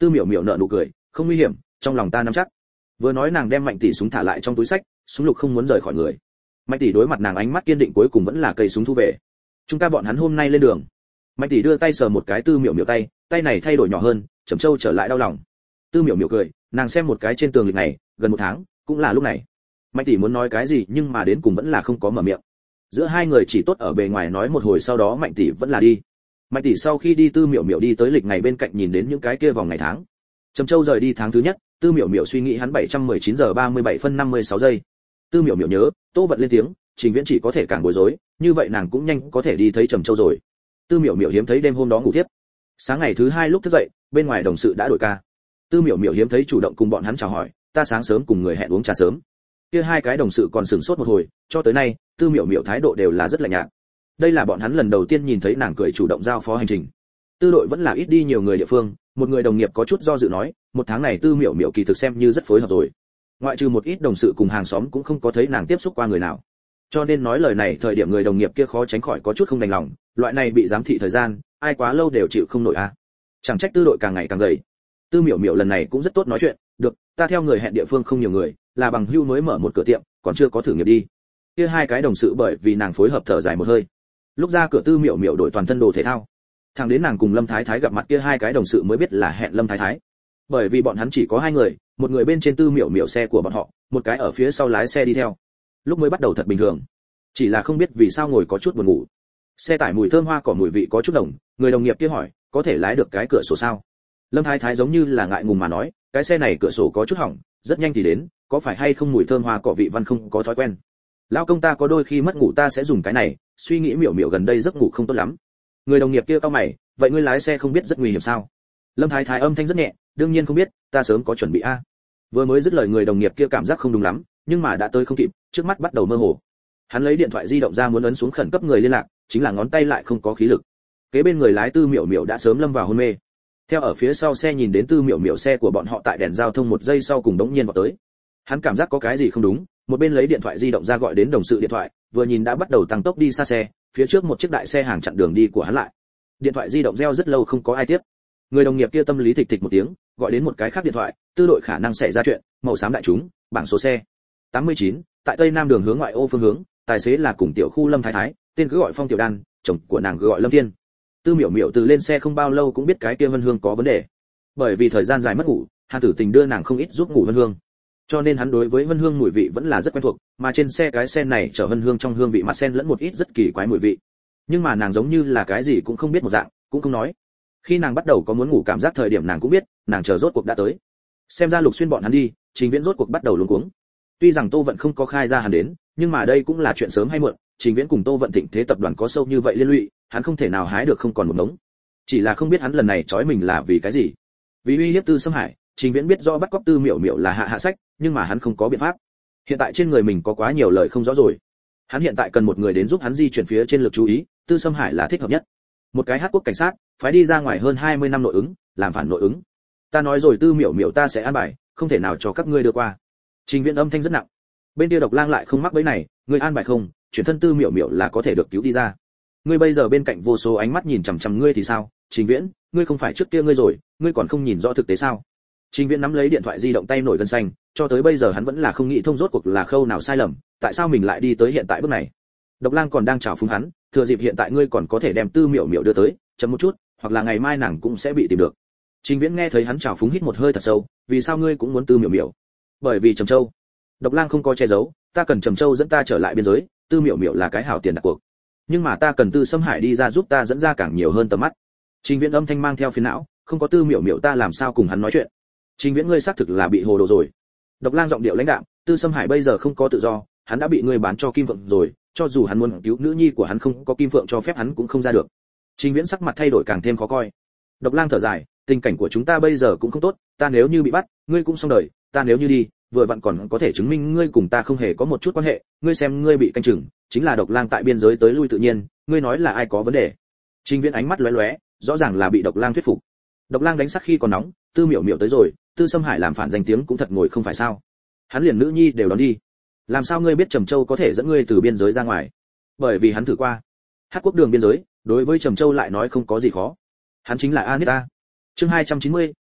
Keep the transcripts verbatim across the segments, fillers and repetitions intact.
Tư Miểu Miểu nở nụ cười, không nguy hiểm, trong lòng ta nắm chắc. Vừa nói nàng đem Mạnh tỷ súng thả lại trong túi sách, súng lục không muốn rời khỏi người. Mạnh tỷ đối mặt nàng ánh mắt kiên định cuối cùng vẫn là cây súng thu về. Chúng ta bọn hắn hôm nay lên đường. Mạnh tỷ đưa tay sờ một cái Tư Miểu Miểu tay, tay này thay đổi nhỏ hơn, Trầm Châu trở lại đau lòng. Tư Miểu Miểu cười, nàng xem một cái trên tường lịch này, gần một tháng, cũng là lúc này. Mạnh tỷ muốn nói cái gì nhưng mà đến cùng vẫn là không có mở miệng. Giữa hai người chỉ tốt ở bề ngoài nói một hồi, sau đó Mạnh tỷ vẫn là đi. Mạnh tỷ sau khi đi, Tư Miểu Miểu đi tới lịch ngày bên cạnh nhìn đến những cái kia vòng ngày tháng. Trầm Châu rời đi tháng thứ nhất, Tư Miểu Miểu suy nghĩ hắn bảy trăm mười chín giờ ba mươi bảy phân năm mươi sáu giây. Tư Miểu Miểu nhớ, Tô Vận lên tiếng, Trình Viễn chỉ có thể càng bối rối, như vậy nàng cũng nhanh có thể đi thấy Trầm Châu rồi. Tư Miểu Miểu hiếm thấy đêm hôm đó ngủ tiếp. Sáng ngày thứ hai lúc thức dậy, bên ngoài đồng sự đã đổi ca. Tư Miểu Miểu hiếm thấy chủ động cùng bọn hắn chào hỏi, ta sáng sớm cùng người hẹn uống trà sớm. Kia hai cái đồng sự còn sửng sốt một hồi, cho tới nay, Tư Miểu Miểu thái độ đều là rất lạnh nhạt. Đây là bọn hắn lần đầu tiên nhìn thấy nàng cười chủ động giao phó hành trình. Tư đội vẫn là ít đi nhiều người địa phương, một người đồng nghiệp có chút do dự nói, một tháng này Tư Miểu Miểu kỳ thực xem như rất phối hợp rồi. Ngoại trừ một ít đồng sự cùng hàng xóm cũng không có thấy nàng tiếp xúc qua người nào. Cho nên nói lời này thời điểm người đồng nghiệp kia khó tránh khỏi có chút không đành lòng, loại này bị giám thị thời gian, ai quá lâu đều chịu không nổi a. À. Chẳng trách Tư đội càng ngày càng gầy. Tư Miểu Miểu lần này cũng rất tốt nói chuyện, được, ta theo người hẹn địa phương không nhiều người, là bằng hưu mới mở một cửa tiệm, còn chưa có thử nghiệp đi. Kia hai cái đồng sự bởi vì nàng phối hợp thở dài một hơi. Lúc ra cửa Tư Miểu Miểu đổi toàn thân đồ thể thao. Thằng đến nàng cùng Lâm Thái Thái gặp mặt, kia hai cái đồng sự mới biết là hẹn Lâm Thái Thái. Bởi vì bọn hắn chỉ có hai người, một người bên trên Tư Miểu Miểu xe của bọn họ, một cái ở phía sau lái xe đi theo. Lúc mới bắt đầu thật bình thường, chỉ là không biết vì sao ngồi có chút buồn ngủ. Xe tải mùi thơm hoa cỏ mùi vị có chút đồng, người đồng nghiệp kia hỏi, có thể lái được cái cửa sổ sao? Lâm Thái Thái giống như là ngại ngùng mà nói, cái xe này cửa sổ có chút hỏng, rất nhanh thì đến, có phải hay không mùi thơm hoa cỏ vị văn không có thói quen. Lão công ta có đôi khi mất ngủ ta sẽ dùng cái này, suy nghĩ Miểu Miểu gần đây giấc ngủ không tốt lắm. Người đồng nghiệp kia cau mày, vậy ngươi lái xe không biết rất nguy hiểm sao? Lâm Thái Thái âm thanh rất nhẹ, đương nhiên không biết, ta sớm có chuẩn bị a. Vừa mới dứt lời người đồng nghiệp kia cảm giác không đúng lắm, nhưng mà đã tới không kịp, trước mắt bắt đầu mơ hồ. Hắn lấy điện thoại di động ra muốn ấn xuống khẩn cấp người liên lạc, chính là ngón tay lại không có khí lực. Kế bên người lái Tư Miểu Miểu đã sớm lâm vào hôn mê. Theo ở phía sau xe nhìn đến Tư Miểu Miểu xe của bọn họ tại đèn giao thông một giây sau cùng đống nhiên vào tới. Hắn cảm giác có cái gì không đúng, một bên lấy điện thoại di động ra gọi đến đồng sự điện thoại, vừa nhìn đã bắt đầu tăng tốc đi xa xe, phía trước một chiếc đại xe hàng chặn đường đi của hắn lại. Điện thoại di động reo rất lâu không có ai tiếp. Người đồng nghiệp kia tâm lý thịch thịch một tiếng, gọi đến một cái khác điện thoại, Tư đội khả năng xảy ra chuyện, màu xám đại chúng, bảng số xe tám mươi chín, tại tây nam đường hướng ngoại ô phương hướng, tài xế là cùng tiểu khu Lâm Thái Thái, tên cứ gọi Phong Tiểu Đan, chồng của nàng cứ gọi Lâm Thiên. Tư Miểu Miểu từ lên xe không bao lâu cũng biết cái kia Vân Hương có vấn đề. Bởi vì thời gian dài mất ngủ, Hàn Tử Tình đưa nàng không ít giúp ngủ Vân Hương. Cho nên hắn đối với Vân Hương mùi vị vẫn là rất quen thuộc, mà trên xe cái xe này chở Vân Hương trong hương vị mặt xen lẫn một ít rất kỳ quái mùi vị. Nhưng mà nàng giống như là cái gì cũng không biết một dạng, cũng không nói. Khi nàng bắt đầu có muốn ngủ cảm giác thời điểm nàng cũng biết, nàng chờ rốt cuộc đã tới. Xem ra Lục Xuyên bọn hắn đi, Trình Viễn rốt cuộc bắt đầu luống cuống. Tuy rằng Tô Vận không có khai ra hắn đến, nhưng mà đây cũng là chuyện sớm hay muộn, Trình Viễn cùng Tô Vận Thịnh thế tập đoàn có sâu như vậy liên lụy, hắn không thể nào hái được không còn một ngống. Chỉ là không biết hắn lần này trói mình là vì cái gì. Vì uy hiếp Tư Sâm Hải, Trình Viễn biết rõ bắt cóc Tư Miểu Miểu là hạ hạ sách, nhưng mà hắn không có biện pháp. Hiện tại trên người mình có quá nhiều lời không rõ rồi. Hắn hiện tại cần một người đến giúp hắn di chuyển phía trên lực chú ý, Tư Sâm Hải là thích hợp nhất. Một cái hát quốc cảnh sát, phải đi ra ngoài hơn hai mươi năm nội ứng, làm phản nội ứng. Ta nói rồi Tư Miểu Miểu ta sẽ an bài, không thể nào cho các ngươi đưa qua. Trình Viễn âm thanh rất nặng. Bên kia Độc Lang lại không mắc bẫy này, ngươi an bài không, chuyển thân Tư Miểu Miểu là có thể được cứu đi ra. Ngươi bây giờ bên cạnh vô số ánh mắt nhìn chằm chằm ngươi thì sao? Trình Viễn, ngươi không phải trước kia ngươi rồi, ngươi còn không nhìn rõ thực tế sao? Trình Viễn nắm lấy điện thoại di động tay nổi gân xanh, cho tới bây giờ hắn vẫn là không nghĩ thông rốt cuộc là khâu nào sai lầm, tại sao mình lại đi tới hiện tại bước này. Độc Lang còn đang chào phúng hắn, thừa dịp hiện tại ngươi còn có thể đem Tư Miểu Miểu đưa tới, chậm một chút, hoặc là ngày mai nàng cũng sẽ bị tìm được. Trình Viễn nghe thấy hắn chào phúng hít một hơi thật sâu, vì sao ngươi cũng muốn Tư Miểu Miểu? Bởi vì Trầm Châu. Độc Lang không có che giấu, ta cần Trầm Châu dẫn ta trở lại biên giới, Tư Miểu Miểu là cái hảo tiền đặt cuộc. Nhưng mà ta cần Tư Sâm Hải đi ra giúp ta dẫn ra càng nhiều hơn tầm mắt. Trình Viễn âm thanh mang theo phiền não, không có Tư Miểu Miểu ta làm sao cùng hắn nói chuyện. Trình Viễn ngươi xác thực là bị hồ đồ rồi. Độc Lang giọng điệu lãnh đạm, Tư Sâm Hải bây giờ không có tự do, hắn đã bị ngươi bán cho Kim Phượng rồi, cho dù hắn muốn cứu nữ nhi của hắn không có Kim Phượng cho phép hắn cũng không ra được. Trình Viễn sắc mặt thay đổi càng thêm khó coi. Độc Lang thở dài, tình cảnh của chúng ta bây giờ cũng không tốt, ta nếu như bị bắt, ngươi cũng xong đời, ta nếu như đi, vừa vặn còn có thể chứng minh ngươi cùng ta không hề có một chút quan hệ, ngươi xem ngươi bị canh chừng, chính là Độc Lang tại biên giới tới lui tự nhiên, ngươi nói là ai có vấn đề? Trình Viễn ánh mắt lóe lóe, rõ ràng là bị Độc Lang thuyết phục. Độc Lang đánh sắc khi còn nóng, Tư Miểu Miểu tới rồi, Tư Sâm Hải làm phản danh tiếng cũng thật ngồi không phải sao? Hắn liền nữ nhi đều đón đi. Làm sao ngươi biết Trầm Châu có thể dẫn ngươi từ biên giới ra ngoài? Bởi vì hắn thử qua. Hát quốc đường biên giới, đối với Trầm Châu lại nói không có gì khó. Hắn chính là Anita. Chương hai trăm chín mươi,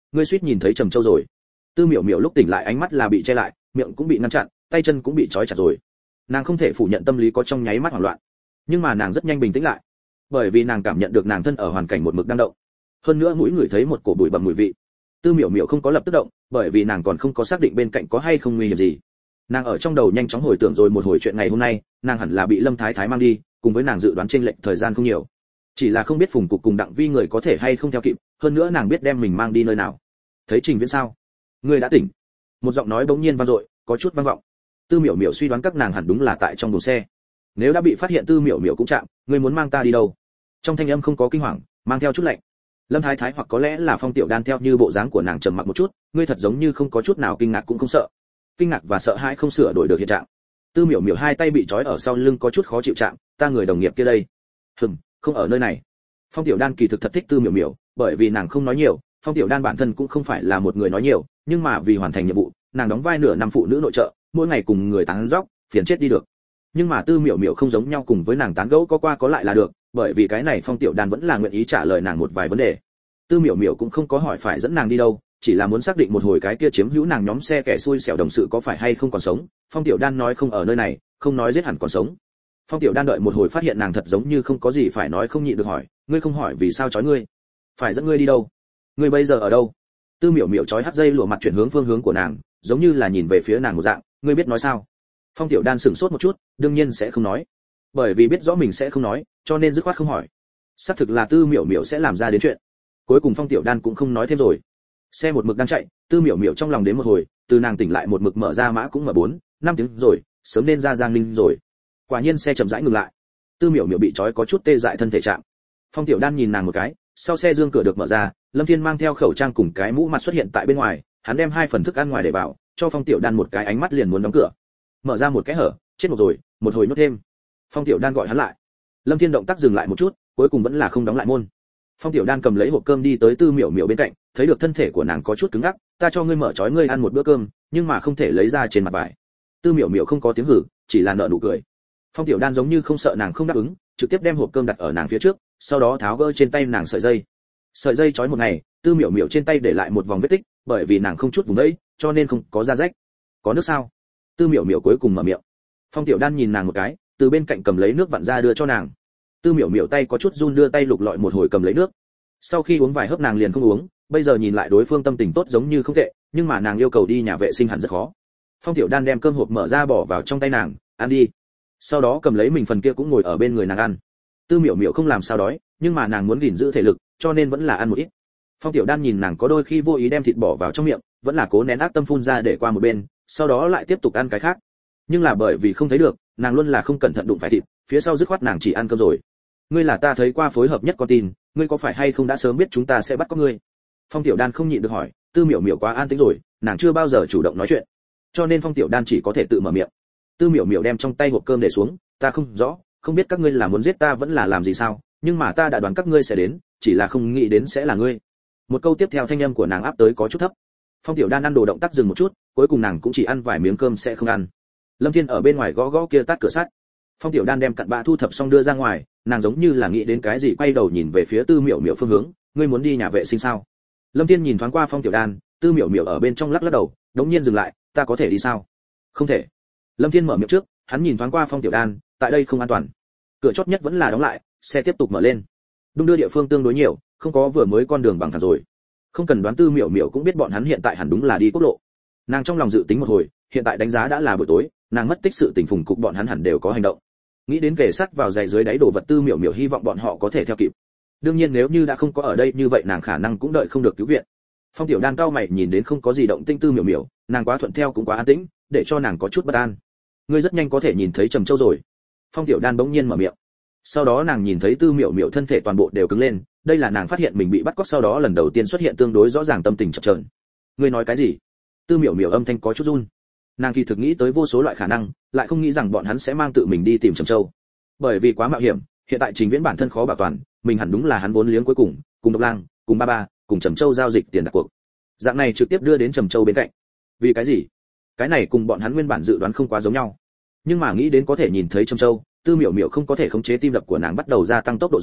ngươi suýt nhìn thấy Trầm Châu rồi. Tư Miểu Miểu lúc tỉnh lại ánh mắt là bị che lại, miệng cũng bị ngăn chặn, tay chân cũng bị trói chặt rồi. Nàng không thể phủ nhận tâm lý có trong nháy mắt hoảng loạn, nhưng mà nàng rất nhanh bình tĩnh lại, bởi vì nàng cảm nhận được nàng thân ở hoàn cảnh một mực đang động. Hơn nữa mũi người thấy một cổ bụi bặm mùi vị. Tư Miểu Miểu không có lập tức động, bởi vì nàng còn không có xác định bên cạnh có hay không nguy hiểm gì. Nàng ở trong đầu nhanh chóng hồi tưởng rồi một hồi chuyện ngày hôm nay, nàng hẳn là bị Lâm Thái Thái mang đi, cùng với nàng dự đoán chênh lệch thời gian không nhiều. Chỉ là không biết Phùng Cục cùng Đặng Vi người có thể hay không theo kịp, hơn nữa nàng biết đem mình mang đi nơi nào. Thấy Trình Viễn sao? Ngươi đã tỉnh. Một giọng nói bỗng nhiên vang dội, có chút vang vọng. Tư Miểu Miểu suy đoán các nàng hẳn đúng là tại trong buồng xe. Nếu đã bị phát hiện Tư Miểu Miểu cũng chạm, ngươi muốn mang ta đi đâu? Trong thanh âm không có kinh hoàng, mang theo chút lạnh. Lâm Thái Thái hoặc có lẽ là Phong Tiểu Đan theo như bộ dáng của nàng trầm mặc một chút, ngươi thật giống như không có chút nào kinh ngạc cũng không sợ. Kinh ngạc và sợ hãi không sửa đổi được hiện trạng. Tư Miểu Miểu hai tay bị trói ở sau lưng có chút khó chịu chạm, ta người đồng nghiệp kia đây. Hừm, không ở nơi này. Phong Tiểu Đan kỳ thực thật thích Tư Miểu Miểu, bởi vì nàng không nói nhiều, Phong Tiểu Đan bản thân cũng không phải là một người nói nhiều, nhưng mà vì hoàn thành nhiệm vụ, nàng đóng vai nửa năm phụ nữ nội trợ, mỗi ngày cùng người tán dóc, phiền chết đi được. Nhưng mà Tư Miểu Miểu không giống nhau, cùng với nàng tán gẫu có qua có lại là được, bởi vì cái này Phong Tiểu Đan vẫn là nguyện ý trả lời nàng một vài vấn đề. Tư Miểu Miểu cũng không có hỏi phải dẫn nàng đi đâu, chỉ là muốn xác định một hồi cái kia chiếm hữu nàng nhóm xe kẻ xui xẻo đồng sự có phải hay không còn sống. Phong Tiểu Đan nói không ở nơi này, không nói giết hẳn còn sống. Phong Tiểu Đan đợi một hồi phát hiện nàng thật giống như không có gì phải nói, không nhịn được hỏi, ngươi không hỏi vì sao trói ngươi? Phải dẫn ngươi đi đâu? Ngươi bây giờ ở đâu? Tư Miểu Miểu trói hắt dây lụa mặt chuyển hướng phương hướng của nàng, giống như là nhìn về phía nàng một dạng, ngươi biết nói sao? Phong Tiểu Đan sững sốt một chút, đương nhiên sẽ không nói, bởi vì biết rõ mình sẽ không nói, cho nên dứt khoát không hỏi. Xác thực là Tư Miểu Miểu sẽ làm ra đến chuyện. Cuối cùng Phong Tiểu Đan cũng không nói thêm rồi. Xe một mực đang chạy, Tư Miểu Miểu trong lòng đến một hồi, từ nàng tỉnh lại một mực mở ra mã cũng mở bốn, năm tiếng rồi, sớm nên ra Giang Ninh rồi. Quả nhiên xe chậm rãi ngừng lại. Tư Miểu Miểu bị trói có chút tê dại thân thể trạng. Phong Tiểu Đan nhìn nàng một cái, sau xe dương cửa được mở ra, Lâm Thiên mang theo khẩu trang cùng cái mũ mặt xuất hiện tại bên ngoài, hắn đem hai phần thức ăn ngoài để vào, cho Phong Tiểu Đan một cái ánh mắt liền muốn đóng cửa. Mở ra một cái hở, chết một rồi, một hồi nốt thêm. Phong Tiểu Đan gọi hắn lại. Lâm Thiên động tác dừng lại một chút, cuối cùng vẫn là không đóng lại môn. Phong Tiểu Đan cầm lấy hộp cơm đi tới Tư Miểu Miểu bên cạnh, thấy được thân thể của nàng có chút cứng ngắc, ta cho ngươi mở trói ngươi ăn một bữa cơm, nhưng mà không thể lấy ra trên mặt vải. Tư Miểu Miểu không có tiếng hử, chỉ là nở nụ cười. Phong Tiểu Đan giống như không sợ nàng không đáp ứng, trực tiếp đem hộp cơm đặt ở nàng phía trước, sau đó tháo gỡ trên tay nàng sợi dây. Sợi dây trói một ngày, Tư Miểu Miểu trên tay để lại một vòng vết tích, bởi vì nàng không chút vùng đấy, cho nên không có da rách. Có nước sao? Tư Miểu Miểu cuối cùng mở miệng. Phong Tiểu Đan nhìn nàng một cái, từ bên cạnh cầm lấy nước vặn ra đưa cho nàng. Tư Miểu Miểu tay có chút run, đưa tay lục lọi một hồi cầm lấy nước. Sau khi uống vài hớp nàng liền không uống, bây giờ nhìn lại đối phương tâm tình tốt giống như không tệ, nhưng mà nàng yêu cầu đi nhà vệ sinh hẳn rất khó. Phong Tiểu Đan đem cơm hộp mở ra bỏ vào trong tay nàng, ăn đi. Sau đó cầm lấy mình phần kia cũng ngồi ở bên người nàng ăn. Tư Miểu Miểu không làm sao đói, nhưng mà nàng muốn gìn giữ thể lực, cho nên vẫn là ăn một ít. Phong Tiểu Đan nhìn nàng có đôi khi vô ý đem thịt bỏ vào trong miệng, vẫn là cố nén ác tâm phun ra để qua một bên, sau đó lại tiếp tục ăn cái khác. Nhưng là bởi vì không thấy được, nàng luôn là không cẩn thận đụng phải thịt, phía sau dứt khoát nàng chỉ ăn cơm rồi. Ngươi là ta thấy qua phối hợp nhất con tin, ngươi có phải hay không đã sớm biết chúng ta sẽ bắt có ngươi? Phong Tiểu Đan không nhịn được hỏi, Tư Miểu Miểu quá an tĩnh rồi, nàng chưa bao giờ chủ động nói chuyện, cho nên Phong Tiểu Đan chỉ có thể tự mở miệng. Tư Miểu Miểu đem trong tay hộp cơm để xuống, ta không rõ, không biết các ngươi là muốn giết ta vẫn là làm gì sao, nhưng mà ta đã đoán các ngươi sẽ đến, chỉ là không nghĩ đến sẽ là ngươi. Một câu tiếp theo thanh âm của nàng áp tới có chút thấp. Phong Tiểu Đan ăn đồ động tác dừng một chút, cuối cùng nàng cũng chỉ ăn vài miếng cơm sẽ không ăn. Lâm Thiên ở bên ngoài gõ gõ kia tát cửa sắt. Phong Tiểu Đan đem cặn bã thu thập xong đưa ra ngoài, nàng giống như là nghĩ đến cái gì quay đầu nhìn về phía Tư Miểu Miểu phương hướng, ngươi muốn đi nhà vệ sinh sao? Lâm Thiên nhìn thoáng qua Phong Tiểu Đan, Tư Miểu Miểu ở bên trong lắc lắc đầu, đống nhiên dừng lại, ta có thể đi sao? Không thể. Lâm Thiên mở miệng trước, hắn nhìn thoáng qua Phong Tiểu Đan, tại đây không an toàn. Cửa chót nhất vẫn là đóng lại, xe tiếp tục mở lên. Đung đưa địa phương tương đối nhiều, không có vừa mới con đường bằng phẳng rồi. Không cần đoán Tư Miểu Miểu cũng biết bọn hắn hiện tại hẳn đúng là đi quốc lộ. Nàng trong lòng dự tính một hồi, hiện tại đánh giá đã là buổi tối, nàng mất tích sự tình Phùng Cục bọn hắn hẳn đều có hành động. Nghĩ đến kề sát vào giày dưới đáy đồ vật Tư Miểu Miểu hy vọng bọn họ có thể theo kịp. Đương nhiên nếu như đã không có ở đây như vậy nàng khả năng cũng đợi không được cứu viện. Phong Tiểu Đan cao mày nhìn đến không có gì động tĩnh Tư Miểu Miểu, nàng quá thuận theo cũng quá an tĩnh, để cho nàng có chút bất an. Ngươi rất nhanh có thể nhìn thấy Trầm Châu rồi. Phong Tiểu Đan bỗng nhiên mở miệng. Sau đó nàng nhìn thấy Tư Miểu Miểu thân thể toàn bộ đều cứng lên, đây là nàng phát hiện mình bị bắt cóc sau đó lần đầu tiên xuất hiện tương đối rõ ràng tâm tình chập chờn. Ngươi nói cái gì? Tư Miểu Miểu âm thanh có chút run. Nàng kỳ thực nghĩ tới vô số loại khả năng, lại không nghĩ rằng bọn hắn sẽ mang tự mình đi tìm Trầm Châu. Bởi vì quá mạo hiểm, hiện tại Trình Viễn bản thân khó bảo toàn, mình hẳn đúng là hắn vốn liếng cuối cùng, cùng Độc Lang, cùng ba ba, cùng Trầm Châu giao dịch tiền đặt cuộc. Dạng này trực tiếp đưa đến Trầm Châu bên cạnh. Vì cái gì? Cái này cùng bọn hắn nguyên bản dự đoán không quá giống nhau. Nhưng mà nghĩ đến có thể nhìn thấy Trầm Châu, Tư Miểu Miểu không có thể khống chế tim đập của nàng bắt đầu gia tăng tốc độ rồi,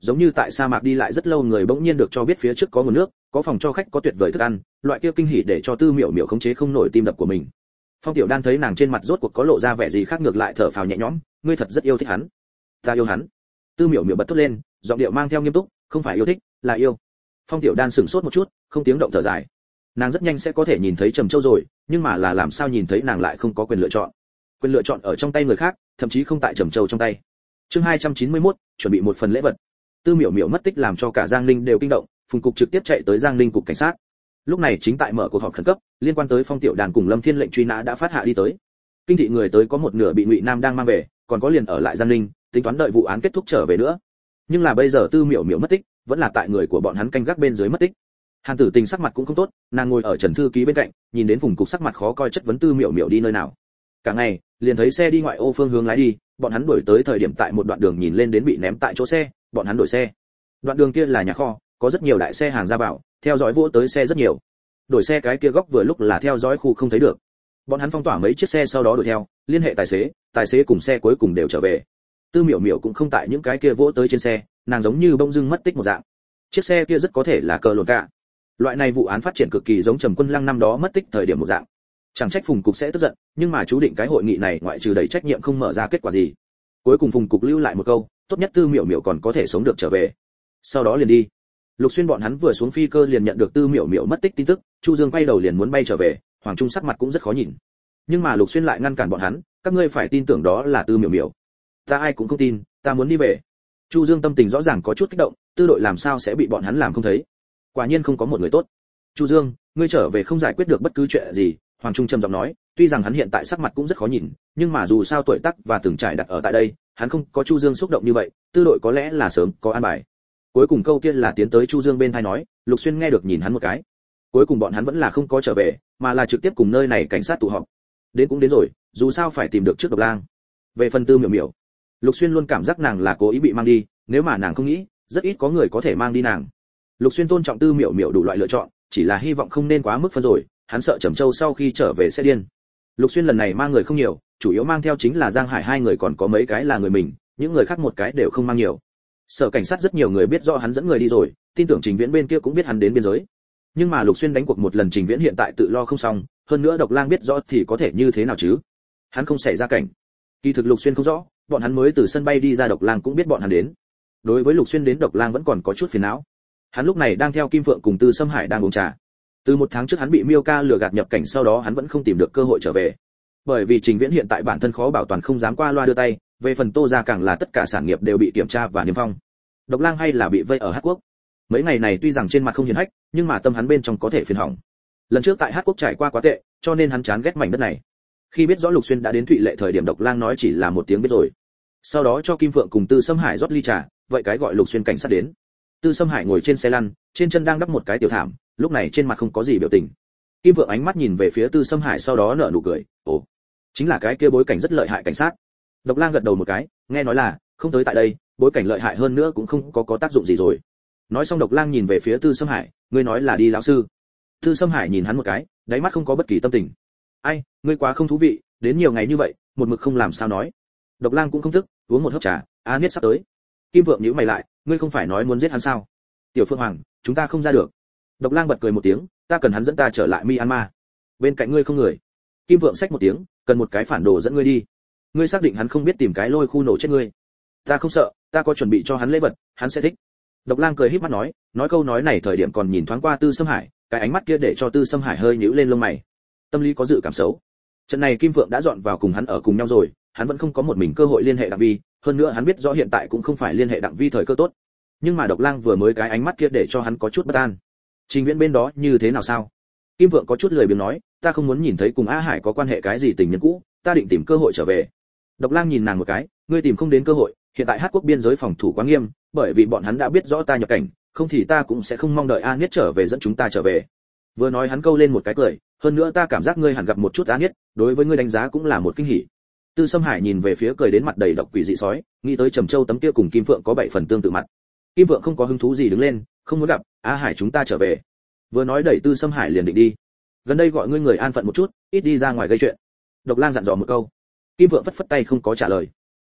giống như tại sa mạc đi lại rất lâu người bỗng nhiên được cho biết phía trước có nguồn nước, có phòng cho khách, có tuyệt vời thức ăn, loại kia kinh hỉ để cho Tư Miểu Miểu khống chế không nổi tim đập của mình. Phong Tiểu Đan thấy nàng trên mặt rốt cuộc có lộ ra vẻ gì khác ngược lại thở phào nhẹ nhõm, ngươi thật rất yêu thích hắn. Ta yêu hắn. Tư Miểu Miểu bật thốt lên, giọng điệu mang theo nghiêm túc, không phải yêu thích, là yêu. Phong Tiểu Đan sững sốt một chút, không tiếng động thở dài. Nàng rất nhanh sẽ có thể nhìn thấy Trầm Châu rồi, nhưng mà là làm sao nhìn thấy nàng lại không có quyền lựa chọn. Quyền lựa chọn ở trong tay người khác, thậm chí không tại Trầm Châu trong tay. Chương hai trăm chín mươi mốt, chuẩn bị một phần lễ vật. Tư Miểu Miểu mất tích làm cho cả Giang Ninh đều kinh động, Phùng cục trực tiếp chạy tới Giang Ninh cục cảnh sát. Lúc này chính tại mở cuộc họp khẩn cấp, liên quan tới Phong Tiểu Đàn cùng Lâm Thiên lệnh truy nã đã phát hạ đi tới. Kinh thị người tới có một nửa bị Ngụy Nam đang mang về, còn có liền ở lại Giang Ninh, tính toán đợi vụ án kết thúc trở về nữa. Nhưng là bây giờ Tư Miểu Miểu mất tích, vẫn là tại người của bọn hắn canh gác bên dưới mất tích. Hàn Tử Tình sắc mặt cũng không tốt, nàng ngồi ở Trần thư ký bên cạnh, nhìn đến Phùng cục sắc mặt khó coi chất vấn Tư Miểu Miểu đi nơi nào. Cả ngày, liền thấy xe đi ngoại ô phương hướng lái đi, bọn hắn đuổi tới thời điểm tại một đoạn đường nhìn lên đến bị ném tại chỗ xe, bọn hắn đổi xe. Đoạn đường kia là nhà kho, có rất nhiều đại xe hàng ra vào, theo dõi vỗ tới xe rất nhiều. Đổi xe cái kia góc vừa lúc là theo dõi khu không thấy được. Bọn hắn phong tỏa mấy chiếc xe sau đó đuổi theo, liên hệ tài xế, tài xế cùng xe cuối cùng đều trở về. Tư Miểu Miểu cũng không tại những cái kia vỗ tới trên xe, nàng giống như bỗng dưng mất tích một dạng. Chiếc xe kia rất có thể là cờ lồn cả. Loại này vụ án phát triển cực kỳ giống Trầm Quân Lăng năm đó mất tích thời điểm một dạng. Chẳng trách Phùng cục sẽ tức giận, nhưng mà chú định cái hội nghị này ngoại trừ đẩy trách nhiệm không mở ra kết quả gì. Cuối cùng Phùng cục lưu lại một câu, tốt nhất Tư Miểu Miểu còn có thể sống được trở về. Sau đó liền đi. Lục Xuyên bọn hắn vừa xuống phi cơ liền nhận được Tư Miểu Miểu mất tích tin tức, Chu Dương quay đầu liền muốn bay trở về, Hoàng Trung sắc mặt cũng rất khó nhìn. Nhưng mà Lục Xuyên lại ngăn cản bọn hắn, các ngươi phải tin tưởng đó là Tư Miểu Miểu. Ta ai cũng không tin, ta muốn đi về. Chu Dương tâm tình rõ ràng có chút kích động, Tư đội làm sao sẽ bị bọn hắn làm không thấy? Quả nhiên không có một người tốt. Chu Dương, ngươi trở về không giải quyết được bất cứ chuyện gì, Hoàng Trung trầm giọng nói, tuy rằng hắn hiện tại sắc mặt cũng rất khó nhìn, nhưng mà dù sao tuổi tác và từng trải đặt ở tại đây, hắn không có Chu Dương xúc động như vậy, Tư đội có lẽ là sớm có an bài. Cuối cùng câu kia là tiến tới Chu Dương bên tai nói, Lục Xuyên nghe được nhìn hắn một cái. Cuối cùng bọn hắn vẫn là không có trở về, mà là trực tiếp cùng nơi này cảnh sát tụ họp. Đến cũng đến rồi, dù sao phải tìm được trước Độc Lang. Về phần Tư Miểu Miểu, Lục Xuyên luôn cảm giác nàng là cố ý bị mang đi, nếu mà nàng không nghĩ, rất ít có người có thể mang đi nàng. Lục Xuyên tôn trọng Tư Miểu Miểu đủ loại lựa chọn, chỉ là hy vọng không nên quá mức phân rồi, hắn sợ Trầm Châu sau khi trở về sẽ điên. Lục Xuyên lần này mang người không nhiều, chủ yếu mang theo chính là Giang Hải hai người, còn có mấy cái là người mình, những người khác một cái đều không mang nhiều. Sở cảnh sát rất nhiều người biết rõ hắn dẫn người đi rồi, tin tưởng Trình Viễn bên kia cũng biết hắn đến biên giới. Nhưng mà Lục Xuyên đánh cuộc một lần Trình Viễn hiện tại tự lo không xong, hơn nữa Độc Lang biết rõ thì có thể như thế nào chứ? Hắn không xảy ra cảnh. Kỳ thực Lục Xuyên không rõ, bọn hắn mới từ sân bay đi ra Độc Lang cũng biết bọn hắn đến. Đối với Lục Xuyên đến Độc Lang vẫn còn có chút phiền não. Hắn lúc này đang theo Kim Phượng cùng Tư Sâm Hải đang uống trà. Từ một tháng trước hắn bị Miêu Ca lừa gạt nhập cảnh, sau đó hắn vẫn không tìm được cơ hội trở về. Bởi vì Trình Viễn hiện tại bản thân khó bảo toàn không dám qua loa đưa tay, về phần Tô gia càng là tất cả sản nghiệp đều bị kiểm tra và niêm phong. Độc Lang hay là bị vây ở Hát Quốc. Mấy ngày này tuy rằng trên mặt không hiền hách, nhưng mà tâm hắn bên trong có thể phiền hỏng. Lần trước tại Hát Quốc trải qua quá tệ, cho nên hắn chán ghét mảnh đất này. Khi biết rõ Lục Xuyên đã đến Thụy Lệ thời điểm, Độc Lang nói chỉ là một tiếng biết rồi. Sau đó cho Kim Phượng cùng Tư Sâm Hải rót ly trà, vậy cái gọi Lục Xuyên cảnh sát đến. Tư Sâm Hải ngồi trên xe lăn, trên chân đang đắp một cái tiểu thảm, lúc này trên mặt không có gì biểu tình. Kim Phượng ánh mắt nhìn về phía Tư Sâm Hải, sau đó nở nụ cười, ồ, chính là cái kia bối cảnh rất lợi hại cảnh sát. Độc Lang gật đầu một cái, nghe nói là không tới tại đây, bối cảnh lợi hại hơn nữa cũng không có có tác dụng gì rồi. Nói xong Độc Lang nhìn về phía Tư Sâm Hải, ngươi nói là đi lão sư. Tư Sâm Hải nhìn hắn một cái, đáy mắt không có bất kỳ tâm tình. Ai, ngươi quá không thú vị, đến nhiều ngày như vậy, một mực không làm sao nói. Độc Lang cũng không thức, uống một hớp trà, a niết sắp tới. Kim Vượng nhíu mày lại, ngươi không phải nói muốn giết hắn sao? Tiểu Phương Hoàng, chúng ta không ra được. Độc Lang bật cười một tiếng, ta cần hắn dẫn ta trở lại Myanmar. Bên cạnh ngươi không người. Kim Vượng xách một tiếng, cần một cái phản đồ dẫn ngươi đi. Ngươi xác định hắn không biết tìm cái lôi khu nổ chết ngươi? Ta không sợ, ta có chuẩn bị cho hắn lễ vật, hắn sẽ thích. Độc Lang cười híp mắt nói, nói câu nói này thời điểm còn nhìn thoáng qua Tư Sâm Hải, cái ánh mắt kia để cho Tư Sâm Hải hơi nhíu lên lông mày. Tâm lý có dự cảm xấu. Trận này Kim Vượng đã dọn vào cùng hắn ở cùng nhau rồi, hắn vẫn không có một mình cơ hội liên hệ Đặng Vi, hơn nữa hắn biết rõ hiện tại cũng không phải liên hệ Đặng Vi thời cơ tốt. Nhưng mà Độc Lang vừa mới cái ánh mắt kia để cho hắn có chút bất an. Trình Viễn bên đó như thế nào sao? Kim Vượng có chút lười biếng nói, ta không muốn nhìn thấy cùng A Hải có quan hệ cái gì tình nhân cũ, ta định tìm cơ hội trở về. Độc Lang nhìn nàng một cái, ngươi tìm không đến cơ hội, hiện tại Hát Quốc biên giới phòng thủ quá nghiêm, bởi vì bọn hắn đã biết rõ ta nhập cảnh, không thì ta cũng sẽ không mong đợi A Niết trở về dẫn chúng ta trở về. Vừa nói hắn câu lên một cái cười, hơn nữa ta cảm giác ngươi hẳn gặp một chút A Niết, đối với ngươi đánh giá cũng là một kinh hỉ. Tư Sâm Hải nhìn về phía cười đến mặt đầy độc quỷ dị sói, nghĩ tới Trầm Châu tấm kia cùng Kim Phượng có bảy phần tương tự mặt. Kim Phượng không có hứng thú gì đứng lên, không muốn gặp, A Hải chúng ta trở về. Vừa nói đẩy Tư Sâm Hải liền định đi. Gần đây gọi ngươi người an phận một chút, ít đi ra ngoài gây chuyện. Độc Lang dặn dò một câu. Kim Phượng phất phất tay không có trả lời.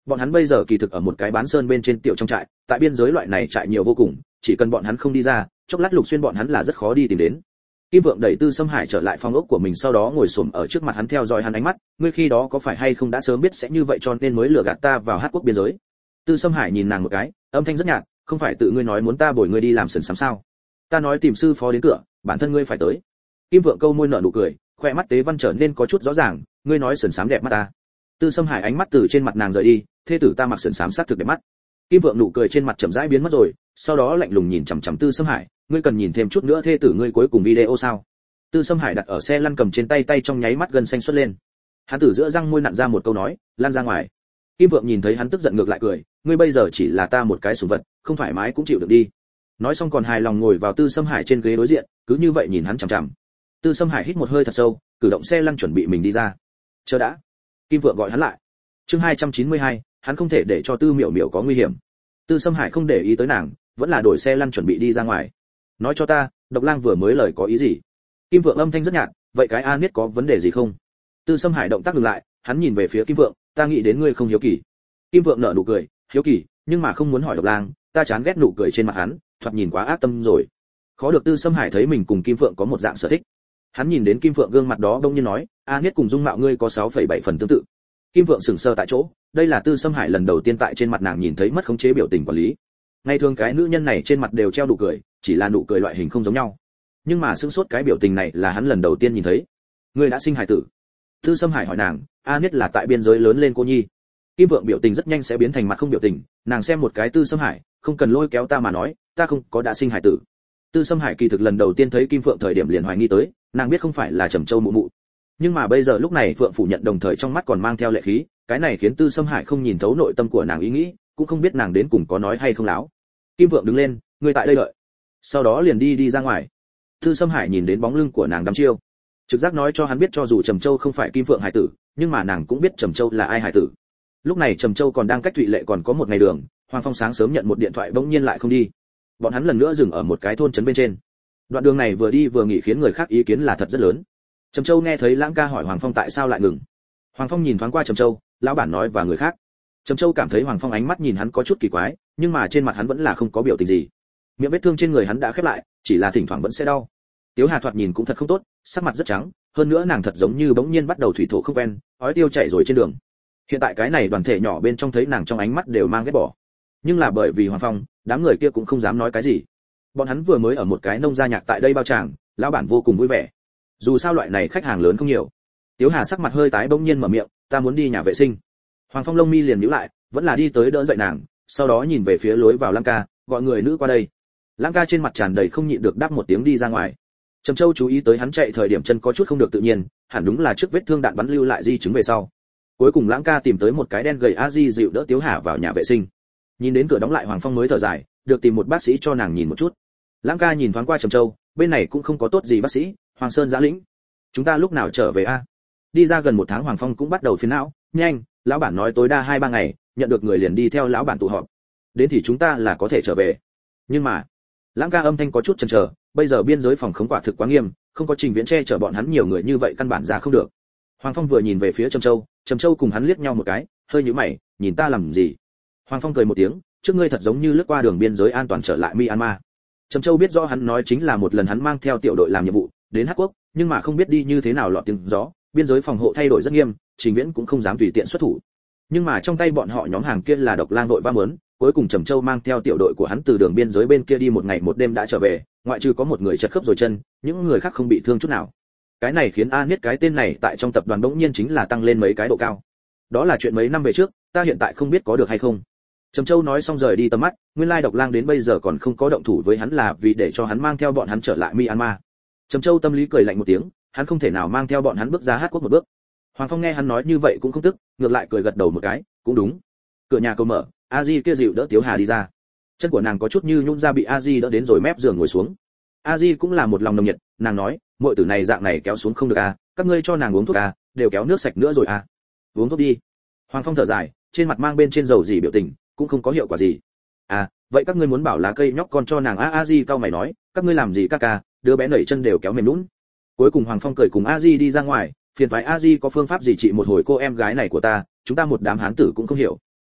Bọn hắn bây giờ kỳ thực ở một cái bán sơn bên trên tiểu trong trại, tại biên giới loại này trại nhiều vô cùng, chỉ cần bọn hắn không đi ra, chốc lát Lục Xuyên bọn hắn là rất khó đi tìm đến. Kim Vượng đẩy Tư Sâm Hải trở lại phòng ốc của mình, sau đó ngồi xổm ở trước mặt hắn theo dõi hắn ánh mắt, ngươi khi đó có phải hay không đã sớm biết sẽ như vậy cho nên mới lừa gạt ta vào Hát Quốc biên giới. Tư Sâm Hải nhìn nàng một cái, âm thanh rất nhạt, không phải tự ngươi nói muốn ta bồi ngươi đi làm sườn sám sao? Ta nói tìm sư phó đến cửa, bản thân ngươi phải tới. Kim Vượng câu môi nở nụ cười, khoe mắt tế văn trở nên có chút rõ ràng, ngươi nói sườn sám đẹp mắt ta. Tư Sâm Hải ánh mắt từ trên mặt nàng rời đi, thê tử ta mặc sườn sám sát thực đẹp mắt. Kim Vượng nụ cười trên mặt chậm rãi biến mất rồi, sau đó lạnh lùng nhìn chằm chằm Tư Sâm Hải, ngươi cần nhìn thêm chút nữa thê tử ngươi cuối cùng video sao? Tư Sâm Hải đặt ở xe lăn cầm trên tay tay trong nháy mắt gần xanh xuất lên. Hắn từ giữa răng môi nặn ra một câu nói, lan ra ngoài. Kim Vượng nhìn thấy hắn tức giận ngược lại cười, ngươi bây giờ chỉ là ta một cái sủng vật, không thoải mái cũng chịu được đi. Nói xong còn hài lòng ngồi vào Tư Sâm Hải trên ghế đối diện, cứ như vậy nhìn hắn chằm chằm. Tư Sâm Hải hít một hơi thật sâu, cử động xe lăn chuẩn bị mình đi ra. Chờ đã. Kim Vượng gọi hắn lại. Chương hai trăm chín mươi hai, hắn không thể để cho Tư Miểu Miểu có nguy hiểm. Tư Sâm Hải không để ý tới nàng, vẫn là đổi xe lăn chuẩn bị đi ra ngoài. Nói cho ta, Độc Lang vừa mới lời có ý gì? Kim Vượng âm thanh rất nhạt, vậy cái A Niết có vấn đề gì không? Tư Sâm Hải động tác dừng lại, hắn nhìn về phía Kim Vượng, ta nghĩ đến ngươi không hiếu kỳ. Kim Vượng nở nụ cười, hiếu kỳ, nhưng mà không muốn hỏi Độc Lang, ta chán ghét nụ cười trên mặt hắn, thoạt nhìn quá ác tâm rồi. Khó được Tư Sâm Hải thấy mình cùng Kim Vượng có một dạng sở thích. Hắn nhìn đến Kim Vượng gương mặt đó bỗng nhiên nói, A Niết cùng dung mạo ngươi có sáu phẩy bảy phần tương tự. Kim Vượng sững sờ tại chỗ, đây là Tư Sâm Hải lần đầu tiên tại trên mặt nàng nhìn thấy mất khống chế biểu tình quản lý. Ngày thường cái nữ nhân này trên mặt đều treo nụ cười, chỉ là nụ cười loại hình không giống nhau. Nhưng mà sững sốt cái biểu tình này là hắn lần đầu tiên nhìn thấy. Ngươi đã sinh hài tử? Tư Sâm Hải hỏi nàng, A Niết là tại biên giới lớn lên cô nhi. Kim Vượng biểu tình rất nhanh sẽ biến thành mặt không biểu tình, nàng xem một cái Tư Sâm Hải, không cần lôi kéo ta mà nói, ta không có đã sinh hài tử. Tư Sâm Hải kỳ thực lần đầu tiên thấy Kim Phượng thời điểm liền hoài nghi tới, nàng biết không phải là Trầm Châu mụ mụ. Nhưng mà bây giờ lúc này Phượng phủ nhận đồng thời trong mắt còn mang theo lệ khí, cái này khiến Tư Sâm Hải không nhìn thấu nội tâm của nàng ý nghĩ, cũng không biết nàng đến cùng có nói hay không láo. Kim Phượng đứng lên, ngươi tại đây đợi. Sau đó liền đi đi ra ngoài. Tư Sâm Hải nhìn đến bóng lưng của nàng đăm chiêu, trực giác nói cho hắn biết cho dù Trầm Châu không phải Kim Phượng hải tử, nhưng mà nàng cũng biết Trầm Châu là ai hải tử. Lúc này Trầm Châu còn đang cách Thụy Lệ còn có một ngày đường, Hoàng Phong sáng sớm nhận một điện thoại bỗng nhiên lại không đi. Bọn hắn lần nữa dừng ở một cái thôn trấn bên trên. Đoạn đường này vừa đi vừa nghỉ khiến người khác ý kiến là thật rất lớn. Trầm Châu nghe thấy Lãng ca hỏi Hoàng Phong tại sao lại ngừng. Hoàng Phong nhìn thoáng qua Trầm Châu, lão bản nói và người khác. Trầm Châu cảm thấy Hoàng Phong ánh mắt nhìn hắn có chút kỳ quái, nhưng mà trên mặt hắn vẫn là không có biểu tình gì. Miệng vết thương trên người hắn đã khép lại, chỉ là thỉnh thoảng vẫn sẽ đau. Tiếu Hà thoạt nhìn cũng thật không tốt, sắc mặt rất trắng, hơn nữa nàng thật giống như bỗng nhiên bắt đầu thủy thổ không quen, ói tiêu chảy rồi trên đường. Hiện tại cái này đoàn thể nhỏ bên trong thấy nàng trong ánh mắt đều mang ghét bỏ. Nhưng là bởi vì Hoàng Phong, đám người kia cũng không dám nói cái gì. Bọn hắn vừa mới ở một cái nông gia nhạc tại đây bao tràng, lão bản vô cùng vui vẻ. Dù sao loại này khách hàng lớn không nhiều. Tiếu Hà sắc mặt hơi tái bỗng nhiên mở miệng, ta muốn đi nhà vệ sinh. Hoàng Phong lông mi liền nhíu lại, vẫn là đi tới đỡ dậy nàng, sau đó nhìn về phía lối vào Lăng ca, gọi người nữ qua đây. Lăng ca trên mặt tràn đầy không nhịn được đáp một tiếng đi ra ngoài. Trầm Châu chú ý tới hắn chạy thời điểm chân có chút không được tự nhiên, hẳn đúng là trước vết thương đạn bắn lưu lại di chứng về sau. Cuối cùng Lãng ca tìm tới một cái đen gầy a di dịu đỡ Tiếu Hà vào nhà vệ sinh. Nhìn đến cửa đóng lại Hoàng Phong mới thở dài, được tìm một bác sĩ cho nàng nhìn một chút. Lãng ca nhìn thoáng qua Trầm Châu, bên này cũng không có tốt gì bác sĩ, Hoàng Sơn Giã Lĩnh. Chúng ta lúc nào trở về a? Đi ra gần một tháng Hoàng Phong cũng bắt đầu phiền não, nhanh, lão bản nói tối đa hai ba ngày, nhận được người liền đi theo lão bản tụ họp. Đến thì chúng ta là có thể trở về. Nhưng mà, Lãng ca âm thanh có chút chần chờ, bây giờ biên giới phòng khống quả thực quá nghiêm, không có Trình Viễn che chở bọn hắn nhiều người như vậy căn bản ra không được. Hoàng Phong vừa nhìn về phía Trầm Châu, Trầm Châu cùng hắn liếc nhau một cái, hơi nhíu mày, nhìn ta làm gì? Hoàng Phong cười một tiếng, trước ngươi thật giống như lướt qua đường biên giới an toàn trở lại Myanmar. Trầm Châu biết rõ hắn nói chính là một lần hắn mang theo tiểu đội làm nhiệm vụ đến Hát Quốc, nhưng mà không biết đi như thế nào lọt tiếng gió, biên giới phòng hộ thay đổi rất nghiêm, Trình Viễn cũng không dám tùy tiện xuất thủ. Nhưng mà trong tay bọn họ nhóm hàng kia là Độc Lang đội va mớn, cuối cùng Trầm Châu mang theo tiểu đội của hắn từ đường biên giới bên kia đi một ngày một đêm đã trở về, ngoại trừ có một người chật khớp rồi chân, những người khác không bị thương chút nào. Cái này khiến A Niết cái tên này tại trong tập đoàn bỗng nhiên chính là tăng lên mấy cái độ cao. Đó là chuyện mấy năm về trước, ta hiện tại không biết có được hay không. Trầm Châu nói xong rời đi tầm mắt, nguyên lai Độc Lang đến bây giờ còn không có động thủ với hắn là vì để cho hắn mang theo bọn hắn trở lại Myanmar. Trầm Châu tâm lý cười lạnh một tiếng, hắn không thể nào mang theo bọn hắn bước ra Hát Quốc một bước. Hoàng Phong nghe hắn nói như vậy cũng không tức, ngược lại cười gật đầu một cái, cũng đúng. Cửa nhà cầu mở, A Di kia dịu đỡ Tiếu Hà đi ra. Chân của nàng có chút như nhũn ra bị A Di đỡ đến rồi mép giường ngồi xuống. A Di cũng là một lòng nồng nhiệt, nàng nói, muội tử này dạng này kéo xuống không được à, các ngươi cho nàng uống thuốc à, đều kéo nước sạch nữa rồi à. Uống thuốc đi. Hoàng Phong thở dài, trên mặt mang bên trên dầu gì biểu tình, cũng không có hiệu quả gì. À, vậy các ngươi muốn bảo lá cây nhóc con cho nàng a A Di cao mày nói, các ngươi làm gì ca ca, đứa bé nảy chân đều kéo mềm nhũn. Cuối cùng Hoàng Phong cười cùng A Di đi ra ngoài, phiền toái A Di có phương pháp gì trị một hồi cô em gái này của ta, chúng ta một đám hán tử cũng không hiểu.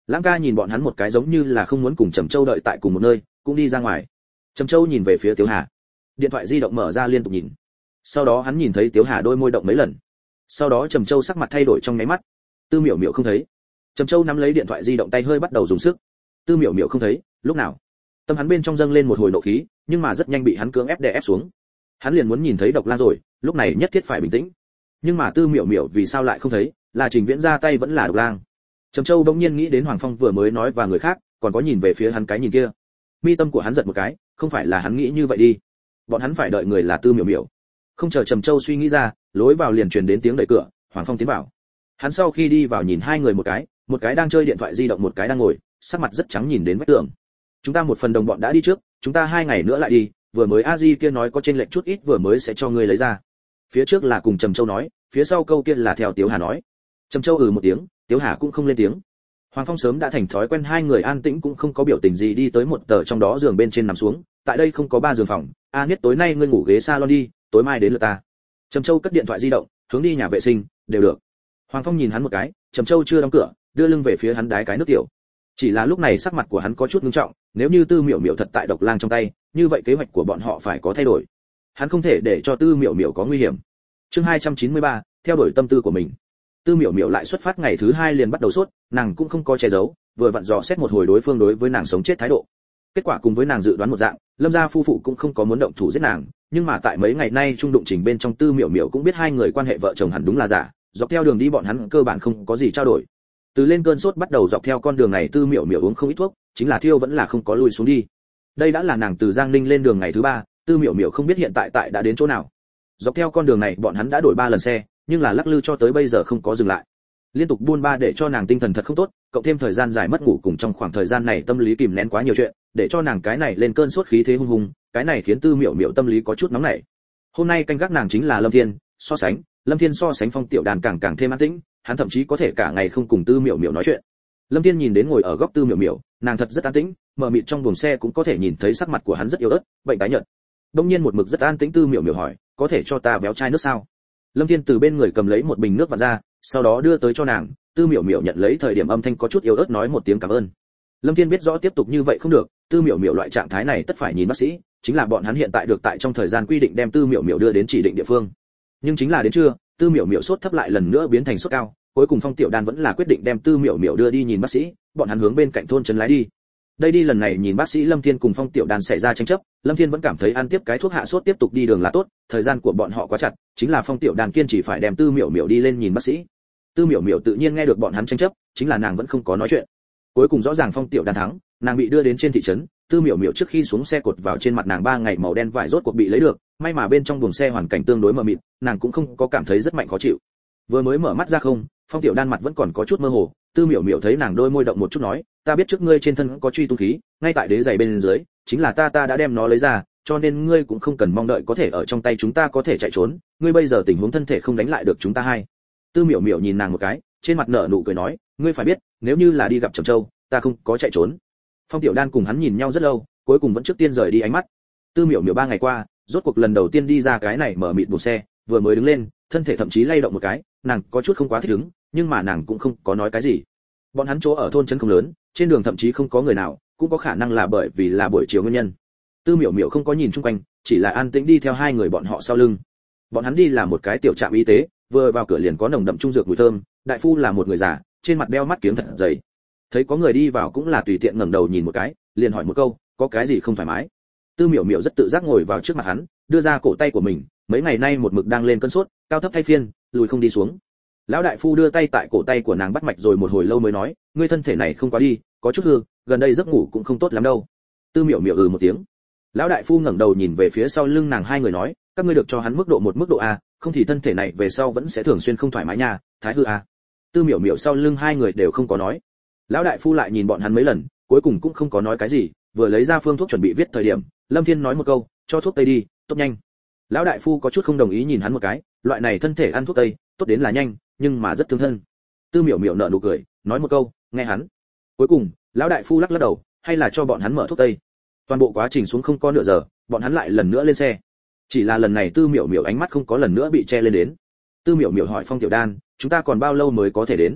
Lãng ca nhìn bọn hắn một cái giống như là không muốn cùng Trầm Châu đợi tại cùng một nơi, cũng đi ra ngoài. Trầm Châu nhìn về phía Tiếu Hà, điện thoại di động mở ra liên tục nhìn. Sau đó hắn nhìn thấy Tiếu Hà đôi môi động mấy lần. Sau đó Trầm Châu sắc mặt thay đổi trong nháy mắt. Tư Miểu Miểu không thấy. Trầm Châu nắm lấy điện thoại di động tay hơi bắt đầu dùng sức. Tư Miểu Miểu không thấy, lúc nào? Tâm hắn bên trong dâng lên một hồi nộ khí, nhưng mà rất nhanh bị hắn cưỡng ép đè ép xuống. Hắn liền muốn nhìn thấy Độc Lang rồi, lúc này nhất thiết phải bình tĩnh. Nhưng mà Tư Miểu Miểu vì sao lại không thấy, là Trình Viễn ra tay vẫn là Độc Lang. Trầm Châu bỗng nhiên nghĩ đến Hoàng Phong vừa mới nói và người khác, còn có nhìn về phía hắn cái nhìn kia. Mi tâm của hắn giật một cái, không phải là hắn nghĩ như vậy đi. Bọn hắn phải đợi người là Tư Miểu Miểu. Không chờ Trầm Châu suy nghĩ ra, lối vào liền truyền đến tiếng đẩy cửa, Hoàng Phong tiến vào. Hắn sau khi đi vào nhìn hai người một cái, một cái đang chơi điện thoại di động, một cái đang ngồi, sắc mặt rất trắng nhìn đến vách tường. Chúng ta một phần đồng bọn đã đi trước, chúng ta hai ngày nữa lại đi, vừa mới a di kia nói có trên lệnh chút ít vừa mới sẽ cho ngươi lấy ra. Phía trước là cùng Trầm Châu nói, phía sau câu kia là theo Tiếu Hà nói. Trầm Châu ừ một tiếng, Tiếu Hà cũng không lên tiếng. Hoàng Phong sớm đã thành thói quen hai người an tĩnh cũng không có biểu tình gì đi tới một tờ trong đó giường bên trên nằm xuống, tại đây không có ba giường phòng, a nhất tối nay ngươi ngủ ghế salon đi, tối mai đến lượt ta. Trầm Châu cất điện thoại di động, hướng đi nhà vệ sinh, đều được. Hoàng Phong nhìn hắn một cái, Trầm Châu chưa đóng cửa, đưa lưng về phía hắn đái cái nước tiểu. Chỉ là lúc này sắc mặt của hắn có chút nghiêm trọng, nếu như Tư Miểu Miểu thật tại Độc Lang trong tay, như vậy kế hoạch của bọn họ phải có thay đổi. Hắn không thể để cho Tư Miểu Miểu có nguy hiểm. Chương hai trăm chín mươi ba, theo đuổi tâm tư của mình. Tư Miểu Miểu lại xuất phát ngày thứ hai liền bắt đầu sốt, nàng cũng không có che giấu, vừa vặn dò xét một hồi đối phương đối với nàng sống chết thái độ. Kết quả cùng với nàng dự đoán một dạng, Lâm gia phu phụ cũng không có muốn động thủ giết nàng, nhưng mà tại mấy ngày nay trung đụng trình bên trong Tư Miểu Miểu cũng biết hai người quan hệ vợ chồng hẳn đúng là giả, dọc theo đường đi bọn hắn cơ bản không có gì trao đổi. Từ lên cơn sốt bắt đầu dọc theo con đường này Tư Miểu Miểu uống không ít thuốc, chính là thiêu vẫn là không có lùi xuống đi. Đây đã là nàng từ Giang Ninh lên đường ngày thứ ba, Tư Miểu Miểu không biết hiện tại tại đã đến chỗ nào. Dọc theo con đường này bọn hắn đã đổi ba lần xe, nhưng là lắc lư cho tới bây giờ không có dừng lại. Liên tục buôn ba để cho nàng tinh thần thật không tốt, cộng thêm thời gian dài mất ngủ cùng trong khoảng thời gian này tâm lý kìm nén quá nhiều chuyện, để cho nàng cái này lên cơn sốt khí thế hung hùng, cái này khiến Tư Miểu Miểu tâm lý có chút nóng nảy. Hôm nay canh gác nàng chính là Lâm Thiên, so sánh, Lâm Thiên so sánh Phong Tiểu Đàn càng càng thêm an tĩnh, hắn thậm chí có thể cả ngày không cùng Tư Miểu Miểu nói chuyện. Lâm Thiên nhìn đến ngồi ở góc Tư Miểu Miểu, nàng thật rất an tĩnh, mờ mịt trong buồng xe cũng có thể nhìn thấy sắc mặt của hắn rất yếu ớt, bệnh tái nhợt. Đông nhiên một mực rất an tĩnh Tư Miểu Miểu hỏi, có thể cho ta véo chai nước sao? Lâm Thiên từ bên người cầm lấy một bình nước vặn ra, sau đó đưa tới cho nàng. Tư Miểu Miểu nhận lấy thời điểm âm thanh có chút yếu ớt nói một tiếng cảm ơn. Lâm Thiên biết rõ tiếp tục như vậy không được, Tư Miểu Miểu loại trạng thái này tất phải nhìn bác sĩ, chính là bọn hắn hiện tại được tại trong thời gian quy định đem Tư Miểu Miểu đưa đến chỉ định địa phương. Nhưng chính là đến trưa, Tư Miểu Miểu sốt thấp lại lần nữa biến thành sốt cao, cuối cùng Phong Tiểu Đan vẫn là quyết định đem Tư Miểu Miểu đưa đi nhìn bác sĩ, bọn hắn hướng bên cạnh thôn trấn lái đi. Đây đi lần này nhìn bác sĩ Lâm Thiên cùng Phong Tiểu Đan xảy ra tranh chấp, Lâm Thiên vẫn cảm thấy ăn tiếp cái thuốc hạ sốt tiếp tục đi đường là tốt, thời gian của bọn họ quá chặt, chính là Phong Tiểu Đan kiên trì phải đem Tư Miểu Miểu đi lên nhìn bác sĩ. Tư Miểu Miểu tự nhiên nghe được bọn hắn tranh chấp, chính là nàng vẫn không có nói chuyện. Cuối cùng rõ ràng Phong Tiểu Đan thắng, nàng bị đưa đến trên thị trấn, Tư Miểu Miểu trước khi xuống xe cột vào trên mặt nàng ba ngày màu đen vải rốt cuộc bị lấy được, may mà bên trong buồng xe hoàn cảnh tương đối mờ mịt, nàng cũng không có cảm thấy rất mạnh khó chịu. Vừa mới mở mắt ra không, Phong Tiểu Đan mặt vẫn còn có chút mơ hồ, Tư Miểu Miểu thấy nàng đôi môi động một chút nói, ta biết trước ngươi trên thân có truy tung khí, ngay tại đế giày bên dưới, chính là ta ta đã đem nó lấy ra, cho nên ngươi cũng không cần mong đợi có thể ở trong tay chúng ta có thể chạy trốn, ngươi bây giờ tình huống thân thể không đánh lại được chúng ta hai. Tư Miểu Miểu nhìn nàng một cái, trên mặt nở nụ cười nói, ngươi phải biết, nếu như là đi gặp Trầm Châu, ta không có chạy trốn. Phong Tiểu Đan cùng hắn nhìn nhau rất lâu, cuối cùng vẫn trước tiên rời đi ánh mắt. Tư Miểu Miểu ba ngày qua, rốt cuộc lần đầu tiên đi ra cái này mở mịt buồng xe, vừa mới đứng lên, thân thể thậm chí lay động một cái, nàng có chút không quá thích ứng, nhưng mà nàng cũng không có nói cái gì. Bọn hắn chỗ ở thôn trấn không lớn, trên đường thậm chí không có người nào, cũng có khả năng là bởi vì là buổi chiều nguyên nhân. Tư Miểu Miểu không có nhìn xung quanh, chỉ là an tĩnh đi theo hai người bọn họ sau lưng. Bọn hắn đi là một cái tiểu trạm y tế, vừa vào cửa liền có nồng đậm trung dược mùi thơm, đại phu là một người già, trên mặt đeo mắt kiếng thật dày. Thấy có người đi vào cũng là tùy tiện ngẩng đầu nhìn một cái, liền hỏi một câu, có cái gì không thoải mái? Tư Miểu Miểu rất tự giác ngồi vào trước mặt hắn, đưa ra cổ tay của mình, mấy ngày nay một mực đang lên cơn sốt, cao thấp thay phiên, lùi không đi xuống. Lão đại phu đưa tay tại cổ tay của nàng bắt mạch rồi một hồi lâu mới nói, ngươi thân thể này không quá đi, có chút hư, gần đây giấc ngủ cũng không tốt lắm đâu. Tư Miểu Miểu ừ một tiếng. Lão đại phu ngẩng đầu nhìn về phía sau lưng nàng hai người nói, các ngươi được cho hắn mức độ một mức độ a, không thì thân thể này về sau vẫn sẽ thường xuyên không thoải mái nha, thái hư a. Tư Miểu Miểu sau lưng hai người đều không có nói. Lão đại phu lại nhìn bọn hắn mấy lần, cuối cùng cũng không có nói cái gì, vừa lấy ra phương thuốc chuẩn bị viết thời điểm, Lâm Thiên nói một câu, cho thuốc tây đi, tốt nhanh. Lão đại phu có chút không đồng ý nhìn hắn một cái, loại này thân thể ăn thuốc tây, tốt đến là nhanh, nhưng mà rất thương thân. Tư Miểu Miểu nở nụ cười, nói một câu, nghe hắn. Cuối cùng, lão đại phu lắc lắc đầu, hay là cho bọn hắn mở thuốc tây. Toàn bộ quá trình xuống không có nửa giờ, bọn hắn lại lần nữa lên xe. Chỉ là lần này Tư Miểu Miểu ánh mắt không có lần nữa bị che lên đến. Tư Miểu Miểu hỏi Phong Tiểu Đan, chúng ta còn bao lâu mới có thể đến?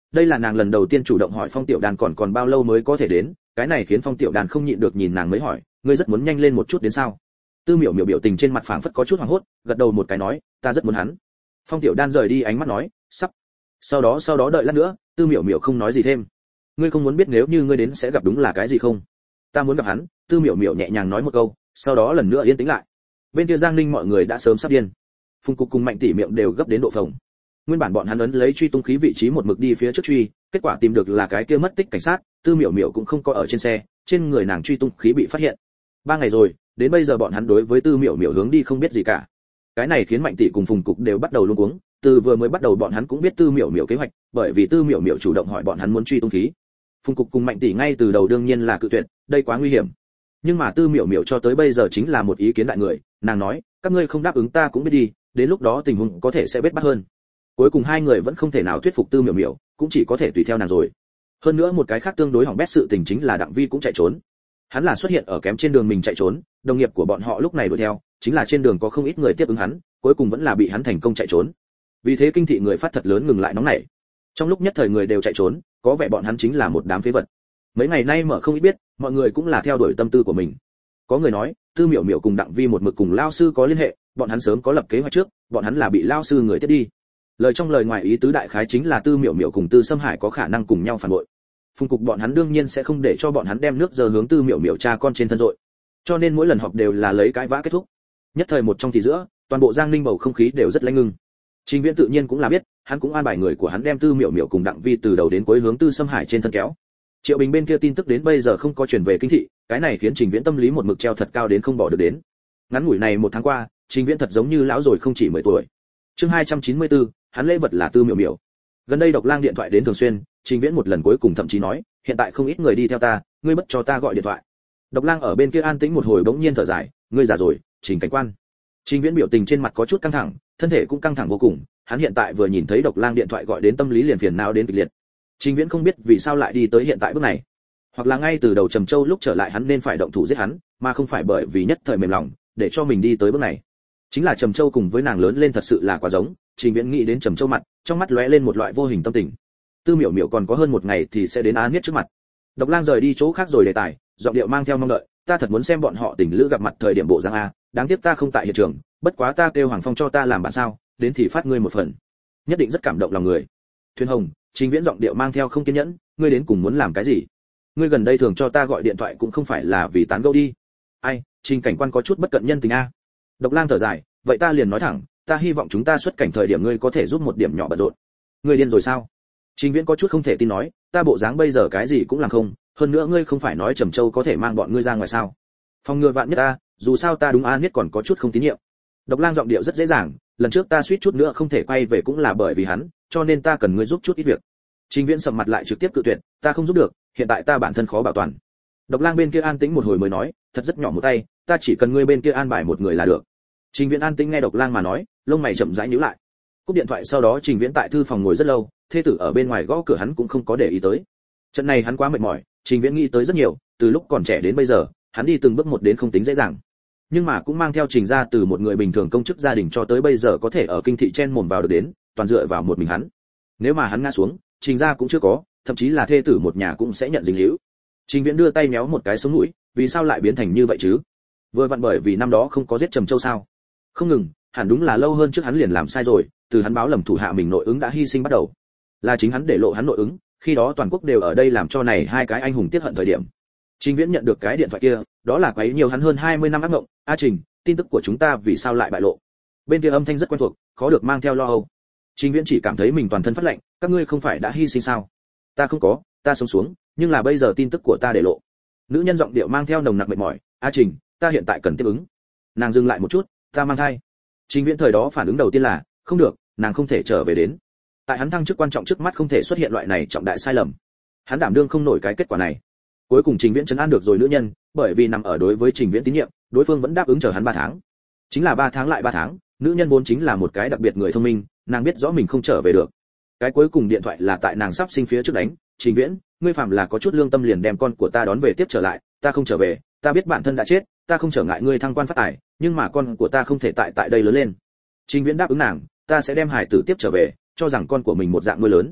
đây là nàng lần đầu tiên chủ động hỏi Phong Tiểu Đàn còn còn bao lâu mới có thể đến, cái này khiến Phong Tiểu Đàn không nhịn được nhìn nàng mới hỏi, ngươi rất muốn nhanh lên một chút đến sao? Tư Miểu Miểu biểu tình trên mặt phảng phất có chút hoảng hốt, gật đầu một cái nói, ta rất muốn hắn. Phong Tiểu Đan rời đi ánh mắt nói, sắp. Sau đó sau đó đợi lát nữa, Tư Miểu Miểu không nói gì thêm. Ngươi không muốn biết nếu như ngươi đến sẽ gặp đúng là cái gì không? Ta muốn gặp hắn. Tư Miểu Miểu nhẹ nhàng nói một câu, sau đó lần nữa yên tĩnh lại. Bên kia Giang Ninh mọi người đã sớm sắp điên. Phùng Cục cùng Mạnh Tỷ miệng đều gấp đến độ phồng. Nguyên bản bọn hắn ấn lấy truy tung khí vị trí một mực đi phía trước truy, kết quả tìm được là cái kia mất tích cảnh sát, Tư Miểu Miểu cũng không có ở trên xe, trên người nàng truy tung khí bị phát hiện. Ba ngày rồi, đến bây giờ bọn hắn đối với Tư Miểu Miểu hướng đi không biết gì cả. Cái này khiến Mạnh Tỷ cùng Phùng Cục đều bắt đầu luống cuống, từ vừa mới bắt đầu bọn hắn cũng biết Tư Miểu Miểu kế hoạch, bởi vì Tư Miểu Miểu chủ động hỏi bọn hắn muốn truy tung khí. Phùng Cục cùng Mạnh Tỷ ngay từ đầu đương nhiên là cự tuyệt, đây quá nguy hiểm. Nhưng mà Tư Miểu Miểu cho tới bây giờ chính là một ý kiến đại người, nàng nói, các ngươi không đáp ứng ta cũng biết đi, đến lúc đó tình huống có thể sẽ bết bát hơn. Cuối cùng hai người vẫn không thể nào thuyết phục Tư Miểu Miểu, cũng chỉ có thể tùy theo nàng rồi. Hơn nữa một cái khác tương đối hỏng bét sự tình chính là Đặng Vi cũng chạy trốn. Hắn là xuất hiện ở kém trên đường mình chạy trốn, đồng nghiệp của bọn họ lúc này đuổi theo, chính là trên đường có không ít người tiếp ứng hắn, cuối cùng vẫn là bị hắn thành công chạy trốn. Vì thế kinh thị người phát thật lớn ngừng lại nóng nảy. Trong lúc nhất thời người đều chạy trốn, có vẻ bọn hắn chính là một đám phế vật. Mấy ngày nay mở không ít biết, mọi người cũng là theo đuổi tâm tư của mình. Có người nói, Tư Miểu Miểu cùng Đặng Vi một mực cùng lao sư có liên hệ, bọn hắn sớm có lập kế hoạch trước, bọn hắn là bị lao sư người tiếp đi. Lời trong lời ngoài ý tứ đại khái chính là Tư Miểu Miểu cùng Tư Sâm Hải có khả năng cùng nhau phản bội. Phùng Cục bọn hắn đương nhiên sẽ không để cho bọn hắn đem nước giờ hướng Tư Miểu Miểu cha con trên thân rội. Cho nên mỗi lần họp đều là lấy cãi vã kết thúc. Nhất thời một trong thì giữa, toàn bộ Giang Ninh bầu không khí đều rất lạnh ngưng. Trình Viễn tự nhiên cũng là biết, hắn cũng an bài người của hắn đem Tư Miểu Miểu cùng Đặng Vi từ đầu đến cuối hướng Tư Sâm Hải trên thân kéo. Triệu Bình bên kia tin tức đến bây giờ không có truyền về kinh thị, cái này khiến Trình Viễn tâm lý một mực treo thật cao đến không bỏ được đến. Ngắn ngủi này một tháng qua, Trình Viễn thật giống như lão rồi không chỉ mười tuổi. Chương hai trăm chín mươi tư, hắn lễ vật là Tư Miểu Miểu. Gần đây Độc Lang điện thoại đến thường xuyên, Trình Viễn một lần cuối cùng thậm chí nói, hiện tại không ít người đi theo ta, ngươi bất cho ta gọi điện thoại. Độc Lang ở bên kia an tĩnh một hồi bỗng nhiên thở dài, ngươi già rồi, Trình cảnh quan. Trình Viễn biểu tình trên mặt có chút căng thẳng, thân thể cũng căng thẳng vô cùng, hắn hiện tại vừa nhìn thấy Độc Lang điện thoại gọi đến tâm lý liền phiền não đến kịch liệt. Trình Viễn không biết vì sao lại đi tới hiện tại bước này, hoặc là ngay từ đầu Trầm Châu lúc trở lại hắn nên phải động thủ giết hắn, mà không phải bởi vì nhất thời mềm lòng, để cho mình đi tới bước này. Chính là Trầm Châu cùng với nàng lớn lên thật sự là quá giống, Trình Viễn nghĩ đến Trầm Châu mặt, trong mắt lóe lên một loại vô hình tâm tình. Tư Miểu Miểu còn có hơn một ngày thì sẽ đến Á Niết trước mặt. Độc Lang rời đi chỗ khác rồi đề tài, giọng điệu mang theo mong đợi, ta thật muốn xem bọn họ tình lữ gặp mặt thời điểm bộ dáng a, đáng tiếc ta không tại hiện trường, bất quá ta kêu Hoàng Phong cho ta làm bạn sao, đến thì phát ngươi một phần. Nhất định rất cảm động lòng người. Thuyền Hồng, Trình Viễn giọng điệu mang theo không kiên nhẫn, ngươi đến cùng muốn làm cái gì? Ngươi gần đây thường cho ta gọi điện thoại cũng không phải là vì tán gẫu đi. Ai, Trình cảnh quan có chút bất cận nhân tình a. Độc Lang thở dài, vậy ta liền nói thẳng, ta hy vọng chúng ta xuất cảnh thời điểm ngươi có thể giúp một điểm nhỏ bận rộn. Ngươi điên rồi sao? Trình Viễn có chút không thể tin nói, ta bộ dáng bây giờ cái gì cũng làm không, hơn nữa ngươi không phải nói Trầm Châu có thể mang bọn ngươi ra ngoài sao? Phòng ngừa vạn nhất ta, dù sao ta đúng an biết còn có chút không tín nhiệm. Độc Lang giọng điệu rất dễ dàng, lần trước ta suýt chút nữa không thể quay về cũng là bởi vì hắn, cho nên ta cần ngươi giúp chút ít việc. Trình Viễn sầm mặt lại trực tiếp cự tuyệt, ta không giúp được, hiện tại ta bản thân khó bảo toàn. Độc Lang bên kia an tĩnh một hồi mới nói, thật rất nhỏ một tay, ta chỉ cần ngươi bên kia an bài một người là được. Trình Viễn an tĩnh nghe Độc Lang mà nói, lông mày chậm rãi nhíu lại. Cúp điện thoại sau đó Trình Viễn tại thư phòng ngồi rất lâu, thê tử ở bên ngoài gõ cửa hắn cũng không có để ý tới. Trận này hắn quá mệt mỏi, Trình Viễn nghĩ tới rất nhiều, từ lúc còn trẻ đến bây giờ, hắn đi từng bước một đến không tính dễ dàng. Nhưng mà cũng mang theo Trình gia từ một người bình thường công chức gia đình cho tới bây giờ có thể ở kinh thị chen mồm vào được đến, toàn dựa vào một mình hắn. Nếu mà hắn ngã xuống, Trình gia cũng chưa có, thậm chí là thê tử một nhà cũng sẽ nhận dính líu. Trình Viễn đưa tay méo một cái sống mũi, vì sao lại biến thành như vậy chứ? Vừa vặn bởi vì năm đó không có giết Trầm Châu sao? Không ngừng, hẳn đúng là lâu hơn trước hắn liền làm sai rồi, từ hắn báo lầm thủ hạ mình nội ứng đã hy sinh bắt đầu. Là chính hắn để lộ hắn nội ứng, khi đó toàn quốc đều ở đây làm cho này hai cái anh hùng tiếc hận thời điểm. Trình Viễn nhận được cái điện thoại kia, đó là quấy nhiều hắn hơn hai mươi năm ác mộng, "A Trình, tin tức của chúng ta vì sao lại bại lộ?" Bên kia âm thanh rất quen thuộc, khó được mang theo lo âu. Trình Viễn chỉ cảm thấy mình toàn thân phát lạnh, "Các ngươi không phải đã hy sinh sao?" "Ta không có, ta sống xuống, nhưng là bây giờ tin tức của ta để lộ." Nữ nhân giọng điệu mang theo nồng nặc mệt mỏi, "A Trình, ta hiện tại cần tiếp ứng." Nàng dừng lại một chút, "Ta mang thai." Trình Viễn thời đó phản ứng đầu tiên là, không được, nàng không thể trở về đến. Tại hắn thăng chức quan trọng trước mắt không thể xuất hiện loại này trọng đại sai lầm. Hắn đảm đương không nổi cái kết quả này. Cuối cùng Trình Viễn trấn an được rồi nữ nhân, bởi vì nằm ở đối với Trình Viễn tín nhiệm, đối phương vẫn đáp ứng chờ hắn ba tháng. Chính là ba tháng lại ba tháng, nữ nhân vốn chính là một cái đặc biệt người thông minh, nàng biết rõ mình không trở về được. Cái cuối cùng điện thoại là tại nàng sắp sinh phía trước đánh, "Trình Viễn, ngươi phạm là có chút lương tâm liền đem con của ta đón về tiếp trở lại, ta không trở về, ta biết bản thân đã chết, ta không trở ngại ngươi thăng quan phát tài, nhưng mà con của ta không thể tại tại đây lớn lên." Trình Viễn đáp ứng nàng, "Ta sẽ đem hải tử tiếp trở về, cho rằng con của mình một dạng nuôi lớn."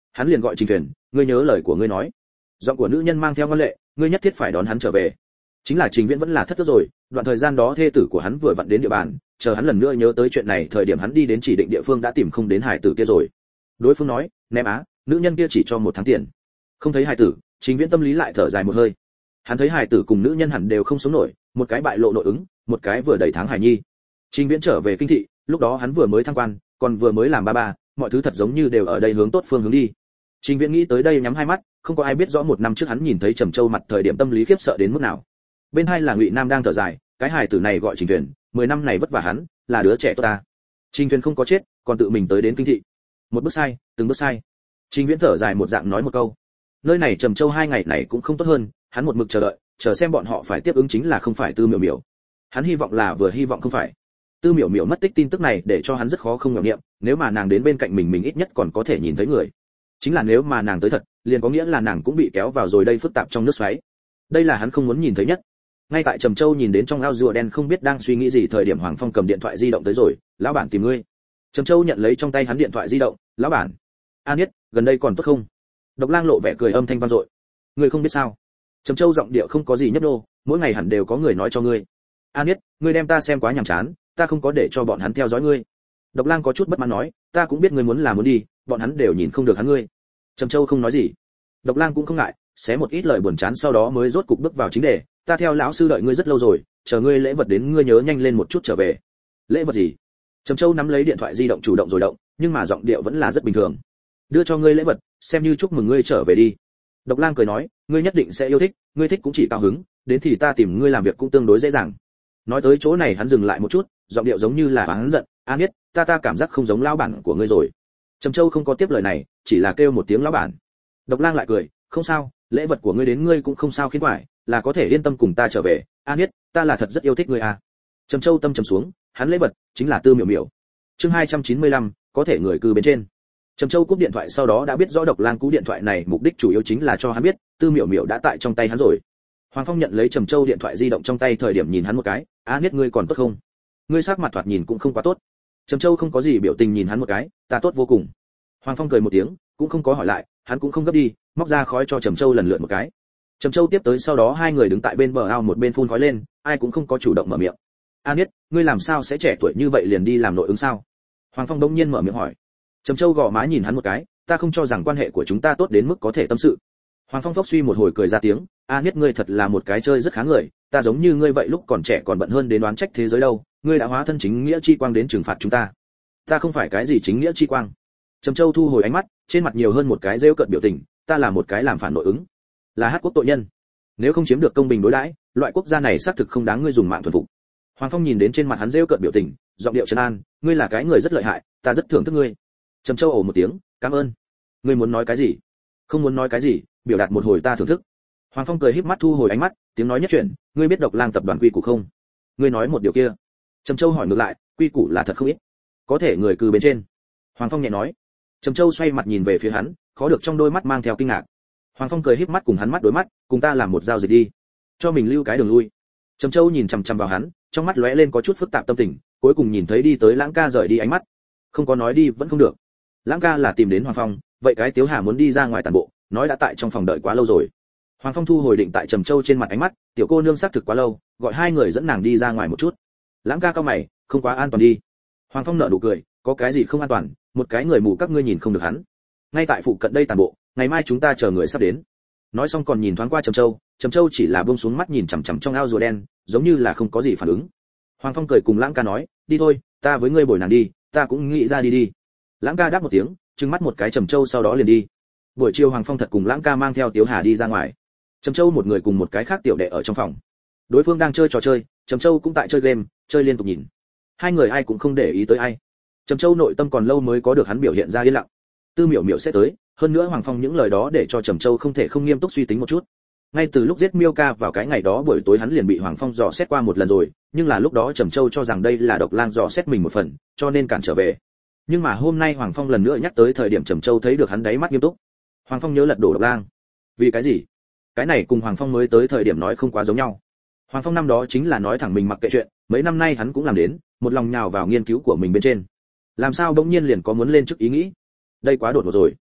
Hắn liền gọi Trình Thuyền, ngươi nhớ lời của ngươi nói. Giọng của nữ nhân mang theo ngân lệ, ngươi nhất thiết phải đón hắn trở về. Chính là Trình Viễn vẫn là thất tức rồi, đoạn thời gian đó thê tử của hắn vừa vặn đến địa bàn, chờ hắn lần nữa nhớ tới chuyện này, thời điểm hắn đi đến chỉ định địa phương đã tìm không đến hải tử kia rồi. Đối phương nói, ném á, nữ nhân kia chỉ cho một tháng tiền. Không thấy hải tử, Trình Viễn tâm lý lại thở dài một hơi. Hắn thấy hải tử cùng nữ nhân hẳn đều không sống nổi, một cái bại lộ nội ứng, một cái vừa đầy tháng hài nhi. Trình Viễn trở về kinh thị, lúc đó hắn vừa mới thăng quan, còn vừa mới làm ba ba, mọi thứ thật giống như đều ở đây hướng tốt phương hướng đi. Trình Viễn nghĩ tới đây nhắm hai mắt, không có ai biết rõ một năm trước hắn nhìn thấy Trầm Châu mặt thời điểm tâm lý khiếp sợ đến mức nào. Bên hai là Ngụy Nam đang thở dài, cái hài tử này gọi Trình Thuyền, mười năm này vất vả hắn, là đứa trẻ tốt ta. Trình Thuyền không có chết, còn tự mình tới đến kinh thị. Một bước sai, từng bước sai. Trình Viễn thở dài một dạng nói một câu. Nơi này Trầm Châu hai ngày này cũng không tốt hơn, hắn một mực chờ đợi, chờ xem bọn họ phải tiếp ứng chính là không phải Tư Miểu Miểu. Hắn hy vọng là vừa hy vọng không phải. Tư Miểu Miểu mất tích tin tức này để cho hắn rất khó không nhậm niệm, nếu mà nàng đến bên cạnh mình mình ít nhất còn có thể nhìn thấy người. Chính là nếu mà nàng tới thật, liền có nghĩa là nàng cũng bị kéo vào rồi đây phức tạp trong nước xoáy. Đây là hắn không muốn nhìn thấy nhất. Ngay tại Trầm Châu nhìn đến trong ao rùa đen không biết đang suy nghĩ gì thời điểm Hoàng Phong cầm điện thoại di động tới rồi, lão bản tìm ngươi. Trầm Châu nhận lấy trong tay hắn điện thoại di động, lão bản. An Niết, gần đây còn tốt không? Độc Lang lộ vẻ cười âm thanh vang dội. Ngươi không biết sao? Trầm Châu giọng điệu không có gì nhấp nô, mỗi ngày hẳn đều có người nói cho ngươi. An Niết, ngươi đem ta xem quá nhàm chán, ta không có để cho bọn hắn theo dõi ngươi. Độc Lang có chút bất mãn nói, ta cũng biết ngươi muốn là muốn đi, bọn hắn đều nhìn không được hắn ngươi. Trầm Châu không nói gì. Độc Lang cũng không ngại, xé một ít lời buồn chán sau đó mới rốt cục bước vào chính đề, ta theo lão sư đợi ngươi rất lâu rồi, chờ ngươi lễ vật đến ngươi nhớ nhanh lên một chút trở về. Lễ vật gì? Trầm Châu nắm lấy điện thoại di động chủ động rồi động, nhưng mà giọng điệu vẫn là rất bình thường. Đưa cho ngươi lễ vật, xem như chúc mừng ngươi trở về đi. Độc Lang cười nói, ngươi nhất định sẽ yêu thích, ngươi thích cũng chỉ cao hứng, đến thì ta tìm ngươi làm việc cũng tương đối dễ dàng. Nói tới chỗ này hắn dừng lại một chút, giọng điệu giống như là oán giận, a biết, ta ta cảm giác không giống lão bản của ngươi rồi. Trầm Châu không có tiếp lời này, chỉ là kêu một tiếng lão bản. Độc Lang lại cười, không sao, lễ vật của ngươi đến ngươi cũng không sao khiến quải, là có thể yên tâm cùng ta trở về. A biết, ta là thật rất yêu thích ngươi à. Trầm Châu tâm trầm xuống, hắn lễ vật chính là Tư Miểu Miểu. Chương hai trăm chín mươi lăm, có thể người cư bên trên. Trầm Châu cúp điện thoại sau đó đã biết rõ Độc Lang cú điện thoại này mục đích chủ yếu chính là cho hắn biết, Tư Miểu Miểu đã tại trong tay hắn rồi. Hoàng Phong nhận lấy Trầm Châu điện thoại di động trong tay thời điểm nhìn hắn một cái, "A Niết ngươi còn tốt không? Ngươi sắc mặt thoạt nhìn cũng không quá tốt." Trầm Châu không có gì biểu tình nhìn hắn một cái, "Ta tốt vô cùng." Hoàng Phong cười một tiếng, cũng không có hỏi lại, hắn cũng không gấp đi, móc ra khói cho Trầm Châu lần lượt một cái. Trầm Châu tiếp tới sau đó hai người đứng tại bên bờ ao một bên phun khói lên, ai cũng không có chủ động mở miệng. "A Niết, ngươi làm sao sẽ trẻ tuổi như vậy liền đi làm nội ứng sao?" Hoàng Phong đống nhiên mở miệng hỏi. Trầm Châu gò má nhìn hắn một cái, "Ta không cho rằng quan hệ của chúng ta tốt đến mức có thể tâm sự." Hoàng Phong phốc suy một hồi cười ra tiếng, "A Niết ngươi thật là một cái chơi rất khá người, ta giống như ngươi vậy lúc còn trẻ còn bận hơn đến đoán trách thế giới đâu, ngươi đã hóa thân chính nghĩa chi quang đến trừng phạt chúng ta." "Ta không phải cái gì chính nghĩa chi quang." Trầm Châu thu hồi ánh mắt, trên mặt nhiều hơn một cái rêu cợt biểu tình, "Ta là một cái làm phản nội ứng, là hát quốc tội nhân. Nếu không chiếm được công bình đối đãi, loại quốc gia này xác thực không đáng ngươi dùng mạng thuần phục." Hoàng Phong nhìn đến trên mặt hắn rêu cợt biểu tình, giọng điệu trấn an, "Ngươi là cái người rất lợi hại, ta rất thưởng thức ngươi." Trầm Châu ồ một tiếng, "Cảm ơn." "Ngươi muốn nói cái gì?" "Không muốn nói cái gì, biểu đạt một hồi ta thưởng thức." Hoàng Phong cười híp mắt thu hồi ánh mắt, tiếng nói nhất chuyển, "Ngươi biết Độc Lang tập đoàn quy củ không?" "Ngươi nói một điều kia." Trầm Châu hỏi ngược lại, "Quy củ là thật không ít, có thể người cư bên trên." Hoàng Phong nhẹ nói. Trầm Châu xoay mặt nhìn về phía hắn, khó được trong đôi mắt mang theo kinh ngạc. Hoàng Phong cười híp mắt cùng hắn mắt đối mắt, "Cùng ta làm một giao dịch đi, cho mình lưu cái đường lui." Trầm Châu nhìn chằm chằm vào hắn, trong mắt lóe lên có chút phức tạp tâm tình, cuối cùng nhìn thấy đi tới Lãng Ca rời đi ánh mắt. Không có nói đi vẫn không được. Lãng Ca là tìm đến Hoàng Phong, vậy cái Tiếu Hà muốn đi ra ngoài tản bộ, nói đã tại trong phòng đợi quá lâu rồi. Hoàng Phong thu hồi định tại Trầm Châu trên mặt ánh mắt, "Tiểu cô nương xác thực quá lâu, gọi hai người dẫn nàng đi ra ngoài một chút." Lãng Ca cau mày, "Không quá an toàn đi." Hoàng Phong nở nụ cười, "Có cái gì không an toàn, một cái người mù các ngươi nhìn không được hắn. Ngay tại phụ cận đây tản bộ, ngày mai chúng ta chờ người sắp đến." Nói xong còn nhìn thoáng qua Trầm Châu, Trầm Châu chỉ là buông xuống mắt nhìn chằm chằm trong ao rùa đen, giống như là không có gì phản ứng. Hoàng Phong cười cùng Lãng Ca nói, "Đi thôi, ta với ngươi bồi nàng đi, ta cũng nghĩ ra đi đi." Lãng Ca đáp một tiếng, trừng mắt một cái Trầm Châu sau đó liền đi. Buổi chiều Hoàng Phong thật cùng Lãng Ca mang theo Tiếu Hà đi ra ngoài. Trầm Châu một người cùng một cái khác tiểu đệ ở trong phòng. Đối phương đang chơi trò chơi, Trầm Châu cũng tại chơi game, chơi liên tục nhìn. Hai người ai cũng không để ý tới ai. Trầm Châu nội tâm còn lâu mới có được hắn biểu hiện ra yên lặng. Tư Miểu Miểu sẽ tới, hơn nữa Hoàng Phong những lời đó để cho Trầm Châu không thể không nghiêm túc suy tính một chút. Ngay từ lúc giết Miêu Ca vào cái ngày đó buổi tối hắn liền bị Hoàng Phong dò xét qua một lần rồi, nhưng là lúc đó Trầm Châu cho rằng đây là Độc Lang dò xét mình một phần, cho nên cản trở về. Nhưng mà hôm nay Hoàng Phong lần nữa nhắc tới thời điểm Trầm Châu thấy được hắn đáy mắt nghiêm túc. Hoàng Phong nhớ lật đổ Độc Lang. Vì cái gì? Cái này cùng Hoàng Phong mới tới thời điểm nói không quá giống nhau. Hoàng Phong năm đó chính là nói thẳng mình mặc kệ chuyện, mấy năm nay hắn cũng làm đến, một lòng nhào vào nghiên cứu của mình bên trên. Làm sao bỗng nhiên liền có muốn lên chức ý nghĩ? Đây quá đột ngột rồi.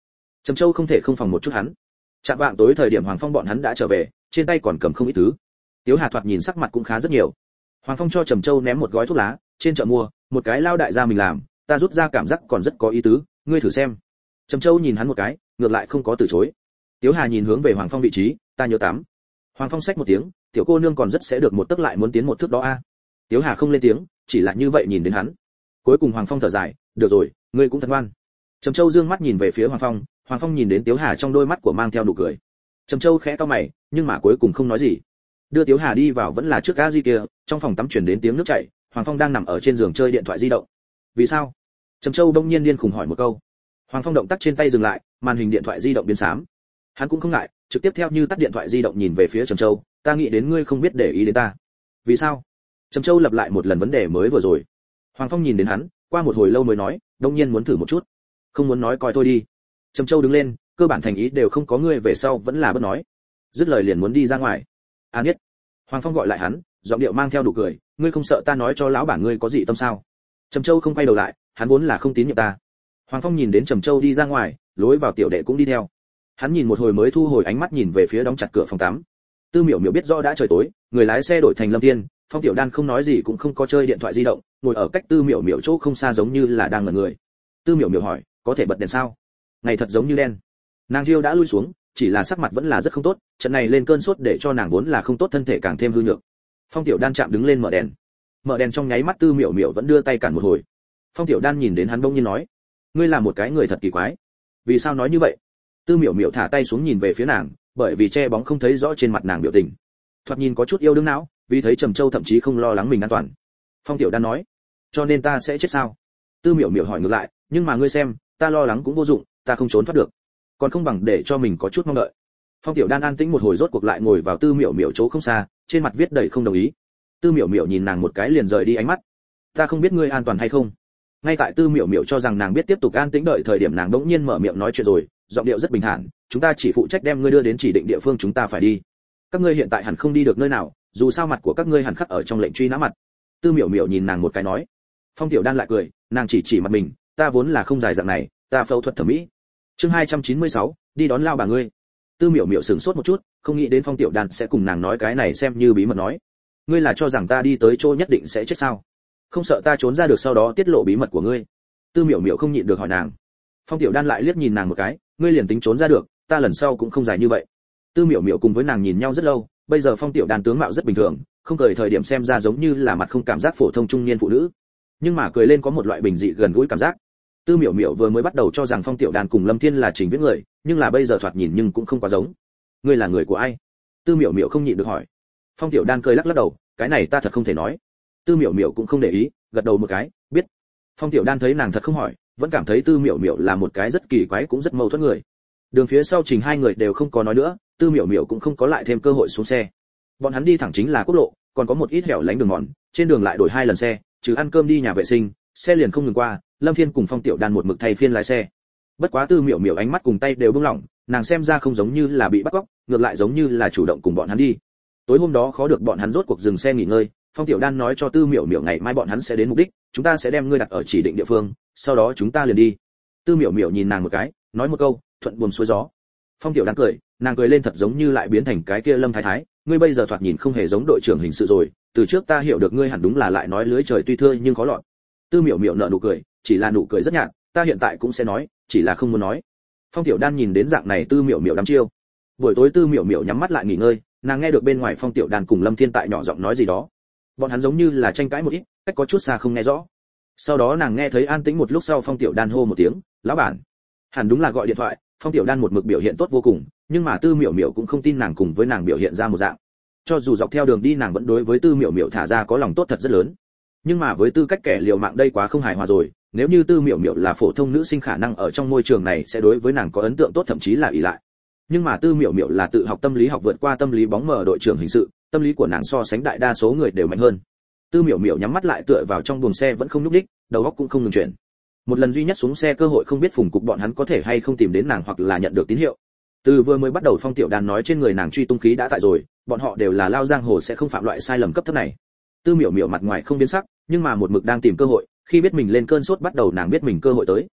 Trầm Châu không thể không phòng một chút hắn. Chạm vạng tối thời điểm Hoàng Phong bọn hắn đã trở về, trên tay còn cầm không ít thứ. Tiếu Hà thoạt nhìn sắc mặt cũng khá rất nhiều. Hoàng Phong cho Trầm Châu ném một gói thuốc lá, trên chợ mua, một cái lao đại gia mình làm, ta rút ra cảm giác còn rất có ý tứ, ngươi thử xem. Trầm Châu nhìn hắn một cái, ngược lại không có từ chối. Tiếu Hà nhìn hướng về Hoàng Phong vị trí, ta nhớ tắm. Hoàng Phong xách một tiếng, tiểu cô nương còn rất sẽ được một tức lại muốn tiến một thước đó a. Tiếu Hà không lên tiếng, chỉ là như vậy nhìn đến hắn. Cuối cùng Hoàng Phong thở dài, được rồi, ngươi cũng thật ngoan. Trầm Châu dương mắt nhìn về phía Hoàng Phong, Hoàng Phong nhìn đến Tiếu Hà trong đôi mắt của mang theo nụ cười. Trầm Châu khẽ cau mày, nhưng mà cuối cùng không nói gì. Đưa Tiếu Hà đi vào vẫn là trước ga di kia, trong phòng tắm truyền đến tiếng nước chảy, Hoàng Phong đang nằm ở trên giường chơi điện thoại di động. Vì sao? Trầm Châu đông nhiên điên khùng hỏi một câu. Hoàng Phong động tác trên tay dừng lại, màn hình điện thoại di động biến xám. Hắn cũng không ngại, trực tiếp theo như tắt điện thoại di động nhìn về phía Trầm Châu, ta nghĩ đến ngươi không biết để ý đến ta. Vì sao? Trầm Châu lặp lại một lần vấn đề mới vừa rồi. Hoàng Phong nhìn đến hắn, qua một hồi lâu mới nói, đông nhiên muốn thử một chút. Không muốn nói coi thôi đi. Trầm Châu đứng lên, cơ bản thành ý đều không có, ngươi về sau vẫn là bất nói. Dứt lời liền muốn đi ra ngoài. A Niết. Hoàng Phong gọi lại hắn, giọng điệu mang theo nụ cười, ngươi không sợ ta nói cho lão bản ngươi có gì tâm sao? Trầm Châu không quay đầu lại, hắn vốn là không tín nhiệm ta. Hoàng Phong nhìn đến Trầm Châu đi ra ngoài, lối vào tiểu đệ cũng đi theo. Hắn nhìn một hồi mới thu hồi ánh mắt nhìn về phía đóng chặt cửa phòng tắm. Tư Miểu Miểu biết rõ đã trời tối, người lái xe đổi thành Lâm Thiên, Phong Tiểu Đan không nói gì cũng không có chơi điện thoại di động, ngồi ở cách Tư Miểu Miểu chỗ không xa giống như là đang ngẩn người. Tư Miểu Miểu hỏi, có thể bật đèn sao? Ngày thật giống như đen. Nàng Thiêu đã lui xuống, chỉ là sắc mặt vẫn là rất không tốt, trận này lên cơn sốt để cho nàng vốn là không tốt thân thể càng thêm hư nhược. Phong Tiểu Đan chạm đứng lên mở đèn. Mở đèn trong nháy mắt Tư Miểu Miểu vẫn đưa tay cản một hồi. Phong Tiểu Đan nhìn đến hắn bỗng nhiên nói, ngươi là một cái người thật kỳ quái. Vì sao nói như vậy? Tư Miểu Miểu thả tay xuống nhìn về phía nàng, bởi vì che bóng không thấy rõ trên mặt nàng biểu tình. Thoạt nhìn có chút yêu đương não, vì thấy Trầm Châu thậm chí không lo lắng mình an toàn. Phong Tiểu Đan nói, cho nên ta sẽ chết sao? Tư Miểu Miểu hỏi ngược lại, nhưng mà ngươi xem, ta lo lắng cũng vô dụng, ta không trốn thoát được, còn không bằng để cho mình có chút mong đợi. Phong Tiểu Đan an tĩnh một hồi rốt cuộc lại ngồi vào Tư Miểu Miểu chỗ không xa, trên mặt viết đầy không đồng ý. Tư Miểu Miểu nhìn nàng một cái liền rời đi ánh mắt. Ta không biết ngươi an toàn hay không. Ngay tại Tư Miểu Miểu cho rằng nàng biết tiếp tục an tĩnh đợi thời điểm nàng đỗng nhiên mở miệng nói chuyện rồi, giọng điệu rất bình thản, chúng ta chỉ phụ trách đem ngươi đưa đến chỉ định địa phương chúng ta phải đi. Các ngươi hiện tại hẳn không đi được nơi nào, dù sao mặt của các ngươi hẳn khắc ở trong lệnh truy nã mặt. Tư Miểu Miểu nhìn nàng một cái nói. Phong Tiểu Đan lại cười, nàng chỉ chỉ mặt mình, ta vốn là không dài dạng này, ta phẫu thuật thẩm mỹ. Chương hai trăm chín mươi sáu, đi đón lao bà ngươi. Tư Miểu Miểu sửng sốt một chút, không nghĩ đến Phong Tiểu Đan sẽ cùng nàng nói cái này xem như bí mật nói. Ngươi là cho rằng ta đi tới chỗ nhất định sẽ chết sao? Không sợ ta trốn ra được sau đó tiết lộ bí mật của ngươi? Tư Miểu Miểu không nhịn được hỏi nàng. Phong Tiểu Đan lại liếc nhìn nàng một cái, ngươi liền tính trốn ra được, ta lần sau cũng không dài như vậy. Tư Miểu Miểu cùng với nàng nhìn nhau rất lâu, bây giờ Phong Tiểu Đan tướng mạo rất bình thường, không cười thời điểm xem ra giống như là mặt không cảm giác phổ thông trung niên phụ nữ, nhưng mà cười lên có một loại bình dị gần gũi cảm giác. Tư Miểu Miểu vừa mới bắt đầu cho rằng Phong Tiểu Đan cùng Lâm Thiên là Trình Viễn người, nhưng là bây giờ thoạt nhìn nhưng cũng không quá giống. Ngươi là người của ai? Tư Miểu Miểu không nhịn được hỏi. Phong Tiểu Đan cười lắc lắc đầu, cái này ta thật không thể nói. Tư Miểu Miểu cũng không để ý, gật đầu một cái, biết. Phong Tiểu Đan thấy nàng thật không hỏi, vẫn cảm thấy Tư Miểu Miểu là một cái rất kỳ quái cũng rất mâu thuẫn người. Đường phía sau Trình hai người đều không có nói nữa, Tư Miểu Miểu cũng không có lại thêm cơ hội xuống xe. Bọn hắn đi thẳng chính là quốc lộ, còn có một ít hẻo lánh đường mòn, trên đường lại đổi hai lần xe, trừ ăn cơm đi nhà vệ sinh, xe liền không ngừng qua. Lâm Thiên cùng Phong Tiểu Đan một mực thay phiên lái xe. Bất quá Tư Miểu Miểu ánh mắt cùng tay đều buông lỏng, nàng xem ra không giống như là bị bắt cóc, ngược lại giống như là chủ động cùng bọn hắn đi. Tối hôm đó khó được bọn hắn rốt cuộc dừng xe nghỉ ngơi, Phong Tiểu Đan nói cho Tư Miểu Miểu ngày mai bọn hắn sẽ đến mục đích, chúng ta sẽ đem ngươi đặt ở chỉ định địa phương, sau đó chúng ta liền đi. Tư Miểu Miểu nhìn nàng một cái, nói một câu, thuận buồm xuôi gió. Phong Tiểu Đan cười, nàng cười lên thật giống như lại biến thành cái kia Lâm Thái Thái, ngươi bây giờ thoạt nhìn không hề giống đội trưởng hình sự rồi, từ trước ta hiểu được ngươi hẳn đúng là lại nói lưới trời tuy thưa nhưng khó lọt. Tư Miểu Miểu nở nụ cười, chỉ là nụ cười rất nhạt, ta hiện tại cũng sẽ nói, chỉ là không muốn nói. Phong Tiểu Đan nhìn đến dạng này Tư Miểu Miểu đắm chiêu. Buổi tối Tư Miểu Miểu nhắm mắt lại nghỉ ngơi, nàng nghe được bên ngoài Phong Tiểu Đan cùng Lâm Thiên tại nhỏ giọng nói gì đó. Bọn hắn giống như là tranh cãi một ít, cách có chút xa không nghe rõ. Sau đó nàng nghe thấy an tĩnh một lúc sau Phong Tiểu Đan hô một tiếng, lão bản. Hẳn đúng là gọi điện thoại. Phong Tiểu Đan một mực biểu hiện tốt vô cùng, nhưng mà Tư Miểu Miểu cũng không tin nàng cùng với nàng biểu hiện ra một dạng. Cho dù dọc theo đường đi nàng vẫn đối với Tư Miểu Miểu thả ra có lòng tốt thật rất lớn, nhưng mà với tư cách kẻ liều mạng đây quá không hài hòa rồi. Nếu như Tư Miểu Miểu là phổ thông nữ sinh khả năng ở trong môi trường này sẽ đối với nàng có ấn tượng tốt thậm chí là ỷ lại, nhưng mà Tư Miểu Miểu là tự học tâm lý học vượt qua tâm lý bóng mờ đội trưởng hình sự, tâm lý của nàng so sánh đại đa số người đều mạnh hơn. Tư Miểu Miểu nhắm mắt lại tựa vào trong buồng xe vẫn không nhúc nhích, đầu óc cũng không ngừng chuyển. Một lần duy nhất xuống xe cơ hội không biết phùng cục bọn hắn có thể hay không tìm đến nàng hoặc là nhận được tín hiệu. Từ vừa mới bắt đầu Phong Tiểu Đan nói trên người nàng truy tung khí đã tại rồi, bọn họ đều là lao giang hồ sẽ không phạm loại sai lầm cấp thấp này. Tư Miểu Miểu mặt ngoài không biến sắc, nhưng mà một mực đang tìm cơ hội, khi biết mình lên cơn sốt bắt đầu nàng biết mình cơ hội tới.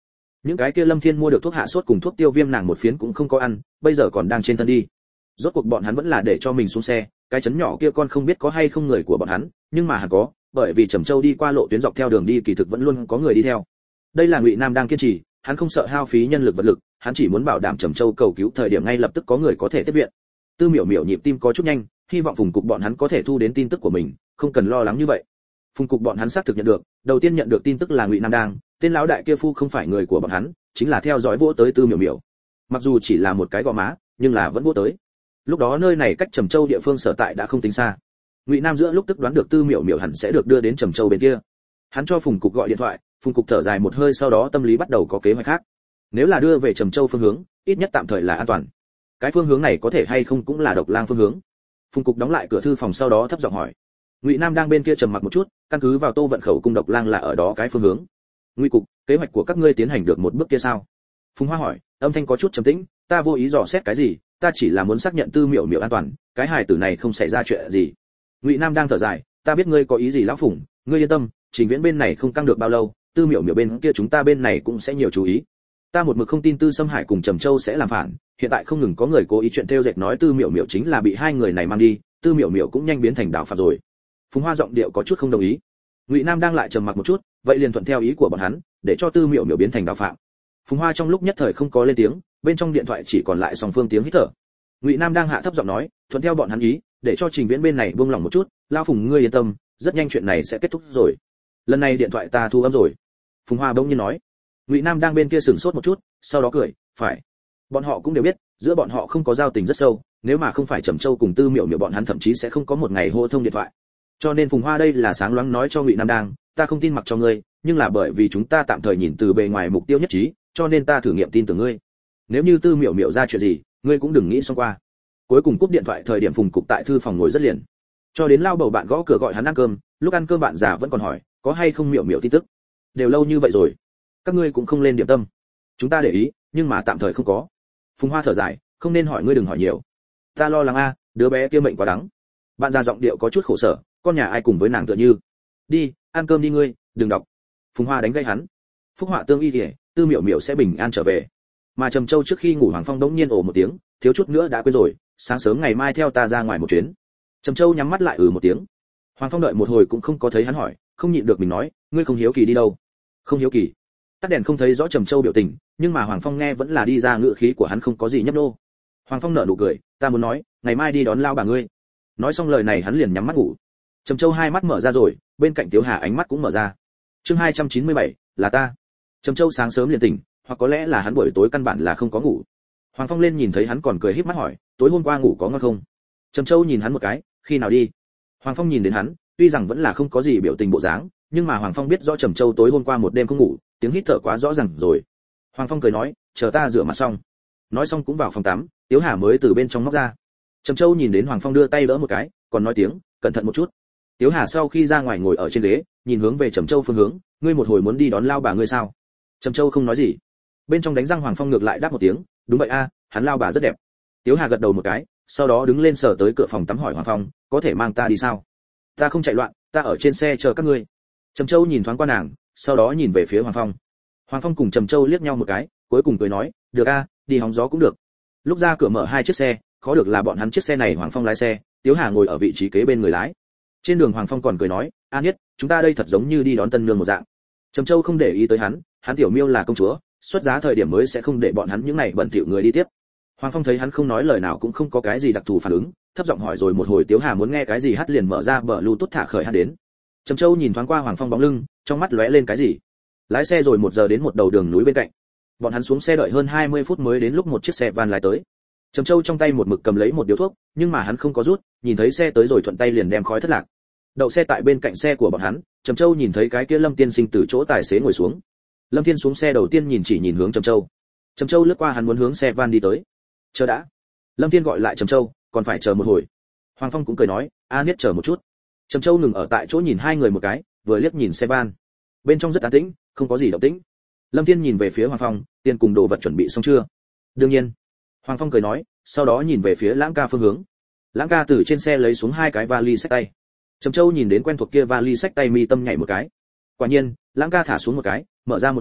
Những cái kia Lâm Thiên mua được thuốc hạ sốt cùng thuốc tiêu viêm nàng một phiến cũng không có ăn, bây giờ còn đang trên thân đi. Rốt cuộc bọn hắn vẫn là để cho mình xuống xe, cái chấn nhỏ kia con không biết có hay không người của bọn hắn, nhưng mà hẳn có, bởi vì Trầm Châu đi qua lộ tuyến dọc theo đường đi kỳ thực vẫn luôn có người đi theo. Đây là Ngụy Nam đang kiên trì, hắn không sợ hao phí nhân lực vật lực, hắn chỉ muốn bảo đảm Trầm Châu cầu cứu thời điểm ngay lập tức có người có thể tiếp viện. Tư Miểu Miểu nhịp tim có chút nhanh, hy vọng Phùng cục bọn hắn có thể thu đến tin tức của mình, không cần lo lắng như vậy. Phùng cục bọn hắn xác thực nhận được, đầu tiên nhận được tin tức là Ngụy Nam đang, tên lão đại kia phu không phải người của bọn hắn, chính là theo dõi vỗ tới Tư Miểu Miểu. Mặc dù chỉ là một cái gò má, nhưng là vẫn vỗ tới. Lúc đó nơi này cách Trầm Châu địa phương sở tại đã không tính xa. Ngụy Nam giữa lúc tức đoán được Tư Miểu Miểu hẳn sẽ được đưa đến Trầm Châu bên kia. Hắn cho Phùng cục gọi điện thoại, Phùng cục thở dài một hơi sau đó tâm lý bắt đầu có kế hoạch khác. Nếu là đưa về Trầm Châu phương hướng, ít nhất tạm thời là an toàn. Cái phương hướng này có thể hay không cũng là Độc Lang phương hướng. Phùng cục đóng lại cửa thư phòng sau đó thấp giọng hỏi. Ngụy Nam đang bên kia trầm mặc một chút, căn cứ vào Tô Vận Khẩu cung Độc Lang là ở đó cái phương hướng. Ngụy cục, kế hoạch của các ngươi tiến hành được một bước kia sao? Phùng Hoa hỏi, âm thanh có chút trầm tĩnh, ta vô ý dò xét cái gì, ta chỉ là muốn xác nhận Tư Miểu Miểu an toàn, cái hài tử này không xảy ra chuyện gì. Ngụy Nam đang thở dài, ta biết ngươi có ý gì lão Phùng, ngươi yên tâm, Trình Viễn bên này không căng được bao lâu, Tư Miểu Miểu bên kia chúng ta bên này cũng sẽ nhiều chú ý. Ta một mực không tin Tư Sâm Hải cùng Trầm Châu sẽ làm phản, hiện tại không ngừng có người cố ý chuyện theo dệt nói Tư Miểu Miểu chính là bị hai người này mang đi, Tư Miểu Miểu cũng nhanh biến thành đạo phạm rồi. Phùng Hoa giọng điệu có chút không đồng ý. Ngụy Nam đang lại trầm mặc một chút, vậy liền thuận theo ý của bọn hắn, để cho Tư Miểu Miểu biến thành đạo phạm. Phùng Hoa trong lúc nhất thời không có lên tiếng, bên trong điện thoại chỉ còn lại song phương tiếng hít thở. Ngụy Nam đang hạ thấp giọng nói, thuận theo bọn hắn ý, để cho Trình Viễn bên này buông lòng một chút, lão Phùng ngươi yên tâm, rất nhanh chuyện này sẽ kết thúc rồi. Lần này điện thoại ta thu âm rồi. Phùng Hoa bỗng nhiên nói. Ngụy Nam đang bên kia sửng sốt một chút, sau đó cười, phải. Bọn họ cũng đều biết, giữa bọn họ không có giao tình rất sâu, nếu mà không phải Trầm Châu cùng Tư Miểu Miểu bọn hắn thậm chí sẽ không có một ngày hô thông điện thoại. Cho nên Phùng Hoa đây là sáng loáng nói cho Ngụy Nam đang, ta không tin mặc cho ngươi, nhưng là bởi vì chúng ta tạm thời nhìn từ bề ngoài mục tiêu nhất trí, cho nên ta thử nghiệm tin tưởng ngươi. Nếu như Tư Miểu Miểu ra chuyện gì, ngươi cũng đừng nghĩ xong qua. Cuối cùng cúp điện thoại thời điểm Phùng cục tại thư phòng ngồi rất liền. Cho đến lao bầu bạn gõ cửa gọi hắn ăn cơm, lúc ăn cơm bạn già vẫn còn hỏi, có hay không Miểu Miểu tin tức. Đều lâu như vậy rồi, các ngươi cũng không lên điểm tâm. Chúng ta để ý, nhưng mà tạm thời không có. Phùng Hoa thở dài, không nên hỏi ngươi đừng hỏi nhiều. Ta lo lắng a, đứa bé kia mệnh quá đắng. Bạn già giọng điệu có chút khổ sở, con nhà ai cùng với nàng tựa như. Đi, ăn cơm đi ngươi, đừng đọc. Phùng Hoa đánh gây hắn. Phúc họa tương y kìa, Tư Miểu Miểu sẽ bình an trở về. Mà Trầm Châu trước khi ngủ Hoàng Phong đống nhiên ồ một tiếng, thiếu chút nữa đã quên rồi, sáng sớm ngày mai theo ta ra ngoài một chuyến. Trầm Châu nhắm mắt lại ừ một tiếng. Hoàng Phong đợi một hồi cũng không có thấy hắn hỏi, không nhịn được mình nói, ngươi không hiếu kỳ đi đâu? Không hiếu kỳ. Tắt đèn không thấy rõ Trầm Châu biểu tình, nhưng mà Hoàng Phong nghe vẫn là đi ra ngữ khí của hắn không có gì nhấp nô. Hoàng Phong nở nụ cười, ta muốn nói, ngày mai đi đón lao bà ngươi. Nói xong lời này hắn liền nhắm mắt ngủ. Trầm Châu hai mắt mở ra rồi, bên cạnh Tiếu Hà ánh mắt cũng mở ra. Chương hai trăm chín mươi bảy, là ta. Trầm Châu sáng sớm liền tỉnh, hoặc có lẽ là hắn buổi tối căn bản là không có ngủ. Hoàng Phong lên nhìn thấy hắn còn cười híp mắt hỏi, tối hôm qua ngủ có ngon không? Trầm Châu nhìn hắn một cái, khi nào đi? Hoàng Phong nhìn đến hắn, tuy rằng vẫn là không có gì biểu tình bộ dáng, nhưng mà Hoàng Phong biết rõ Trầm Châu tối hôm qua một đêm không ngủ, tiếng hít thở quá rõ ràng rồi. Hoàng Phong cười nói, chờ ta rửa mặt xong. Nói xong cũng vào phòng tắm, Tiếu Hà mới từ bên trong móc ra. Trầm Châu nhìn đến Hoàng Phong đưa tay đỡ một cái, còn nói tiếng, cẩn thận một chút. Tiếu Hà sau khi ra ngoài ngồi ở trên ghế, nhìn hướng về Trầm Châu phương hướng, ngươi một hồi muốn đi đón lao bà ngươi sao? Trầm Châu không nói gì. Bên trong đánh răng Hoàng Phong ngược lại đáp một tiếng, đúng vậy a, hắn lao bà rất đẹp. Tiếu Hà gật đầu một cái, sau đó đứng lên sờ tới cửa phòng tắm hỏi Hoàng Phong, có thể mang ta đi sao? Ta không chạy loạn, ta ở trên xe chờ các ngươi. Trầm Châu nhìn thoáng qua nàng, sau đó nhìn về phía Hoàng Phong. Hoàng Phong cùng Trầm Châu liếc nhau một cái, cuối cùng cười nói, được a, đi hóng gió cũng được. Lúc ra cửa mở hai chiếc xe, khó được là bọn hắn chiếc xe này Hoàng Phong lái xe, Tiếu Hà ngồi ở vị trí kế bên người lái. Trên đường Hoàng Phong còn cười nói, a nhất, chúng ta đây thật giống như đi đón tân nương một dạng. Trầm Châu không để ý tới hắn, hắn tiểu miêu là công chúa, xuất giá thời điểm mới sẽ không để bọn hắn những này bẩn thỉu người đi tiếp. Hoàng Phong thấy hắn không nói lời nào cũng không có cái gì đặc thù phản ứng, thấp giọng hỏi rồi một hồi Tiếu Hà muốn nghe cái gì hát liền mở ra bờ Bluetooth thả khởi hát đến. Trầm Châu nhìn thoáng qua Hoàng Phong bóng lưng, trong mắt lóe lên cái gì. Lái xe rồi một giờ đến một đầu đường núi bên cạnh. Bọn hắn xuống xe đợi hơn hai mươi phút mới đến lúc một chiếc xe van lái tới. Trầm Châu trong tay một mực cầm lấy một điếu thuốc, nhưng mà hắn không có rút, nhìn thấy xe tới rồi thuận tay liền đem khói thất lạc. Đậu xe tại bên cạnh xe của bọn hắn, Trầm Châu nhìn thấy cái kia Lâm Tiên Sinh từ chỗ tài xế ngồi xuống. Lâm Thiên xuống xe đầu tiên nhìn chỉ nhìn hướng Trầm Châu. Trầm Châu lướt qua hắn muốn hướng xe van đi tới. Chờ đã. Lâm Thiên gọi lại Trầm Châu, còn phải chờ một hồi. Hoàng Phong cũng cười nói, a niết chờ một chút. Trầm Châu ngừng ở tại chỗ nhìn hai người một cái, vừa liếc nhìn xe van. Bên trong rất an tĩnh, không có gì động tĩnh. Lâm Thiên nhìn về phía Hoàng Phong, tiền cùng đồ vật chuẩn bị xong chưa? Đương nhiên. Hoàng Phong cười nói, sau đó nhìn về phía Lãng Ca phương hướng. Lãng Ca từ trên xe lấy xuống hai cái vali xách tay. Trầm Châu nhìn đến quen thuộc kia vali xách tay mi tâm nhảy một cái. Quả nhiên, Lãng Ca thả xuống một cái, mở ra một cái,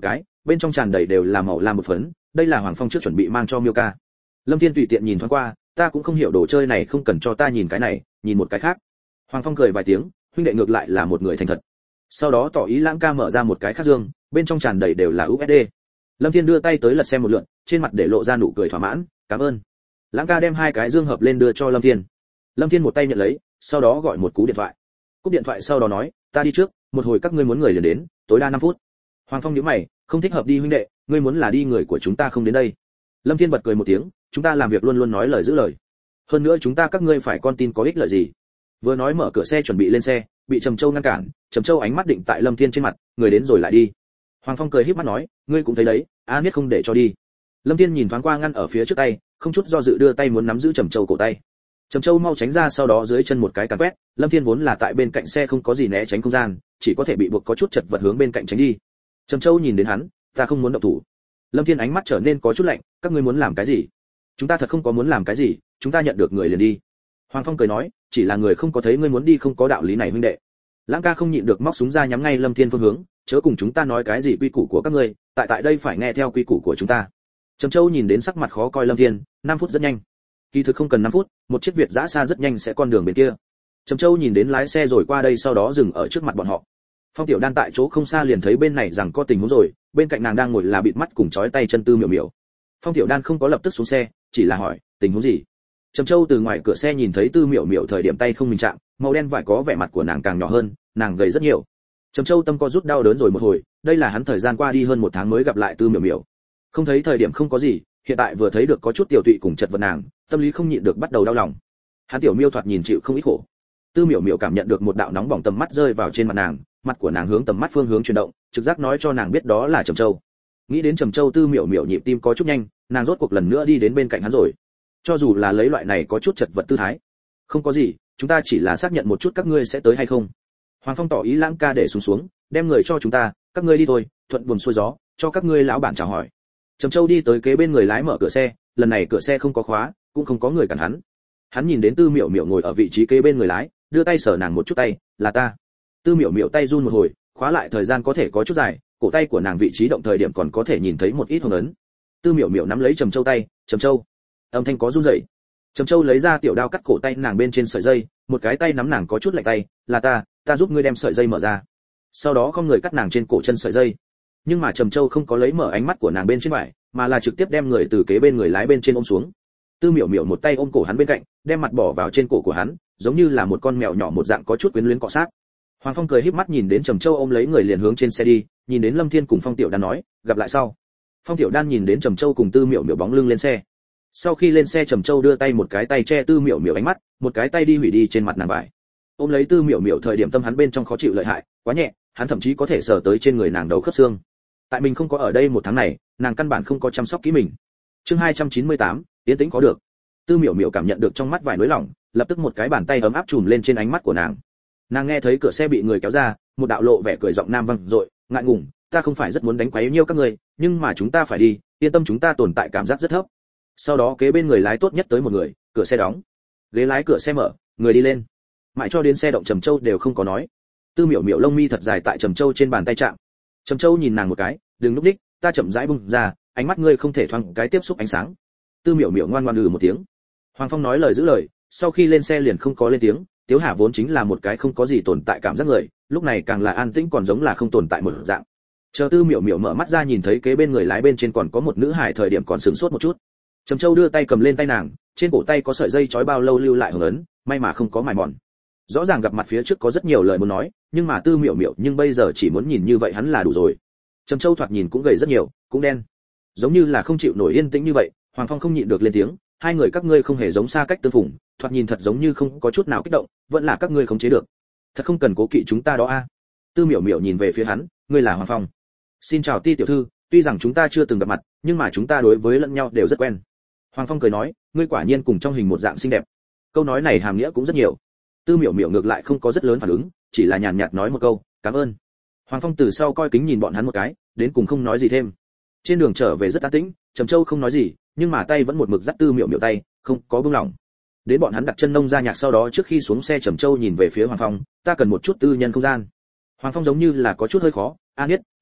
bên trong tràn đầy đều là màu lam một phấn, đây là Hoàng Phong trước chuẩn bị mang cho Miêu Ca. Lâm Thiên tùy tiện nhìn thoáng qua, ta cũng không hiểu đồ chơi này, không cần cho ta nhìn cái này, nhìn một cái khác. Hoàng Phong cười vài tiếng, huynh đệ ngược lại là một người thành thật. Sau đó tỏ ý Lãng Ca mở ra một cái khác dương, bên trong tràn đầy đều là u ét đê. Lâm Thiên đưa tay tới lật xem một lượt, trên mặt để lộ ra nụ cười thỏa mãn, cảm ơn. Lãng Ca đem hai cái dương hợp lên đưa cho Lâm Thiên. Lâm Thiên một tay nhận lấy, sau đó gọi một cú điện thoại. Cúp điện thoại sau đó nói, ta đi trước, một hồi các ngươi muốn người liền đến, tối đa năm phút. Hoàng Phong nhíu mày, không thích hợp đi huynh đệ, ngươi muốn là đi người của chúng ta không đến đây. Lâm Thiên bật cười một tiếng, chúng ta làm việc luôn luôn nói lời giữ lời. Hơn nữa chúng ta các ngươi phải con tin có ích lợi gì? Vừa nói mở cửa xe chuẩn bị lên xe, bị Trầm Châu ngăn cản, Trầm Châu ánh mắt định tại Lâm Thiên trên mặt, người đến rồi lại đi. Hoàng Phong cười híp mắt nói, ngươi cũng thấy đấy, a biết không để cho đi. Lâm Thiên nhìn thoáng qua ngăn ở phía trước tay, không chút do dự đưa tay muốn nắm giữ Trầm Châu cổ tay. Trầm Châu mau tránh ra, sau đó dưới chân một cái càn quét, Lâm Thiên vốn là tại bên cạnh xe không có gì né tránh không gian, chỉ có thể bị buộc có chút chật vật hướng bên cạnh tránh đi. Trầm Châu nhìn đến hắn, ta không muốn động thủ. Lâm Thiên ánh mắt trở nên có chút lạnh, các ngươi muốn làm cái gì? Chúng ta thật không có muốn làm cái gì, chúng ta nhận được người liền đi. Hoàng Phong cười nói, chỉ là người không có thấy ngươi muốn đi, không có đạo lý này huynh đệ. Lãng Ca không nhịn được móc súng ra nhắm ngay Lâm Thiên phương hướng, chớ cùng chúng ta nói cái gì quy củ của các ngươi, tại tại đây phải nghe theo quy củ của chúng ta. Trầm Châu nhìn đến sắc mặt khó coi Lâm Thiên, năm phút rất nhanh. Kỳ thực không cần năm phút, một chiếc Việt dã xa rất nhanh sẽ con đường bên kia. Trầm Châu nhìn đến lái xe rồi qua đây, sau đó dừng ở trước mặt bọn họ. Phong Tiểu Đan tại chỗ không xa liền thấy bên này rằng có tình huống rồi, bên cạnh nàng đang ngồi là bịt mắt cùng trói tay chân Tư Miểu Miểu. Phong Tiểu Đan không có lập tức xuống xe, chỉ là hỏi, tình huống gì? Trầm Châu từ ngoài cửa xe nhìn thấy Tư Miểu Miểu thời điểm tay không mình chạm, màu đen vải có vẻ mặt của nàng càng nhỏ hơn, nàng gầy rất nhiều. Trầm Châu tâm co rút đau đớn rồi một hồi, đây là hắn thời gian qua đi hơn một tháng mới gặp lại Tư Miểu Miểu. Không thấy thời điểm không có gì, hiện tại vừa thấy được có chút tiểu tụy cùng chật vật nàng, tâm lý không nhịn được bắt đầu đau lòng. Hắn tiểu Miêu thoạt nhìn chịu không ít khổ. Tư Miểu Miểu cảm nhận được một đạo nóng bỏng tầm mắt rơi vào trên mặt nàng, mặt của nàng hướng tầm mắt phương hướng chuyển động, trực giác nói cho nàng biết đó là Trầm Châu. Nghĩ đến Trầm Châu, Tư Miểu Miểu nhịp tim có chút nhanh, nàng rốt cuộc lần nữa đi đến bên cạnh hắn rồi. Cho dù là lấy loại này có chút chật vật tư thái, không có gì, chúng ta chỉ là xác nhận một chút các ngươi sẽ tới hay không. Hoàng Phong tỏ ý Lãng Ca để xuống xuống, đem người cho chúng ta, các ngươi đi thôi, thuận buồm xuôi gió, cho các ngươi lão bản chào hỏi. Trầm Châu đi tới kế bên người lái mở cửa xe, lần này cửa xe không có khóa, cũng không có người cản hắn. Hắn nhìn đến Tư Miểu Miểu ngồi ở vị trí kế bên người lái, đưa tay sờ nàng một chút tay, là ta. Tư Miểu Miểu tay run một hồi, khóa lại thời gian có thể có chút dài, cổ tay của nàng vị trí động thời điểm còn có thể nhìn thấy một ít hồng ấn. Tư Miểu Miểu nắm lấy Trầm Châu tay, Trầm Châu, âm thanh có run rẩy. Trầm Châu lấy ra tiểu đao cắt cổ tay nàng bên trên sợi dây, một cái tay nắm nàng có chút lạnh tay, là ta, ta giúp ngươi đem sợi dây mở ra. Sau đó không người cắt nàng trên cổ chân sợi dây. Nhưng mà Trầm Châu không có lấy mở ánh mắt của nàng bên trên vải, mà là trực tiếp đem người từ kế bên người lái bên trên ôm xuống. Tư Miểu Miểu một tay ôm cổ hắn bên cạnh, đem mặt bỏ vào trên cổ của hắn, giống như là một con mèo nhỏ một dạng có chút quyến luyến cọ sát. Hoàng Phong cười híp mắt nhìn đến Trầm Châu ôm lấy người liền hướng trên xe đi, nhìn đến Lâm Thiên cùng Phong Tiểu Đan nói, gặp lại sau. Phong Tiểu Đan nhìn đến Trầm Châu cùng Tư Miểu Miểu bóng lưng lên xe. Sau khi lên xe Trầm Châu đưa tay một cái tay che Tư Miểu Miểu ánh mắt, một cái tay đi hủy đi trên mặt nàng vải. Ôm lấy Tư Miểu Miểu thời điểm tâm hắn bên trong khó chịu lợi hại, quá nhẹ, hắn thậm chí có thể sờ tới trên người nàng đầu khớp xương. Tại mình không có ở đây một tháng này, nàng căn bản không có chăm sóc kỹ mình. Chương hai trăm chín mươi tám, tiến tĩnh có được. Tư Miểu Miểu cảm nhận được trong mắt vải nới lỏng, lập tức một cái bàn tay ấm áp trùm lên trên ánh mắt của nàng. Nàng nghe thấy cửa xe bị người kéo ra, một đạo lộ vẻ cười giọng nam vang dội, ngại ngùng, ta không phải rất muốn đánh quấy nhiêu các người, nhưng mà chúng ta phải đi, yên tâm chúng ta tồn tại cảm giác rất thấp. Sau đó kế bên người lái tốt nhất tới một người, cửa xe đóng, ghế lái cửa xe mở, người đi lên. Mãi cho đến xe động Trầm Châu đều không có nói. Tư Miểu Miểu lông mi thật dài tại Trầm Châu trên bàn tay chạm. Trầm Châu nhìn nàng một cái, đừng núp đích, ta chậm rãi bung ra, ánh mắt ngươi không thể thoáng cái tiếp xúc ánh sáng. Tư Miểu Miểu ngoan ngoãn ừ một tiếng. Hoàng Phong nói lời giữ lời, sau khi lên xe liền không có lên tiếng. Tiếu Hà vốn chính là một cái không có gì tồn tại cảm giác người, lúc này càng là an tĩnh còn giống là không tồn tại một dạng. Chờ Tư Miểu Miểu mở mắt ra nhìn thấy kế bên người lái bên trên còn có một nữ hài thời điểm còn sửng sốt một chút. Trầm Châu đưa tay cầm lên tay nàng, trên cổ tay có sợi dây trói bao lâu lưu lại hồng ấn, may mà không có mài mòn. Rõ ràng gặp mặt phía trước có rất nhiều lời muốn nói, nhưng mà Tư Miểu Miểu nhưng bây giờ chỉ muốn nhìn như vậy hắn là đủ rồi. Trầm Châu thoạt nhìn cũng gầy rất nhiều, cũng đen, giống như là không chịu nổi yên tĩnh như vậy. Hoàng Phong không nhịn được lên tiếng, hai người các ngươi không hề giống xa cách tương phùng, thoạt nhìn thật giống như không có chút nào kích động, vẫn là các ngươi khống chế được. Thật không cần cố kỵ chúng ta đó a. Tư Miểu Miểu nhìn về phía hắn, ngươi là Hoàng Phong. Xin chào Ti tiểu thư, tuy rằng chúng ta chưa từng gặp mặt, nhưng mà chúng ta đối với lẫn nhau đều rất quen. Hoàng Phong cười nói, ngươi quả nhiên cùng trong hình một dạng xinh đẹp. Câu nói này hàm nghĩa cũng rất nhiều. Tư Miểu Miểu ngược lại không có rất lớn phản ứng, chỉ là nhàn nhạt nói một câu, cảm ơn. Hoàng Phong từ sau coi kính nhìn bọn hắn một cái, đến cùng không nói gì thêm. Trên đường trở về rất an tĩnh, Trầm Châu không nói gì, nhưng mà tay vẫn một mực dắt Tư Miểu Miểu tay, không có buông lỏng. Đến bọn hắn đặt chân nông ra nhạc sau đó trước khi xuống xe Trầm Châu nhìn về phía Hoàng Phong, ta cần một chút tư nhân không gian. Hoàng Phong giống như là có chút hơi khó, a Niết,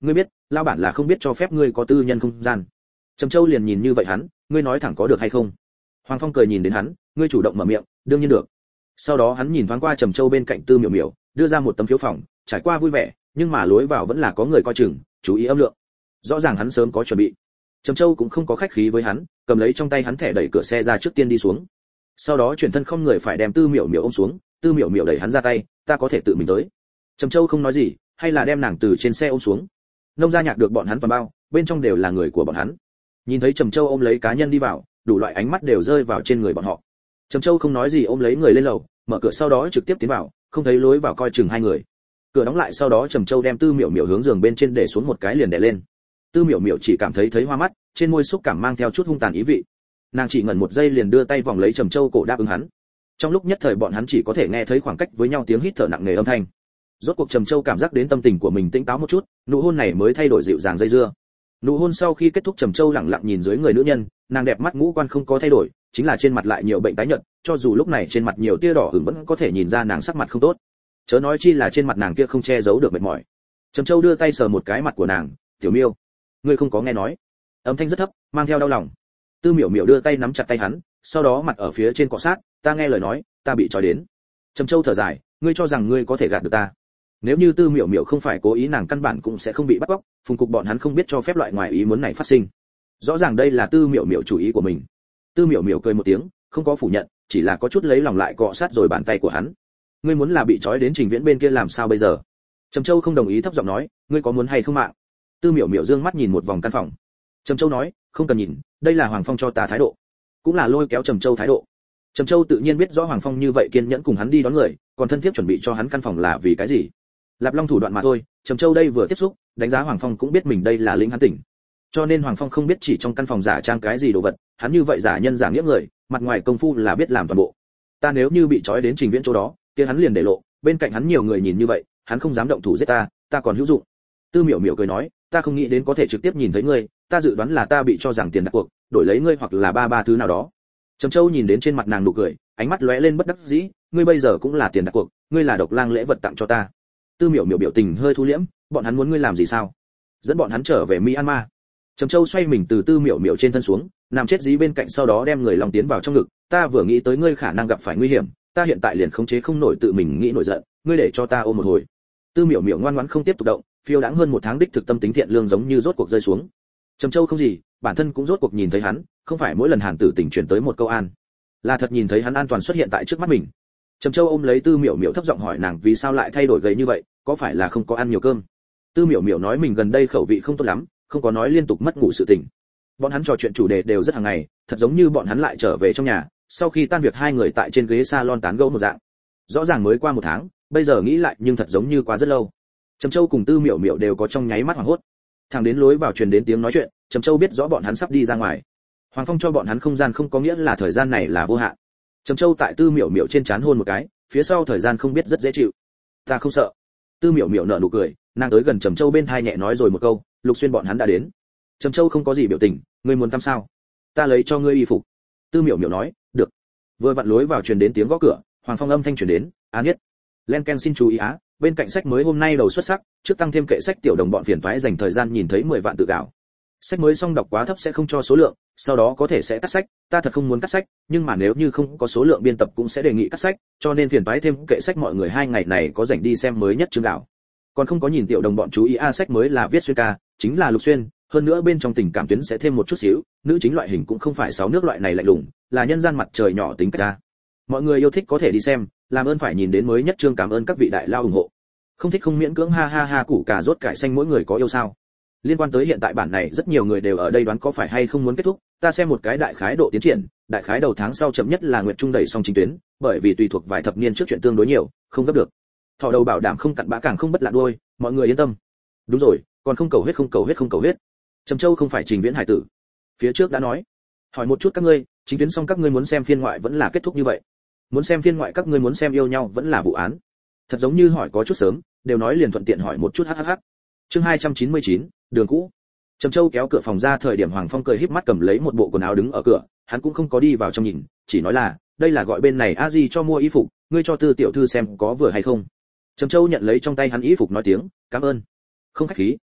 ngươi biết lao bản là không biết cho phép ngươi có tư nhân không gian. Trầm Châu liền nhìn như vậy hắn, ngươi nói thẳng có được hay không? Hoàng Phong cười nhìn đến hắn, ngươi chủ động mở miệng, đương nhiên được. Sau đó hắn nhìn thoáng qua Trầm Châu bên cạnh Tư Miểu Miểu, đưa ra một tấm phiếu phòng, trải qua vui vẻ, nhưng mà lối vào vẫn là có người coi chừng, chú ý âm lượng. Rõ ràng hắn sớm có chuẩn bị. Trầm Châu cũng không có khách khí với hắn, cầm lấy trong tay hắn thẻ đẩy cửa xe ra trước tiên đi xuống. Sau đó chuyển thân không người phải đem Tư Miểu Miểu ôm xuống, Tư Miểu Miểu đẩy hắn ra tay, ta có thể tự mình tới. Trầm Châu không nói gì, hay là đem nàng từ trên xe ôm xuống. Nông gia nhạc được bọn hắn toàn bao, bên trong đều là người của bọn hắn. Nhìn thấy Trầm Châu ôm lấy cá nhân đi vào, đủ loại ánh mắt đều rơi vào trên người bọn họ. Trầm Châu không nói gì ôm lấy người lên lầu, mở cửa sau đó trực tiếp tiến vào, không thấy lối vào coi chừng hai người. Cửa đóng lại sau đó Trầm Châu đem Tư Miểu Miểu hướng giường bên trên để xuống một cái liền đè lên. Tư Miểu Miểu chỉ cảm thấy thấy hoa mắt, trên môi xúc cảm mang theo chút hung tàn ý vị. Nàng chỉ ngẩn một giây liền đưa tay vòng lấy Trầm Châu cổ đáp ứng hắn. Trong lúc nhất thời bọn hắn chỉ có thể nghe thấy khoảng cách với nhau tiếng hít thở nặng nề âm thanh. Rốt cuộc Trầm Châu cảm giác đến tâm tình của mình tỉnh táo một chút, nụ hôn này mới thay đổi dịu dàng dây dưa. Nụ hôn sau khi kết thúc Trầm Châu lặng lặng nhìn dưới người nữ nhân, nàng đẹp mắt ngũ quan không có thay đổi, chính là trên mặt lại nhiều bệnh tái nhợt, cho dù lúc này trên mặt nhiều tia đỏ ửng vẫn có thể nhìn ra nàng sắc mặt không tốt. Chớ nói chi là trên mặt nàng kia không che giấu được mệt mỏi. Trầm Châu đưa tay sờ một cái mặt của nàng, "Tiểu Miêu, ngươi không có nghe nói?" Âm thanh rất thấp, mang theo đau lòng. Tư Miểu Miểu đưa tay nắm chặt tay hắn, sau đó mặt ở phía trên cọ sát, "Ta nghe lời nói, ta bị trói đến." Trầm Châu thở dài, "Ngươi cho rằng ngươi có thể gạt được ta?" Nếu như Tư Miểu Miểu không phải cố ý nàng căn bản cũng sẽ không bị bắt cóc, phùng cục bọn hắn không biết cho phép loại ngoài ý muốn này phát sinh. Rõ ràng đây là Tư Miểu Miểu chủ ý của mình. Tư Miểu Miểu cười một tiếng, không có phủ nhận, chỉ là có chút lấy lòng lại cọ sát rồi bàn tay của hắn. "Ngươi muốn là bị trói đến Trình Viễn bên kia làm sao bây giờ?" Trầm Châu không đồng ý thấp giọng nói, "Ngươi có muốn hay không mạng?" Tư Miểu Miểu dương mắt nhìn một vòng căn phòng. Trầm Châu nói, "Không cần nhìn, đây là Hoàng Phong cho ta thái độ." Cũng là lôi kéo Trầm Châu thái độ. Trầm Châu tự nhiên biết rõ Hoàng Phong như vậy kiên nhẫn cùng hắn đi đón người, còn thân thiết chuẩn bị cho hắn căn phòng là vì cái gì. Lạp Long thủ đoạn mà thôi, Trầm Châu đây vừa tiếp xúc, đánh giá Hoàng Phong cũng biết mình đây là lĩnh hắn tỉnh. Cho nên Hoàng Phong không biết chỉ trong căn phòng giả trang cái gì đồ vật, hắn như vậy giả nhân giả nghĩa người, mặt ngoài công phu là biết làm toàn bộ. Ta nếu như bị trói đến Trình Viễn chỗ đó, kia hắn liền để lộ, bên cạnh hắn nhiều người nhìn như vậy, hắn không dám động thủ giết ta, ta còn hữu dụng. Tư Miểu Miểu cười nói, ta không nghĩ đến có thể trực tiếp nhìn thấy ngươi, ta dự đoán là ta bị cho rằng tiền đặt cuộc, đổi lấy ngươi hoặc là ba ba thứ nào đó. Trầm Châu nhìn đến trên mặt nàng nụ cười, ánh mắt lóe lên bất đắc dĩ, ngươi bây giờ cũng là tiền đặt cuộc, ngươi là độc lang lễ vật tặng cho ta. Tư Miểu Miểu biểu tình hơi thu liễm, bọn hắn muốn ngươi làm gì sao? Dẫn bọn hắn trở về Myanmar. Trầm Châu xoay mình từ Tư Miểu Miểu trên thân xuống, nằm chết dí bên cạnh sau đó đem người lòng tiến vào trong ngực, ta vừa nghĩ tới ngươi khả năng gặp phải nguy hiểm, ta hiện tại liền khống chế không nổi tự mình nghĩ nổi giận, ngươi để cho ta ôm một hồi. Tư Miểu Miểu ngoan ngoãn không tiếp tục động, phiêu đãng hơn một tháng đích thực tâm tính thiện lương giống như rốt cuộc rơi xuống. Trầm Châu không gì, bản thân cũng rốt cuộc nhìn thấy hắn, không phải mỗi lần Hàn Tử Tình truyền tới một câu an, là thật nhìn thấy hắn an toàn xuất hiện tại trước mắt mình. Trầm Châu ôm lấy Tư Miểu Miểu thấp giọng hỏi nàng vì sao lại thay đổi gầy như vậy, có phải là không có ăn nhiều cơm? Tư Miểu Miểu nói mình gần đây khẩu vị không tốt lắm, không có nói liên tục mất ngủ sự tình. Bọn hắn trò chuyện chủ đề đều rất hàng ngày, thật giống như bọn hắn lại trở về trong nhà, sau khi tan việc hai người tại trên ghế salon tán gẫu một dạng. Rõ ràng mới qua một tháng, bây giờ nghĩ lại nhưng thật giống như quá rất lâu. Trầm Châu cùng Tư Miểu Miểu đều có trong nháy mắt hoảng hốt. Thẳng đến lối vào truyền đến tiếng nói chuyện, Trầm Châu biết rõ bọn hắn sắp đi ra ngoài. Hoàng Phong cho bọn hắn không gian không có nghĩa là thời gian này là vô hạn. Trầm Châu tại Tư Miểu Miểu trên trán hôn một cái, phía sau thời gian không biết rất dễ chịu. Ta không sợ. Tư Miểu Miểu nở nụ cười, nàng tới gần Trầm Châu bên tai nhẹ nói rồi một câu, Lục Xuyên bọn hắn đã đến. Trầm Châu không có gì biểu tình, ngươi muốn tắm sao? Ta lấy cho ngươi y phục. Tư Miểu Miểu nói, được. Vừa vặn lối vào truyền đến tiếng gõ cửa, Hoàng Phong âm thanh truyền đến, Á Niết. Len Ken xin chú ý á, bên cạnh sách mới hôm nay đầu xuất sắc, trước tăng thêm kệ sách tiểu đồng bọn phiền toái dành thời gian nhìn thấy mười vạn tự gạo. Sách mới xong đọc quá thấp sẽ không cho số lượng, sau đó có thể sẽ cắt sách, ta thật không muốn cắt sách, nhưng mà nếu như không có số lượng biên tập cũng sẽ đề nghị cắt sách, cho nên phiền toái thêm kệ sách mọi người hai ngày này có rảnh đi xem mới nhất chương gạo. Còn không có nhìn tiểu đồng bọn chú ý a sách mới là viết xuyên ca, chính là Lục Xuyên, hơn nữa bên trong tình cảm tuyến sẽ thêm một chút xíu, nữ chính loại hình cũng không phải sáu nước loại này lạnh lùng, là nhân gian mặt trời nhỏ tính cách ta. Mọi người yêu thích có thể đi xem, làm ơn phải nhìn đến mới nhất chương, cảm ơn các vị đại lao ủng hộ. Không thích không miễn cưỡng, ha ha ha, củ cà rốt cải xanh mỗi người có yêu sao? Liên quan tới hiện tại bản này rất nhiều người đều ở đây đoán có phải hay không muốn kết thúc, ta xem một cái đại khái độ tiến triển, đại khái đầu tháng sau chậm nhất là nguyệt trung đẩy xong chính tuyến, bởi vì tùy thuộc vài thập niên trước chuyện tương đối nhiều, không gấp được. Thọ đầu bảo đảm không cặn bã càng không bất lạc đuôi, mọi người yên tâm. Đúng rồi, còn không cầu huyết không cầu huyết không cầu huyết. Trầm Châu không phải Trình Viễn hải tử. Phía trước đã nói. Hỏi một chút các ngươi, chính tuyến xong các ngươi muốn xem phiên ngoại vẫn là kết thúc như vậy? Muốn xem phiên ngoại các ngươi muốn xem yêu nhau vẫn là vụ án? Thật giống như hỏi có chút sớm, đều nói liền thuận tiện hỏi một chút hhh. Chương hai trăm chín mươi chín, đường cũ. Trầm Châu kéo cửa phòng ra thời điểm Hoàng Phong cười híp mắt cầm lấy một bộ quần áo đứng ở cửa, hắn cũng không có đi vào trong nhìn, chỉ nói là, đây là gọi bên này a di cho mua y phục, ngươi cho Tư tiểu thư xem có vừa hay không. Trầm Châu nhận lấy trong tay hắn y phục nói tiếng, cảm ơn. Không khách khí,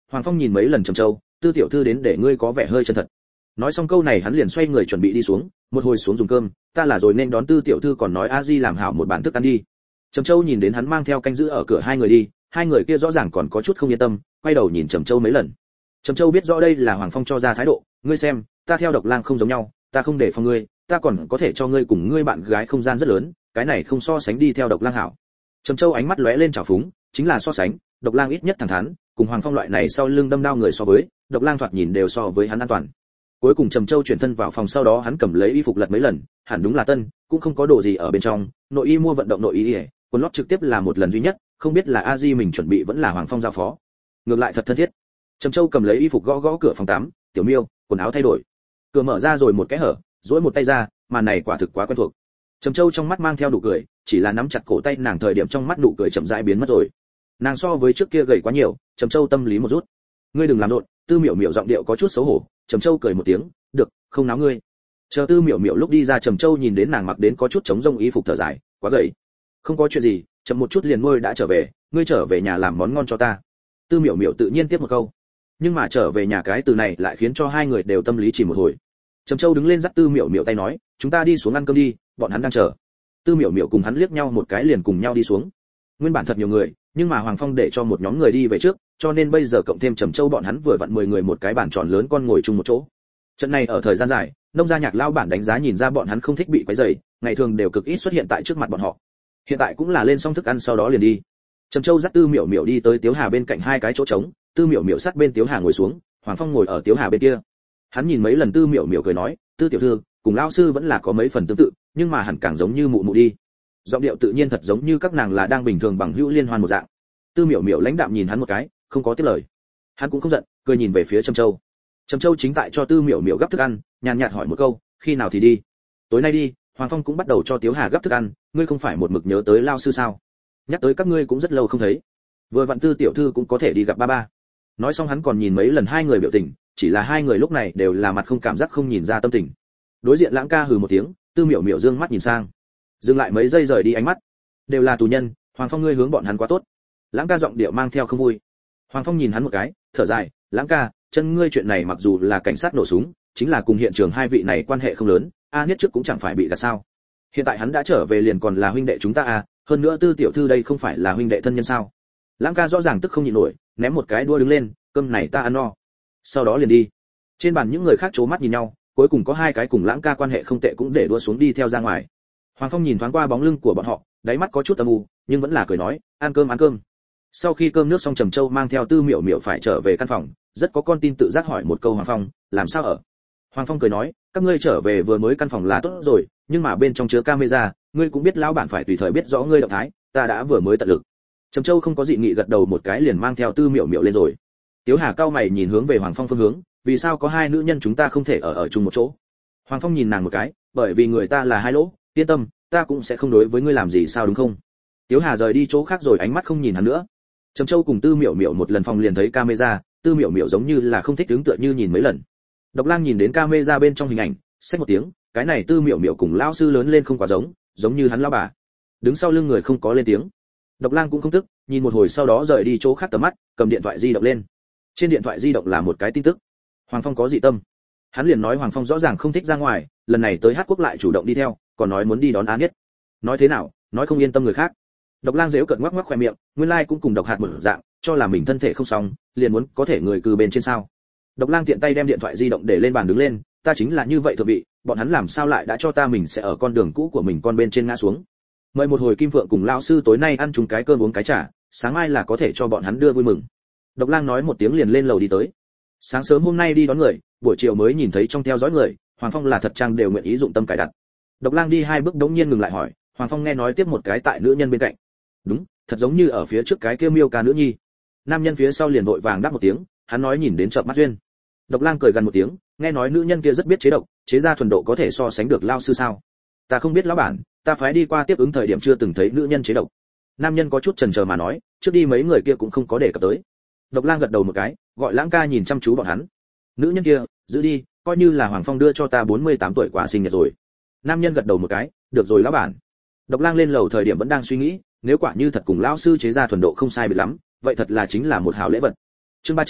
Hoàng Phong nhìn mấy lần Trầm Châu, Tư tiểu thư đến để ngươi có vẻ hơi chân thật. Nói xong câu này hắn liền xoay người chuẩn bị đi xuống, một hồi xuống dùng cơm, ta là rồi nên đón Tư tiểu thư còn nói a di làm hảo một bản thức ăn đi. Trầm Châu nhìn đến hắn mang theo canh giữ ở cửa hai người đi, hai người kia rõ ràng còn có chút không yên tâm, quay đầu nhìn Trầm Châu mấy lần. Trầm Châu biết rõ đây là Hoàng Phong cho ra thái độ, ngươi xem, ta theo Độc Lang không giống nhau, ta không để phòng ngươi, ta còn có thể cho ngươi cùng ngươi bạn gái không gian rất lớn, cái này không so sánh đi theo Độc Lang hảo. Trầm Châu ánh mắt lóe lên trào phúng, chính là so sánh, Độc Lang ít nhất thẳng thắn, cùng Hoàng Phong loại này sau lưng đâm đao người so với, Độc Lang thoạt nhìn đều so với hắn an toàn. Cuối cùng Trầm Châu chuyển thân vào phòng, sau đó hắn cầm lấy y phục lật mấy lần, hẳn đúng là tân, cũng không có đồ gì ở bên trong, nội y mua vận động nội y, quần lót trực tiếp là một lần duy nhất, không biết là a di mình chuẩn bị vẫn là Hoàng Phong giao phó. Ngược lại thật thân thiết. Trầm Châu cầm lấy y phục gõ gõ cửa phòng tắm, "Tiểu Miêu, quần áo thay đổi." Cửa mở ra rồi một cái hở, duỗi một tay ra, màn này quả thực quá quen thuộc. Trầm Châu trong mắt mang theo nụ cười, chỉ là nắm chặt cổ tay nàng thời điểm trong mắt nụ cười chậm rãi biến mất rồi. Nàng so với trước kia gầy quá nhiều, Trầm Châu tâm lý một rút. "Ngươi đừng làm rộn." Tư Miểu Miểu giọng điệu có chút xấu hổ. Trầm Châu cười một tiếng, "Được, không náo ngươi." Chờ Tư Miểu Miểu lúc đi ra, Trầm Châu nhìn đến nàng mặc đến có chút trống rông y phục thở dài, "Quá gầy." "Không có chuyện gì, chậm một chút liền môi đã trở về, ngươi trở về nhà làm món ngon cho ta." Tư Miểu Miểu tự nhiên tiếp một câu. Nhưng mà trở về nhà cái từ này lại khiến cho hai người đều tâm lý chỉ một hồi. Trầm Châu đứng lên dắt Tư Miểu Miểu tay nói, "Chúng ta đi xuống ăn cơm đi, bọn hắn đang chờ." Tư Miểu Miểu cùng hắn liếc nhau một cái liền cùng nhau đi xuống. Nguyên bản thật nhiều người, nhưng mà Hoàng Phong để cho một nhóm người đi về trước, cho nên bây giờ cộng thêm Trầm Châu bọn hắn vừa vặn mười người một cái bàn tròn lớn con ngồi chung một chỗ. Trận này ở thời gian dài, nông gia nhạc lao bản đánh giá nhìn ra bọn hắn không thích bị quấy rầy, ngày thường đều cực ít xuất hiện tại trước mặt bọn họ. Hiện tại cũng là lên xong thức ăn sau đó liền đi. Trầm Châu dắt Tư Miểu Miểu đi tới Tiếu Hà bên cạnh hai cái chỗ trống, Tư Miểu Miểu sát bên Tiếu Hà ngồi xuống, Hoàng Phong ngồi ở Tiếu Hà bên kia. Hắn nhìn mấy lần Tư Miểu Miểu cười nói, "Tư tiểu thư, cùng lão sư vẫn là có mấy phần tương tự, nhưng mà hẳn càng giống như mụ mụ đi." Giọng điệu tự nhiên thật giống như các nàng là đang bình thường bằng hữu liên hoan một dạng. Tư Miểu Miểu lãnh đạm nhìn hắn một cái, không có tiếp lời. Hắn cũng không giận, cười nhìn về phía Trầm Châu. Trầm Châu chính tại cho Tư Miểu Miểu gấp thức ăn, nhàn nhạt hỏi một câu, "Khi nào thì đi?" "Tối nay đi." Hoàng Phong cũng bắt đầu cho Tiếu Hà gấp thức ăn, "Ngươi không phải một mực nhớ tới lão sư sao? Nhắc tới các ngươi cũng rất lâu không thấy. Vừa vặn Tư tiểu thư cũng có thể đi gặp ba ba." Nói xong hắn còn nhìn mấy lần hai người biểu tình, chỉ là hai người lúc này đều là mặt không cảm giác không nhìn ra tâm tình. Đối diện Lãng ca hừ một tiếng, Tư Miểu Miểu dương mắt nhìn sang, dừng lại mấy giây rời đi ánh mắt. "Đều là tù nhân, Hoàng Phong ngươi hướng bọn hắn quá tốt." Lãng ca giọng điệu mang theo không vui. Hoàng Phong nhìn hắn một cái, thở dài, "Lãng ca, chân ngươi chuyện này mặc dù là cảnh sát nổ súng, chính là cùng hiện trường hai vị này quan hệ không lớn, a nhất trước cũng chẳng phải bị gạt sao? Hiện tại hắn đã trở về liền còn là huynh đệ chúng ta à, hơn nữa Tư tiểu thư đây không phải là huynh đệ thân nhân sao?" Lãng ca rõ ràng tức không nhịn nổi, ném một cái đua đứng lên, "Cơm này ta ăn no." Sau đó liền đi. Trên bàn những người khác trố mắt nhìn nhau, cuối cùng có hai cái cùng Lãng ca quan hệ không tệ cũng để đua xuống đi theo ra ngoài. Hoàng Phong nhìn thoáng qua bóng lưng của bọn họ, đáy mắt có chút âm u, nhưng vẫn là cười nói, "Ăn cơm ăn cơm." Sau khi cơm nước xong, Trầm Châu mang theo Tư Miểu Miểu phải trở về căn phòng, rất có con tin tự giác hỏi một câu Hoàng Phong, "Làm sao ở?" Hoàng Phong cười nói, "Các ngươi trở về vừa mới căn phòng là tốt rồi, nhưng mà bên trong chứa camera, ngươi cũng biết lão bản phải tùy thời biết rõ ngươi động thái, ta đã vừa mới tận lực." Trầm Châu không có dị nghị gật đầu một cái liền mang theo Tư Miểu Miểu lên rồi. Tiếu Hà cao mày nhìn hướng về Hoàng Phong phương hướng, "Vì sao có hai nữ nhân chúng ta không thể ở ở chung một chỗ?" Hoàng Phong nhìn nàng một cái, "Bởi vì người ta là hai lỗ, yên tâm, ta cũng sẽ không đối với ngươi làm gì sao đúng không?" Tiếu Hà rời đi chỗ khác rồi ánh mắt không nhìn hắn nữa. Trầm Châu cùng Tư Miểu Miểu một lần phòng liền thấy camera, Tư Miểu Miểu giống như là không thích đứng tựa như nhìn mấy lần. Độc Lang nhìn đến camera bên trong hình ảnh, xách một tiếng, cái này Tư Miểu Miểu cùng lão sư lớn lên không quá giống, giống như hắn lão bà. Đứng sau lưng người không có lên tiếng. Độc Lang cũng không tức, nhìn một hồi sau đó rời đi chỗ khác tầm mắt, cầm điện thoại di động lên. Trên điện thoại di động là một cái tin tức. Hoàng Phong có dị tâm. Hắn liền nói Hoàng Phong rõ ràng không thích ra ngoài, lần này tới Hát Quốc lại chủ động đi theo, còn nói muốn đi đón Á Niết. Nói thế nào, nói không yên tâm người khác. Độc Lang giễu cợt ngoắc ngoắc khóe miệng, nguyên lai like cũng cùng Độc Hạt một dạng, cho là mình thân thể không xong, liền muốn có thể người cư bên trên sao. Độc Lang tiện tay đem điện thoại di động để lên bàn đứng lên, "Ta chính là như vậy thưa vị, bọn hắn làm sao lại đã cho ta mình sẽ ở con đường cũ của mình con bên trên ngã xuống. Mời một hồi Kim Phượng cùng lão sư tối nay ăn chung cái cơm uống cái trà, sáng mai là có thể cho bọn hắn đưa vui mừng." Độc Lang nói một tiếng liền lên lầu đi tới. Sáng sớm hôm nay đi đón người, buổi chiều mới nhìn thấy trong theo dõi người, Hoàng Phong là thật trang đều nguyện ý dụng tâm cài đặt. Độc Lang đi hai bước đống nhiên ngừng lại hỏi, Hoàng Phong nghe nói tiếp một cái tại nữ nhân bên cạnh. "Đúng, thật giống như ở phía trước cái kia Miêu ca nữ nhi." Nam nhân phía sau liền vội vàng đáp một tiếng, hắn nói nhìn đến chợp mắt duyên. Độc Lang cười gần một tiếng, "Nghe nói nữ nhân kia rất biết chế độc, chế ra thuần độ có thể so sánh được lão sư sao?" "Ta không biết lão bản, ta phái đi qua tiếp ứng thời điểm chưa từng thấy nữ nhân chế độc." Nam nhân có chút chần chờ mà nói, "Trước đi mấy người kia cũng không có đề cập tới." Độc Lang gật đầu một cái, gọi Lãng ca nhìn chăm chú bọn hắn. "Nữ nhân kia, giữ đi, coi như là Hoàng Phong đưa cho ta bốn mươi tám tuổi quả sinh nhật rồi." Nam nhân gật đầu một cái, "Được rồi lão bản." Độc Lang lên lầu thời điểm vẫn đang suy nghĩ, nếu quả như thật cùng lão sư chế ra thuần độ không sai biệt lắm, vậy thật là chính là một hảo lễ vật. Chương ba trăm,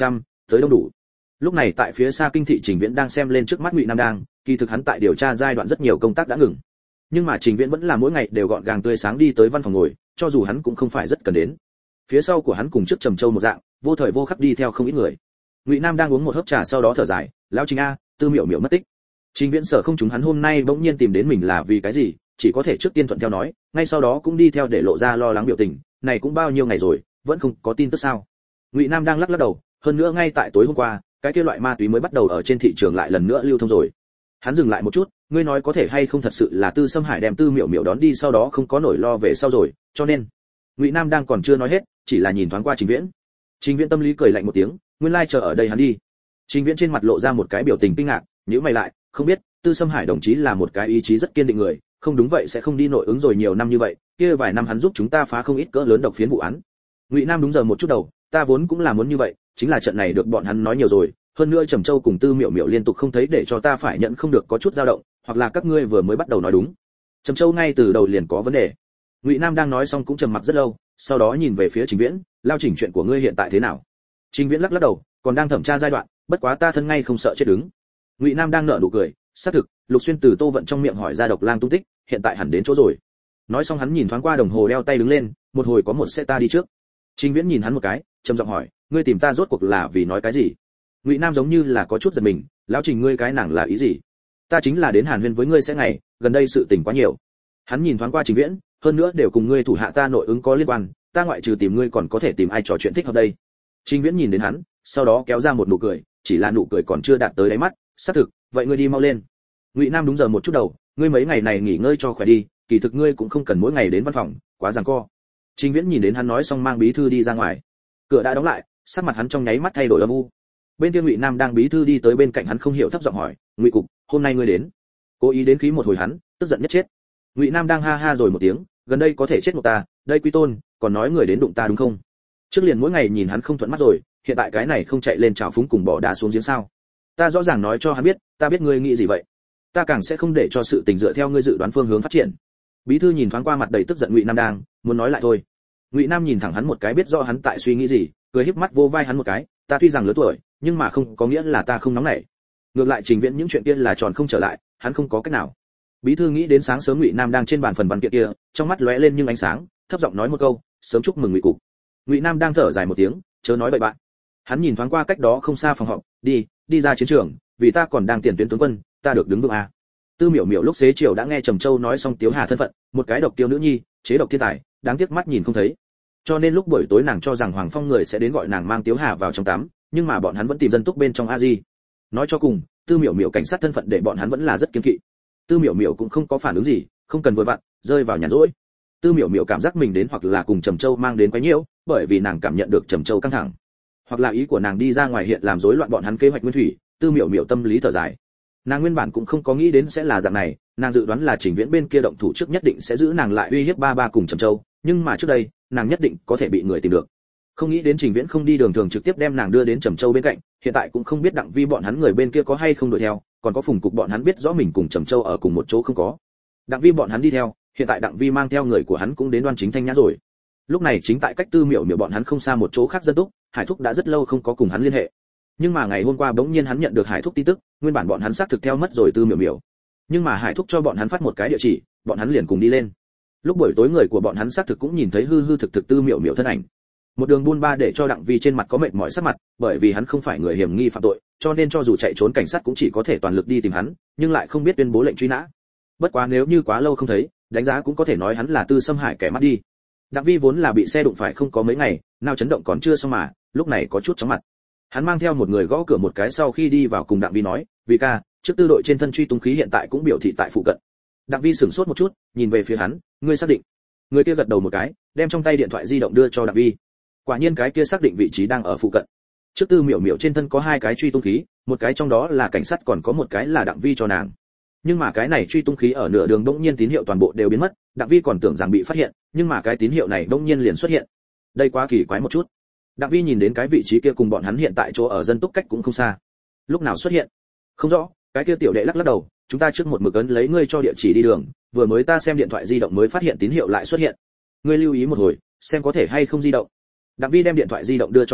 tới đông đủ. Lúc này tại phía xa Kinh thị Trình Viễn đang xem lên trước mắt Ngụy Nam đang, kỳ thực hắn tại điều tra giai đoạn rất nhiều công tác đã ngừng. Nhưng mà Trình Viễn vẫn là mỗi ngày đều gọn gàng tươi sáng đi tới văn phòng ngồi, cho dù hắn cũng không phải rất cần đến. Phía sau của hắn cùng trước Trầm Châu một dạng, vô thời vô khắc đi theo không ít người. Ngụy Nam đang uống một hớp trà sau đó thở dài, lão Trình a, Tư Miểu Miểu mất tích. Trình Viễn sở không chúng hắn hôm nay bỗng nhiên tìm đến mình là vì cái gì, chỉ có thể trước tiên thuận theo nói, ngay sau đó cũng đi theo để lộ ra lo lắng biểu tình, này cũng bao nhiêu ngày rồi, vẫn không có tin tức sao? Ngụy Nam đang lắc lắc đầu, hơn nữa ngay tại tối hôm qua, cái kia loại ma túy mới bắt đầu ở trên thị trường lại lần nữa lưu thông rồi. Hắn dừng lại một chút, ngươi nói có thể hay không thật sự là Tư Sâm Hải đem Tư Miểu Miểu đón đi sau đó không có nổi lo về sau rồi, cho nên. Ngụy Nam đang còn chưa nói hết, chỉ là nhìn thoáng qua Trình Viễn. Trình Viễn tâm lý cười lạnh một tiếng, nguyên lai chờ ở đây hắn đi. Trình Viễn trên mặt lộ ra một cái biểu tình kinh ngạc, nhíu mày lại, không biết, Tư Sâm Hải đồng chí là một cái ý chí rất kiên định người, không đúng vậy sẽ không đi nội ứng rồi nhiều năm như vậy, kia vài năm hắn giúp chúng ta phá không ít cỡ lớn độc phiến vụ án. Ngụy Nam đúng giờ một chút đầu, ta vốn cũng là muốn như vậy, chính là trận này được bọn hắn nói nhiều rồi, hơn nữa Trầm Châu cùng Tư Miểu Miểu liên tục không thấy để cho ta phải nhận không được có chút dao động, hoặc là các ngươi vừa mới bắt đầu nói đúng. Trầm Châu ngay từ đầu liền có vấn đề. Ngụy Nam đang nói xong cũng trầm mặc rất lâu, sau đó nhìn về phía Trình Viễn, lao chỉnh chuyện của ngươi hiện tại thế nào? Trình Viễn lắc lắc đầu, còn đang thẩm tra giai đoạn, bất quá ta thân ngay không sợ chết đứng. Ngụy Nam đang nở nụ cười, xác thực, Lục Xuyên từ Tô Vận trong miệng hỏi ra độc lang tung tích, hiện tại hẳn đến chỗ rồi. Nói xong hắn nhìn thoáng qua đồng hồ đeo tay đứng lên, một hồi có một xe ta đi trước. Trình Viễn nhìn hắn một cái, trầm giọng hỏi, ngươi tìm ta rốt cuộc là vì nói cái gì? Ngụy Nam giống như là có chút giật mình, lão Trình ngươi cái nàng là ý gì? Ta chính là đến Hàn Huyên với ngươi sẽ ngày, gần đây sự tình quá nhiều. Hắn nhìn thoáng qua Trình Viễn, hơn nữa đều cùng ngươi thủ hạ ta nội ứng có liên quan, ta ngoại trừ tìm ngươi còn có thể tìm ai trò chuyện thích hợp đây? Trình Viễn nhìn đến hắn, sau đó kéo ra một nụ cười, chỉ là nụ cười còn chưa đạt tới đáy mắt, xác thực, vậy ngươi đi mau lên. Ngụy Nam đúng giờ một chút đầu, ngươi mấy ngày này nghỉ ngơi cho khỏe đi, kỳ thực ngươi cũng không cần mỗi ngày đến văn phòng, quá giằng co. Trình Viễn nhìn đến hắn nói xong mang bí thư đi ra ngoài. Cửa đã đóng lại, sắc mặt hắn trong nháy mắt thay đổi âm u. Bên kia Ngụy Nam đang bí thư đi tới bên cạnh hắn không hiểu thấp giọng hỏi, Ngụy cục, hôm nay ngươi đến? Cố ý đến khí một hồi hắn, tức giận nhất chết. Ngụy Nam đang ha ha rồi một tiếng, gần đây có thể chết một ta, đây Quý Tôn, còn nói người đến đụng ta đúng không? Trước liền mỗi ngày nhìn hắn không thuận mắt rồi, hiện tại cái này không chạy lên trào phúng cùng bỏ đá xuống giếng sao? Ta rõ ràng nói cho hắn biết, ta biết ngươi nghĩ gì vậy. Ta càng sẽ không để cho sự tình dựa theo ngươi dự đoán phương hướng phát triển. Bí thư nhìn thoáng qua mặt đầy tức giận Ngụy Nam đang, muốn nói lại thôi. Ngụy Nam nhìn thẳng hắn một cái biết rõ hắn tại suy nghĩ gì, cười híp mắt vô vai hắn một cái, ta tuy rằng lớn tuổi, nhưng mà không có nghĩa là ta không nóng nảy. Ngược lại Trình Viễn những chuyện kia là tròn không trở lại, hắn không có cách nào. Bí thư nghĩ đến sáng sớm Ngụy Nam đang trên bàn phần văn kiện kia, trong mắt lóe lên nhưng ánh sáng, thấp giọng nói một câu, sớm chúc mừng Ngụy cục. Ngụy Nam đang thở dài một tiếng, chớ nói bậy bạn. Hắn nhìn thoáng qua cách đó không xa phòng họp, đi, đi ra chiến trường, vì ta còn đang tiền tuyến tướng quân, ta được đứng vững à. Tư Miểu Miểu lúc xế chiều đã nghe Trầm Châu nói xong Tiếu Hà thân phận, một cái độc tiêu nữ nhi, chế độc thiên tài, đáng tiếc mắt nhìn không thấy. Cho nên lúc buổi tối nàng cho rằng Hoàng Phong người sẽ đến gọi nàng mang Tiếu Hà vào trong tắm, nhưng mà bọn hắn vẫn tìm dân túc bên trong a di. Nói cho cùng, Tư Miểu Miểu cảnh sát thân phận để bọn hắn vẫn là rất kiêng kỵ. Tư Miểu Miểu cũng không có phản ứng gì, không cần vội vặn, rơi vào nhàn rỗi. Tư Miểu Miểu cảm giác mình đến hoặc là cùng Trầm Châu mang đến quấy nhiễu, bởi vì nàng cảm nhận được Trầm Châu căng thẳng, hoặc là ý của nàng đi ra ngoài hiện làm rối loạn bọn hắn kế hoạch nguyên thủy. Tư Miểu Miểu tâm lý thở dài. Nàng nguyên bản cũng không có nghĩ đến sẽ là dạng này, nàng dự đoán là Trình Viễn bên kia động thủ trước nhất định sẽ giữ nàng lại uy hiếp ba ba cùng Trầm Châu, nhưng mà trước đây, nàng nhất định có thể bị người tìm được. Không nghĩ đến Trình Viễn không đi đường thường trực tiếp đem nàng đưa đến Trầm Châu bên cạnh, hiện tại cũng không biết Đặng Vi bọn hắn người bên kia có hay không đuổi theo, còn có Phùng cục bọn hắn biết rõ mình cùng Trầm Châu ở cùng một chỗ không có. Đặng Vi bọn hắn đi theo, hiện tại Đặng Vi mang theo người của hắn cũng đến Đoan Chính Thanh Nhã rồi. Lúc này chính tại cách Tư Miểu Miểu bọn hắn không xa một chỗ khác dân túc, Hải Thúc đã rất lâu không có cùng hắn liên hệ. Nhưng mà ngày hôm qua bỗng nhiên hắn nhận được Hải Thúc tin tức, nguyên bản bọn hắn xác thực theo mất rồi Tư Miểu Miểu. Nhưng mà Hải Thúc cho bọn hắn phát một cái địa chỉ, bọn hắn liền cùng đi lên. Lúc buổi tối người của bọn hắn xác thực cũng nhìn thấy hư hư thực thực Tư Miểu Miểu thân ảnh. Một đường buôn ba để cho Đặng Vi trên mặt có mệt mỏi sắc mặt, bởi vì hắn không phải người hiểm nghi phạm tội, cho nên cho dù chạy trốn cảnh sát cũng chỉ có thể toàn lực đi tìm hắn, nhưng lại không biết tuyên bố lệnh truy nã. Bất quá nếu như quá lâu không thấy, đánh giá cũng có thể nói hắn là Tư Sâm Hải kẻ mắt đi. Đặng Vi vốn là bị xe đụng phải không có mấy ngày, nào chấn động còn chưa xong mà, lúc này có chút chóng mặt. Hắn mang theo một người gõ cửa một cái sau khi đi vào cùng Đặng Vi nói, "Vi ca, trước tư đội trên thân truy tung khí hiện tại cũng biểu thị tại phụ cận." Đặng Vi sửng sốt một chút, nhìn về phía hắn, "Ngươi xác định?" Người kia gật đầu một cái, đem trong tay điện thoại di động đưa cho Đặng Vi. Quả nhiên cái kia xác định vị trí đang ở phụ cận. Trước Tư Miểu Miểu trên thân có hai cái truy tung khí, một cái trong đó là cảnh sát còn có một cái là Đặng Vi cho nàng. Nhưng mà cái này truy tung khí ở nửa đường đột nhiên tín hiệu toàn bộ đều biến mất, Đặng Vi còn tưởng rằng bị phát hiện, nhưng mà cái tín hiệu này đột nhiên liền xuất hiện. Đây quá kỳ quái một chút. Đặng Vi nhìn đến cái vị trí kia cùng bọn hắn hiện tại chỗ ở dân túc cách cũng không xa. Lúc nào xuất hiện? Không rõ, cái kia tiểu đệ lắc lắc đầu, chúng ta trước một mực ấn lấy ngươi cho địa chỉ đi đường, vừa mới ta xem điện thoại di động mới phát hiện tín hiệu lại xuất hiện. Ngươi lưu ý một hồi, xem có thể hay không di động. Đặng Vi đem điện thoại di động đưa cho hắn,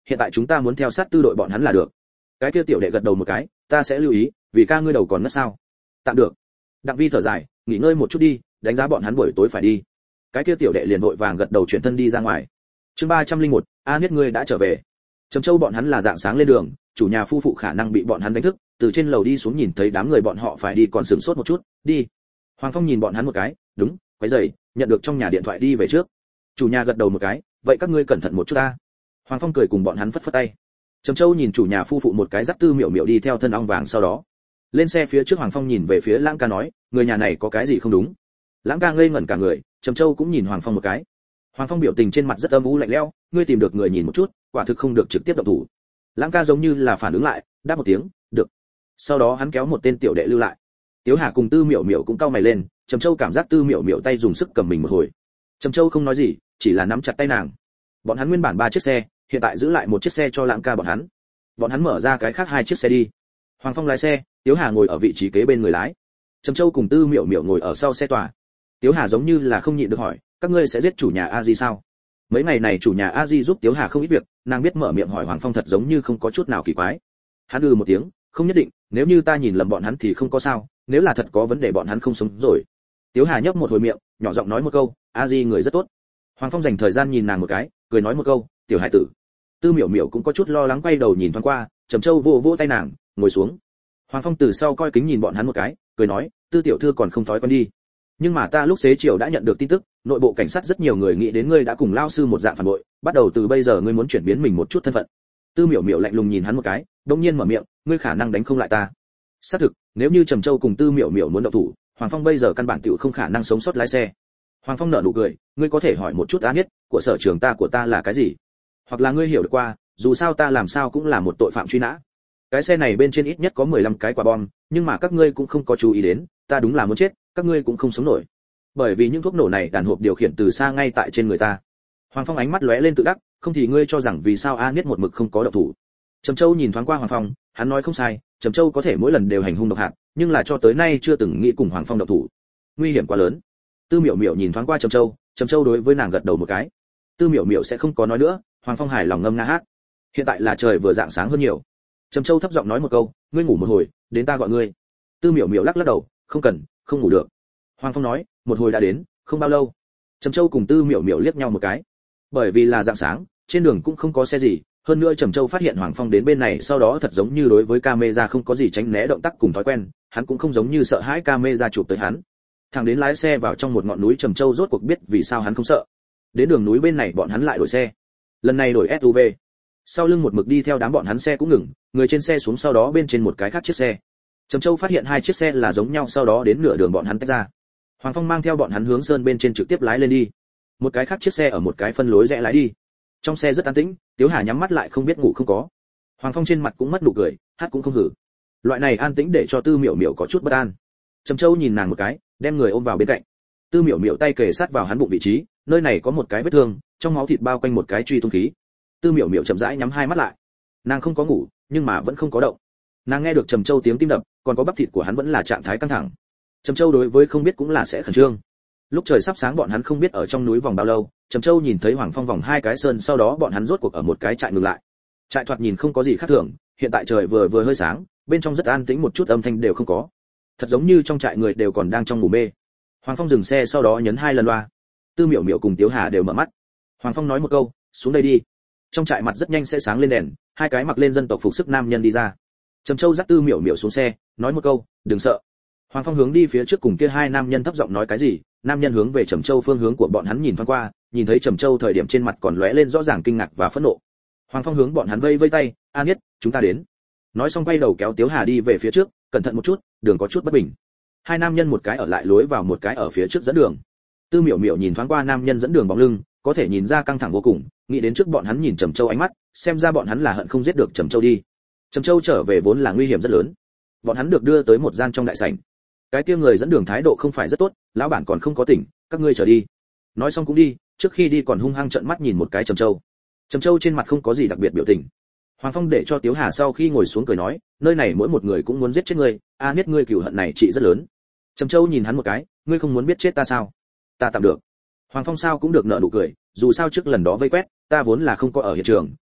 hiện tại chúng ta muốn theo sát tư đội bọn hắn là được. Cái kia tiểu đệ gật đầu một cái, ta sẽ lưu ý, vì ca ngươi đầu còn ngất sao? Tạm được. Đặng Vi thở dài, nghỉ ngơi một chút đi, đánh giá bọn hắn buổi tối phải đi. Cái kia tiểu đệ liền vội vàng gật đầu chuyển thân đi ra ngoài. Chương ba trăm linh một, a Niết ngươi đã trở về. Trầm Châu bọn hắn là dạng sáng lên đường, chủ nhà phu phụ khả năng bị bọn hắn đánh thức, từ trên lầu đi xuống nhìn thấy đám người bọn họ phải đi còn sửng sốt một chút, đi. Hoàng Phong nhìn bọn hắn một cái, đúng, quấy rầy, nhận được trong nhà điện thoại đi về trước. Chủ nhà gật đầu một cái, vậy các ngươi cẩn thận một chút ta. Hoàng Phong cười cùng bọn hắn phất phất tay. Trầm Châu nhìn chủ nhà phu phụ một cái, dắt Tư Miểu Miểu đi theo thân ong vàng sau đó. Lên xe phía trước Hoàng Phong nhìn về phía Lãng Ca nói, người nhà này có cái gì không đúng? Lãng Ca ngây ngẩn cả người, Trầm Châu cũng nhìn Hoàng Phong một cái. Hoàng Phong biểu tình trên mặt rất âm u lạnh lẽo, ngươi tìm được người nhìn một chút, quả thực không được trực tiếp động thủ. Lãng Ca giống như là phản ứng lại, đáp một tiếng, được. Sau đó hắn kéo một tên tiểu đệ lưu lại. Tiếu Hà cùng Tư Miểu Miểu cũng cau mày lên, Trầm Châu cảm giác Tư Miểu Miểu tay dùng sức cầm mình một hồi. Trầm Châu không nói gì, chỉ là nắm chặt tay nàng. Bọn hắn nguyên bản ba chiếc xe, hiện tại giữ lại một chiếc xe cho Lãng Ca bọn hắn. Bọn hắn mở ra cái khác hai chiếc xe đi. Hoàng Phong lái xe, Tiếu Hà ngồi ở vị trí kế bên người lái. Trầm Châu cùng Tư Miểu Miểu ngồi ở sau xe tòa. Tiếu Hà giống như là không nhịn được hỏi, các ngươi sẽ giết chủ nhà A Di sao? Mấy ngày này chủ nhà A Di giúp Tiếu Hà không ít việc, nàng biết mở miệng hỏi Hoàng Phong thật giống như không có chút nào kỳ quái. Hắn ừ một tiếng, không nhất định, nếu như ta nhìn lầm bọn hắn thì không có sao, nếu là thật có vấn đề bọn hắn không sống rồi. Tiếu Hà nhấp một hồi miệng, nhỏ giọng nói một câu, A Di người rất tốt. Hoàng Phong dành thời gian nhìn nàng một cái, cười nói một câu, tiểu hải tử. Tư Miểu Miểu cũng có chút lo lắng quay đầu nhìn thoáng qua, Trầm Châu vỗ vỗ tay nàng, ngồi xuống. Hoàng Phong từ sau coi kính nhìn bọn hắn một cái, cười nói, Tư tiểu thư còn không thói quen đi. Nhưng mà ta lúc xế chiều đã nhận được tin tức, nội bộ cảnh sát rất nhiều người nghĩ đến ngươi đã cùng lao sư một dạng phản bội, bắt đầu từ bây giờ ngươi muốn chuyển biến mình một chút thân phận. Tư Miểu Miểu lạnh lùng nhìn hắn một cái, đột nhiên mở miệng, ngươi khả năng đánh không lại ta. Xác thực, nếu như Trầm Châu cùng Tư Miểu Miểu muốn động thủ, Hoàng Phong bây giờ căn bản tiểu không khả năng sống sót lái xe. Hoàng Phong nở nụ cười, ngươi có thể hỏi một chút á nhất, của sở trường ta của ta là cái gì? Hoặc là ngươi hiểu được qua, dù sao ta làm sao cũng là một tội phạm truy nã. Cái xe này bên trên ít nhất có mười lăm cái quả bom, nhưng mà các ngươi cũng không có chú ý đến, ta đúng là muốn chết, các ngươi cũng không sống nổi. Bởi vì những thuốc nổ này đàn hộp điều khiển từ xa ngay tại trên người ta. Hoàng Phong ánh mắt lóe lên tự đắc, không thì ngươi cho rằng vì sao A Niết một mực không có động thủ. Trầm Châu nhìn thoáng qua Hoàng Phong, hắn nói không sai, Trầm Châu có thể mỗi lần đều hành hung độc hạt, nhưng là cho tới nay chưa từng nghĩ cùng Hoàng Phong động thủ. Nguy hiểm quá lớn. Tư Miểu Miểu nhìn thoáng qua Trầm Châu, Trầm Châu đối với nàng gật đầu một cái. Tư Miểu Miểu sẽ không có nói nữa, Hoàng Phong hài lòng ngâm nga hát. Hiện tại là trời vừa rạng sáng hơn nhiều. Trầm Châu thấp giọng nói một câu, ngươi ngủ một hồi, đến ta gọi ngươi. Tư Miểu Miểu lắc lắc đầu, không cần, không ngủ được. Hoàng Phong nói, một hồi đã đến, không bao lâu. Trầm Châu cùng Tư Miểu Miểu liếc nhau một cái. Bởi vì là rạng sáng, trên đường cũng không có xe gì, hơn nữa Trầm Châu phát hiện Hoàng Phong đến bên này sau đó thật giống như đối với camera không có gì tránh né động tác cùng thói quen, hắn cũng không giống như sợ hãi camera chụp tới hắn. Thằng đến lái xe vào trong một ngọn núi, Trầm Châu rốt cuộc biết vì sao hắn không sợ. Đến đường núi bên này bọn hắn lại đổi xe. Lần này đổi ét u vê. Sau lưng một mực đi theo đám bọn hắn xe cũng ngừng, người trên xe xuống sau đó bên trên một cái khác chiếc xe. Trầm Châu phát hiện hai chiếc xe là giống nhau, sau đó đến nửa đường bọn hắn tách ra. Hoàng Phong mang theo bọn hắn hướng sơn bên trên trực tiếp lái lên đi. Một cái khác chiếc xe ở một cái phân lối rẽ lái đi. Trong xe rất an tĩnh, Tiếu Hà nhắm mắt lại không biết ngủ không có. Hoàng Phong trên mặt cũng mất nụ cười, hát cũng không hử. Loại này an tĩnh để cho Tư Miểu Miểu có chút bất an. Trầm Châu nhìn nàng một cái, đem người ôm vào bên cạnh. Tư Miểu Miểu tay kề sát vào hắn bụng vị trí, nơi này có một cái vết thương, trong máu thịt bao quanh một cái truy tung khí. Tư Miểu Miểu chậm rãi nhắm hai mắt lại. Nàng không có ngủ, nhưng mà vẫn không có động. Nàng nghe được Trầm Châu tiếng tim đập, còn có bắp thịt của hắn vẫn là trạng thái căng thẳng. Trầm Châu đối với không biết cũng là sẽ khẩn trương. Lúc trời sắp sáng bọn hắn không biết ở trong núi vòng bao lâu, Trầm Châu nhìn thấy Hoàng Phong vòng hai cái sơn, sau đó bọn hắn rốt cuộc ở một cái trại ngừng lại. Trại thoạt nhìn không có gì khác thường, hiện tại trời vừa vừa hơi sáng, bên trong rất an tĩnh, một chút âm thanh đều không có. Thật giống như trong trại người đều còn đang trong ngủ mê. Hoàng Phong dừng xe sau đó nhấn hai lần loa. Tư Miểu Miểu cùng Tiếu Hà đều mở mắt. Hoàng Phong nói một câu, xuống đây đi. Trong trại mặt rất nhanh sẽ sáng lên đèn, hai cái mặc lên dân tộc phục sức nam nhân đi ra. Trầm Châu dắt Tư Miểu Miểu xuống xe, nói một câu, đừng sợ. Hoàng Phong hướng đi phía trước cùng kia hai nam nhân thấp giọng nói cái gì, nam nhân hướng về Trầm Châu phương hướng của bọn hắn nhìn thoáng qua, nhìn thấy Trầm Châu thời điểm trên mặt còn lóe lên rõ ràng kinh ngạc và phẫn nộ. Hoàng Phong hướng bọn hắn vây vây tay, "A Niết, chúng ta đến." Nói xong quay đầu kéo Tiếu Hà đi về phía trước, "Cẩn thận một chút, đường có chút bất bình." Hai nam nhân một cái ở lại lối vào, một cái ở phía trước dẫn đường. Tư Miểu Miểu nhìn thoáng qua nam nhân dẫn đường bóng lưng, có thể nhìn ra căng thẳng vô cùng, nghĩ đến trước bọn hắn nhìn Trầm Châu ánh mắt, xem ra bọn hắn là hận không giết được Trầm Châu đi. Trầm Châu trở về vốn là nguy hiểm rất lớn. Bọn hắn được đưa tới một gian trong đại sảnh. Cái kia người dẫn đường thái độ không phải rất tốt, lão bản còn không có tỉnh, các ngươi trở đi. Nói xong cũng đi, trước khi đi còn hung hăng trợn mắt nhìn một cái Trầm Châu. Trầm Châu trên mặt không có gì đặc biệt biểu tình. Hoàng Phong để cho Tiếu Hà sau khi ngồi xuống cười nói, nơi này mỗi một người cũng muốn giết chết ngươi, a biết ngươi cừu hận này trị rất lớn. Trầm Châu nhìn hắn một cái, ngươi không muốn biết chết ta sao? Ta tạm được. Hoàng Phong sao cũng được nợ nụ cười, dù sao trước lần đó vây quét, ta vốn là không có ở hiện trường,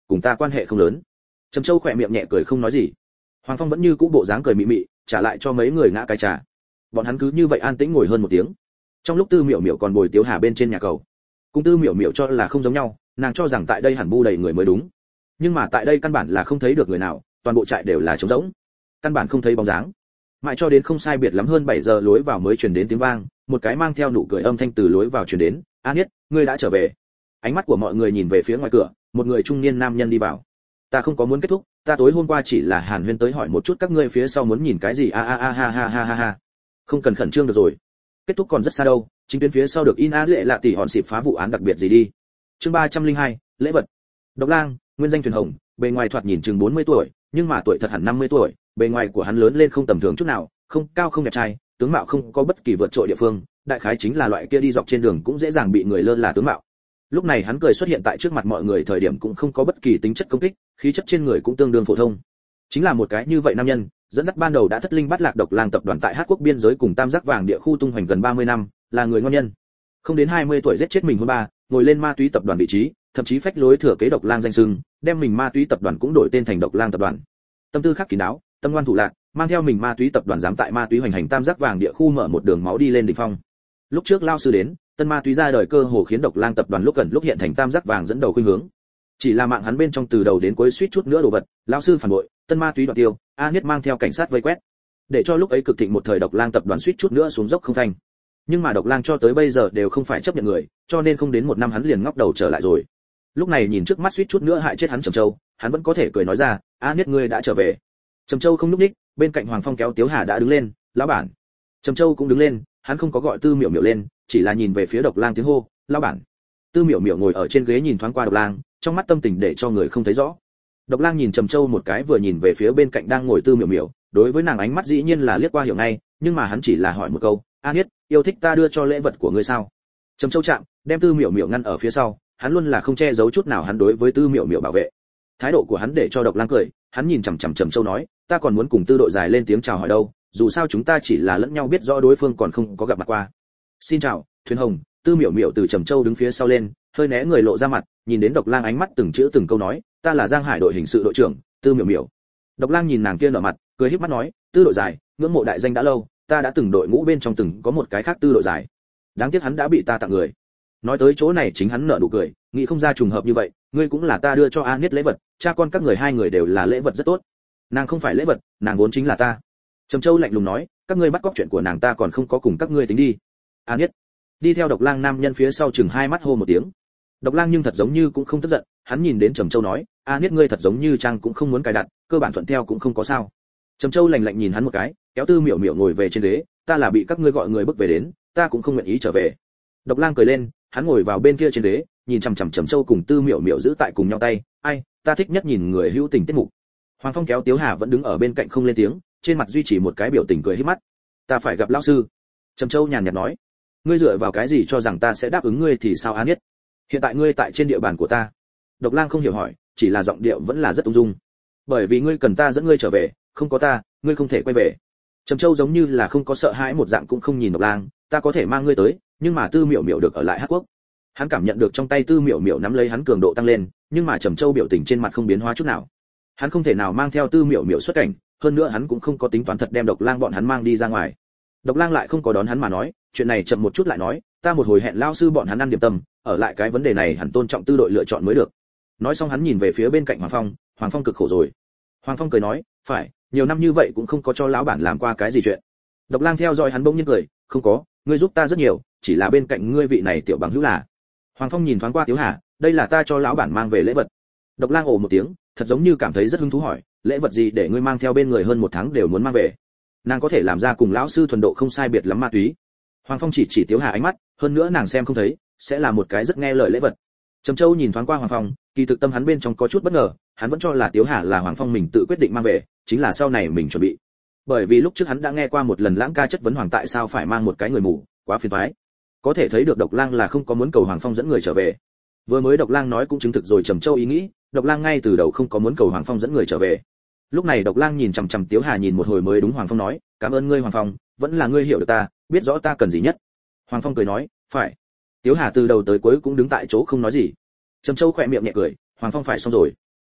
cùng ta quan hệ không lớn. Trầm Châu khỏe miệng nhẹ cười không nói gì. Hoàng Phong vẫn như cũ bộ dáng cười mị mị, trả lại cho mấy người ngã cái trà. Bọn hắn cứ như vậy an tĩnh ngồi hơn một tiếng. Trong lúc Tư Miểu Miểu còn bồi Tiếu Hà bên trên nhà cầu, cùng Tư Miểu Miểu cho là không giống nhau, nàng cho rằng tại đây hẳn bu đầy người mới đúng. Nhưng mà tại đây căn bản là không thấy được người nào, toàn bộ trại đều là trống rỗng, căn bản không thấy bóng dáng. Mãi cho đến không sai biệt lắm hơn bảy giờ lối vào mới truyền đến tiếng vang, một cái mang theo nụ cười âm thanh từ lối vào truyền đến, "A Niết, ngươi đã trở về." Ánh mắt của mọi người nhìn về phía ngoài cửa, một người trung niên nam nhân đi vào. "Ta không có muốn kết thúc, ta tối hôm qua chỉ là hàn huyên tới hỏi một chút các ngươi phía sau muốn nhìn cái gì a a a ha ha ha ha ha. Không cần khẩn trương được rồi. Kết thúc còn rất xa đâu, chính tuyến phía sau được in á dễ lạ tỷ hòn xịp phá vụ án đặc biệt gì đi." Chương ba trăm lẻ hai, lễ vật. Độc Lang, nguyên danh Thuyền Hồng, bề ngoài thoạt nhìn chừng bốn mươi tuổi, nhưng mà tuổi thật hẳn năm mươi tuổi, bề ngoài của hắn lớn lên không tầm thường chút nào, không cao không đẹp trai, tướng mạo không có bất kỳ vượt trội địa phương, đại khái chính là loại kia đi dọc trên đường cũng dễ dàng bị người lơ là tướng mạo. Lúc này hắn cười xuất hiện tại trước mặt mọi người thời điểm cũng không có bất kỳ tính chất công kích, khí chất trên người cũng tương đương phổ thông. Chính là một cái như vậy nam nhân, dẫn dắt ban đầu đã thất linh bắt lạc Độc Lang tập đoàn tại Hát Quốc biên giới cùng Tam Giác Vàng địa khu tung hoành gần ba mươi năm, là người ngon nhân. Không đến hai mươi tuổi giết chết mình hôn ba, ngồi lên ma túy tập đoàn vị trí, thậm chí phách lối thừa kế Độc Lang danh xưng, đem mình ma túy tập đoàn cũng đổi tên thành Độc Lang tập đoàn. Tâm tư khắc kín đáo, tâm ngoan thủ lạc, mang theo mình ma túy tập đoàn dám tại ma túy hoành hành Tam Giác Vàng địa khu mở một đường máu đi lên đỉnh phong. Lúc trước lao sư đến, tân ma túy ra đời cơ hồ khiến Độc Lang tập đoàn lúc gần lúc hiện thành Tam Giác Vàng dẫn đầu khuynh hướng. Chỉ là mạng hắn bên trong từ đầu đến cuối suýt chút nữa đồ vật, lão sư phản bội, tân ma túy đoạt tiêu, A Niết mang theo cảnh sát vây quét, để cho lúc ấy cực thịnh một thời Độc Lang tập đoàn suýt chút nữa xuống dốc không thành. Nhưng mà Độc Lang cho tới bây giờ đều không phải chấp nhận người, cho nên không đến một năm hắn liền ngóc đầu trở lại rồi. Lúc này nhìn trước mắt suýt chút nữa hại chết hắn Trầm Châu, hắn vẫn có thể cười nói ra, "A Niết ngươi đã trở về." Trầm Châu không lúc ních, bên cạnh Hoàng Phong kéo Tiếu Hà đã đứng lên, "Lão bản." Trầm Châu cũng đứng lên, hắn không có gọi Tư Miểu Miểu lên, chỉ là nhìn về phía Độc Lang tiếng hô, "Lão bản." Tư Miểu Miểu ngồi ở trên ghế nhìn thoáng qua Độc Lang, trong mắt tâm tình để cho người không thấy rõ. Độc Lang nhìn Trầm Châu một cái vừa nhìn về phía bên cạnh đang ngồi Tư Miểu Miểu, đối với nàng ánh mắt dĩ nhiên là liếc qua hiểu ngay, nhưng mà hắn chỉ là hỏi một câu, "A Niết, yêu thích ta đưa cho lễ vật của ngươi sao?" Trầm Châu chạm, đem Tư Miểu Miểu ngăn ở phía sau, hắn luôn là không che giấu chút nào hắn đối với Tư Miểu Miểu bảo vệ. Thái độ của hắn để cho Độc Lang cười, hắn nhìn chằm chằm Trầm Châu nói, "Ta còn muốn cùng Tư đội dài lên tiếng chào hỏi đâu, dù sao chúng ta chỉ là lẫn nhau biết rõ đối phương còn không có gặp mặt qua." "Xin chào, Thuyền Hồng." Tư Miểu Miểu từ Trầm Châu đứng phía sau lên, hơi né người lộ ra mặt, nhìn đến Độc Lang ánh mắt từng chữ từng câu nói, "Ta là Giang Hải đội hình sự đội trưởng, Tư Miểu Miểu." Độc Lang nhìn nàng kia nở mặt, cười híp mắt nói, "Tư đội dài, ngưỡng mộ đại danh đã lâu, ta đã từng đội ngũ bên trong từng có một cái khác Tư đội dài. Đáng tiếc hắn đã bị ta tặng người." Nói tới chỗ này chính hắn nở nụ cười, nghĩ không ra trùng hợp như vậy, ngươi cũng là ta đưa cho A Niết lễ vật, cha con các người hai người đều là lễ vật rất tốt. Nàng không phải lễ vật, nàng vốn chính là ta. Trầm Châu lạnh lùng nói, "Các ngươi bắt cóc chuyện của nàng ta còn không có cùng các ngươi tính đi." A Niết đi theo Độc Lang nam nhân phía sau chừng hai mắt hô một tiếng. Độc Lang nhưng thật giống như cũng không tức giận, hắn nhìn đến Trầm Châu nói, "A Niết ngươi thật giống như trang cũng không muốn cài đặt, cơ bản thuận theo cũng không có sao." Trầm Châu lạnh lạnh nhìn hắn một cái, kéo Tư Miểu Miểu ngồi về trên ghế, "Ta là bị các ngươi gọi người bức về đến, ta cũng không nguyện ý trở về." Độc Lang cười lên, hắn ngồi vào bên kia trên ghế, nhìn chằm chằm Trầm Châu cùng Tư Miểu Miểu giữ tại cùng nhau tay, "Ai, ta thích nhất nhìn người hữu tình tiết mục." Hoàng Phong kéo Tiếu Hà vẫn đứng ở bên cạnh không lên tiếng, trên mặt duy trì một cái biểu tình cười híp mắt. "Ta phải gặp lão sư." Trầm Châu nhàn nhạt nói, "Ngươi dựa vào cái gì cho rằng ta sẽ đáp ứng ngươi thì sao A Niết? Hiện tại ngươi tại trên địa bàn của ta." Độc Lang không hiểu hỏi, chỉ là giọng điệu vẫn là rất ung dung. "Bởi vì ngươi cần ta dẫn ngươi trở về, không có ta, ngươi không thể quay về." Trầm Châu giống như là không có sợ hãi một dạng cũng không nhìn Độc Lang, "Ta có thể mang ngươi tới, nhưng mà Tư Miểu Miểu được ở lại Hát Quốc." Hắn cảm nhận được trong tay Tư Miểu Miểu nắm lấy hắn cường độ tăng lên, nhưng mà Trầm Châu biểu tình trên mặt không biến hóa chút nào. Hắn không thể nào mang theo Tư Miểu Miểu xuất cảnh, hơn nữa hắn cũng không có tính toán thật đem Độc Lang bọn hắn mang đi ra ngoài. Độc Lang lại không có đón hắn mà nói, "Chuyện này chậm một chút lại nói, ta một hồi hẹn lão sư bọn hắn ăn điểm tâm, ở lại cái vấn đề này hẳn tôn trọng Tư đội lựa chọn mới được." Nói xong hắn nhìn về phía bên cạnh Hoàng Phong, "Hoàng Phong cực khổ rồi." Hoàng Phong cười nói, "Phải, nhiều năm như vậy cũng không có cho lão bản làm qua cái gì chuyện." Độc Lang theo dõi hắn bỗng nhiên cười, "Không có, ngươi giúp ta rất nhiều, chỉ là bên cạnh ngươi vị này tiểu bằng hữu là." Hoàng Phong nhìn thoáng qua Tiếu Hà, "Đây là ta cho lão bản mang về lễ vật." Độc Lang ồ một tiếng, thật giống như cảm thấy rất hứng thú hỏi, "Lễ vật gì để ngươi mang theo bên người hơn một tháng đều muốn mang về?" Nàng có thể làm ra cùng lão sư thuần độ không sai biệt lắm ma túy. Hoàng Phong chỉ chỉ Tiếu Hà ánh mắt, hơn nữa nàng xem không thấy, sẽ là một cái rất nghe lời lễ vật. Trầm Châu nhìn thoáng qua Hoàng Phong, kỳ thực tâm hắn bên trong có chút bất ngờ, hắn vẫn cho là Tiếu Hà là Hoàng Phong mình tự quyết định mang về, chính là sau này mình chuẩn bị. Bởi vì lúc trước hắn đã nghe qua một lần Lãng ca chất vấn Hoàng tại sao phải mang một cái người mù, quá phiền toái. Có thể thấy được Độc Lang là không có muốn cầu Hoàng Phong dẫn người trở về. Vừa mới Độc Lang nói cũng chứng thực rồi Trầm Châu ý nghĩ, Độc Lang ngay từ đầu không có muốn cầu Hoàng Phong dẫn người trở về. Lúc này Độc Lang nhìn chằm chằm Tiếu Hà nhìn một hồi mới đúng Hoàng Phong nói, "Cảm ơn ngươi Hoàng Phong, vẫn là ngươi hiểu được ta, biết rõ ta cần gì nhất." Hoàng Phong cười nói, "Phải." Tiếu Hà từ đầu tới cuối cũng đứng tại chỗ không nói gì. Trầm Châu khẽ miệng nhẹ cười, "Hoàng Phong phải xong rồi."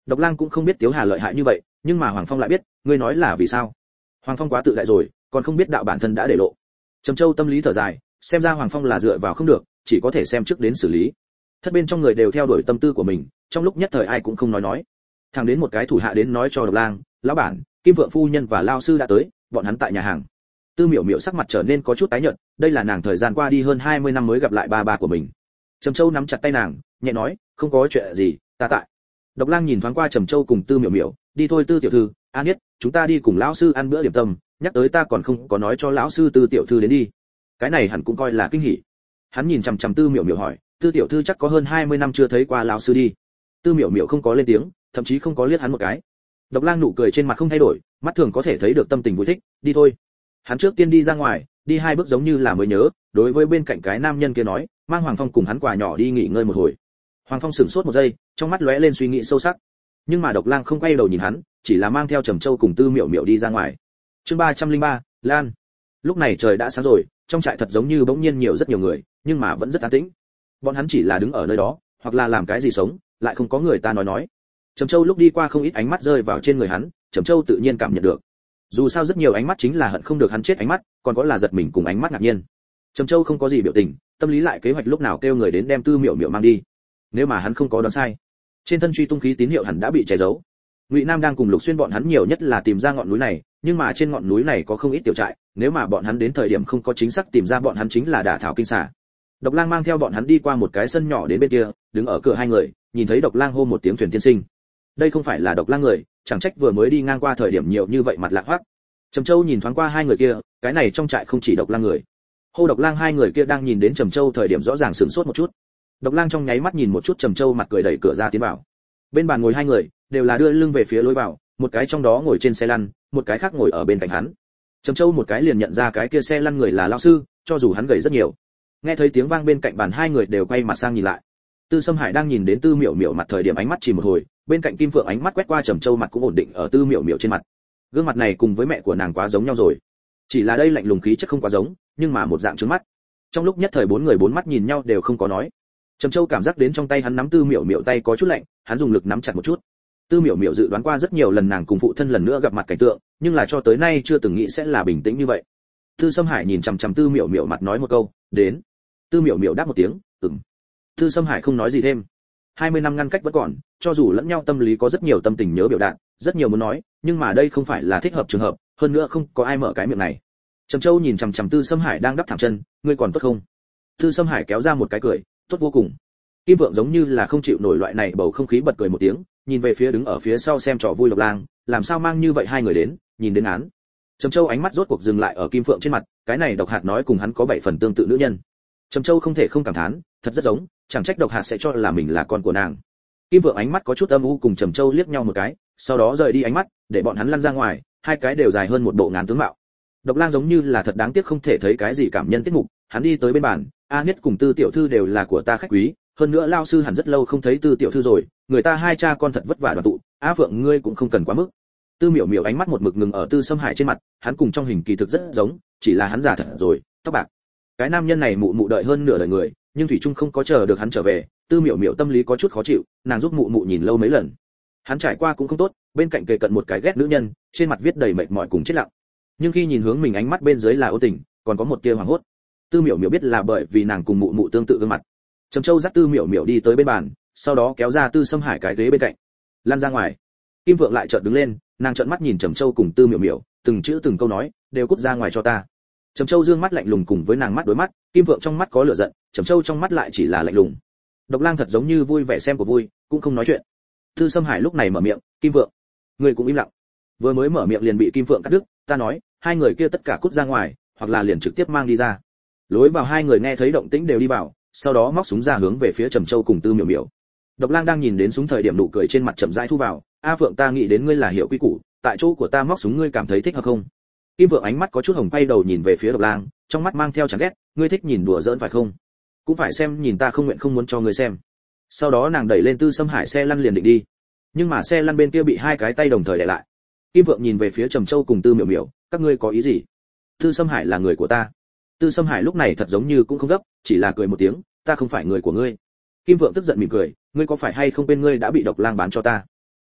Độc Lang cũng không biết Tiếu Hà lợi hại như vậy, nhưng mà Hoàng Phong lại biết, ngươi nói là vì sao? Hoàng Phong quá tự đại rồi, còn không biết đạo bản thân đã để lộ. Trầm Châu tâm lý thở dài, xem ra Hoàng Phong là dựa vào không được, chỉ có thể xem trước đến xử lý. Thất bên trong người đều theo đuổi tâm tư của mình, trong lúc nhất thời ai cũng không nói nói. Thằng đến một cái thủ hạ đến nói cho Độc Lang, lão bản, Kim Vượng phu nhân và lão sư đã tới, bọn hắn tại nhà hàng. Tư Miểu Miểu sắc mặt trở nên có chút tái nhợt, đây là nàng thời gian qua đi hơn hai mươi năm mới gặp lại ba ba của mình. Trầm Châu nắm chặt tay nàng, nhẹ nói, không có chuyện gì, ta tại. Độc Lang nhìn thoáng qua Trầm Châu cùng Tư Miểu Miểu, đi thôi Tư tiểu thư, An Nhất, chúng ta đi cùng lão sư ăn bữa điểm tâm, nhắc tới ta còn không có nói cho lão sư Tư tiểu thư đến đi. Cái này hẳn cũng coi là kinh hỉ. Hắn nhìn chằm chằm Tư Miểu Miểu hỏi, Tư tiểu thư chắc có hơn hai mươi năm chưa thấy qua lão sư đi. Tư Miểu Miểu không có lên tiếng, thậm chí không có liếc hắn một cái. Độc Lang nụ cười trên mặt không thay đổi, mắt thường có thể thấy được tâm tình vui thích, đi thôi. Hắn trước tiên đi ra ngoài, đi hai bước giống như là mới nhớ, đối với bên cạnh cái nam nhân kia nói, mang Hoàng Phong cùng hắn quà nhỏ đi nghỉ ngơi một hồi. Hoàng Phong sửng sốt một giây, trong mắt lóe lên suy nghĩ sâu sắc. Nhưng mà Độc Lang không quay đầu nhìn hắn, chỉ là mang theo Trầm Châu cùng Tư Miểu Miểu đi ra ngoài. Chương ba trăm lẻ ba, Lan. Lúc này trời đã sáng rồi, trong trại thật giống như bỗng nhiên nhiều rất nhiều người, nhưng mà vẫn rất an tĩnh. Bọn hắn chỉ là đứng ở nơi đó, hoặc là làm cái gì sống, lại không có người ta nói nói. Trầm Châu lúc đi qua không ít ánh mắt rơi vào trên người hắn, Trầm Châu tự nhiên cảm nhận được. Dù sao rất nhiều ánh mắt chính là hận không được hắn chết ánh mắt, còn có là giật mình cùng ánh mắt ngạc nhiên. Trầm Châu không có gì biểu tình, tâm lý lại kế hoạch lúc nào kêu người đến đem Tư Miểu Miểu mang đi. Nếu mà hắn không có đoán sai, trên thân truy tung khí tín hiệu hẳn đã bị che giấu. Ngụy Nam đang cùng Lục Xuyên bọn hắn nhiều nhất là tìm ra ngọn núi này, nhưng mà trên ngọn núi này có không ít tiểu trại, nếu mà bọn hắn đến thời điểm không có chính xác tìm ra bọn hắn chính là đả thảo kinh xà. Độc Lang mang theo bọn hắn đi qua một cái sân nhỏ đến bên kia, đứng ở cửa hai người, nhìn thấy Độc Lang hô một tiếng Thuyền tiên sinh. Đây không phải là Độc Lang người, chẳng trách vừa mới đi ngang qua thời điểm nhiều như vậy mặt lạ hoắc. Trầm Châu nhìn thoáng qua hai người kia, cái này trong trại không chỉ Độc Lang người. Hô Độc Lang hai người kia đang nhìn đến Trầm Châu thời điểm rõ ràng sửng sốt một chút. Độc Lang trong nháy mắt nhìn một chút Trầm Châu mặt cười đẩy cửa ra tiến vào. Bên bàn ngồi hai người, đều là đưa lưng về phía lối vào, một cái trong đó ngồi trên xe lăn, một cái khác ngồi ở bên cạnh hắn. Trầm Châu một cái liền nhận ra cái kia xe lăn người là lão sư, cho dù hắn gầy rất nhiều. Nghe thấy tiếng vang bên cạnh bàn hai người đều quay mặt sang nhìn lại. Tư Sâm Hải đang nhìn đến Tư Miểu Miểu mặt thời điểm ánh mắt chỉ một hồi, bên cạnh Kim Phượng ánh mắt quét qua Trầm Châu mặt cũng ổn định ở Tư Miểu Miểu trên mặt. Gương mặt này cùng với mẹ của nàng quá giống nhau rồi. Chỉ là đây lạnh lùng khí chất không quá giống, nhưng mà một dạng trướng mắt. Trong lúc nhất thời bốn người bốn mắt nhìn nhau đều không có nói. Trầm Châu cảm giác đến trong tay hắn nắm Tư Miểu Miểu tay có chút lạnh, hắn dùng lực nắm chặt một chút. Tư Miểu Miểu dự đoán qua rất nhiều lần nàng cùng phụ thân lần nữa gặp mặt cảnh tượng, nhưng là cho tới nay chưa từng nghĩ sẽ là bình tĩnh như vậy. Tư Sâm Hải nhìn chằm chằm Tư Miểu Miểu mặt nói một câu, "Đến." Tư Miểu Miểu đáp một tiếng, "Ừm." Tư Sâm Hải không nói gì thêm. hai mươi năm ngăn cách vẫn còn, cho dù lẫn nhau tâm lý có rất nhiều tâm tình nhớ biểu đạt, rất nhiều muốn nói, nhưng mà đây không phải là thích hợp trường hợp, hơn nữa không có ai mở cái miệng này. Trầm Châu nhìn chằm chằm Tư Sâm Hải đang đắp thẳng chân, "Ngươi còn tốt không?" Tư Sâm Hải kéo ra một cái cười, "Tốt vô cùng." Kim Vượng giống như là không chịu nổi loại này bầu không khí bật cười một tiếng, nhìn về phía đứng ở phía sau xem trò vui Độc Lang, làm sao mang như vậy hai người đến, nhìn đến án. Trầm Châu ánh mắt rốt cuộc dừng lại ở Kim Phượng trên mặt, cái này Độc Hạt nói cùng hắn có bảy phần tương tự nữ nhân. Trầm Châu không thể không cảm thán, thật rất giống, chẳng trách Độc Hạt sẽ cho là mình là con của nàng. Kim Phượng ánh mắt có chút âm u cùng Trầm Châu liếc nhau một cái, sau đó rời đi ánh mắt, để bọn hắn lăn ra ngoài, hai cái đều dài hơn một bộ ngàn tướng mạo. Độc Lang giống như là thật đáng tiếc không thể thấy cái gì cảm nhân tiết mục, hắn đi tới bên bàn, A Niết cùng Tư tiểu thư đều là của ta khách quý, hơn nữa lao sư hẳn rất lâu không thấy Tư tiểu thư rồi, người ta hai cha con thật vất vả đoàn tụ, A Phượng ngươi cũng không cần quá mức. Tư Miểu Miểu ánh mắt một mực ngừng ở Tư Sâm Hải trên mặt, hắn cùng trong hình kỳ thực rất giống, chỉ là hắn già thật rồi, tóc bạc. Cái nam nhân này mụ mụ đợi hơn nửa đời người, nhưng thủy chung không có chờ được hắn trở về, Tư Miểu Miểu tâm lý có chút khó chịu, nàng giúp mụ mụ nhìn lâu mấy lần. Hắn trải qua cũng không tốt, bên cạnh kề cận một cái ghét nữ nhân, trên mặt viết đầy mệt mỏi cùng chết lặng. Nhưng khi nhìn hướng mình ánh mắt bên dưới là ôn tình, còn có một tia hoảng hốt. Tư Miểu Miểu biết là bởi vì nàng cùng mụ mụ tương tự gương mặt. Trầm Châu dắt Tư Miểu Miểu đi tới bên bàn, sau đó kéo ra Tư Sâm Hải cái ghế bên cạnh, lăn ra ngoài. Kim Vượng lại chợt đứng lên, nàng trợn mắt nhìn Trầm Châu cùng Tư Miểu Miểu, từng chữ từng câu nói, đều cút ra ngoài cho ta. Trầm Châu dương mắt lạnh lùng cùng với nàng mắt đối mắt, Kim Vượng trong mắt có lửa giận, Trầm Châu trong mắt lại chỉ là lạnh lùng. Độc Lang thật giống như vui vẻ xem của vui, cũng không nói chuyện. Tư Sâm Hải lúc này mở miệng, "Kim Vượng, ngươi cũng im lặng." Vừa mới mở miệng liền bị Kim Vượng cắt đứt, "Ta nói, hai người kia tất cả cút ra ngoài, hoặc là liền trực tiếp mang đi ra." Lối vào hai người nghe thấy động tĩnh đều đi vào, sau đó móc súng ra hướng về phía Trầm Châu cùng Tư Miểu Miểu. Độc Lang đang nhìn đến súng thời điểm nụ cười trên mặt chậm rãi thu vào, "A Phượng ta nghĩ đến ngươi là hiểu quy củ, tại chỗ của ta móc súng ngươi cảm thấy thích hợp không?" Kim Vượng ánh mắt có chút hồng quay đầu nhìn về phía Độc Lang, trong mắt mang theo chán ghét, "Ngươi thích nhìn đùa giỡn phải không? Cũng phải xem nhìn ta không nguyện không muốn cho ngươi xem." Sau đó nàng đẩy lên Tư Sâm Hải xe lăn liền định đi, nhưng mà xe lăn bên kia bị hai cái tay đồng thời đè lại. Kim Vượng nhìn về phía Trầm Châu cùng Tư Miểu Miểu, "Các ngươi có ý gì? Tư Sâm Hải là người của ta." Tư Sâm Hải lúc này thật giống như cũng không gấp, chỉ là cười một tiếng, "Ta không phải người của ngươi." Kim Vượng tức giận mỉm cười, "Ngươi có phải hay không bên ngươi đã bị Độc Lang bán cho ta?"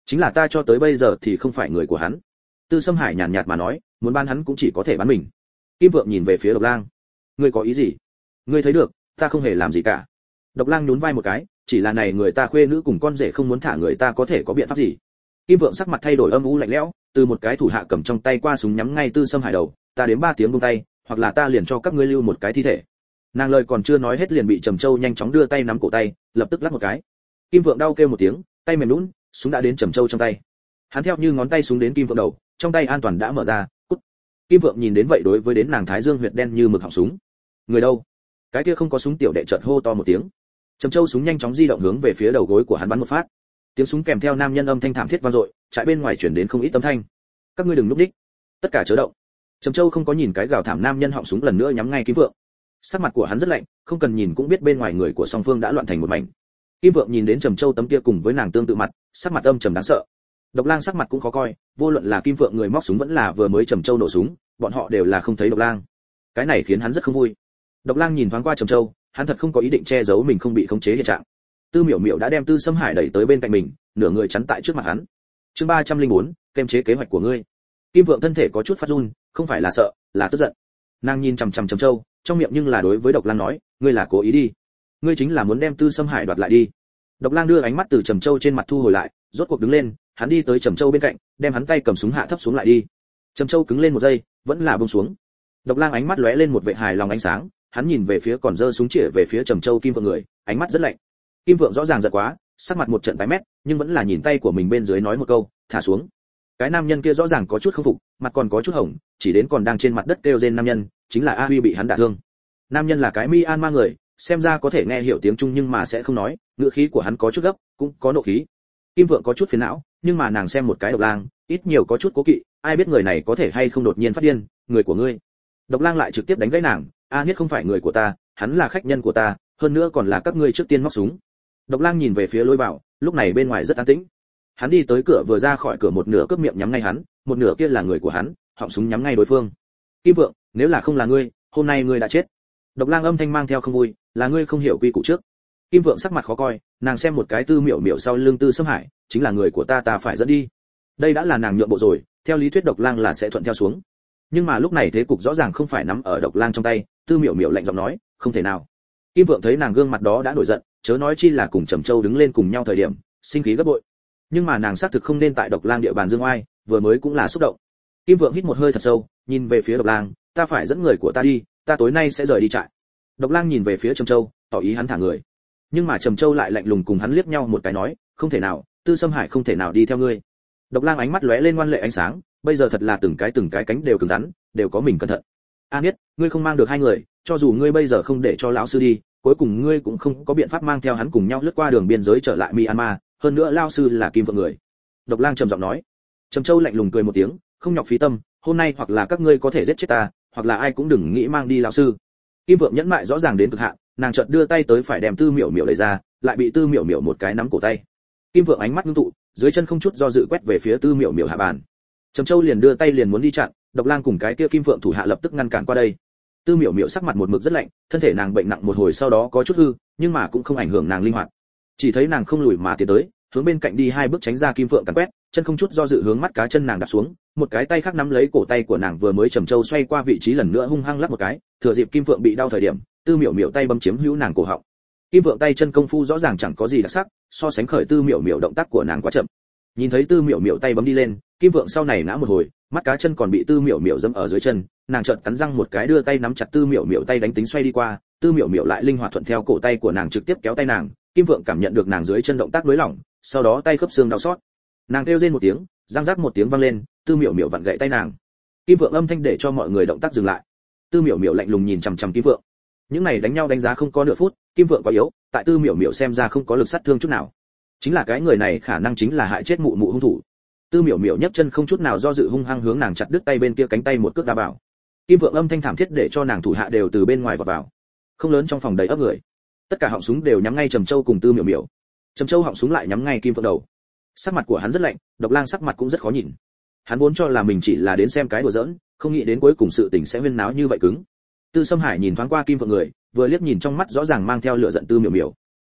chính là ta cho tới bây giờ thì không phải người của hắn. Tư Sâm Hải nhàn nhạt mà nói, muốn bán hắn cũng chỉ có thể bán mình. Kim Vượng nhìn về phía Độc Lang, ngươi có ý gì? Ngươi thấy được, ta không hề làm gì cả. Độc Lang nhún vai một cái, chỉ là này người ta khuê nữ cùng con rể không muốn thả người ta có thể có biện pháp gì? Kim Vượng sắc mặt thay đổi âm u lạnh lẽo, từ một cái thủ hạ cầm trong tay qua súng nhắm ngay Tư Sâm Hải đầu, ta đếm ba tiếng buông tay, hoặc là ta liền cho các ngươi lưu một cái thi thể. Nàng lời còn chưa nói hết liền bị Trầm Châu nhanh chóng đưa tay nắm cổ tay, lập tức lắc một cái. Kim Vượng đau kêu một tiếng, tay mềm nhũn, súng đã đến Trầm Châu trong tay. Hắn theo như ngón tay súng đến Kim Vượng đầu, trong tay an toàn đã mở ra, cút. Kim Vượng nhìn đến vậy đối với đến nàng Thái Dương huyệt đen như mực họng súng. Người đâu? Cái kia không có súng tiểu đệ chợt hô to một tiếng. Trầm Châu súng nhanh chóng di động hướng về phía đầu gối của hắn bắn một phát. Tiếng súng kèm theo nam nhân âm thanh thảm thiết vang dội, trại bên ngoài truyền đến không ít âm thanh. Các ngươi đừng núp đích, tất cả chớ động. Trầm Châu không có nhìn cái gào thảm nam nhân họng súng lần nữa nhắm ngay Kim Vượng. Sắc mặt của hắn rất lạnh, không cần nhìn cũng biết bên ngoài người của song phương đã loạn thành một mảnh. Kim Vượng nhìn đến Trầm Châu tấm kia cùng với nàng tương tự mặt, sắc mặt âm trầm đáng sợ. Độc Lang sắc mặt cũng khó coi, vô luận là Kim Vượng người móc súng vẫn là vừa mới Trầm Châu nổ súng, bọn họ đều là không thấy Độc Lang. Cái này khiến hắn rất không vui. Độc Lang nhìn thoáng qua Trầm Châu, hắn thật không có ý định che giấu mình không bị khống chế hiện trạng. Tư Miểu Miểu đã đem Tư Sâm Hải đẩy tới bên cạnh mình, nửa người chắn tại trước mặt hắn. Chương ba trăm lẻ bốn, kiềm chế kế hoạch của ngươi. Kim Vượng thân thể có chút phát run, không phải là sợ, là tức giận. Nàng nhìn chằm chằm Trầm Châu, trong miệng nhưng là đối với Độc Lang nói, ngươi là cố ý đi, ngươi chính là muốn đem Tư Sâm Hải đoạt lại đi. Độc Lang đưa ánh mắt từ Trầm Châu trên mặt thu hồi lại, rốt cuộc đứng lên, hắn đi tới Trầm Châu bên cạnh, đem hắn tay cầm súng hạ thấp xuống lại đi. Trầm Châu cứng lên một giây, vẫn là buông xuống. Độc Lang ánh mắt lóe lên một vẻ hài lòng ánh sáng, hắn nhìn về phía còn giơ súng chĩa về phía Trầm Châu Kim Vượng người, ánh mắt rất lạnh. Kim Vượng rõ ràng giận quá, sắc mặt một trận tái mét, nhưng vẫn là nhìn tay của mình bên dưới nói một câu, thả xuống. Cái nam nhân kia rõ ràng có chút không phục, mặt còn có chút hồng, chỉ đến còn đang trên mặt đất kêu rên nam nhân, chính là A Huy bị hắn đả thương. Nam nhân là cái Myanmar người, xem ra có thể nghe hiểu tiếng Trung nhưng mà sẽ không nói, ngữ khí của hắn có chút gấp, cũng có nộ khí. Kim Vượng có chút phiền não, nhưng mà nàng xem một cái Độc Lang, ít nhiều có chút cố kỵ, ai biết người này có thể hay không đột nhiên phát điên, người của ngươi. Độc Lang lại trực tiếp đánh gãy nàng, A Niết không phải người của ta, hắn là khách nhân của ta, hơn nữa còn là các ngươi trước tiên móc súng. Độc Lang nhìn về phía lối vào, lúc này bên ngoài rất an tĩnh. Hắn đi tới cửa vừa ra khỏi cửa một nửa cướp miệng nhắm ngay hắn, một nửa kia là người của hắn, họng súng nhắm ngay đối phương. Kim Vượng, nếu là không là ngươi, hôm nay ngươi đã chết. Độc Lang âm thanh mang theo không vui, là ngươi không hiểu quy củ trước. Kim Vượng sắc mặt khó coi, nàng xem một cái Tư Miểu Miểu sau lưng Tư Sâm Hải, chính là người của ta ta phải dẫn đi. Đây đã là nàng nhượng bộ rồi, theo lý thuyết Độc Lang là sẽ thuận theo xuống. Nhưng mà lúc này thế cục rõ ràng không phải nắm ở Độc Lang trong tay, Tư Miểu Miểu lạnh giọng nói, không thể nào. Kim Vượng thấy nàng gương mặt đó đã nổi giận, chớ nói chi là cùng Trầm Châu đứng lên cùng nhau thời điểm, sinh khí gấp bội. Nhưng mà nàng xác thực không nên tại Độc Lang địa bàn dương oai, vừa mới cũng là xúc động. Kim Vượng hít một hơi thật sâu, nhìn về phía Độc Lang, ta phải dẫn người của ta đi, ta tối nay sẽ rời đi trại. Độc Lang nhìn về phía Trầm Châu, tỏ ý hắn thả người. Nhưng mà Trầm Châu lại lạnh lùng cùng hắn liếc nhau một cái nói, không thể nào, Tư Sâm Hải không thể nào đi theo ngươi. Độc Lang ánh mắt lóe lên ngoan lệ ánh sáng, bây giờ thật là từng cái từng cái cánh đều cứng rắn, đều có mình cẩn thận. A Niết, ngươi không mang được hai người, cho dù ngươi bây giờ không để cho lão sư đi, cuối cùng ngươi cũng không có biện pháp mang theo hắn cùng nhau lướt qua đường biên giới trở lại Myanmar, hơn nữa lão sư là Kim Vượng người. Độc Lang trầm giọng nói. Trầm Châu lạnh lùng cười một tiếng, không nhọc phí tâm, hôm nay hoặc là các ngươi có thể giết chết ta, hoặc là ai cũng đừng nghĩ mang đi lão sư. Kim Vượng nhẫn mại rõ ràng đến cực hạn, nàng chợt đưa tay tới phải đem Tư Miểu Miểu lấy ra, lại bị Tư Miểu Miểu một cái nắm cổ tay. Kim Vượng ánh mắt ngưng tụ, dưới chân không chút do dự quét về phía Tư Miểu Miểu hạ bàn. Trầm Châu liền đưa tay liền muốn đi chặn, Độc Lang cùng cái kia Kim Vượng thủ hạ lập tức ngăn cản qua đây. Tư Miểu Miểu sắc mặt một mực rất lạnh, thân thể nàng bệnh nặng một hồi sau đó có chút hư, nhưng mà cũng không ảnh hưởng nàng linh hoạt. Chỉ thấy nàng không lùi mà tiến tới, hướng bên cạnh đi hai bước tránh ra Kim Vượng càn quét, chân không chút do dự hướng mắt cá chân nàng đặt xuống, một cái tay khác nắm lấy cổ tay của nàng vừa mới Trầm Châu xoay qua vị trí lần nữa hung hăng lắc một cái, thừa dịp Kim Vượng bị đau thời điểm, Tư Miểu Miểu tay bấm chiếm hữu nàng cổ họng. Kim Vượng tay chân công phu rõ ràng chẳng có gì đặc sắc, so sánh khởi Tư Miểu Miểu động tác của nàng quá chậm. Nhìn thấy Tư Miểu Miểu tay bấm đi lên, Kim Vượng sau này ngã một hồi, mắt cá chân còn bị Tư Miểu Miểu dẫm ở dưới chân, nàng chợt cắn răng một cái đưa tay nắm chặt Tư Miểu Miểu tay đánh tính xoay đi qua, Tư Miểu Miểu lại linh hoạt thuận theo cổ tay của nàng trực tiếp kéo tay nàng, Kim Vượng cảm nhận được nàng dưới chân động tác nới lỏng, sau đó tay khớp xương đau xót. Nàng kêu rên một tiếng, răng rắc một tiếng vang lên, Tư Miểu Miểu vặn gãy tay nàng. Kim Vượng âm thanh để cho mọi người động tác dừng lại. Tư Miểu Miểu lạnh lùng nhìn chằm chằm Kim Vượng. Những này đánh nhau đánh giá không có nửa phút, Kim Vượng quá yếu, tại Tư Miểu Miểu xem ra không có lực sát thương chút nào. Chính là cái người này khả năng chính là hại chết mụ mụ hung thủ. Tư Miểu Miểu nhấc chân không chút nào do dự hung hăng hướng nàng chặt đứt tay bên kia cánh tay một cước đá vào. Kim Vượng âm thanh thảm thiết để cho nàng thủ hạ đều từ bên ngoài vọt vào. Không lớn trong phòng đầy ấp người. Tất cả họng súng đều nhắm ngay Trầm Châu cùng Tư Miểu Miểu. Trầm Châu họng súng lại nhắm ngay Kim Vượng đầu. Sắc mặt của hắn rất lạnh, Độc Lang sắc mặt cũng rất khó nhìn. Hắn vốn cho là mình chỉ là đến xem cái đùa giỡn, không nghĩ đến cuối cùng sự tình sẽ huyên náo như vậy cứng. Tư Sâm Hải nhìn thoáng qua Kim Vượng người, vừa liếc nhìn trong mắt rõ ràng mang theo lửa giận Tư Miểu Miểu.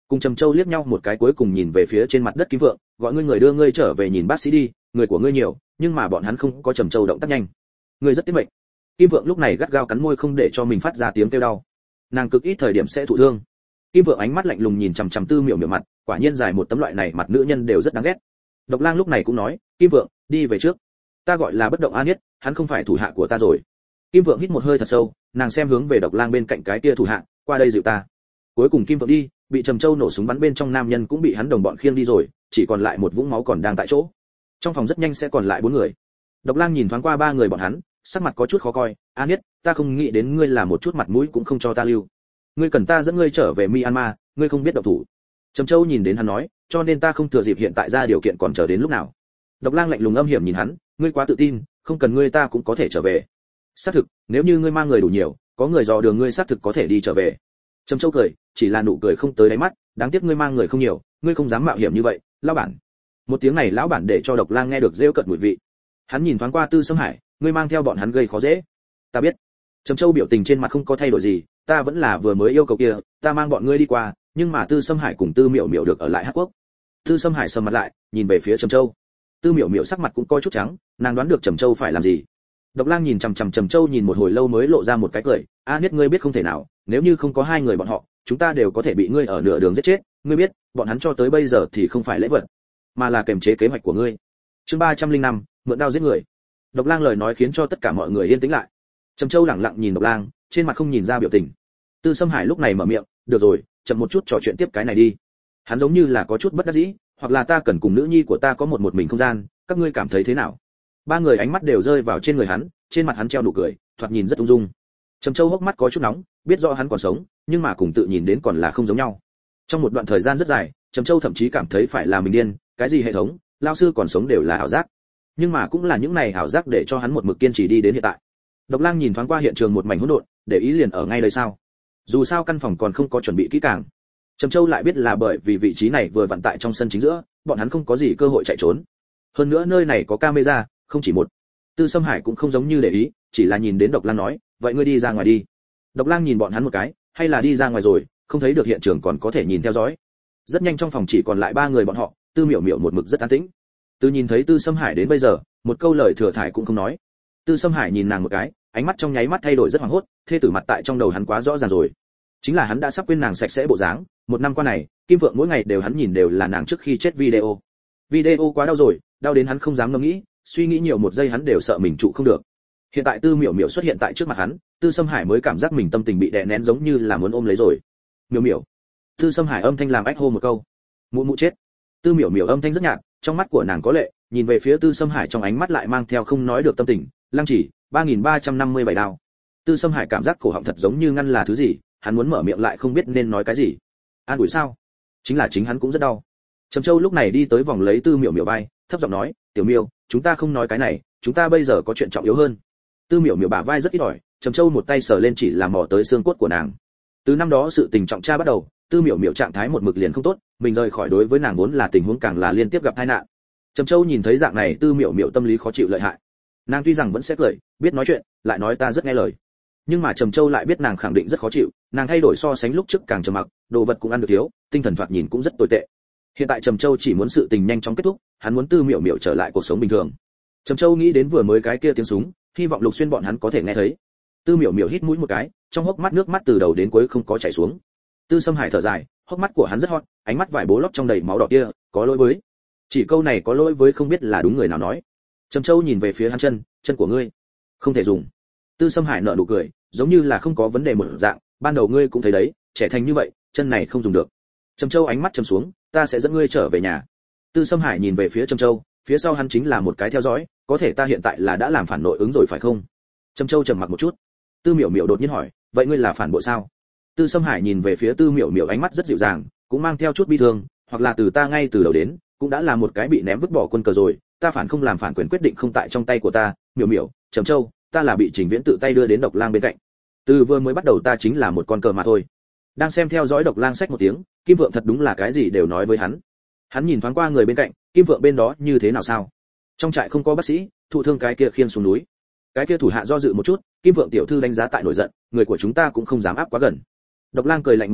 Cùng Trầm Châu liếc nhau một cái, cuối cùng nhìn về phía trên mặt đất Kim Vượng, gọi ngươi người đưa ngươi trở về nhìn bác sĩ đi, người của ngươi nhiều, nhưng mà bọn hắn không có Trầm Châu động tác nhanh. Ngươi rất tiết mệnh. Kim Vượng lúc này gắt gao cắn môi không để cho mình phát ra tiếng kêu đau. Nàng cực ít thời điểm sẽ thụ thương. Kim Vượng ánh mắt lạnh lùng nhìn chằm chằm Tư Miểu Miểu mặt, quả nhiên dài một tấm loại này mặt nữ nhân đều rất đáng ghét. Độc Lang lúc này cũng nói, Kim Vượng, đi về trước. Ta gọi là bất động an nhất, hắn không phải thủ hạ của ta rồi. Kim Vượng hít một hơi thật sâu, nàng xem hướng về Độc Lang bên cạnh cái kia thủ hạ, qua đây dịu ta. Cuối cùng Kim Vượng đi, bị Trầm Châu nổ súng bắn bên trong nam nhân cũng bị hắn đồng bọn khiêng đi rồi, chỉ còn lại một vũng máu còn đang tại chỗ. Trong phòng rất nhanh sẽ còn lại bốn người. Độc Lang nhìn thoáng qua ba người bọn hắn, sắc mặt có chút khó coi, "An Nhất, ta không nghĩ đến ngươi là một chút mặt mũi cũng không cho ta lưu. Ngươi cần ta dẫn ngươi trở về Myanmar, ngươi không biết động thủ." Trầm Châu nhìn đến hắn nói, "Cho nên ta không thừa dịp hiện tại ra điều kiện còn chờ đến lúc nào." Độc Lang lạnh lùng âm hiểm nhìn hắn, "Ngươi quá tự tin, không cần ngươi ta cũng có thể trở về." "Xác thực, nếu như ngươi mang người đủ nhiều, có người dò đường ngươi xác thực có thể đi trở về." Trầm Châu cười, chỉ là nụ cười không tới đáy mắt, đáng tiếc ngươi mang người không nhiều, ngươi không dám mạo hiểm như vậy, lão bản. Một tiếng này lão bản để cho Độc Lang nghe được rêu cợt mùi vị. Hắn nhìn thoáng qua Tư Sâm Hải, ngươi mang theo bọn hắn gây khó dễ. Ta biết. Trầm Châu biểu tình trên mặt không có thay đổi gì, ta vẫn là vừa mới yêu cầu kia, ta mang bọn ngươi đi qua, nhưng mà Tư Sâm Hải cùng Tư Miểu Miểu được ở lại Hắc Quốc. Tư Sâm Hải sầm mặt lại, nhìn về phía Trầm Châu. Tư Miểu Miểu sắc mặt cũng có chút trắng, nàng đoán được Trầm Châu phải làm gì. Độc Lang nhìn chằm chằm Trầm Châu nhìn một hồi lâu mới lộ ra một cái cười, "A Niết ngươi biết không thể nào, nếu như không có hai người bọn họ, chúng ta đều có thể bị ngươi ở nửa đường giết chết, ngươi biết, bọn hắn cho tới bây giờ thì không phải lễ vật, mà là kềm chế kế hoạch của ngươi." Chương ba trăm linh năm, mượn đao giết người. Độc Lang lời nói khiến cho tất cả mọi người yên tĩnh lại. Trầm Châu lẳng lặng nhìn Độc Lang, trên mặt không nhìn ra biểu tình. Tư Sâm Hải lúc này mở miệng, "Được rồi, chậm một chút trò chuyện tiếp cái này đi." Hắn giống như là có chút bất đắc dĩ, "Hoặc là ta cần cùng nữ nhi của ta có một một mình không gian, các ngươi cảm thấy thế nào?" Ba người ánh mắt đều rơi vào trên người hắn, trên mặt hắn treo nụ cười, thoạt nhìn rất ung dung. Trầm Châu hốc mắt có chút nóng, biết rõ hắn còn sống, nhưng mà cùng tự nhìn đến còn là không giống nhau. Trong một đoạn thời gian rất dài, Trầm Châu thậm chí cảm thấy phải là mình điên, cái gì hệ thống, lão sư còn sống đều là ảo giác. Nhưng mà cũng là những này ảo giác để cho hắn một mực kiên trì đi đến hiện tại. Độc Lang nhìn thoáng qua hiện trường một mảnh hỗn độn, để ý liền ở ngay đây sao? Dù sao căn phòng còn không có chuẩn bị kỹ càng. Trầm Châu lại biết là bởi vì vị trí này vừa vặn tại trong sân chính giữa, bọn hắn không có gì cơ hội chạy trốn. Hơn nữa nơi này có camera, không chỉ một. Tư Sâm Hải cũng không giống như để ý, chỉ là nhìn đến Độc Lang nói, "Vậy ngươi đi ra ngoài đi." Độc Lang nhìn bọn hắn một cái, hay là đi ra ngoài rồi, không thấy được hiện trường còn có thể nhìn theo dõi. Rất nhanh trong phòng chỉ còn lại ba người bọn họ, Tư Miểu Miểu một mực rất an tĩnh. Từ nhìn thấy Tư Sâm Hải đến bây giờ, một câu lời thừa thải cũng không nói. Tư Sâm Hải nhìn nàng một cái, ánh mắt trong nháy mắt thay đổi rất hoảng hốt, thê tử mặt tại trong đầu hắn quá rõ ràng rồi. Chính là hắn đã sắp quên nàng sạch sẽ bộ dáng, một năm qua này, Kim Vượng mỗi ngày đều hắn nhìn đều là nàng trước khi chết video. Video quá đau rồi, đau đến hắn không dám ngẫm nghĩ, suy nghĩ nhiều một giây hắn đều sợ mình trụ không được. Hiện tại Tư Miểu Miểu xuất hiện tại trước mặt hắn, Tư Sâm Hải mới cảm giác mình tâm tình bị đè nén giống như là muốn ôm lấy rồi. "Miểu Miểu." Tư Sâm Hải âm thanh làm ách hô một câu. "Mụ mụ chết." Tư Miểu Miểu âm thanh rất nhạt, trong mắt của nàng có lệ, nhìn về phía Tư Sâm Hải trong ánh mắt lại mang theo không nói được tâm tình. "Lăng Chỉ, ba nghìn ba trăm năm mươi bảy đao." Tư Sâm Hải cảm giác cổ họng thật giống như ngăn là thứ gì, hắn muốn mở miệng lại không biết nên nói cái gì. An ủi sao? Chính là chính hắn cũng rất đau. Trầm Châu lúc này đi tới vòng lấy Tư Miểu Miểu vai, thấp giọng nói, "Tiểu Miểu, chúng ta không nói cái này, chúng ta bây giờ có chuyện trọng yếu hơn." Tư Miểu Miểu bả vai rất ít ỏi, Trầm Châu một tay sờ lên chỉ là mò tới xương cốt của nàng. Từ năm đó sự tình trọng tra bắt đầu, Tư Miểu Miểu trạng thái một mực liền không tốt, mình rời khỏi đối với nàng vốn là tình huống càng là liên tiếp gặp tai nạn. Trầm Châu nhìn thấy dạng này Tư Miểu Miểu tâm lý khó chịu lợi hại. Nàng tuy rằng vẫn sẽ cười, biết nói chuyện, lại nói ta rất nghe lời. Nhưng mà Trầm Châu lại biết nàng khẳng định rất khó chịu, nàng thay đổi so sánh lúc trước càng trầm mặc, đồ vật cũng ăn được thiếu, tinh thần thoạt nhìn cũng rất tồi tệ. Hiện tại Trầm Châu chỉ muốn sự tình nhanh chóng kết thúc, hắn muốn Tư Miểu Miểu trở lại cuộc sống bình thường. Trầm Châu nghĩ đến vừa mới cái kia tiếng súng, hy vọng Lục Xuyên bọn hắn có thể nghe thấy. Tư Miểu Miểu hít mũi một cái, trong hốc mắt nước mắt từ đầu đến cuối không có chảy xuống. Tư Sâm Hải thở dài, hốc mắt của hắn rất hot, ánh mắt vải bố lót trong đầy máu đỏ kia, có lỗi với. Chỉ câu này có lỗi với không biết là đúng người nào nói. Trầm Châu nhìn về phía hắn, chân, chân của ngươi không thể dùng. Tư Sâm Hải nở nụ cười, giống như là không có vấn đề một dạng, ban đầu ngươi cũng thấy đấy, trẻ thành như vậy, chân này không dùng được. Trầm Châu ánh mắt trầm xuống, ta sẽ dẫn ngươi trở về nhà. Tư Sâm Hải nhìn về phía Trầm Châu, phía sau hắn chính là một cái theo dõi, có thể ta hiện tại là đã làm phản nội ứng rồi phải không? Trầm Châu trầm mặc một chút. Tư Miểu Miểu đột nhiên hỏi, vậy ngươi là phản bội sao? Tư Sâm Hải nhìn về phía Tư Miểu Miểu, ánh mắt rất dịu dàng, cũng mang theo chút bi thương, hoặc là từ ta ngay từ đầu đến, cũng đã là một cái bị ném vứt bỏ quân cờ rồi, ta phản không làm phản quyền quyết định không tại trong tay của ta, Miểu Miểu, Trầm Châu, ta là bị Trình Viễn tự tay đưa đến Độc Lang bên cạnh. Từ vừa mới bắt đầu ta chính là một con cờ mà thôi. Đang xem theo dõi Độc Lang xách một tiếng, Kim Vượng thật đúng là cái gì đều nói với hắn. Hắn nhìn thoáng qua người bên cạnh, Kim Vượng bên đó như thế nào sao? Trong trại không có bác sĩ, thụ thương cái kia khiêng xuống núi. Cái kia thủ hạ do dự một chút, Kim Vượng tiểu thư đánh giá tại nổi giận, người của chúng ta cũng không dám áp quá gần. Độc Lang cười lạnh một tiếng,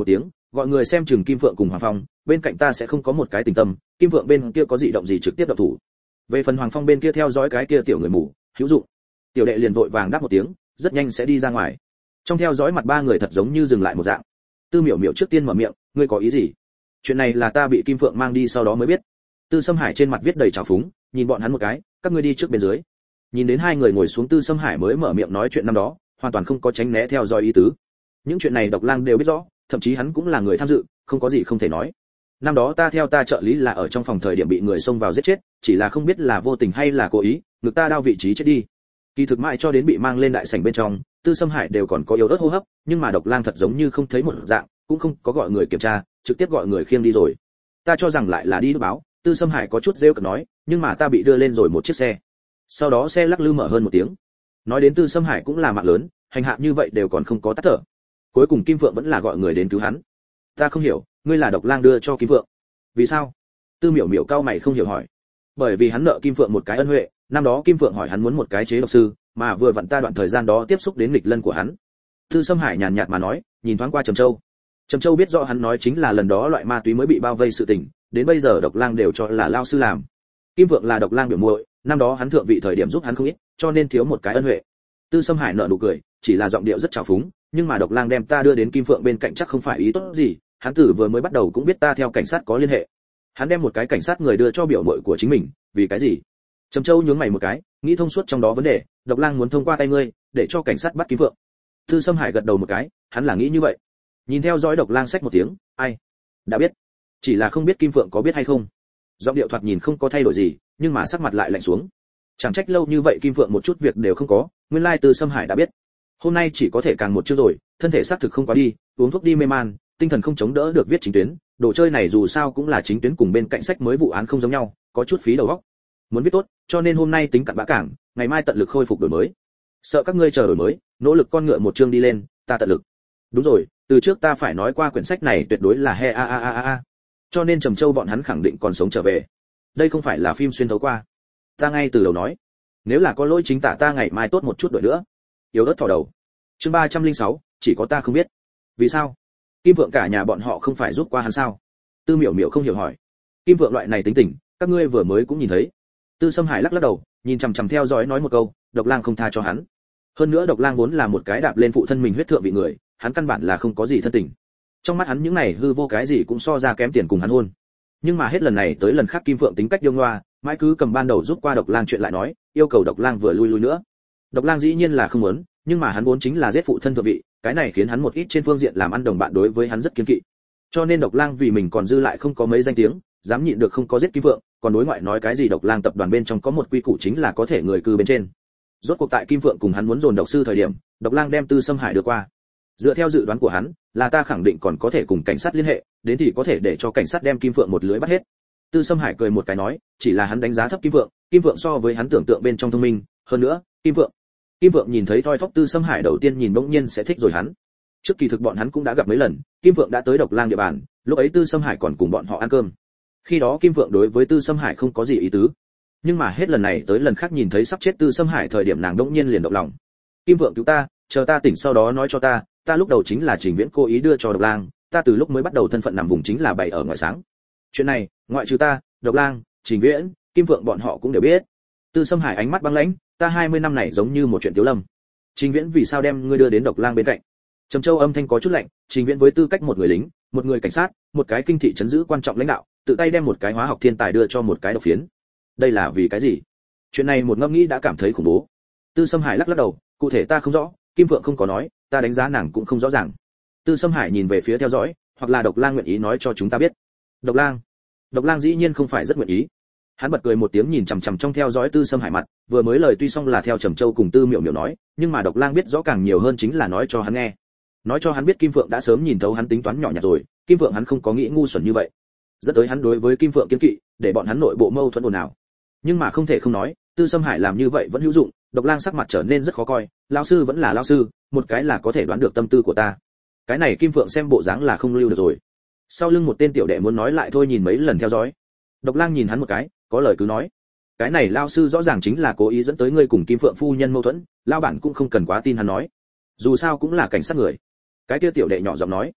gọi người xem chừng Kim Phượng cùng Hoàng Phong, bên cạnh ta sẽ không có một cái tình tâm, Kim Phượng bên kia có dị động gì trực tiếp động thủ. Về phần Hoàng Phong bên kia theo dõi cái kia tiểu người mù, hữu dụng. Tiểu đệ liền vội vàng đáp một tiếng, rất nhanh sẽ đi ra ngoài. Trong theo dõi mặt ba người thật giống như dừng lại một dạng. Tư Miểu Miểu trước tiên mở miệng, ngươi có ý gì? Chuyện này là ta bị Kim Phượng mang đi sau đó mới biết. Tư Sâm Hải trên mặt viết đầy trào phúng, nhìn bọn hắn một cái, các ngươi đi trước bên dưới. Nhìn đến hai người ngồi xuống, Tư Sâm Hải mới mở miệng nói chuyện năm đó, hoàn toàn không có tránh né theo dõi ý tứ. Những chuyện này Độc Lang đều biết rõ, thậm chí hắn cũng là người tham dự, không có gì không thể nói. Năm đó ta theo ta trợ lý là ở trong phòng thời điểm bị người xông vào giết chết, chỉ là không biết là vô tình hay là cố ý, ngực ta đau vị trí chết đi. Kỳ thực mãi cho đến bị mang lên đại sảnh bên trong, Tư Sâm Hải đều còn có yếu ớt hô hấp, nhưng mà Độc Lang thật giống như không thấy một dạng, cũng không có gọi người kiểm tra, trực tiếp gọi người khiêng đi rồi. Ta cho rằng lại là đi báo, Tư Sâm Hải có chút rêu cợt nói, nhưng mà ta bị đưa lên rồi một chiếc xe. Sau đó xe lắc lư mở hơn một tiếng. Nói đến Tư Sâm Hải cũng là mạng lớn, hành hạ như vậy đều còn không có tắt thở. Cuối cùng Kim Phượng vẫn là gọi người đến cứu hắn. Ta không hiểu, ngươi là Độc Lang đưa cho Kim Phượng. Vì sao? Tư Miểu Miểu cao mày không hiểu hỏi. Bởi vì hắn nợ Kim Phượng một cái ân huệ, năm đó Kim Phượng hỏi hắn muốn một cái chế độc sư, mà vừa vặn ta đoạn thời gian đó tiếp xúc đến nghịch lân của hắn. Tư Sâm Hải nhàn nhạt mà nói, nhìn thoáng qua Trầm Châu. Trầm Châu biết rõ hắn nói chính là lần đó loại ma túy mới bị bao vây sự tình, đến bây giờ Độc Lang đều cho là lao sư làm. Kim Phượng là Độc Lang biểu muội, năm đó hắn thượng vị thời điểm giúp hắn không ít, cho nên thiếu một cái ân huệ. Tư Sâm Hải nở nụ cười, chỉ là giọng điệu rất trào phúng, nhưng mà Độc Lang đem ta đưa đến Kim Phượng bên cạnh chắc không phải ý tốt gì, hắn tử vừa mới bắt đầu cũng biết ta theo cảnh sát có liên hệ. Hắn đem một cái cảnh sát người đưa cho biểu muội của chính mình, vì cái gì? Trầm Châu nhướng mày một cái, nghĩ thông suốt trong đó vấn đề, Độc Lang muốn thông qua tay ngươi, để cho cảnh sát bắt Kim Phượng. Tư Sâm Hải gật đầu một cái, hắn là nghĩ như vậy. Nhìn theo dõi Độc Lang xách một tiếng, ai? Đã biết, chỉ là không biết Kim Phượng có biết hay không. Giọng điệu thoạt nhìn không có thay đổi gì, nhưng mà sắc mặt lại lạnh xuống. Chẳng trách lâu như vậy Kim Phượng một chút việc đều không có, nguyên lai Tư Sâm Hải đã biết. Hôm nay chỉ có thể càng một chương rồi, thân thể xác thực không quá đi, uống thuốc đi mê man, tinh thần không chống đỡ được viết chính tuyến, đồ chơi này dù sao cũng là chính tuyến cùng bên cạnh sách mới vụ án không giống nhau, có chút phí đầu óc. Muốn viết tốt, cho nên hôm nay tính cặn bã cảng, ngày mai tận lực khôi phục đổi mới. Sợ các ngươi chờ đổi mới, nỗ lực con ngựa một chương đi lên, ta tận lực. Đúng rồi, từ trước ta phải nói qua quyển sách này tuyệt đối là he a a a a a. Cho nên Trầm Châu bọn hắn khẳng định còn sống trở về. Đây không phải là phim xuyên thấu qua. Ta ngay từ đầu nói, nếu là có lỗi chính tả ta ngày mai tốt một chút đổi nữa. Yếu ớt thò đầu. Chương ba trăm lẻ sáu, chỉ có ta không biết. Vì sao? Kim Vượng cả nhà bọn họ không phải giúp qua hắn sao? Tư Miểu Miểu không hiểu hỏi. Kim Vượng loại này tính tình, các ngươi vừa mới cũng nhìn thấy. Tư Sâm Hải lắc lắc đầu, nhìn chằm chằm theo dõi nói một câu, Độc Lang không tha cho hắn. Hơn nữa Độc Lang vốn là một cái đạp lên phụ thân mình huyết thượng vị người, hắn căn bản là không có gì thân tình. Trong mắt hắn những này hư vô cái gì cũng so ra kém tiền cùng hắn hôn. Nhưng mà hết lần này tới lần khác Kim Phượng tính cách điêu ngoa, mãi cứ cầm ban đầu giúp qua Độc Lang chuyện lại nói, yêu cầu Độc Lang vừa lui lui nữa. Độc Lang dĩ nhiên là không muốn, nhưng mà hắn vốn chính là giết phụ thân thượng vị, cái này khiến hắn một ít trên phương diện làm ăn đồng bạn đối với hắn rất kiêng kỵ. Cho nên Độc Lang vì mình còn dư lại không có mấy danh tiếng, dám nhịn được không có giết Kim Phượng, còn đối ngoại nói cái gì Độc Lang tập đoàn bên trong có một quy củ chính là có thể người cư bên trên. Rốt cuộc tại Kim Phượng cùng hắn muốn dồn độc sư thời điểm, Độc Lang đem Tư Sâm Hải đưa qua. Dựa theo dự đoán của hắn, là ta khẳng định còn có thể cùng cảnh sát liên hệ, đến thì có thể để cho cảnh sát đem Kim Phượng một lưới bắt hết. Tư Sâm Hải cười một cái nói, chỉ là hắn đánh giá thấp Kim Phượng, Kim Phượng so với hắn tưởng tượng bên trong thông minh, hơn nữa, Kim Phượng. Kim Phượng nhìn thấy thoi thóp Tư Sâm Hải đầu tiên nhìn bỗng nhiên sẽ thích rồi hắn. Trước kỳ thực bọn hắn cũng đã gặp mấy lần, Kim Phượng đã tới Độc Lang địa bàn, lúc ấy Tư Sâm Hải còn cùng bọn họ ăn cơm. Khi đó Kim Phượng đối với Tư Sâm Hải không có gì ý tứ, nhưng mà hết lần này tới lần khác nhìn thấy sắp chết Tư Sâm Hải thời điểm nàng bỗng nhiên liền động lòng. Kim Phượng cứu ta, chờ ta tỉnh sau đó nói cho ta, ta lúc đầu chính là Trình Viễn cố ý đưa cho Độc Lang, ta từ lúc mới bắt đầu thân phận nằm vùng chính là bày ở ngoài sáng. Chuyện này, ngoại trừ ta, Độc Lang, Trình Viễn, Kim Phượng bọn họ cũng đều biết. Tư Sâm Hải ánh mắt băng lãnh, ta hai mươi năm này giống như một chuyện tiểu lâm. Trình Viễn vì sao đem ngươi đưa đến Độc Lang bên cạnh? Trầm Châu âm thanh có chút lạnh, Trình Viễn với tư cách một người lính, một người cảnh sát, một cái kinh thị trấn giữ quan trọng lãnh đạo, tự tay đem một cái hóa học thiên tài đưa cho một cái độc phiến. Đây là vì cái gì? Chuyện này một ngẫm nghĩ đã cảm thấy khủng bố. Tư Sâm Hải lắc lắc đầu, cụ thể ta không rõ, Kim Phượng không có nói, ta đánh giá nàng cũng không rõ ràng. Tư Sâm Hải nhìn về phía theo dõi, hoặc là Độc Lang nguyện ý nói cho chúng ta biết. Độc Lang? Độc Lang dĩ nhiên không phải rất nguyện ý. Hắn bật cười một tiếng nhìn chằm chằm trong theo dõi Tư Sâm Hải mặt, vừa mới lời tuy xong là theo Trầm Châu cùng Tư Miểu Miểu nói, nhưng mà Độc Lang biết rõ càng nhiều hơn chính là nói cho hắn nghe. Nói cho hắn biết Kim Phượng đã sớm nhìn thấu hắn tính toán nhỏ nhặt rồi, Kim Phượng hắn không có nghĩ ngu xuẩn như vậy. Rất tới hắn đối với Kim Phượng kiêng kỵ, để bọn hắn nội bộ mâu thuẫn ồn ào. Nhưng mà không thể không nói, Tư Sâm Hải làm như vậy vẫn hữu dụng, Độc Lang sắc mặt trở nên rất khó coi, lão sư vẫn là lão sư, một cái là có thể đoán được tâm tư của ta. Cái này Kim Phượng xem bộ dáng là không lưu được rồi. Sau lưng một tên tiểu đệ muốn nói lại thôi nhìn mấy lần theo dõi. Độc Lang nhìn hắn một cái, có lời cứ nói. Cái này lão sư rõ ràng chính là cố ý dẫn tới ngươi cùng Kim Phượng phu nhân mâu thuẫn, lão bản cũng không cần quá tin hắn nói. Dù sao cũng là cảnh sát người. Cái kia tiểu đệ nhỏ giọng nói.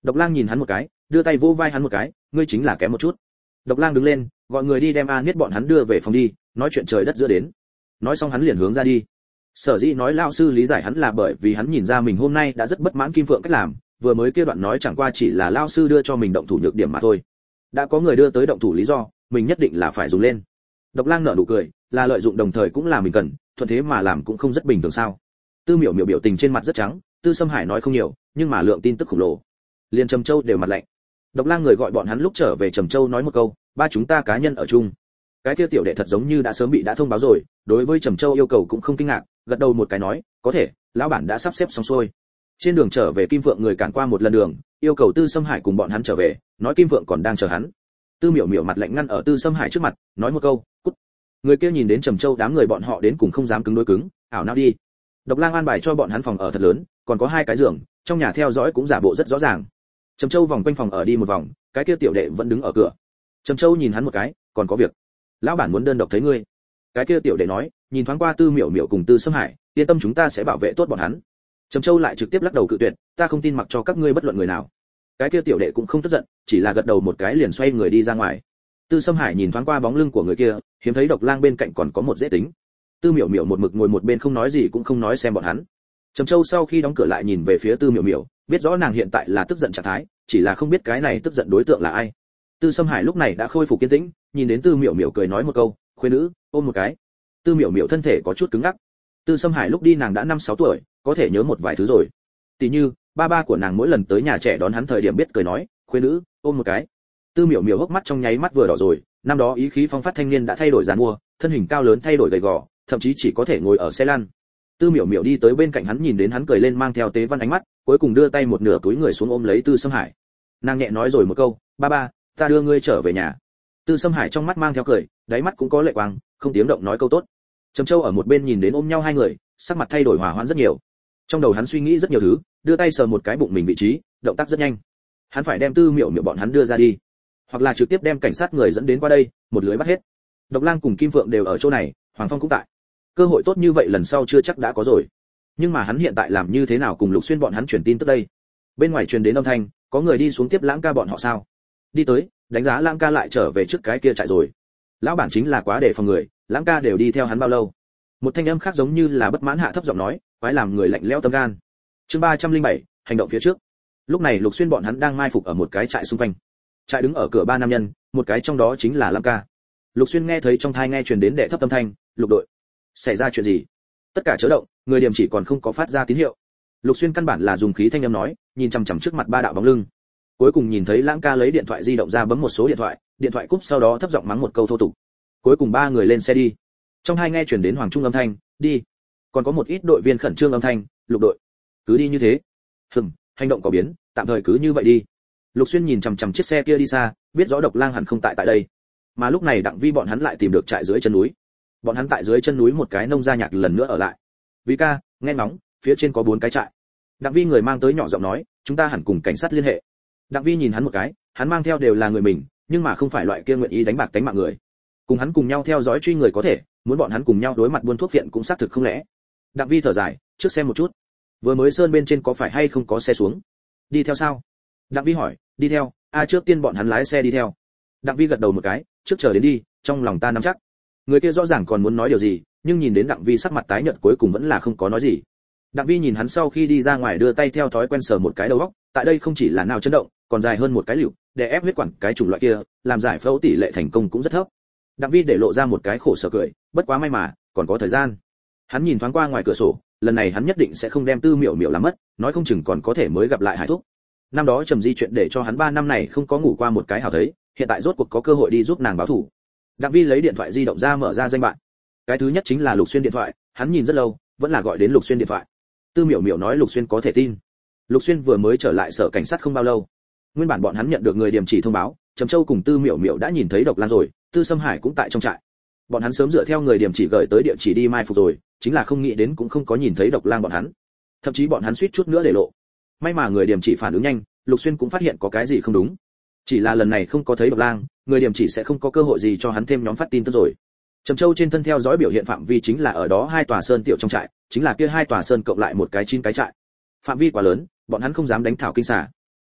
Độc Lang nhìn hắn một cái, đưa tay vỗ vai hắn một cái, ngươi chính là kém một chút. Độc Lang đứng lên, gọi người đi đem A Niết bọn hắn đưa về phòng đi, nói chuyện trời đất giữa đến. Nói xong hắn liền hướng ra đi. Sở dĩ nói lão sư lý giải hắn là bởi vì hắn nhìn ra mình hôm nay đã rất bất mãn Kim Phượng cách làm, vừa mới kia đoạn nói chẳng qua chỉ là lão sư đưa cho mình động thủ nhược điểm mà thôi. Đã có người đưa tới động thủ lý do, mình nhất định là phải dùng lên. Độc Lang nở nụ cười, là lợi dụng đồng thời cũng là mình cần, thuận thế mà làm cũng không rất bình thường sao? Tư Miểu Miểu biểu tình trên mặt rất trắng, Tư Sâm Hải nói không nhiều, nhưng mà lượng tin tức khổng lồ. Liên Trầm Châu đều mặt lạnh. Độc Lang người gọi bọn hắn lúc trở về Trầm Châu nói một câu, ba chúng ta cá nhân ở chung. Cái kia tiểu đệ thật giống như đã sớm bị đã thông báo rồi, đối với Trầm Châu yêu cầu cũng không kinh ngạc, gật đầu một cái nói, có thể, lão bản đã sắp xếp xong xuôi. Trên đường trở về Kim Phượng người cản qua một lần đường, yêu cầu Tư Sâm Hải cùng bọn hắn trở về, nói Kim Phượng còn đang chờ hắn. Tư Miểu Miểu mặt lạnh ngăn ở Tư Sâm Hải trước mặt, nói một câu, cút. Người kia nhìn đến Trầm Châu đám người bọn họ đến cùng không dám cứng đối cứng, ảo não đi. Độc Lang an bài cho bọn hắn phòng ở thật lớn, còn có hai cái giường, trong nhà theo dõi cũng giả bộ rất rõ ràng. Trầm Châu vòng quanh phòng ở đi một vòng, cái kia tiểu đệ vẫn đứng ở cửa. Trầm Châu nhìn hắn một cái, còn có việc. Lão bản muốn đơn độc thấy ngươi. Cái kia tiểu đệ nói, nhìn thoáng qua Tư Miểu Miểu cùng Tư Sâm Hải, yên tâm chúng ta sẽ bảo vệ tốt bọn hắn. Trầm Châu lại trực tiếp lắc đầu cự tuyệt, ta không tin mặc cho các ngươi bất luận người nào. Cái kia tiểu đệ cũng không tức giận, chỉ là gật đầu một cái liền xoay người đi ra ngoài. Tư Sâm Hải nhìn thoáng qua bóng lưng của người kia, hiếm thấy Độc Lang bên cạnh còn có một dễ tính. Tư Miểu Miểu một mực ngồi một bên không nói gì cũng không nói xem bọn hắn. Trầm Châu sau khi đóng cửa lại nhìn về phía Tư Miểu Miểu, biết rõ nàng hiện tại là tức giận trạng thái, chỉ là không biết cái này tức giận đối tượng là ai. Tư Sâm Hải lúc này đã khôi phục kiên tĩnh, nhìn đến Tư Miểu Miểu cười nói một câu, "Khuê nữ, ôm một cái." Tư Miểu Miểu thân thể có chút cứng ngắc. Tư Sâm Hải lúc đi nàng đã năm sáu tuổi, có thể nhớ một vài thứ rồi. Tỷ như, ba ba của nàng mỗi lần tới nhà trẻ đón hắn thời điểm biết cười nói, "Khuê nữ, ôm một cái." Tư Miểu Miểu hốc mắt trong nháy mắt vừa đỏ rồi, năm đó ý khí phong phát thanh niên đã thay đổi dàn mua, thân hình cao lớn thay đổi gầy gò, thậm chí chỉ có thể ngồi ở xe lăn. Tư Miểu Miểu đi tới bên cạnh hắn nhìn đến hắn cười lên mang theo tế văn ánh mắt, cuối cùng đưa tay một nửa túi người xuống ôm lấy Tư Sâm Hải. Nàng nhẹ nói rồi một câu, "Ba ba, ta đưa ngươi trở về nhà." Tư Sâm Hải trong mắt mang theo cười, đáy mắt cũng có lệ quang, không tiếng động nói câu tốt. Trầm Châu ở một bên nhìn đến ôm nhau hai người, sắc mặt thay đổi hòa hoãn rất nhiều. Trong đầu hắn suy nghĩ rất nhiều thứ, đưa tay sờ một cái bụng mình vị trí, động tác rất nhanh. Hắn phải đem Tư Miểu Miểu bọn hắn đưa ra đi, hoặc là trực tiếp đem cảnh sát người dẫn đến qua đây, một lưới bắt hết. Độc Lang cùng Kim Phượng đều ở chỗ này, Hoàng Phong cũng tại. Cơ hội tốt như vậy lần sau chưa chắc đã có rồi. Nhưng mà hắn hiện tại làm như thế nào cùng Lục Xuyên bọn hắn truyền tin tức đây? Bên ngoài truyền đến âm thanh, có người đi xuống tiếp Lãng ca bọn họ sao? Đi tới, đánh giá Lãng ca lại trở về trước cái kia trại rồi. Lão bản chính là quá để phòng người, Lãng ca đều đi theo hắn bao lâu? Một thanh âm khác giống như là bất mãn hạ thấp giọng nói, quái làm người lạnh lẽo tâm gan. Chương ba trăm linh bảy, hành động phía trước. Lúc này Lục Xuyên bọn hắn đang mai phục ở một cái trại xung quanh. Trại đứng ở cửa ba nam nhân, một cái trong đó chính là Lãng ca. Lục Xuyên nghe thấy trong thai nghe truyền đến đệ thấp âm thanh, "Lục đội, xảy ra chuyện gì?" Tất cả chớ động, người điểm chỉ còn không có phát ra tín hiệu. Lục Xuyên căn bản là dùng khí thanh âm nói, nhìn chằm chằm trước mặt ba đạo bóng lưng. Cuối cùng nhìn thấy Lãng ca lấy điện thoại di động ra bấm một số điện thoại, điện thoại cúp sau đó thấp giọng mắng một câu thô tục. Cuối cùng ba người lên xe đi. Trong hai nghe truyền đến Hoàng Trung âm thanh, "Đi." Còn có một ít đội viên khẩn trương âm thanh, "Lục đội, cứ đi như thế." "Hừm, hành động có biến, tạm thời cứ như vậy đi." Lục Xuyên nhìn chằm chằm chiếc xe kia đi xa, biết rõ Độc Lang hẳn không tại tại đây. Mà lúc này Đặng Vi bọn hắn lại tìm được trại dưới chân núi. Bọn hắn tại dưới chân núi một cái nông gia nhạc lần nữa ở lại. "Vi ca, nghe ngóng, phía trên có bốn cái trại." Đặng Vi người mang tới nhỏ giọng nói, "Chúng ta hẳn cùng cảnh sát liên hệ." Đặng Vi nhìn hắn một cái, hắn mang theo đều là người mình, nhưng mà không phải loại kia nguyện ý đánh bạc tính mạng người. Cùng hắn cùng nhau theo dõi truy người có thể, muốn bọn hắn cùng nhau đối mặt buôn thuốc viện cũng xác thực không lẽ. Đặng Vi thở dài, trước xem một chút. Vừa mới sơn bên trên có phải hay không có xe xuống? Đi theo sao? Đặng Vi hỏi, đi theo, a trước tiên bọn hắn lái xe đi theo. Đặng Vi gật đầu một cái, trước chờ đến đi, trong lòng ta nắm chắc. Người kia rõ ràng còn muốn nói điều gì, nhưng nhìn đến Đặng Vi sắc mặt tái nhợt cuối cùng vẫn là không có nói gì. Đặng Vi nhìn hắn sau khi đi ra ngoài đưa tay theo thói quen sờ một cái đầu óc, tại đây không chỉ là nào chấn động, còn dài hơn một cái liều, để ép huyết quản cái chủng loại kia, làm giải phẫu tỷ lệ thành công cũng rất thấp. Đặng Vi để lộ ra một cái khổ sở cười, bất quá may mà, còn có thời gian. Hắn nhìn thoáng qua ngoài cửa sổ, lần này hắn nhất định sẽ không đem Tư Miểu Miểu làm mất, nói không chừng còn có thể mới gặp lại Hải Thúc. Năm đó Trầm Di chuyện để cho hắn ba năm này không có ngủ qua một cái hảo thấy, hiện tại rốt cuộc có cơ hội đi giúp nàng báo thù. Đặng Vi lấy điện thoại di động ra mở ra danh bạn. Cái thứ nhất chính là Lục Xuyên điện thoại, hắn nhìn rất lâu, vẫn là gọi đến Lục Xuyên điện thoại. Tư Miểu Miểu nói Lục Xuyên có thể tin. Lục Xuyên vừa mới trở lại sở cảnh sát không bao lâu. Nguyên bản bọn hắn nhận được người điểm chỉ thông báo, Trầm Châu cùng Tư Miểu Miểu đã nhìn thấy Độc Lang rồi, Tư Sâm Hải cũng tại trong trại. Bọn hắn sớm dựa theo người điểm chỉ gửi tới địa chỉ đi mai phục rồi, chính là không nghĩ đến cũng không có nhìn thấy Độc Lang bọn hắn. Thậm chí bọn hắn suýt chút nữa để lộ. May mà người điểm chỉ phản ứng nhanh, Lục Xuyên cũng phát hiện có cái gì không đúng. Chỉ là lần này không có thấy Độc Lang, người điểm chỉ sẽ không có cơ hội gì cho hắn thêm nhóm phát tin tức rồi. Trầm Châu trên thân theo dõi biểu hiện phạm vi chính là ở đó hai tòa sơn tiểu trong trại, chính là kia hai tòa sơn cộng lại một cái chín cái trại. Phạm vi quá lớn, bọn hắn không dám đánh thảo kinh xà.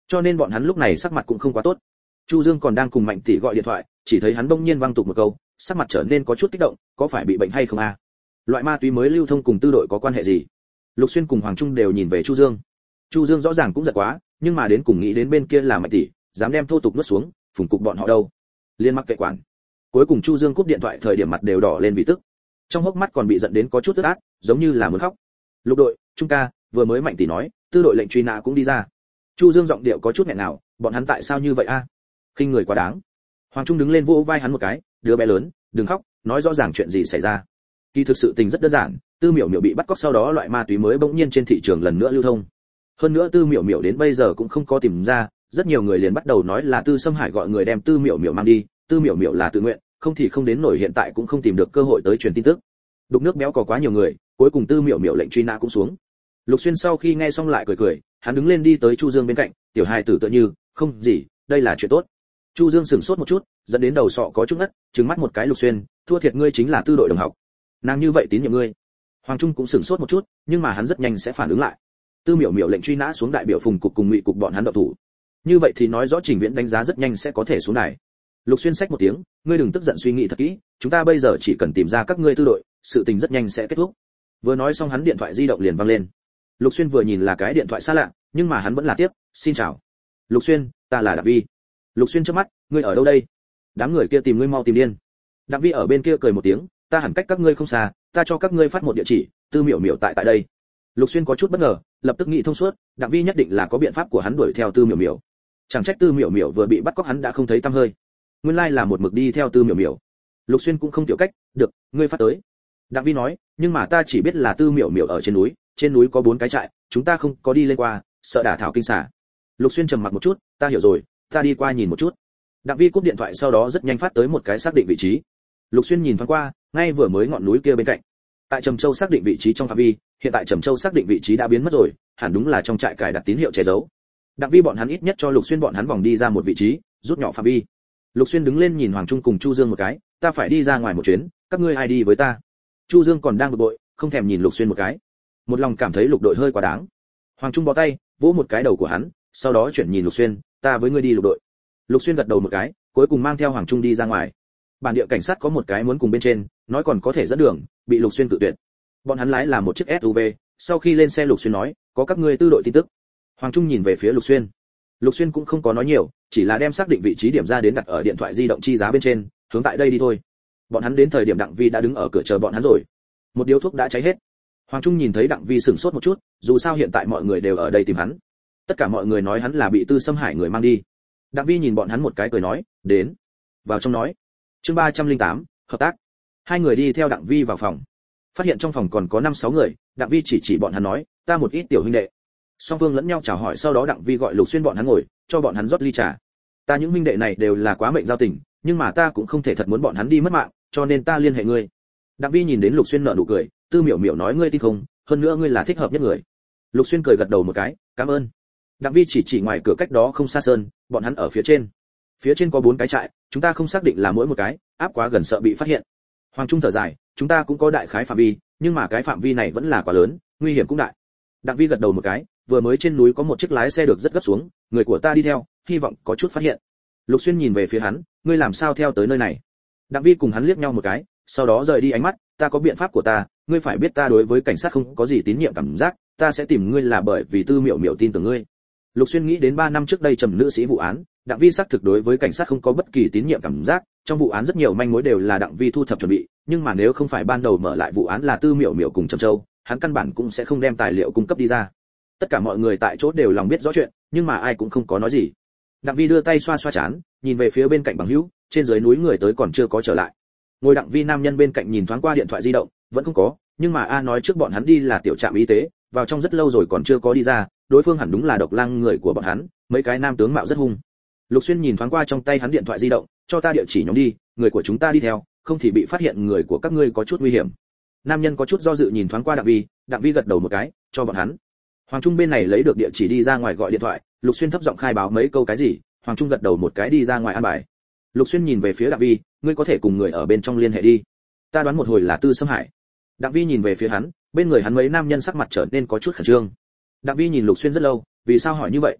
cho nên bọn hắn lúc này sắc mặt cũng không quá tốt. Chu Dương còn đang cùng Mạnh tỷ gọi điện thoại, chỉ thấy hắn bỗng nhiên vang tục một câu, sắc mặt trở nên có chút kích động, có phải bị bệnh hay không a? Loại ma túy mới lưu thông cùng tư đội có quan hệ gì? Lục Xuyên cùng Hoàng Trung đều nhìn về Chu Dương. Chu Dương rõ ràng cũng giật quá, nhưng mà đến cùng nghĩ đến bên kia là Mạnh tỷ, dám đem thô tục nuốt xuống, phùng cục bọn họ đâu? Liên mặc kệ quản. Cuối cùng Chu Dương cúp điện thoại thời điểm mặt đều đỏ lên vì tức. Trong hốc mắt còn bị giận đến có chút ướt át, giống như là muốn khóc. Lục đội, Trung ca, vừa mới Mạnh tỷ nói, tư đội lệnh truy nã cũng đi ra. Chu Dương giọng điệu có chút nghẹn nào, bọn hắn tại sao như vậy a? Khinh người quá đáng. Hoàng Trung đứng lên vỗ vai hắn một cái, đứa bé lớn, đừng khóc, nói rõ ràng chuyện gì xảy ra. Kỳ thực sự tình rất đơn giản, Tư Miểu Miểu bị bắt cóc sau đó loại ma túy mới bỗng nhiên trên thị trường lần nữa lưu thông. Hơn nữa Tư Miểu Miểu đến bây giờ cũng không có tìm ra, rất nhiều người liền bắt đầu nói là Tư Sâm Hải gọi người đem Tư Miểu Miểu mang đi, Tư Miểu Miểu là tự nguyện, không thì không đến nổi hiện tại cũng không tìm được cơ hội tới truyền tin tức. Đục nước béo có quá nhiều người, cuối cùng Tư Miểu Miểu lệnh truy nã cũng xuống. Lục Xuyên sau khi nghe xong lại cười cười, hắn đứng lên đi tới Chu Dương bên cạnh, tiểu hài tử tựa như, không gì, đây là chuyện tốt. Chu Dương sững sốt một chút, dẫn đến đầu sọ có chút ngất, trừng mắt một cái Lục Xuyên, thua thiệt ngươi chính là Tư đội đồng học. Nàng như vậy tín nhiệm ngươi. Hoàng Trung cũng sửng sốt một chút, nhưng mà hắn rất nhanh sẽ phản ứng lại. Tư Miểu Miểu lệnh truy nã xuống đại biểu Phùng cục cùng Ngụy cục bọn hắn động thủ. Như vậy thì nói rõ Trình Viễn đánh giá rất nhanh sẽ có thể xuống đài. Lục Xuyên xách một tiếng, ngươi đừng tức giận suy nghĩ thật kỹ, chúng ta bây giờ chỉ cần tìm ra các ngươi tư đội, sự tình rất nhanh sẽ kết thúc. Vừa nói xong hắn điện thoại di động liền vang lên. Lục Xuyên vừa nhìn là cái điện thoại xa lạ, nhưng mà hắn vẫn là tiếp, xin chào. Lục Xuyên, ta là Đặng Vi. Lục Xuyên chớp mắt, ngươi ở đâu đây? Đám người kia tìm ngươi mau tìm điên. Đặng Vi ở bên kia cười một tiếng, ta hẳn cách các ngươi không xa, ta cho các ngươi phát một địa chỉ, Tư Miểu Miểu tại tại đây. Lục Xuyên có chút bất ngờ, lập tức nghĩ thông suốt, Đặng Vi nhất định là có biện pháp của hắn đuổi theo Tư Miểu Miểu. Chẳng trách Tư Miểu Miểu vừa bị bắt cóc hắn đã không thấy tăm hơi. Nguyên lai là một mực đi theo Tư Miểu Miểu. Lục Xuyên cũng không tiểu cách, được, ngươi phát tới. Đặng Vi nói, nhưng mà ta chỉ biết là Tư Miểu Miểu ở trên núi, trên núi có bốn cái trại, chúng ta không có đi lên qua, sợ đả thảo kinh xà. Lục Xuyên trầm mặc một chút, ta hiểu rồi, ta đi qua nhìn một chút. Đặng Vi cúp điện thoại sau đó rất nhanh phát tới một cái xác định vị trí. Lục Xuyên nhìn thoáng qua, ngay vừa mới ngọn núi kia bên cạnh. Tại Trầm Châu xác định vị trí trong phạm vi, hiện tại Trầm Châu xác định vị trí đã biến mất rồi, hẳn đúng là trong trại cài đặt tín hiệu che giấu. Đặng Vi bọn hắn ít nhất cho Lục Xuyên bọn hắn vòng đi ra một vị trí, rút nhỏ phạm vi. Lục Xuyên đứng lên nhìn Hoàng Trung cùng Chu Dương một cái, ta phải đi ra ngoài một chuyến, các ngươi ai đi với ta? Chu Dương còn đang bực bội, không thèm nhìn Lục Xuyên một cái. Một lòng cảm thấy Lục đội hơi quá đáng. Hoàng Trung bó tay, vỗ một cái đầu của hắn, sau đó chuyển nhìn Lục Xuyên, ta với ngươi đi Lục đội. Lục Xuyên gật đầu một cái, cuối cùng mang theo Hoàng Trung đi ra ngoài. Bản địa cảnh sát có một cái muốn cùng bên trên, nói còn có thể dẫn đường, bị Lục Xuyên tự tuyệt. Bọn hắn lái là một chiếc ét u vê, sau khi lên xe Lục Xuyên nói, có các ngươi tư đội tin tức. Hoàng Trung nhìn về phía Lục Xuyên. Lục Xuyên cũng không có nói nhiều, chỉ là đem xác định vị trí điểm ra đến đặt ở điện thoại di động chi giá bên trên, hướng tại đây đi thôi. Bọn hắn đến thời điểm Đặng Vi đã đứng ở cửa chờ bọn hắn rồi. Một điếu thuốc đã cháy hết. Hoàng Trung nhìn thấy Đặng Vi sửng sốt một chút, dù sao hiện tại mọi người đều ở đây tìm hắn. Tất cả mọi người nói hắn là bị Tư Sâm Hải người mang đi. Đặng Vi nhìn bọn hắn một cái cười nói, đến. Vào trong nói. Chương ba trăm lẻ tám, hợp tác. Hai người đi theo Đặng Vi vào phòng. Phát hiện trong phòng còn có năm sáu người, Đặng Vi chỉ chỉ bọn hắn nói, ta một ít tiểu huynh đệ. Song phương lẫn nhau chào hỏi, sau đó Đặng Vi gọi Lục Xuyên bọn hắn ngồi, cho bọn hắn rót ly trà. Ta những huynh đệ này đều là quá mệnh giao tình, nhưng mà ta cũng không thể thật muốn bọn hắn đi mất mạng, cho nên ta liên hệ ngươi. Đặng Vi nhìn đến Lục Xuyên nở nụ cười, Tư Miểu Miểu nói ngươi tin không, hơn nữa ngươi là thích hợp nhất người. Lục Xuyên cười gật đầu một cái, cảm ơn. Đặng Vi chỉ chỉ ngoài cửa cách đó không xa sơn, bọn hắn ở phía trên. Phía trên có bốn cái trại, chúng ta không xác định là mỗi một cái, áp quá gần sợ bị phát hiện. Hoàng Trung thở dài, chúng ta cũng có đại khái phạm vi, nhưng mà cái phạm vi này vẫn là quá lớn, nguy hiểm cũng đại. Đặng Vi gật đầu một cái, vừa mới trên núi có một chiếc lái xe được rất gấp xuống, người của ta đi theo, hy vọng có chút phát hiện. Lục Xuyên nhìn về phía hắn, ngươi làm sao theo tới nơi này? Đặng Vi cùng hắn liếc nhau một cái, sau đó rời đi ánh mắt, ta có biện pháp của ta, ngươi phải biết ta đối với cảnh sát không có gì tín nhiệm cảm giác, ta sẽ tìm ngươi là bởi vì Tư Miểu Miểu tin tưởng ngươi. Lục Xuyên nghĩ đến ba năm trước đây Trầm nữ sĩ vụ án, Đặng Vi xác thực đối với cảnh sát không có bất kỳ tín nhiệm cảm giác, trong vụ án rất nhiều manh mối đều là Đặng Vi thu thập chuẩn bị, nhưng mà nếu không phải ban đầu mở lại vụ án là Tư Miểu Miểu cùng Trầm Châu, hắn căn bản cũng sẽ không đem tài liệu cung cấp đi ra. Tất cả mọi người tại chỗ đều lòng biết rõ chuyện, nhưng mà ai cũng không có nói gì. Đặng Vi đưa tay xoa xoa trán, nhìn về phía bên cạnh bằng hữu, trên dưới núi người tới còn chưa có trở lại. Ngồi Đặng Vi nam nhân bên cạnh nhìn thoáng qua điện thoại di động, vẫn không có, nhưng mà a nói trước bọn hắn đi là tiểu trạm y tế, vào trong rất lâu rồi còn chưa có đi ra, đối phương hẳn đúng là độc lang người của bọn hắn, mấy cái nam tướng mạo rất hung. Lục Xuyên nhìn thoáng qua trong tay hắn điện thoại di động, cho ta địa chỉ nhóm đi, người của chúng ta đi theo, không thì bị phát hiện người của các ngươi có chút nguy hiểm. Nam nhân có chút do dự nhìn thoáng qua Đặng Vi, Đặng Vi gật đầu một cái, cho bọn hắn. Hoàng Trung bên này lấy được địa chỉ đi ra ngoài gọi điện thoại, Lục Xuyên thấp giọng khai báo mấy câu cái gì, Hoàng Trung gật đầu một cái đi ra ngoài an bài. Lục Xuyên nhìn về phía Đặng Vi, ngươi có thể cùng người ở bên trong liên hệ đi. Ta đoán một hồi là Tư Sâm Hải. Đặng Vi nhìn về phía hắn, bên người hắn mấy nam nhân sắc mặt trở nên có chút khẩn trương. Đặng Vi nhìn Lục Xuyên rất lâu, vì sao hỏi như vậy?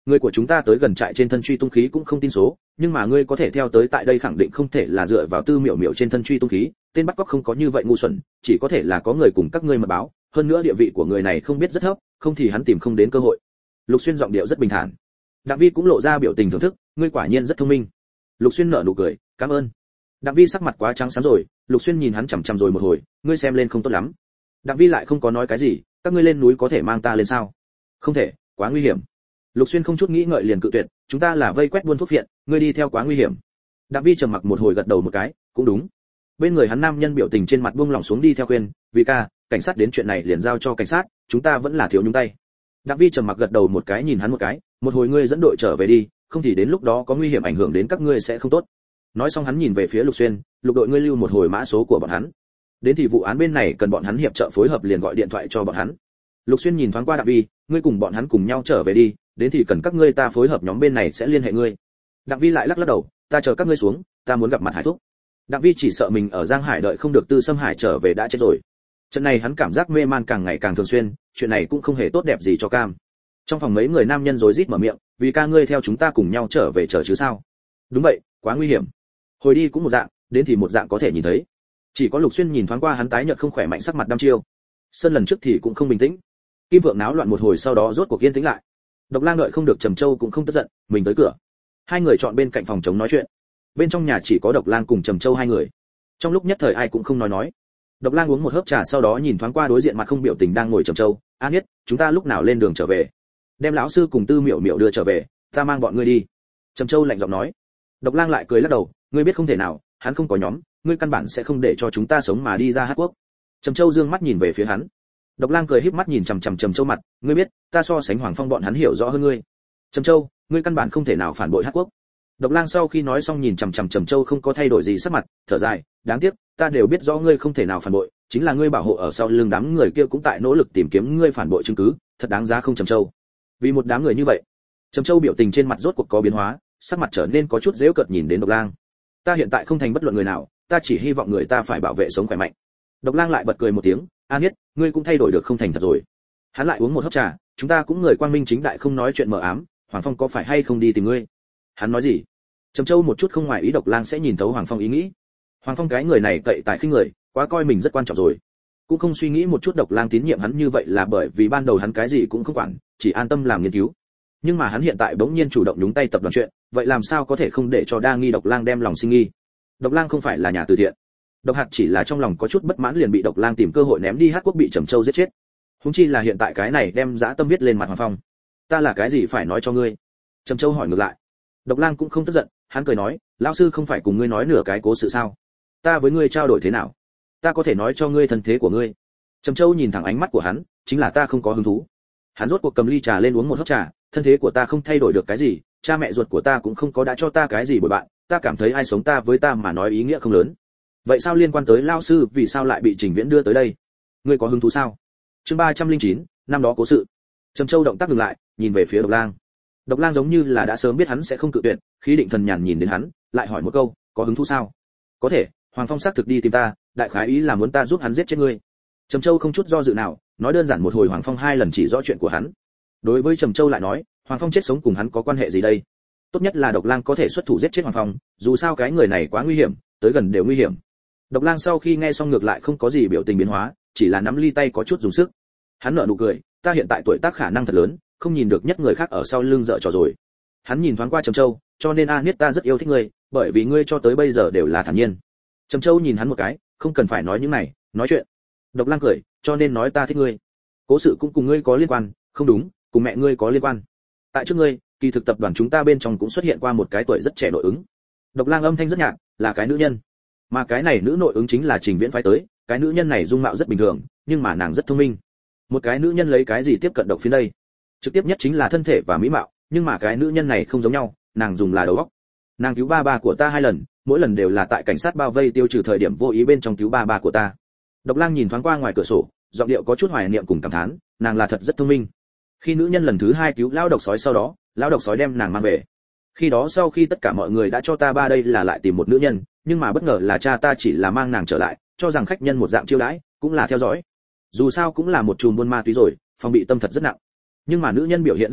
người của chúng ta tới gần trại trên thân truy tung khí cũng không tin số, nhưng mà ngươi có thể theo tới tại đây khẳng định không thể là dựa vào Tư Miểu Miểu trên thân truy tung khí, tên bắt cóc không có như vậy ngu xuẩn, chỉ có thể là có người cùng các ngươi mật báo, hơn nữa địa vị của người này không biết rất thấp, không thì hắn tìm không đến cơ hội. Lục Xuyên giọng điệu rất bình thản. Đặng Vi cũng lộ ra biểu tình thưởng thức, ngươi quả nhiên rất thông minh. Lục Xuyên nở nụ cười, cảm ơn. Đặng Vi sắc mặt quá trắng xám rồi, Lục Xuyên nhìn hắn chằm chằm rồi một hồi, ngươi xem lên không tốt lắm. Đặng Vi lại không có nói cái gì, các ngươi lên núi có thể mang ta lên sao? Không thể, quá nguy hiểm. Lục Xuyên không chút nghĩ ngợi liền cự tuyệt, chúng ta là vây quét buôn thuốc viện, ngươi đi theo quá nguy hiểm. Đặng Vi trầm mặc một hồi gật đầu một cái, cũng đúng. Bên người hắn nam nhân biểu tình trên mặt buông lỏng xuống đi theo khuyên, vì ca, cảnh sát đến chuyện này liền giao cho cảnh sát, chúng ta vẫn là thiếu nhúng tay. Đặng Vi trầm mặc gật đầu một cái nhìn hắn một cái, một hồi ngươi dẫn đội trở về đi, không thì đến lúc đó có nguy hiểm ảnh hưởng đến các ngươi sẽ không tốt. Nói xong hắn nhìn về phía Lục Xuyên, Lục đội ngươi lưu một hồi mã số của bọn hắn. Đến thì vụ án bên này cần bọn hắn hiệp trợ phối hợp liền gọi điện thoại cho bọn hắn. Lục Xuyên nhìn thoáng qua Đặng Vi, ngươi cùng bọn hắn cùng nhau trở về đi, đến thì cần các ngươi ta phối hợp nhóm bên này sẽ liên hệ ngươi. Đặng Vi lại lắc lắc đầu, ta chờ các ngươi xuống, ta muốn gặp mặt Hải thúc. Đặng Vi chỉ sợ mình ở Giang Hải đợi không được Tư Sâm Hải trở về đã chết rồi. Trận này hắn cảm giác mê man càng ngày càng thường xuyên, chuyện này cũng không hề tốt đẹp gì cho Cam. Trong phòng mấy người nam nhân rối rít mở miệng, vì ca ngươi theo chúng ta cùng nhau trở về chờ chứ sao? Đúng vậy, quá nguy hiểm. Hồi đi cũng một dạng, đến thì một dạng có thể nhìn thấy. Chỉ có Lục Xuyên nhìn thoáng qua hắn tái nhợt không khỏe mạnh sắc mặt đăm chiêu. Sơn lần trước thì cũng không bình tĩnh. Kim Vượng náo loạn một hồi sau đó rốt cuộc yên tĩnh lại. Độc Lang đợi không được Trầm Châu cũng không tức giận, mình tới cửa. Hai người chọn bên cạnh phòng chống nói chuyện. Bên trong nhà chỉ có Độc Lang cùng Trầm Châu hai người. Trong lúc nhất thời ai cũng không nói nói. Độc Lang uống một hớp trà sau đó nhìn thoáng qua đối diện mặt không biểu tình đang ngồi Trầm Châu, "A Niết, chúng ta lúc nào lên đường trở về? Đem lão sư cùng Tư Miểu Miểu đưa trở về, ta mang bọn ngươi đi." Trầm Châu lạnh giọng nói. Độc Lang lại cười lắc đầu, "Ngươi biết không thể nào, hắn không có nhóm, ngươi căn bản sẽ không để cho chúng ta sống mà đi ra Hát Quốc." Trầm Châu dương mắt nhìn về phía hắn. Độc Lang cười híp mắt nhìn chằm chằm Trầm Châu mặt, "Ngươi biết, ta so sánh Hoàng Phong bọn hắn hiểu rõ hơn ngươi." "Trầm Châu, ngươi căn bản không thể nào phản bội Hát Quốc." Độc Lang sau khi nói xong nhìn chằm chằm Trầm Châu không có thay đổi gì sắc mặt, thở dài, "Đáng tiếc, ta đều biết rõ ngươi không thể nào phản bội, chính là ngươi bảo hộ ở sau lưng đám người kia cũng tại nỗ lực tìm kiếm ngươi phản bội chứng cứ, thật đáng giá không Trầm Châu?" Vì một đám người như vậy, Trầm Châu biểu tình trên mặt rốt cuộc có biến hóa, sắc mặt trở nên có chút giễu cợt nhìn đến Độc Lang. "Ta hiện tại không thành bất luận người nào, ta chỉ hy vọng người ta phải bảo vệ sống khỏe mạnh." Độc Lang lại bật cười một tiếng, "A Niết, ngươi cũng thay đổi được không thành thật rồi." Hắn lại uống một hớp trà, "Chúng ta cũng người quang minh chính đại không nói chuyện mờ ám, Hoàng Phong có phải hay không đi tìm ngươi?" Hắn nói gì? Trầm Châu một chút không ngoài ý Độc Lang sẽ nhìn thấu Hoàng Phong ý nghĩ. Hoàng Phong cái người này cậy tài khinh người, quá coi mình rất quan trọng rồi. Cũng không suy nghĩ một chút Độc Lang tín nhiệm hắn như vậy là bởi vì ban đầu hắn cái gì cũng không quản, chỉ an tâm làm nghiên cứu. Nhưng mà hắn hiện tại bỗng nhiên chủ động nhúng tay tập đoàn chuyện, vậy làm sao có thể không để cho đa nghi Độc Lang đem lòng sinh nghi. Độc Lang không phải là nhà từ thiện. Độc Hạt chỉ là trong lòng có chút bất mãn liền bị Độc Lang tìm cơ hội ném đi Hát Quốc bị Trầm Châu giết chết. Huống chi là hiện tại cái này đem dã tâm viết lên mặt Hoàng Phong. "Ta là cái gì phải nói cho ngươi?" Trầm Châu hỏi ngược lại. Độc Lang cũng không tức giận, hắn cười nói, "Lão sư không phải cùng ngươi nói nửa cái cố sự sao? Ta với ngươi trao đổi thế nào? Ta có thể nói cho ngươi thân thế của ngươi." Trầm Châu nhìn thẳng ánh mắt của hắn, "Chính là ta không có hứng thú." Hắn rốt cuộc cầm ly trà lên uống một hớp trà, "Thân thế của ta không thay đổi được cái gì, cha mẹ ruột của ta cũng không có đã cho ta cái gì bồi bạn, ta cảm thấy ai sống ta với ta mà nói ý nghĩa không lớn. Vậy sao liên quan tới lão sư vì sao lại bị Trình Viễn đưa tới đây? Ngươi có hứng thú sao?" Chương ba trăm linh chín, năm đó cố sự. Trầm Châu động tác dừng lại, nhìn về phía Độc Lang. Độc Lang giống như là đã sớm biết hắn sẽ không cự tuyệt, khí định thần nhàn nhìn đến hắn, lại hỏi một câu, "Có hứng thú sao?" "Có thể, Hoàng Phong xác thực đi tìm ta, đại khái ý là muốn ta giúp hắn giết chết ngươi." Trầm Châu không chút do dự nào, nói đơn giản một hồi Hoàng Phong hai lần chỉ rõ chuyện của hắn. Đối với Trầm Châu lại nói, Hoàng Phong chết sống cùng hắn có quan hệ gì đây? Tốt nhất là Độc Lang có thể xuất thủ giết chết Hoàng Phong, dù sao cái người này quá nguy hiểm, tới gần đều nguy hiểm. Độc Lang sau khi nghe xong ngược lại không có gì biểu tình biến hóa, chỉ là nắm ly tay có chút dùng sức. Hắn nở nụ cười, "Ta hiện tại tuổi tác khả năng thật lớn, không nhìn được nhất người khác ở sau lưng dở trò rồi." Hắn nhìn thoáng qua Trầm Châu, "Cho nên A Niết ta rất yêu thích ngươi, bởi vì ngươi cho tới bây giờ đều là thản nhiên." Trầm Châu nhìn hắn một cái, "Không cần phải nói những này, nói chuyện." Độc Lang cười, "Cho nên nói ta thích ngươi. Cố sự cũng cùng ngươi có liên quan, không đúng, cùng mẹ ngươi có liên quan. Tại trước ngươi, kỳ thực tập đoàn chúng ta bên trong cũng xuất hiện qua một cái tuổi rất trẻ nội ứng." Độc Lang âm thanh rất nhạt, "Là cái nữ nhân." Mà cái này nữ nội ứng chính là Trình Viễn phái tới, cái nữ nhân này dung mạo rất bình thường, nhưng mà nàng rất thông minh. Một cái nữ nhân lấy cái gì tiếp cận Độc Phiến đây? Trực tiếp nhất chính là thân thể và mỹ mạo, nhưng mà cái nữ nhân này không giống nhau, nàng dùng là đầu óc. Nàng cứu ba ba của ta hai lần, mỗi lần đều là tại cảnh sát bao vây tiêu trừ thời điểm vô ý bên trong cứu ba ba của ta. Độc Lang nhìn thoáng qua ngoài cửa sổ, giọng điệu có chút hoài niệm cùng cảm thán, nàng là thật rất thông minh. Khi nữ nhân lần thứ hai cứu lão độc sói sau đó, lão độc sói đem nàng mang về. Khi đó sau khi tất cả mọi người đã cho ta ba đây là lại tìm một nữ nhân, nhưng mà bất ngờ là cha ta chỉ là mang nàng trở lại, cho rằng khách nhân một dạng chiêu đãi, cũng là theo dõi. Dù sao cũng là một chùm buôn ma túy rồi, phòng bị tâm thật rất nặng. Nhưng mà nữ nhân biểu hiện rất tốt,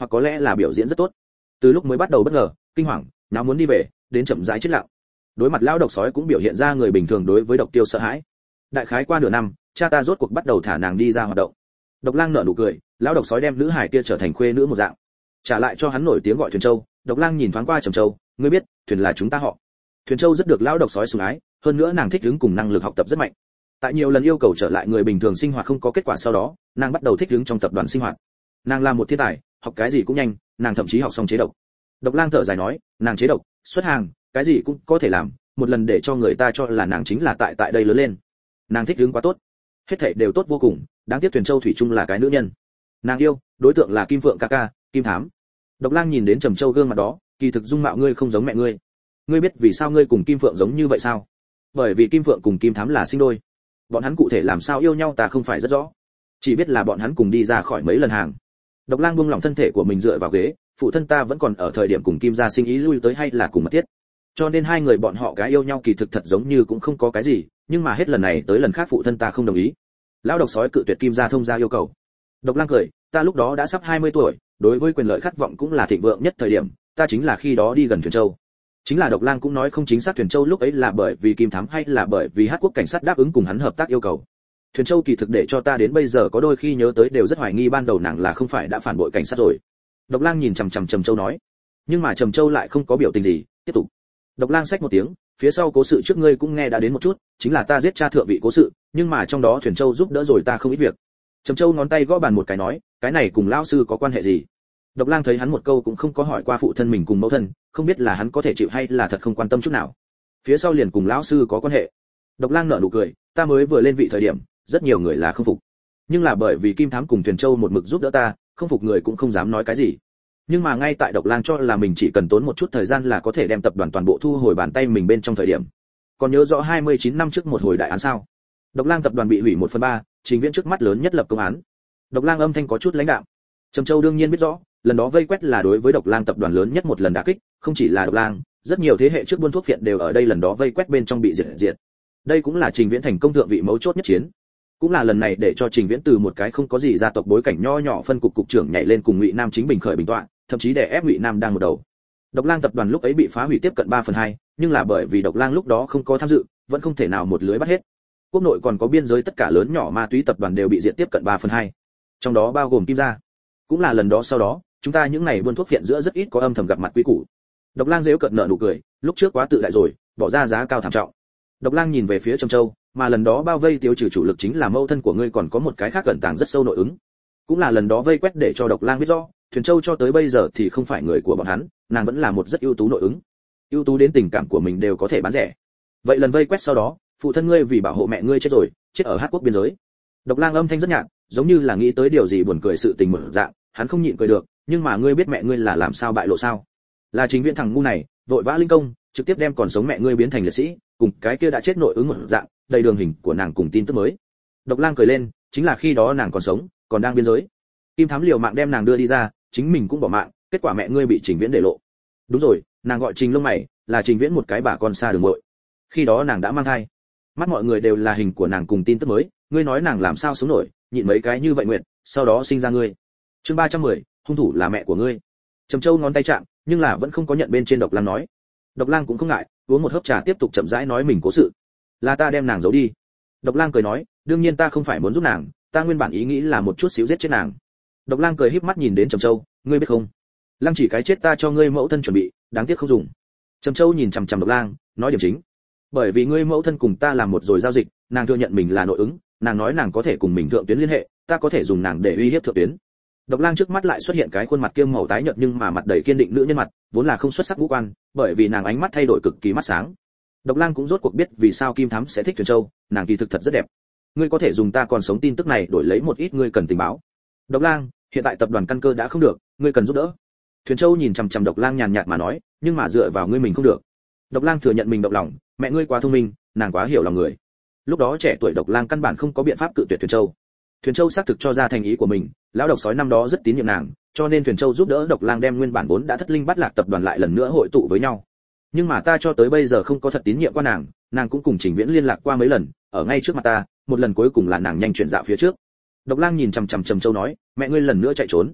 hoặc có lẽ là biểu diễn rất tốt. Từ lúc mới bắt đầu bất ngờ, kinh hoàng, nào muốn đi về, đến chậm rãi chết lặng. Đối mặt lão độc sói cũng biểu hiện ra người bình thường đối với độc tiêu sợ hãi. Đại khái qua nửa năm, cha ta rốt cuộc bắt đầu thả nàng đi ra hoạt động. Độc Lang nở nụ cười, lão độc sói đem nữ hải kia trở thành khuê nữ một dạng, trả lại cho hắn nổi tiếng gọi Thuyền Châu. Độc Lang nhìn thoáng qua Trầm Châu, ngươi biết, thuyền là chúng ta họ. Thuyền Châu rất được lão độc sói sủng ái, hơn nữa nàng thích ứng cùng năng lực học tập rất mạnh. Tại nhiều lần yêu cầu trở lại người bình thường sinh hoạt không có kết quả sau đó, nàng bắt đầu thích ứng trong tập đoàn sinh hoạt. Nàng là một thiên tài, học cái gì cũng nhanh, nàng thậm chí học xong chế độc. Độc Lang thở dài nói, nàng chế độc, xuất hàng, cái gì cũng có thể làm, một lần để cho người ta cho là nàng chính là tại tại đây lớn lên. Nàng thích ứng quá tốt, hết thảy đều tốt vô cùng, đáng tiếc Thuyền Châu thủy chung là cái nữ nhân. Nàng yêu, đối tượng là Kim Phượng ca ca, Kim Thám. Độc Lang nhìn đến Trầm Châu gương mặt đó, kỳ thực dung mạo ngươi không giống mẹ ngươi. Ngươi biết vì sao ngươi cùng Kim Phượng giống như vậy sao? Bởi vì Kim Phượng cùng Kim Thám là sinh đôi. Bọn hắn cụ thể làm sao yêu nhau ta không phải rất rõ, chỉ biết là bọn hắn cùng đi ra khỏi mấy lần hàng. Độc Lang buông lỏng thân thể của mình dựa vào ghế, phụ thân ta vẫn còn ở thời điểm cùng Kim gia sinh ý lui tới hay là cùng mật thiết, cho nên hai người bọn họ cái yêu nhau kỳ thực thật giống như cũng không có cái gì, nhưng mà hết lần này tới lần khác phụ thân ta không đồng ý. Lão độc sói cự tuyệt Kim gia thông gia yêu cầu. Độc Lang cười, ta lúc đó đã sắp hai mươi tuổi, đối với quyền lợi khát vọng cũng là thịnh vượng nhất thời điểm, ta chính là khi đó đi gần Thuyền Châu. Chính là Độc Lang cũng nói không chính xác Thuyền Châu lúc ấy là bởi vì Kim Thám hay là bởi vì Hát quốc cảnh sát đáp ứng cùng hắn hợp tác yêu cầu. Thuyền Châu kỳ thực để cho ta đến bây giờ có đôi khi nhớ tới đều rất hoài nghi ban đầu nàng là không phải đã phản bội cảnh sát rồi. Độc Lang nhìn chằm chằm Trầm Châu nói, nhưng mà Trầm Châu lại không có biểu tình gì, tiếp tục. Độc Lang xách một tiếng, phía sau cố sự trước ngươi cũng nghe đã đến một chút, chính là ta giết cha thượng vị cố sự, nhưng mà trong đó Thuyền Châu giúp đỡ rồi ta không ít việc. Trầm Châu ngón tay gõ bàn một cái nói, cái này cùng lão sư có quan hệ gì? Độc Lang thấy hắn một câu cũng không có hỏi qua phụ thân mình cùng mẫu thân, không biết là hắn có thể chịu hay là thật không quan tâm chút nào. Phía sau liền cùng lão sư có quan hệ. Độc Lang nở nụ cười, ta mới vừa lên vị thời điểm, rất nhiều người là không phục, nhưng là bởi vì Kim Thám cùng Thuyền Châu một mực giúp đỡ ta, không phục người cũng không dám nói cái gì. Nhưng mà ngay tại Độc Lang cho là mình chỉ cần tốn một chút thời gian là có thể đem tập đoàn toàn bộ thu hồi bàn tay mình bên trong thời điểm. Còn nhớ rõ hai mươi chín năm trước một hồi đại án sao? Độc Lang tập đoàn bị hủy một phần ba, Trình Viễn trước mắt lớn nhất lập công án. Độc Lang âm thanh có chút lãnh đạm. Trầm Châu đương nhiên biết rõ, lần đó vây quét là đối với Độc Lang tập đoàn lớn nhất một lần đả kích, không chỉ là Độc Lang, rất nhiều thế hệ trước buôn thuốc phiện đều ở đây lần đó vây quét bên trong bị diệt diệt. Đây cũng là Trình Viễn thành công thượng vị mấu chốt nhất chiến. Cũng là lần này để cho Trình Viễn từ một cái không có gì gia tộc bối cảnh nho nhỏ phân cục cục trưởng nhảy lên cùng Ngụy Nam chính bình khởi bình tọa, thậm chí để ép Ngụy Nam đang một đầu. Độc Lang tập đoàn lúc ấy bị phá hủy tiếp cận ba phần hai, nhưng là bởi vì Độc Lang lúc đó không có tham dự, vẫn không thể nào một lưới bắt hết. Quốc nội còn có biên giới tất cả lớn nhỏ ma túy tập đoàn đều bị diệt tiếp cận ba phần hai, trong đó bao gồm Kim gia. Cũng là lần đó sau đó, chúng ta những ngày buôn thuốc phiện giữa rất ít có âm thầm gặp mặt quý củ. Độc Lang giễu cợt nở nụ cười, lúc trước quá tự đại rồi, bỏ ra giá cao thảm trọng. Độc Lang nhìn về phía Trầm Châu, mà lần đó bao vây tiêu trừ chủ lực chính là mâu thân của ngươi, còn có một cái khác cẩn tàng rất sâu nội ứng. Cũng là lần đó vây quét để cho Độc Lang biết rõ, Thuyền Châu cho tới bây giờ thì không phải người của bọn hắn, nàng vẫn là một rất ưu tú nội ứng. Ưu tú đến tình cảm của mình đều có thể bán rẻ. Vậy lần vây quét sau đó, phụ thân ngươi vì bảo hộ mẹ ngươi chết rồi, chết ở Hát quốc biên giới. Độc Lang âm thanh rất nhạt, giống như là nghĩ tới điều gì buồn cười sự tình mở dạng, hắn không nhịn cười được, nhưng mà ngươi biết mẹ ngươi là làm sao bại lộ sao? Là Trình Viễn thằng ngu này, vội vã linh công, trực tiếp đem còn sống mẹ ngươi biến thành liệt sĩ, cùng cái kia đã chết nội ứng một dạng, đầy đường hình của nàng cùng tin tức mới. Độc Lang cười lên, chính là khi đó nàng còn sống, còn đang biên giới. Kim Thám liều mạng đem nàng đưa đi ra, chính mình cũng bỏ mạng, kết quả mẹ ngươi bị Trình Viễn để lộ. Đúng rồi, nàng gọi Trình lông mày, là Trình Viễn một cái bà con xa đường muội. Khi đó nàng đã mang thai. Mắt mọi người đều là hình của nàng cùng tin tức mới, ngươi nói nàng làm sao sống nổi, nhịn mấy cái như vậy nguyện, sau đó sinh ra ngươi. Chương ba trăm mười, hung thủ là mẹ của ngươi. Trầm Châu ngón tay chạm, nhưng là vẫn không có nhận bên trên Độc Lang nói. Độc Lang cũng không ngại, uống một hớp trà tiếp tục chậm rãi nói mình cố sự. Là ta đem nàng giấu đi. Độc Lang cười nói, đương nhiên ta không phải muốn giúp nàng, ta nguyên bản ý nghĩ là một chút xíu giết chết nàng. Độc Lang cười híp mắt nhìn đến Trầm Châu, ngươi biết không, Lăng chỉ cái chết ta cho ngươi mẫu thân chuẩn bị, đáng tiếc không dùng. Trầm Châu nhìn chằm chằm Độc Lang, nói điểm chính. Bởi vì ngươi mẫu thân cùng ta làm một rồi giao dịch, nàng thừa nhận mình là nội ứng, nàng nói nàng có thể cùng mình thượng tuyến liên hệ, ta có thể dùng nàng để uy hiếp thượng tuyến. Độc Lang trước mắt lại xuất hiện cái khuôn mặt kiêm màu tái nhợt nhưng mà mặt đầy kiên định nữ nhân mặt, vốn là không xuất sắc ngũ quan, bởi vì nàng ánh mắt thay đổi cực kỳ mắt sáng. Độc Lang cũng rốt cuộc biết vì sao Kim Thám sẽ thích Thuyền Châu, nàng kỳ thực thật rất đẹp. Ngươi có thể dùng ta còn sống tin tức này đổi lấy một ít ngươi cần tình báo. Độc Lang, hiện tại tập đoàn căn cơ đã không được, ngươi cần giúp đỡ. Thuyền Châu nhìn chằm chằm Độc Lang nhàn nhạt mà nói, nhưng mà dựa vào ngươi mình không được. Độc Lang thừa nhận mình động lòng, mẹ ngươi quá thông minh, nàng quá hiểu lòng người. Lúc đó trẻ tuổi Độc Lang căn bản không có biện pháp cự tuyệt Thuyền Châu. Thuyền Châu xác thực cho ra thành ý của mình, lão độc sói năm đó rất tín nhiệm nàng, cho nên Thuyền Châu giúp đỡ Độc Lang đem nguyên bản vốn đã thất linh bắt lạc tập đoàn lại lần nữa hội tụ với nhau. Nhưng mà ta cho tới bây giờ không có thật tín nhiệm qua nàng, nàng cũng cùng Trình Viễn liên lạc qua mấy lần, ở ngay trước mặt ta, một lần cuối cùng là nàng nhanh chuyển dạo phía trước. Độc Lang nhìn chằm chằm Trầm Châu nói, mẹ ngươi lần nữa chạy trốn.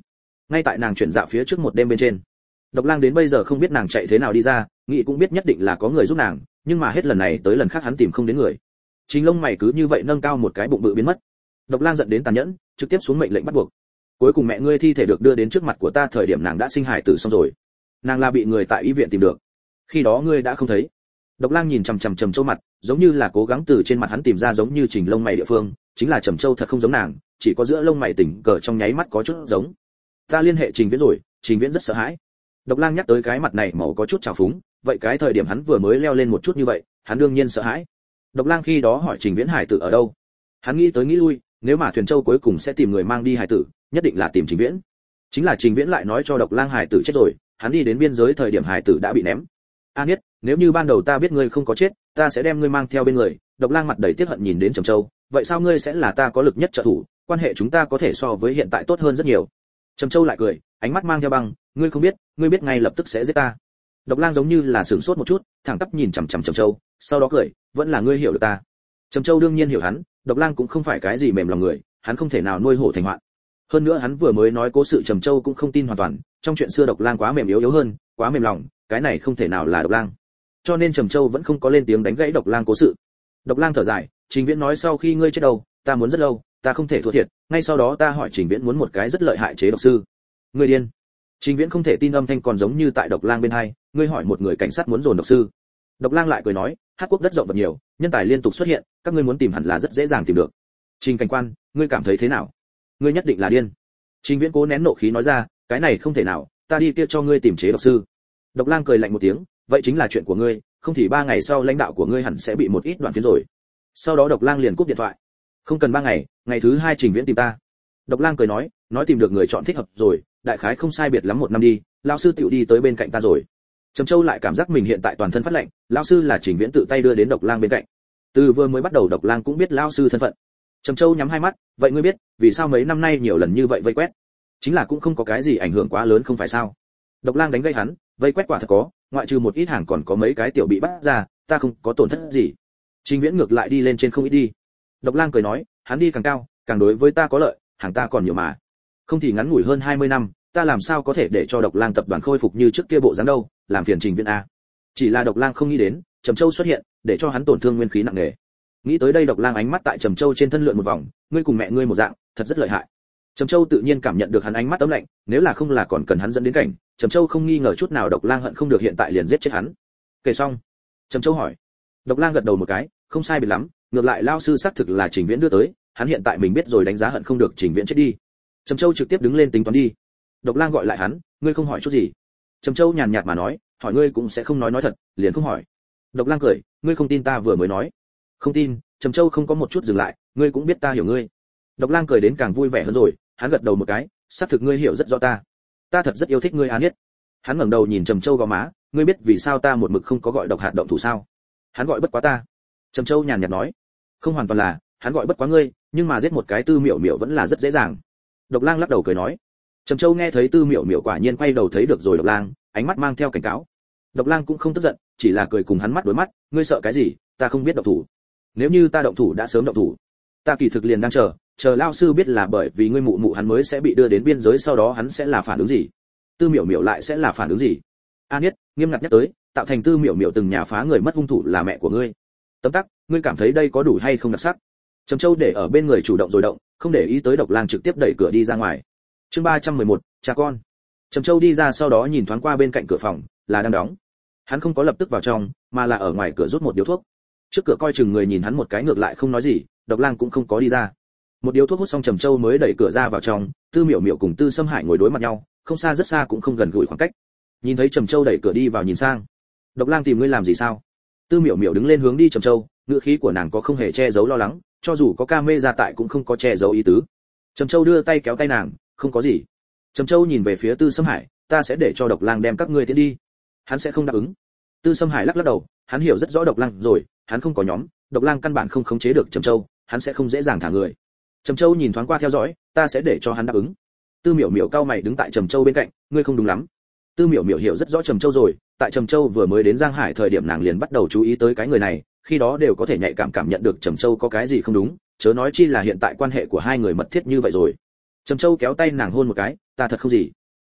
ngay tại nàng chuyển dạ phía trước một đêm bên trên. Độc Lang đến bây giờ không biết nàng chạy thế nào đi ra, nghĩ cũng biết nhất định là có người giúp nàng, nhưng mà hết lần này tới lần khác hắn tìm không đến người. Trình lông mày cứ như vậy nâng cao một cái bụng bự biến mất. Độc Lang giận đến tàn nhẫn, trực tiếp xuống mệnh lệnh bắt buộc. Cuối cùng mẹ ngươi thi thể được đưa đến trước mặt của ta thời điểm nàng đã sinh hài tử xong rồi. Nàng là bị người tại y viện tìm được. Khi đó ngươi đã không thấy. Độc Lang nhìn chằm chằm Trầm Châu mặt, giống như là cố gắng từ trên mặt hắn tìm ra giống như Trình lông mày địa phương, chính là Trầm Châu thật không giống nàng, chỉ có giữa lông mày tỉnh cờ trong nháy mắt có chút giống. Ta liên hệ Trình Viễn rồi, Trình Viễn rất sợ hãi. Độc Lang nhắc tới cái mặt này màu có chút trào phúng, vậy cái thời điểm hắn vừa mới leo lên một chút như vậy, hắn đương nhiên sợ hãi. Độc Lang khi đó hỏi Trình Viễn hải tử ở đâu. Hắn nghĩ tới nghĩ lui, nếu mà Thuyền Châu cuối cùng sẽ tìm người mang đi hải tử, nhất định là tìm Trình Viễn. Chính là Trình Viễn lại nói cho Độc Lang hải tử chết rồi, hắn đi đến biên giới thời điểm hải tử đã bị ném. A Niết, nếu như ban đầu ta biết ngươi không có chết, ta sẽ đem ngươi mang theo bên người. Độc Lang mặt đầy tiếc hận nhìn đến Trầm Châu, vậy sao ngươi sẽ là ta có lực nhất trợ thủ, quan hệ chúng ta có thể so với hiện tại tốt hơn rất nhiều. Trầm Châu lại cười, ánh mắt mang theo băng, ngươi không biết, ngươi biết ngay lập tức sẽ giết ta. Độc Lang giống như là sửng sốt một chút, thẳng tắp nhìn chằm chằm Trầm Châu, sau đó cười, vẫn là ngươi hiểu được ta. Trầm Châu đương nhiên hiểu hắn, Độc Lang cũng không phải cái gì mềm lòng người, hắn không thể nào nuôi hổ thành hoạn. Hơn nữa hắn vừa mới nói cố sự Trầm Châu cũng không tin hoàn toàn, trong chuyện xưa Độc Lang quá mềm yếu yếu hơn, quá mềm lòng, cái này không thể nào là Độc Lang. Cho nên Trầm Châu vẫn không có lên tiếng đánh gãy Độc Lang cố sự. Độc Lang thở dài, Trình Viễn nói sau khi ngươi chết đâu, ta muốn rất lâu, ta không thể thua thiệt, ngay sau đó ta hỏi Trình Viễn muốn một cái rất lợi hại chế độc sư. Ngươi điên. Trình Viễn không thể tin âm thanh còn giống như tại Độc Lang bên hai, ngươi hỏi một người cảnh sát muốn dồn độc sư. Độc Lang lại cười nói, Hát quốc đất rộng vật nhiều, nhân tài liên tục xuất hiện, các ngươi muốn tìm hẳn là rất dễ dàng tìm được. Trình cảnh quan, ngươi cảm thấy thế nào? Ngươi nhất định là điên. Trình Viễn cố nén nộ khí nói ra, cái này không thể nào, ta đi kia cho ngươi tìm chế độc sư. Độc Lang cười lạnh một tiếng, vậy chính là chuyện của ngươi, không thì ba ngày sau lãnh đạo của ngươi hẳn sẽ bị một ít đoạn phiến rồi. Sau đó Độc Lang liền cúp điện thoại. Không cần ba ngày, ngày thứ hai Trình Viễn tìm ta. Độc Lang cười nói, nói tìm được người chọn thích hợp rồi, đại khái không sai biệt lắm một năm đi, lão sư tiểu đi tới bên cạnh ta rồi. Trầm Châu lại cảm giác mình hiện tại toàn thân phát lạnh, lão sư là Trình Viễn tự tay đưa đến Độc Lang bên cạnh. Từ vừa mới bắt đầu Độc Lang cũng biết lão sư thân phận. Trầm Châu nhắm hai mắt, vậy ngươi biết, vì sao mấy năm nay nhiều lần như vậy vây quét? Chính là cũng không có cái gì ảnh hưởng quá lớn không phải sao? Độc Lang đánh gây hắn, vây quét quả thật có, ngoại trừ một ít hàng còn có mấy cái tiểu bị bắt ra, ta không có tổn thất gì. Trình Viễn ngược lại đi lên trên không ít đi. Độc Lang cười nói, hắn đi càng cao, càng đối với ta có lợi, hàng ta còn nhiều mà. Không thì ngắn ngủi hơn hai mươi năm, ta làm sao có thể để cho Độc Lang tập đoàn khôi phục như trước kia bộ dáng đâu, làm phiền Trình Viễn a. Chỉ là Độc Lang không nghĩ đến, Trầm Châu xuất hiện, để cho hắn tổn thương nguyên khí nặng nề. Nghĩ tới đây Độc Lang ánh mắt tại Trầm Châu trên thân lượn một vòng, ngươi cùng mẹ ngươi một dạng, thật rất lợi hại. Trầm Châu tự nhiên cảm nhận được hắn ánh mắt ấm lạnh, nếu là không là còn cần hắn dẫn đến cảnh, Trầm Châu không nghi ngờ chút nào Độc Lang hận không được hiện tại liền giết chết hắn. Kể xong, Trầm Châu hỏi. Độc Lang gật đầu một cái, không sai biệt lắm, ngược lại lao sư xác thực là Trình Viễn đưa tới, hắn hiện tại mình biết rồi đánh giá hận không được Trình Viễn chết đi. Trầm Châu trực tiếp đứng lên tính toán đi. Độc Lang gọi lại hắn, ngươi không hỏi chút gì. Trầm Châu nhàn nhạt mà nói, hỏi ngươi cũng sẽ không nói nói thật, liền không hỏi. Độc Lang cười, ngươi không tin ta vừa mới nói. Không tin. Trầm Châu không có một chút dừng lại, ngươi cũng biết ta hiểu ngươi. Độc Lang cười đến càng vui vẻ hơn rồi, hắn gật đầu một cái, xác thực ngươi hiểu rất rõ ta. Ta thật rất yêu thích ngươi Á Niết. Hắn ngẩng đầu nhìn Trầm Châu vào má, ngươi biết vì sao ta một mực không có gọi Độc Hạt động thủ sao? Hắn gọi bất quá ta. Trầm Châu nhàn nhạt nói, không hoàn toàn là, hắn gọi bất quá ngươi, nhưng mà giết một cái Tư Miểu Miểu vẫn là rất dễ dàng. Độc Lang lắc đầu cười nói. Trầm Châu nghe thấy Tư Miểu Miểu quả nhiên quay đầu thấy được rồi Độc Lang, ánh mắt mang theo cảnh cáo. Độc Lang cũng không tức giận, chỉ là cười cùng hắn mắt đối mắt, ngươi sợ cái gì, ta không biết động thủ. Nếu như ta động thủ đã sớm động thủ. Ta kỳ thực liền đang chờ, chờ lão sư biết là bởi vì ngươi mụ mụ hắn mới sẽ bị đưa đến biên giới, sau đó hắn sẽ là phản ứng gì? Tư Miểu Miểu lại sẽ là phản ứng gì? A Niết, nghiêm ngặt nhắc tới, tạo thành Tư Miểu Miểu từng nhà phá người mất hung thủ là mẹ của ngươi. Tấm tắc, ngươi cảm thấy đây có đủ hay không đặc sắc? Trầm Châu để ở bên người chủ động rồi động, không để ý tới Độc Lang trực tiếp đẩy cửa đi ra ngoài. Chương ba trăm mười một, cha con. Trầm Châu đi ra sau đó nhìn thoáng qua bên cạnh cửa phòng, là đang đóng. Hắn không có lập tức vào trong, mà là ở ngoài cửa rút một điếu thuốc. Trước cửa coi chừng người nhìn hắn một cái ngược lại không nói gì, Độc Lang cũng không có đi ra. Một điếu thuốc hút xong Trầm Châu mới đẩy cửa ra vào trong, Tư Miểu Miểu cùng Tư Sâm Hải ngồi đối mặt nhau, không xa rất xa cũng không gần gũi khoảng cách. Nhìn thấy Trầm Châu đẩy cửa đi vào nhìn sang. Độc Lang tìm ngươi làm gì sao? Tư Miểu Miểu đứng lên hướng đi Trầm Châu, ngữ khí của nàng có không hề che giấu lo lắng, cho dù có camera tại cũng không có che giấu ý tứ. Trầm Châu đưa tay kéo tay nàng, không có gì. Trầm Châu nhìn về phía Tư Sâm Hải, ta sẽ để cho Độc Lang đem các ngươi tiến đi. Hắn sẽ không đáp ứng. Tư Sâm Hải lắc lắc đầu, hắn hiểu rất rõ Độc Lang rồi, hắn không có nhóm, Độc Lang căn bản không khống chế được Trầm Châu, hắn sẽ không dễ dàng thả người. Trầm Châu nhìn thoáng qua theo dõi, ta sẽ để cho hắn đáp ứng. Tư Miểu Miểu cao mày đứng tại Trầm Châu bên cạnh, ngươi không đúng lắm. Tư Miểu Miểu hiểu rất rõ Trầm Châu rồi, tại Trầm Châu vừa mới đến Giang Hải thời điểm nàng liền bắt đầu chú ý tới cái người này, khi đó đều có thể nhạy cảm cảm nhận được Trầm Châu có cái gì không đúng, chớ nói chi là hiện tại quan hệ của hai người mật thiết như vậy rồi. Trầm Châu kéo tay nàng hôn một cái, ta thật không gì.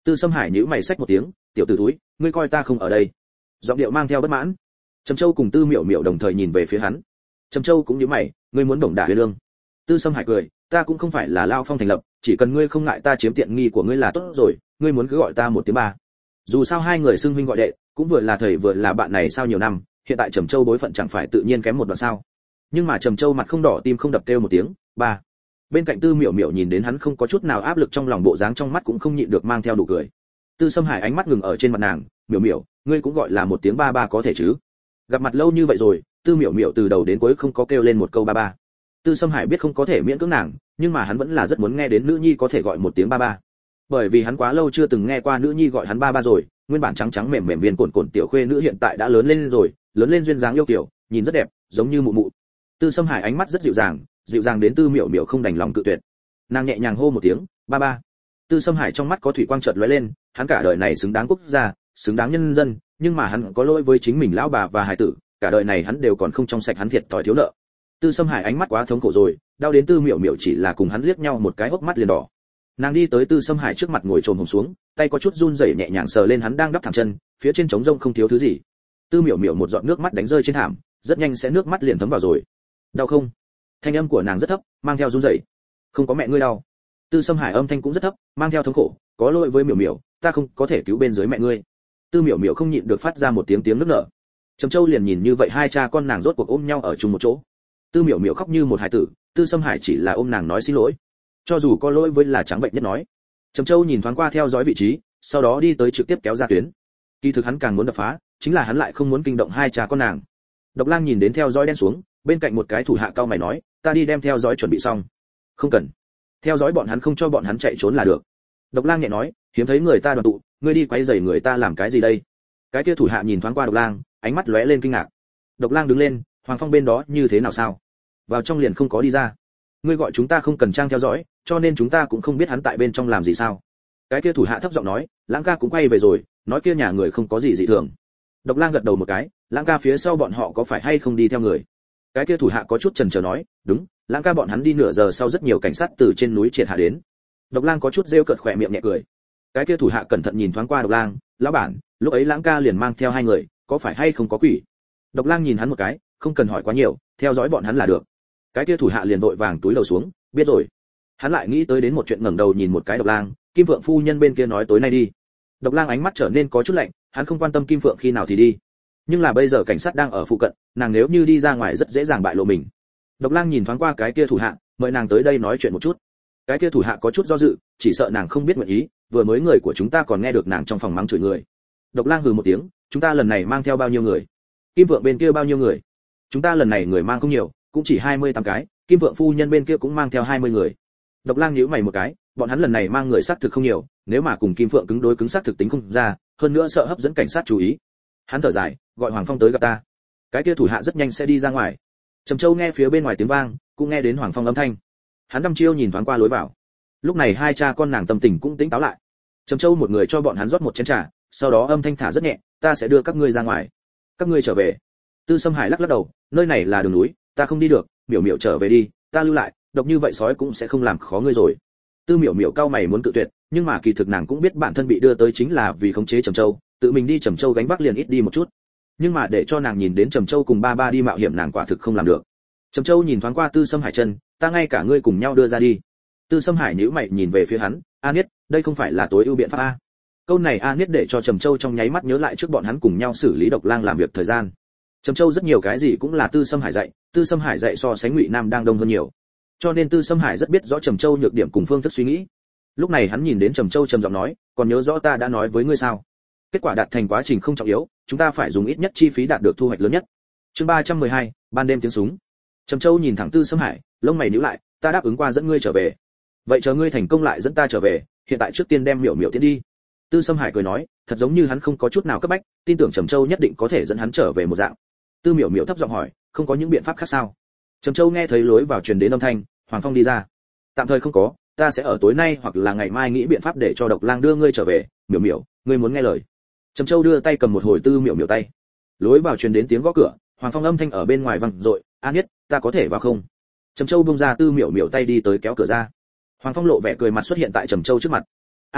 Tư Sâm Hải nhíu mày xách một tiếng, tiểu tử túi, ngươi coi ta không ở đây? Giọng điệu mang theo bất mãn. Trầm Châu cùng Tư Miểu Miểu đồng thời nhìn về phía hắn. Trầm Châu cũng nhíu mày, ngươi muốn đổng đả Huyền Lương? Tư Sâm Hải cười, ta cũng không phải là Lao Phong thành lập, chỉ cần ngươi không ngại ta chiếm tiện nghi của ngươi là tốt rồi, ngươi muốn cứ gọi ta một tiếng ba. Dù sao hai người xưng huynh gọi đệ, cũng vừa là thầy vừa là bạn này sao nhiều năm, hiện tại Trầm Châu bối phận chẳng phải tự nhiên kém một đoạn sao? Nhưng mà Trầm Châu mặt không đỏ tim không đập kêu một tiếng, ba. Bên cạnh Tư Miểu Miểu nhìn đến hắn không có chút nào áp lực trong lòng, bộ dáng trong mắt cũng không nhịn được mang theo nụ cười. Tư Sâm Hải ánh mắt ngừng ở trên mặt nàng, Miểu Miểu, ngươi cũng gọi là một tiếng ba ba có thể chứ? Gặp mặt lâu như vậy rồi, Tư Miểu Miểu từ đầu đến cuối không có kêu lên một câu ba ba. Tư Sâm Hải biết không có thể miễn cưỡng nàng, nhưng mà hắn vẫn là rất muốn nghe đến nữ nhi có thể gọi một tiếng ba ba. Bởi vì hắn quá lâu chưa từng nghe qua nữ nhi gọi hắn ba ba rồi, nguyên bản trắng trắng mềm mềm viên cồn cồn tiểu khuê nữ hiện tại đã lớn lên rồi, lớn lên duyên dáng yêu kiều, nhìn rất đẹp, giống như mụ mụ. Tư Sâm Hải ánh mắt rất dịu dàng, dịu dàng đến Tư Miểu Miểu không đành lòng cự tuyệt. Nàng nhẹ nhàng hô một tiếng, ba ba. Tư Sâm Hải trong mắt có thủy quang chợt lóe lên, hắn cả đời này xứng đáng quốc gia, xứng đáng nhân dân, nhưng mà hắn có lỗi với chính mình lão bà và hài tử, cả đời này hắn đều còn không trong sạch, hắn thiệt thòi thiếu nợ. Tư Sâm Hải ánh mắt quá thống khổ rồi, đau đến Tư Miểu Miểu chỉ là cùng hắn liếc nhau một cái hốc mắt liền đỏ. Nàng đi tới Tư Sâm Hải trước mặt ngồi trồm hổm xuống, tay có chút run rẩy nhẹ nhàng sờ lên hắn đang đắp thẳng chân, phía trên trống rông không thiếu thứ gì. Tư Miểu Miểu một giọt nước mắt đánh rơi trên thảm, rất nhanh sẽ nước mắt liền thấm vào rồi. Đau không? Thanh âm của nàng rất thấp, mang theo run rẩy. Không có mẹ ngươi đau. Tư Sâm Hải âm thanh cũng rất thấp, mang theo thống khổ, có lỗi với Miểu Miểu, ta không có thể cứu bên dưới mẹ ngươi. Tư Miểu Miểu không nhịn được phát ra một tiếng tiếng nức nở. Trầm Châu liền nhìn như vậy hai cha con nàng rốt cuộc ôm nhau ở chung một chỗ. Tư Miểu Miểu khóc như một hài tử, Tư Sâm Hải chỉ là ôm nàng nói xin lỗi. Cho dù có lỗi với là trắng bệnh nhất nói. Trầm Châu nhìn thoáng qua theo dõi vị trí, sau đó đi tới trực tiếp kéo ra tuyến. Kỳ thực hắn càng muốn đập phá, chính là hắn lại không muốn kinh động hai cha con nàng. Độc Lang nhìn đến theo dõi đen xuống, bên cạnh một cái thủ hạ cao mày nói, ta đi đem theo dõi chuẩn bị xong. Không cần. Theo dõi bọn hắn không cho bọn hắn chạy trốn là được. Độc Lang nhẹ nói, hiếm thấy người ta đoàn tụ, ngươi đi quấy rầy người ta làm cái gì đây? Cái kia thủ hạ nhìn thoáng qua Độc Lang, ánh mắt lóe lên kinh ngạc. Độc Lang đứng lên, Hoàng Phong bên đó như thế nào sao? Vào trong liền không có đi ra. Ngươi gọi chúng ta không cần trang theo dõi, cho nên chúng ta cũng không biết hắn tại bên trong làm gì sao? Cái kia thủ hạ thấp giọng nói, Lãng ca cũng quay về rồi, nói kia nhà người không có gì dị thường. Độc Lang gật đầu một cái, Lãng ca phía sau bọn họ có phải hay không đi theo người? Cái kia thủ hạ có chút chần chờ nói, đúng, Lãng ca bọn hắn đi nửa giờ sau rất nhiều cảnh sát từ trên núi triệt hạ đến. Độc Lang có chút rêu cợt khỏe miệng nhẹ cười. Cái kia thủ hạ cẩn thận nhìn thoáng qua Độc Lang, lão bản, lúc ấy Lãng ca liền mang theo hai người, có phải hay không có quỷ? Độc Lang nhìn hắn một cái, không cần hỏi quá nhiều, theo dõi bọn hắn là được. Cái kia thủ hạ liền vội vàng túi đầu xuống, biết rồi. Hắn lại nghĩ tới đến một chuyện, ngẩng đầu nhìn một cái Độc Lang, Kim Phượng phu nhân bên kia nói tối nay đi. Độc Lang ánh mắt trở nên có chút lạnh, hắn không quan tâm Kim Phượng khi nào thì đi. Nhưng là bây giờ cảnh sát đang ở phụ cận, nàng nếu như đi ra ngoài rất dễ dàng bại lộ mình. Độc Lang nhìn thoáng qua cái kia thủ hạ, mời nàng tới đây nói chuyện một chút. Cái kia thủ hạ có chút do dự, chỉ sợ nàng không biết nguyện ý, vừa mới người của chúng ta còn nghe được nàng trong phòng mắng chửi người. Độc Lang hừ một tiếng, chúng ta lần này mang theo bao nhiêu người? Kim Phượng bên kia bao nhiêu người? Chúng ta lần này người mang không nhiều, cũng chỉ hai mươi tám cái, Kim Phượng phu nhân bên kia cũng mang theo hai mươi người. Độc Lang nhíu mày một cái, bọn hắn lần này mang người xác thực không nhiều, nếu mà cùng Kim Phượng cứng đối cứng xác thực tính không ra, hơn nữa sợ hấp dẫn cảnh sát chú ý. Hắn thở dài, gọi Hoàng Phong tới gặp ta. Cái kia thủ hạ rất nhanh sẽ đi ra ngoài. Trầm Châu nghe phía bên ngoài tiếng vang, cũng nghe đến Hoàng Phong âm thanh. Hắn đăm chiêu nhìn thoáng qua lối vào. Lúc này hai cha con nàng tâm tình cũng tỉnh táo lại. Trầm Châu một người cho bọn hắn rót một chén trà, sau đó âm thanh thả rất nhẹ, ta sẽ đưa các ngươi ra ngoài. Các ngươi trở về. Tư Sâm Hải lắc lắc đầu, nơi này là đường núi, ta không đi được, Miểu Miểu trở về đi, ta lưu lại, độc như vậy sói cũng sẽ không làm khó ngươi rồi. Tư Miểu Miểu cao mày muốn cự tuyệt, nhưng mà kỳ thực nàng cũng biết bản thân bị đưa tới chính là vì khống chế Trầm Châu, tự mình đi Trầm Châu gánh vác liền ít đi một chút. Nhưng mà để cho nàng nhìn đến Trầm Châu cùng ba ba đi mạo hiểm nàng quả thực không làm được. Trầm Châu nhìn thoáng qua Tư Sâm Hải chân, ta ngay cả ngươi cùng nhau đưa ra đi. Tư Sâm Hải nhíu mày nhìn về phía hắn, A Niết, đây không phải là tối ưu biện pháp a. Câu này A Niết để cho Trầm Châu trong nháy mắt nhớ lại trước bọn hắn cùng nhau xử lý Độc Lang làm việc thời gian. Trầm Châu rất nhiều cái gì cũng là Tư Sâm Hải dạy, Tư Sâm Hải dạy so sánh Ngụy Nam đang đông hơn nhiều. Cho nên Tư Sâm Hải rất biết rõ Trầm Châu nhược điểm cùng phương thức suy nghĩ. Lúc này hắn nhìn đến Trầm Châu trầm giọng nói, còn nhớ rõ ta đã nói với ngươi sao? Kết quả đạt thành quá trình không trọng yếu, chúng ta phải dùng ít nhất chi phí đạt được thu hoạch lớn nhất. Chương ba trăm mười hai, ban đêm tiếng súng. Trầm Châu nhìn thẳng Tư Sâm Hải, lông mày nhíu lại, ta đáp ứng qua dẫn ngươi trở về. Vậy chờ ngươi thành công lại dẫn ta trở về, hiện tại trước tiên đem Miểu Miểu tiến đi. Tư Sâm Hải cười nói, thật giống như hắn không có chút nào cấp bách, tin tưởng Trầm Châu nhất định có thể dẫn hắn trở về một dạng. Tư Miểu Miểu thấp giọng hỏi, không có những biện pháp khác sao? Trầm Châu nghe thấy lối vào truyền đến âm thanh, Hoàng Phong đi ra. Tạm thời không có, ta sẽ ở tối nay hoặc là ngày mai nghĩ biện pháp để cho Độc Lang đưa ngươi trở về, Miểu Miểu, ngươi muốn nghe lời. Trầm Châu đưa tay cầm một hồi Tư Miểu Miểu tay. Lối vào truyền đến tiếng gõ cửa, Hoàng Phong âm thanh ở bên ngoài vang dội, "A Niết, ta có thể vào không?" Trầm Châu buông ra Tư Miểu Miểu tay đi tới kéo cửa ra. Hoàng Phong lộ vẻ cười mặt xuất hiện tại Trầm Châu trước mặt. "A Niết,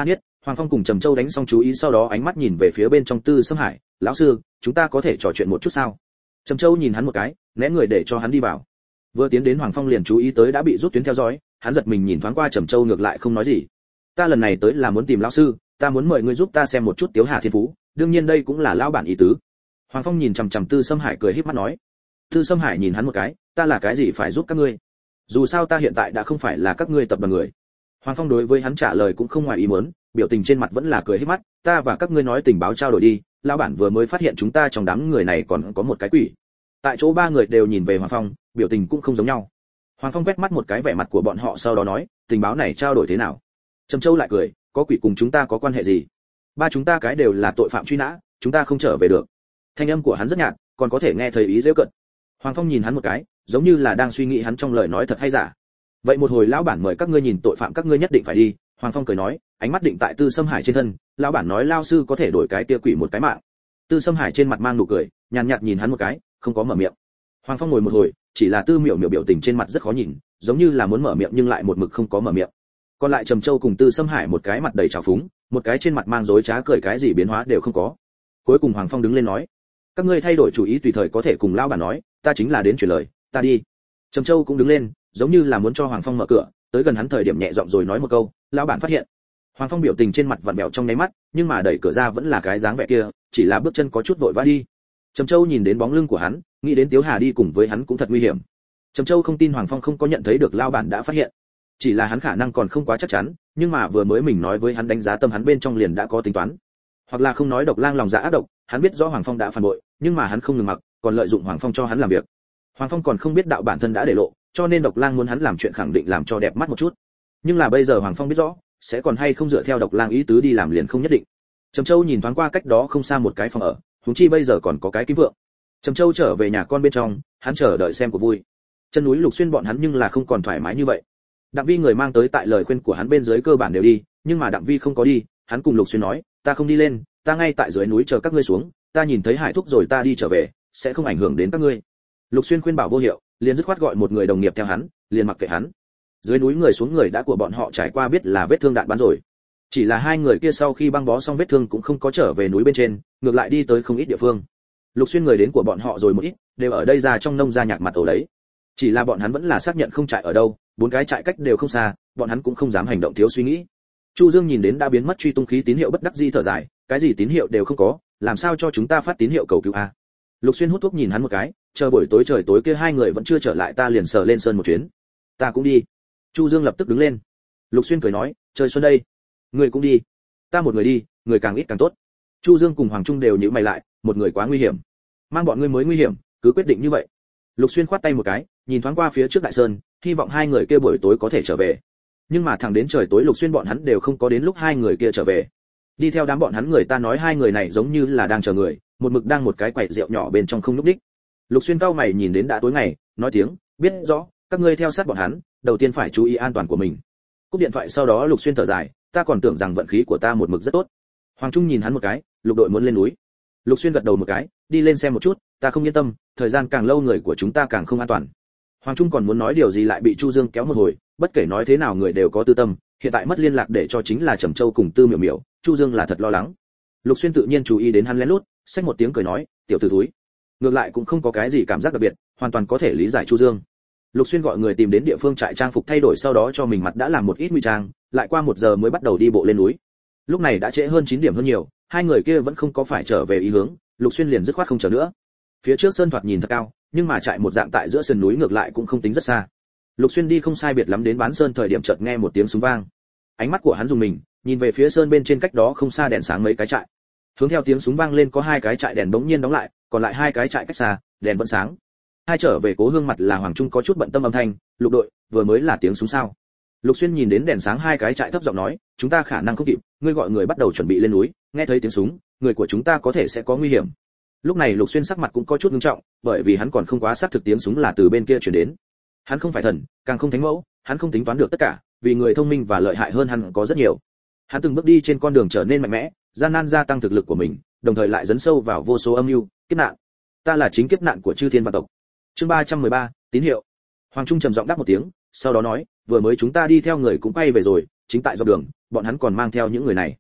Hoàng Phong cùng Trầm Châu đánh xong chú ý sau đó ánh mắt nhìn về phía bên trong Tư Sâm Hải, "Lão sư, chúng ta có thể trò chuyện một chút sao?" Trầm Châu nhìn hắn một cái, né người để cho hắn đi vào. Vừa tiến đến Hoàng Phong liền chú ý tới đã bị rút tuyến theo dõi, hắn giật mình nhìn thoáng qua Trầm Châu ngược lại không nói gì. "Ta lần này tới là muốn tìm lão sư, ta muốn mời ngươi giúp ta xem một chút Tiếu Hà thiên phú, đương nhiên đây cũng là lão bản ý tứ." Hoàng Phong nhìn chằm chằm Tư Sâm Hải cười híp mắt nói. Tư Sâm Hải nhìn hắn một cái, "Ta là cái gì phải giúp các ngươi? Dù sao ta hiện tại đã không phải là các ngươi tập đoàn người." Hoàng Phong đối với hắn trả lời cũng không ngoài ý muốn, biểu tình trên mặt vẫn là cười híp mắt, "Ta và các ngươi nói tình báo trao đổi đi, lão bản vừa mới phát hiện chúng ta trong đám người này còn có một cái quỷ." Tại chỗ ba người đều nhìn về Hoàng Phong, biểu tình cũng không giống nhau. Hoàng Phong quét mắt một cái vẻ mặt của bọn họ sau đó nói, "Tình báo này trao đổi thế nào?" Trầm Châu lại cười, "Có quỷ cùng chúng ta có quan hệ gì? Ba chúng ta cái đều là tội phạm truy nã, chúng ta không trở về được." Thanh âm của hắn rất nhạt, còn có thể nghe thấy ý giễu cợt. Hoàng Phong nhìn hắn một cái, giống như là đang suy nghĩ hắn trong lời nói thật hay giả. "Vậy một hồi lão bản mời các ngươi nhìn tội phạm các ngươi nhất định phải đi." Hoàng Phong cười nói, ánh mắt định tại Tư Sâm Hải trên thân, "Lão bản nói lao sư có thể đổi cái tia quỷ một cái mạng." Tư Sâm Hải trên mặt mang nụ cười, nhàn nhạt nhìn hắn một cái, không có mở miệng. Hoàng Phong ngồi một hồi, chỉ là Tư Miểu Miểu biểu tình trên mặt rất khó nhìn, giống như là muốn mở miệng nhưng lại một mực không có mở miệng. Còn lại Trầm Châu cùng Tư Sâm Hải một cái mặt đầy trào phúng, một cái trên mặt mang dối trá cười, cái gì biến hóa đều không có. Cuối cùng Hoàng Phong đứng lên nói, "Các ngươi thay đổi chủ ý tùy thời có thể cùng lão bản nói, ta chính là đến truyền lời, ta đi." Trầm Châu cũng đứng lên, giống như là muốn cho Hoàng Phong mở cửa, tới gần hắn thời điểm nhẹ giọng rồi nói một câu, "Lão bản phát hiện." Hoàng Phong biểu tình trên mặt vặn vẹo trong nháy mắt, nhưng mà đẩy cửa ra vẫn là cái dáng vẻ kia, chỉ là bước chân có chút vội vã đi. Trầm Châu nhìn đến bóng lưng của hắn, nghĩ đến Tiếu Hà đi cùng với hắn cũng thật nguy hiểm. Trầm Châu không tin Hoàng Phong không có nhận thấy được lão bản đã phát hiện, chỉ là hắn khả năng còn không quá chắc chắn, nhưng mà vừa mới mình nói với hắn đánh giá tâm hắn bên trong liền đã có tính toán. Hoặc là không nói Độc Lang lòng dạ ác độc, hắn biết rõ Hoàng Phong đã phản bội, nhưng mà hắn không ngừng mặc, còn lợi dụng Hoàng Phong cho hắn làm việc. Hoàng Phong còn không biết đạo bản thân đã để lộ, cho nên Độc Lang muốn hắn làm chuyện khẳng định làm cho đẹp mắt một chút. Nhưng là bây giờ Hoàng Phong biết rõ, sẽ còn hay không dựa theo Độc Lang ý tứ đi làm liền không nhất định. Trầm Châu nhìn thoáng qua cách đó không xa một cái phòng ở, huống chi bây giờ còn có cái Kim Vượng. Trầm Châu trở về nhà con bên trong, hắn chờ đợi xem cuộc vui. Chân núi Lục Xuyên bọn hắn nhưng là không còn thoải mái như vậy. Đặng Vi người mang tới tại lời khuyên của hắn bên dưới cơ bản đều đi, nhưng mà Đặng Vi không có đi, hắn cùng Lục Xuyên nói, "Ta không đi lên, ta ngay tại dưới núi chờ các ngươi xuống, ta nhìn thấy Hải Thúc rồi ta đi trở về, sẽ không ảnh hưởng đến các ngươi." Lục Xuyên khuyên bảo vô hiệu, liền dứt khoát gọi một người đồng nghiệp theo hắn, liền mặc kệ hắn. Dưới núi người xuống người đã của bọn họ trải qua biết là vết thương đạn bắn rồi. Chỉ là hai người kia sau khi băng bó xong vết thương cũng không có trở về núi bên trên, ngược lại đi tới không ít địa phương. Lục Xuyên người đến của bọn họ rồi một ít, đều ở đây ra trong nông gia nhạc mặt ổ đấy. Chỉ là bọn hắn vẫn là xác nhận không trại ở đâu, bốn cái trại cách đều không xa, bọn hắn cũng không dám hành động thiếu suy nghĩ. Chu Dương nhìn đến đã biến mất truy tung khí tín hiệu bất đắc dĩ thở dài, cái gì tín hiệu đều không có, làm sao cho chúng ta phát tín hiệu cầu cứu a? Lục Xuyên hút thuốc nhìn hắn một cái, chờ buổi tối trời tối kia hai người vẫn chưa trở lại ta liền sờ lên sơn một chuyến. Ta cũng đi. Chu Dương lập tức đứng lên. Lục Xuyên cười nói, trời xuân đây, người cũng đi. Ta một người đi, người càng ít càng tốt. Chu Dương cùng Hoàng Trung đều nhíu mày lại, một người quá nguy hiểm. Mang bọn ngươi mới nguy hiểm, cứ quyết định như vậy. Lục Xuyên khoát tay một cái, nhìn thoáng qua phía trước đại sơn, hy vọng hai người kia buổi tối có thể trở về. Nhưng mà thẳng đến trời tối Lục Xuyên bọn hắn đều không có đến lúc hai người kia trở về. Đi theo đám bọn hắn người ta nói hai người này giống như là đang chờ người, một mực đang một cái quầy rượu nhỏ bên trong không lúc đích. Lục Xuyên cau mày nhìn đến đã tối ngày, nói tiếng, biết rõ, các ngươi theo sát bọn hắn, đầu tiên phải chú ý an toàn của mình. Cúp điện thoại sau đó Lục Xuyên thở dài, ta còn tưởng rằng vận khí của ta một mực rất tốt. Hoàng Trung nhìn hắn một cái, Lục đội muốn lên núi. Lục Xuyên gật đầu một cái, đi lên xem một chút, ta không yên tâm, thời gian càng lâu người của chúng ta càng không an toàn. Hoàng Trung còn muốn nói điều gì lại bị Chu Dương kéo một hồi, bất kể nói thế nào người đều có tư tâm, hiện tại mất liên lạc để cho chính là Trầm Châu cùng Tư Miểu Miểu, Chu Dương là thật lo lắng. Lục Xuyên tự nhiên chú ý đến hắn lén lút, xách một tiếng cười nói, tiểu tử thúi. Ngược lại cũng không có cái gì cảm giác đặc biệt, hoàn toàn có thể lý giải Chu Dương. Lục Xuyên gọi người tìm đến địa phương trại trang phục thay đổi sau đó cho mình mặt đã làm một ít ngụy trang, lại qua một giờ mới bắt đầu đi bộ lên núi. Lúc này đã trễ hơn chín điểm hơn nhiều, hai người kia vẫn không có phải trở về ý hướng, Lục Xuyên liền dứt khoát không chờ nữa. Phía trước sơn thoạt nhìn thật cao, nhưng mà trại một dạng tại giữa sườn núi ngược lại cũng không tính rất xa. Lục Xuyên đi không sai biệt lắm đến bán sơn thời điểm chợt nghe một tiếng súng vang. Ánh mắt của hắn dùng mình, nhìn về phía sơn bên trên cách đó không xa đèn sáng mấy cái trại. Hướng theo tiếng súng vang lên có hai cái trại đèn bỗng nhiên đóng lại, còn lại hai cái trại cách xa, đèn vẫn sáng. Hai trở về cố hương mặt là Hoàng Trung có chút bận tâm âm thanh, Lục đội, vừa mới là tiếng súng sao? Lục Xuyên nhìn đến đèn sáng hai cái trại thấp giọng nói, chúng ta khả năng không kịp, ngươi gọi người bắt đầu chuẩn bị lên núi, nghe thấy tiếng súng, người của chúng ta có thể sẽ có nguy hiểm. Lúc này Lục Xuyên sắc mặt cũng có chút nghiêm trọng, bởi vì hắn còn không quá xác thực tiếng súng là từ bên kia truyền đến. Hắn không phải thần, càng không thánh mẫu, hắn không tính toán được tất cả, vì người thông minh và lợi hại hơn hắn có rất nhiều. Hắn từng bước đi trên con đường trở nên mạnh mẽ, gian nan gia tăng thực lực của mình, đồng thời lại dấn sâu vào vô số âm mưu, kiếp nạn. Ta là chính kiếp nạn của chư thiên vạn tộc. Chương ba trăm mười ba, tín hiệu. Hoàng Trung trầm giọng đáp một tiếng, sau đó nói, vừa mới chúng ta đi theo người cũng quay về rồi, chính tại dọc đường, bọn hắn còn mang theo những người này.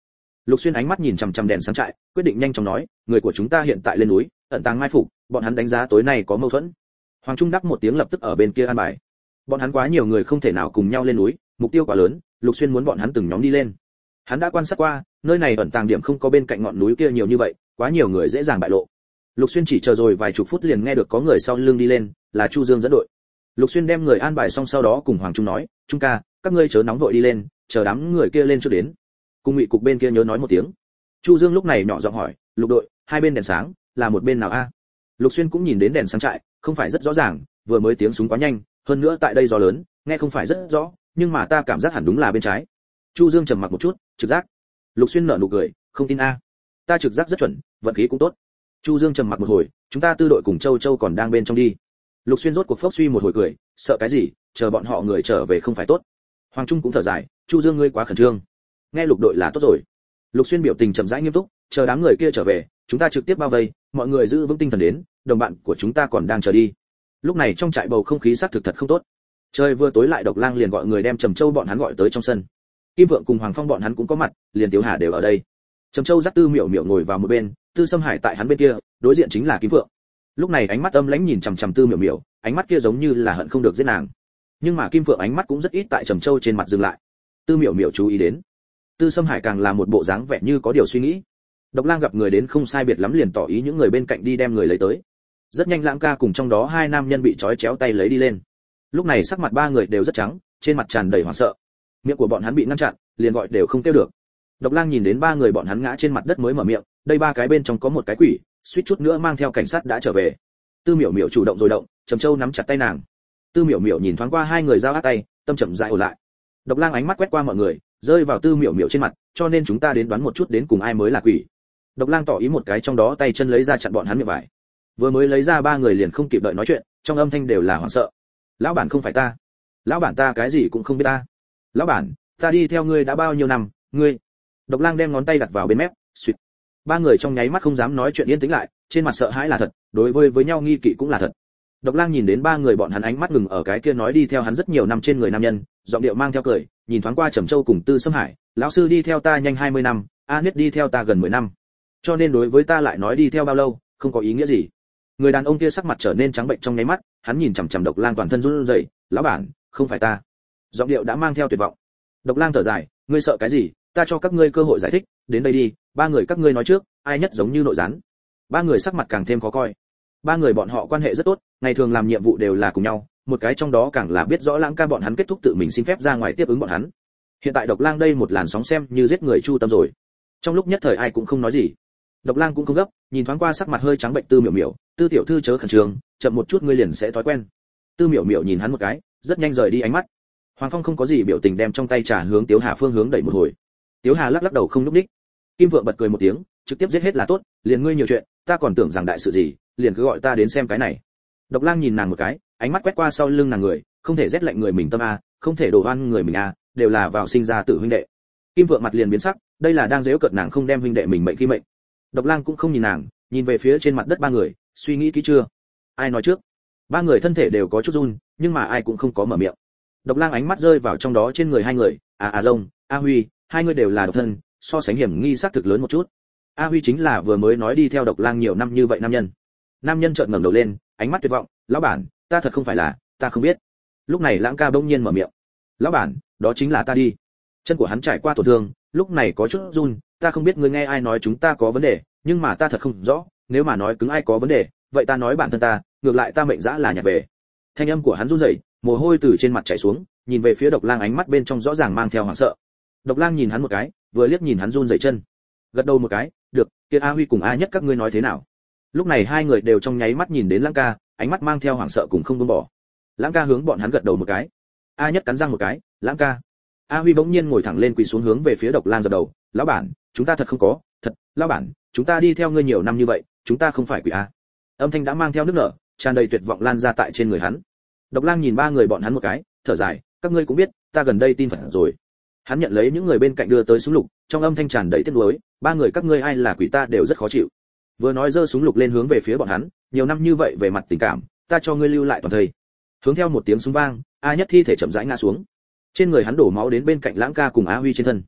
Lục Xuyên ánh mắt nhìn chằm chằm đèn sáng trại, quyết định nhanh chóng nói, người của chúng ta hiện tại lên núi, ẩn tàng mai phục, bọn hắn đánh giá tối nay có mâu thuẫn. Hoàng Trung đáp một tiếng lập tức ở bên kia an bài. Bọn hắn quá nhiều người không thể nào cùng nhau lên núi, mục tiêu quá lớn, Lục Xuyên muốn bọn hắn từng nhóm đi lên. Hắn đã quan sát qua, nơi này ẩn tàng điểm không có bên cạnh ngọn núi kia nhiều như vậy, quá nhiều người dễ dàng bại lộ. Lục Xuyên chỉ chờ rồi vài chục phút liền nghe được có người sau lưng đi lên, là Chu Dương dẫn đội. Lục Xuyên đem người an bài xong sau đó cùng Hoàng Trung nói, "Trung ca, các ngươi chớ nóng vội đi lên, chờ đám người kia lên trước đến." Cùng Ngụy cục bên kia nhớ nói một tiếng. Chu Dương lúc này nhỏ giọng hỏi, "Lục đội, hai bên đèn sáng, là một bên nào a?" Lục Xuyên cũng nhìn đến đèn sáng trại, không phải rất rõ ràng, vừa mới tiếng súng quá nhanh, hơn nữa tại đây gió lớn, nghe không phải rất rõ, nhưng mà ta cảm giác hẳn đúng là bên trái. Chu Dương trầm mặc một chút, trực giác. Lục Xuyên nở nụ cười, không tin a? Ta trực giác rất chuẩn, vận khí cũng tốt. Chu Dương trầm mặc một hồi, chúng ta tư đội cùng Châu Châu còn đang bên trong đi. Lục Xuyên rốt cuộc phốc suy một hồi cười, sợ cái gì, chờ bọn họ người trở về không phải tốt. Hoàng Trung cũng thở dài, Chu Dương ngươi quá khẩn trương. Nghe Lục đội là tốt rồi. Lục Xuyên biểu tình chậm rãi nghiêm túc, chờ đám người kia trở về, chúng ta trực tiếp bao vây, mọi người giữ vững tinh thần đến, đồng bạn của chúng ta còn đang chờ đi. Lúc này trong trại bầu không khí xác thực thật không tốt. Trời vừa tối lại Độc Lang liền gọi người đem Trầm Châu bọn hắn gọi tới trong sân. Kim Vượng cùng Hoàng Phong bọn hắn cũng có mặt, liền Tiếu Hà đều ở đây. Trầm Châu dắt Tư Miểu Miểu ngồi vào một bên, Tư Sâm Hải tại hắn bên kia, đối diện chính là Kim Vượng. Lúc này ánh mắt âm lãnh nhìn chằm chằm Tư Miểu Miểu, ánh mắt kia giống như là hận không được giết nàng. Nhưng mà Kim Vượng ánh mắt cũng rất ít tại Trầm Châu trên mặt dừng lại. Tư Miểu Miểu chú ý đến. Tư Sâm Hải càng là một bộ dáng vẻ như có điều suy nghĩ. Độc Lang gặp người đến không sai biệt lắm liền tỏ ý những người bên cạnh đi đem người lấy tới. Rất nhanh Lãng ca cùng trong đó hai nam nhân bị trói chéo tay lấy đi lên. Lúc này sắc mặt ba người đều rất trắng, trên mặt tràn đầy hoảng sợ. Miệng của bọn hắn bị ngăn chặn, liền gọi đều không kêu được. Độc Lang nhìn đến ba người bọn hắn ngã trên mặt đất mới mở miệng, đây ba cái bên trong có một cái quỷ, suýt chút nữa mang theo cảnh sát đã trở về. Tư Miểu Miểu chủ động rồi động, Trầm Châu nắm chặt tay nàng. Tư Miểu Miểu nhìn thoáng qua hai người giao ác tay, tâm chậm rãi ổn lại. Độc Lang ánh mắt quét qua mọi người, rơi vào Tư Miểu Miểu trên mặt, cho nên chúng ta đến đoán một chút đến cùng ai mới là quỷ. Độc Lang tỏ ý một cái trong đó tay chân lấy ra chặn bọn hắn miệng vải. Vừa mới lấy ra ba người liền không kịp đợi nói chuyện, trong âm thanh đều là hoảng sợ. Lão bản không phải ta. Lão bản ta cái gì cũng không biết ta. Lão bản, ta đi theo ngươi đã bao nhiêu năm, ngươi. Độc Lang đem ngón tay đặt vào bên mép, suýt. Ba người trong nháy mắt không dám nói chuyện yên tĩnh lại, trên mặt sợ hãi là thật, đối với với nhau nghi kỵ cũng là thật. Độc Lang nhìn đến ba người bọn hắn ánh mắt ngừng ở cái kia nói đi theo hắn rất nhiều năm trên người nam nhân, giọng điệu mang theo cười, nhìn thoáng qua Trầm Châu cùng Tư Sâm Hải, lão sư đi theo ta nhanh hai mươi năm, A Niết đi theo ta gần mười năm. Cho nên đối với ta lại nói đi theo bao lâu, không có ý nghĩa gì. Người đàn ông kia sắc mặt trở nên trắng bệnh trong nháy mắt, hắn nhìn chằm chằm Độc Lang toàn thân run rẩy, "Lão bản, không phải ta." Giọng điệu đã mang theo tuyệt vọng. Độc Lang thở dài, "Ngươi sợ cái gì, ta cho các ngươi cơ hội giải thích, đến đây đi, ba người các ngươi nói trước, ai nhất giống như nội gián." Ba người sắc mặt càng thêm khó coi. Ba người bọn họ quan hệ rất tốt, ngày thường làm nhiệm vụ đều là cùng nhau, một cái trong đó càng là biết rõ Lãng ca bọn hắn kết thúc tự mình xin phép ra ngoài tiếp ứng bọn hắn. Hiện tại Độc Lang đây một làn sóng xem như giết người chu tâm rồi. Trong lúc nhất thời ai cũng không nói gì. Độc Lang cũng không gấp, nhìn thoáng qua sắc mặt hơi trắng bệnh Tư Miểu Miểu, "Tư tiểu thư chớ khẩn trương, chậm một chút ngươi liền sẽ thói quen." Tư Miểu Miểu nhìn hắn một cái, rất nhanh rời đi ánh mắt. Hoàng Phong không có gì biểu tình đem trong tay trà hướng Tiếu Hà phương hướng đẩy một hồi. Tiếu Hà lắc lắc đầu không lúc đích. Kim Vượng bật cười một tiếng, trực tiếp giết hết là tốt, liền ngươi nhiều chuyện, ta còn tưởng rằng đại sự gì, liền cứ gọi ta đến xem cái này. Độc Lang nhìn nàng một cái, ánh mắt quét qua sau lưng nàng người, không thể rét lạnh người mình tâm a, không thể đổ oan người mình a, đều là vào sinh ra tử huynh đệ. Kim Vượng mặt liền biến sắc, đây là đang giễu cợt nàng không đem huynh đệ mình mệnh khi mệnh. Độc Lang cũng không nhìn nàng, nhìn về phía trên mặt đất ba người, suy nghĩ kỹ chưa? Ai nói trước? Ba người thân thể đều có chút run, nhưng mà ai cũng không có mở miệng. Độc Lang ánh mắt rơi vào trong đó trên người hai người, à à Rông, A Huy, hai người đều là độc thân, so sánh hiểm nghi xác thực lớn một chút. A Huy chính là vừa mới nói đi theo Độc Lang nhiều năm như vậy nam nhân. Nam nhân chợt ngẩng đầu lên, ánh mắt tuyệt vọng, "Lão bản, ta thật không phải là, ta không biết." Lúc này Lãng ca bỗng nhiên mở miệng, "Lão bản, đó chính là ta đi." Chân của hắn trải qua tổn thương, lúc này có chút run, "Ta không biết ngươi nghe ai nói chúng ta có vấn đề, nhưng mà ta thật không rõ, nếu mà nói cứng ai có vấn đề, vậy ta nói bản thân ta, ngược lại ta mệnh dã là nhặt về." Thanh âm của hắn run rẩy, mồ hôi từ trên mặt chảy xuống, nhìn về phía Độc Lang ánh mắt bên trong rõ ràng mang theo hoảng sợ. Độc Lang nhìn hắn một cái, vừa liếc nhìn hắn run rẩy chân, gật đầu một cái, "Được, kia A Huy cùng A Nhất các ngươi nói thế nào?" Lúc này hai người đều trong nháy mắt nhìn đến Lãng ca, ánh mắt mang theo hoảng sợ cùng không buông bỏ. Lãng ca hướng bọn hắn gật đầu một cái. A Nhất cắn răng một cái, "Lãng ca." A Huy bỗng nhiên ngồi thẳng lên quỳ xuống hướng về phía Độc Lang dập đầu, "Lão bản, chúng ta thật không có, thật, lão bản, chúng ta đi theo ngươi nhiều năm như vậy, chúng ta không phải quỷ a." Âm thanh đã mang theo nước nở, tràn đầy tuyệt vọng lan ra tại trên người hắn. Độc Lang nhìn ba người bọn hắn một cái, thở dài, "Các ngươi cũng biết, ta gần đây tin Phật rồi." Hắn nhận lấy những người bên cạnh đưa tới súng lục, trong âm thanh tràn đầy tiếc nuối, "Ba người các ngươi ai là quỷ ta đều rất khó chịu." Vừa nói giơ súng lục lên hướng về phía bọn hắn, "Nhiều năm như vậy về mặt tình cảm, ta cho ngươi lưu lại toàn thây." Hướng theo một tiếng súng vang, A Nhất thi thể chậm rãi ngã xuống. Trên người hắn đổ máu đến bên cạnh Lãng ca cùng A Huy trên thân.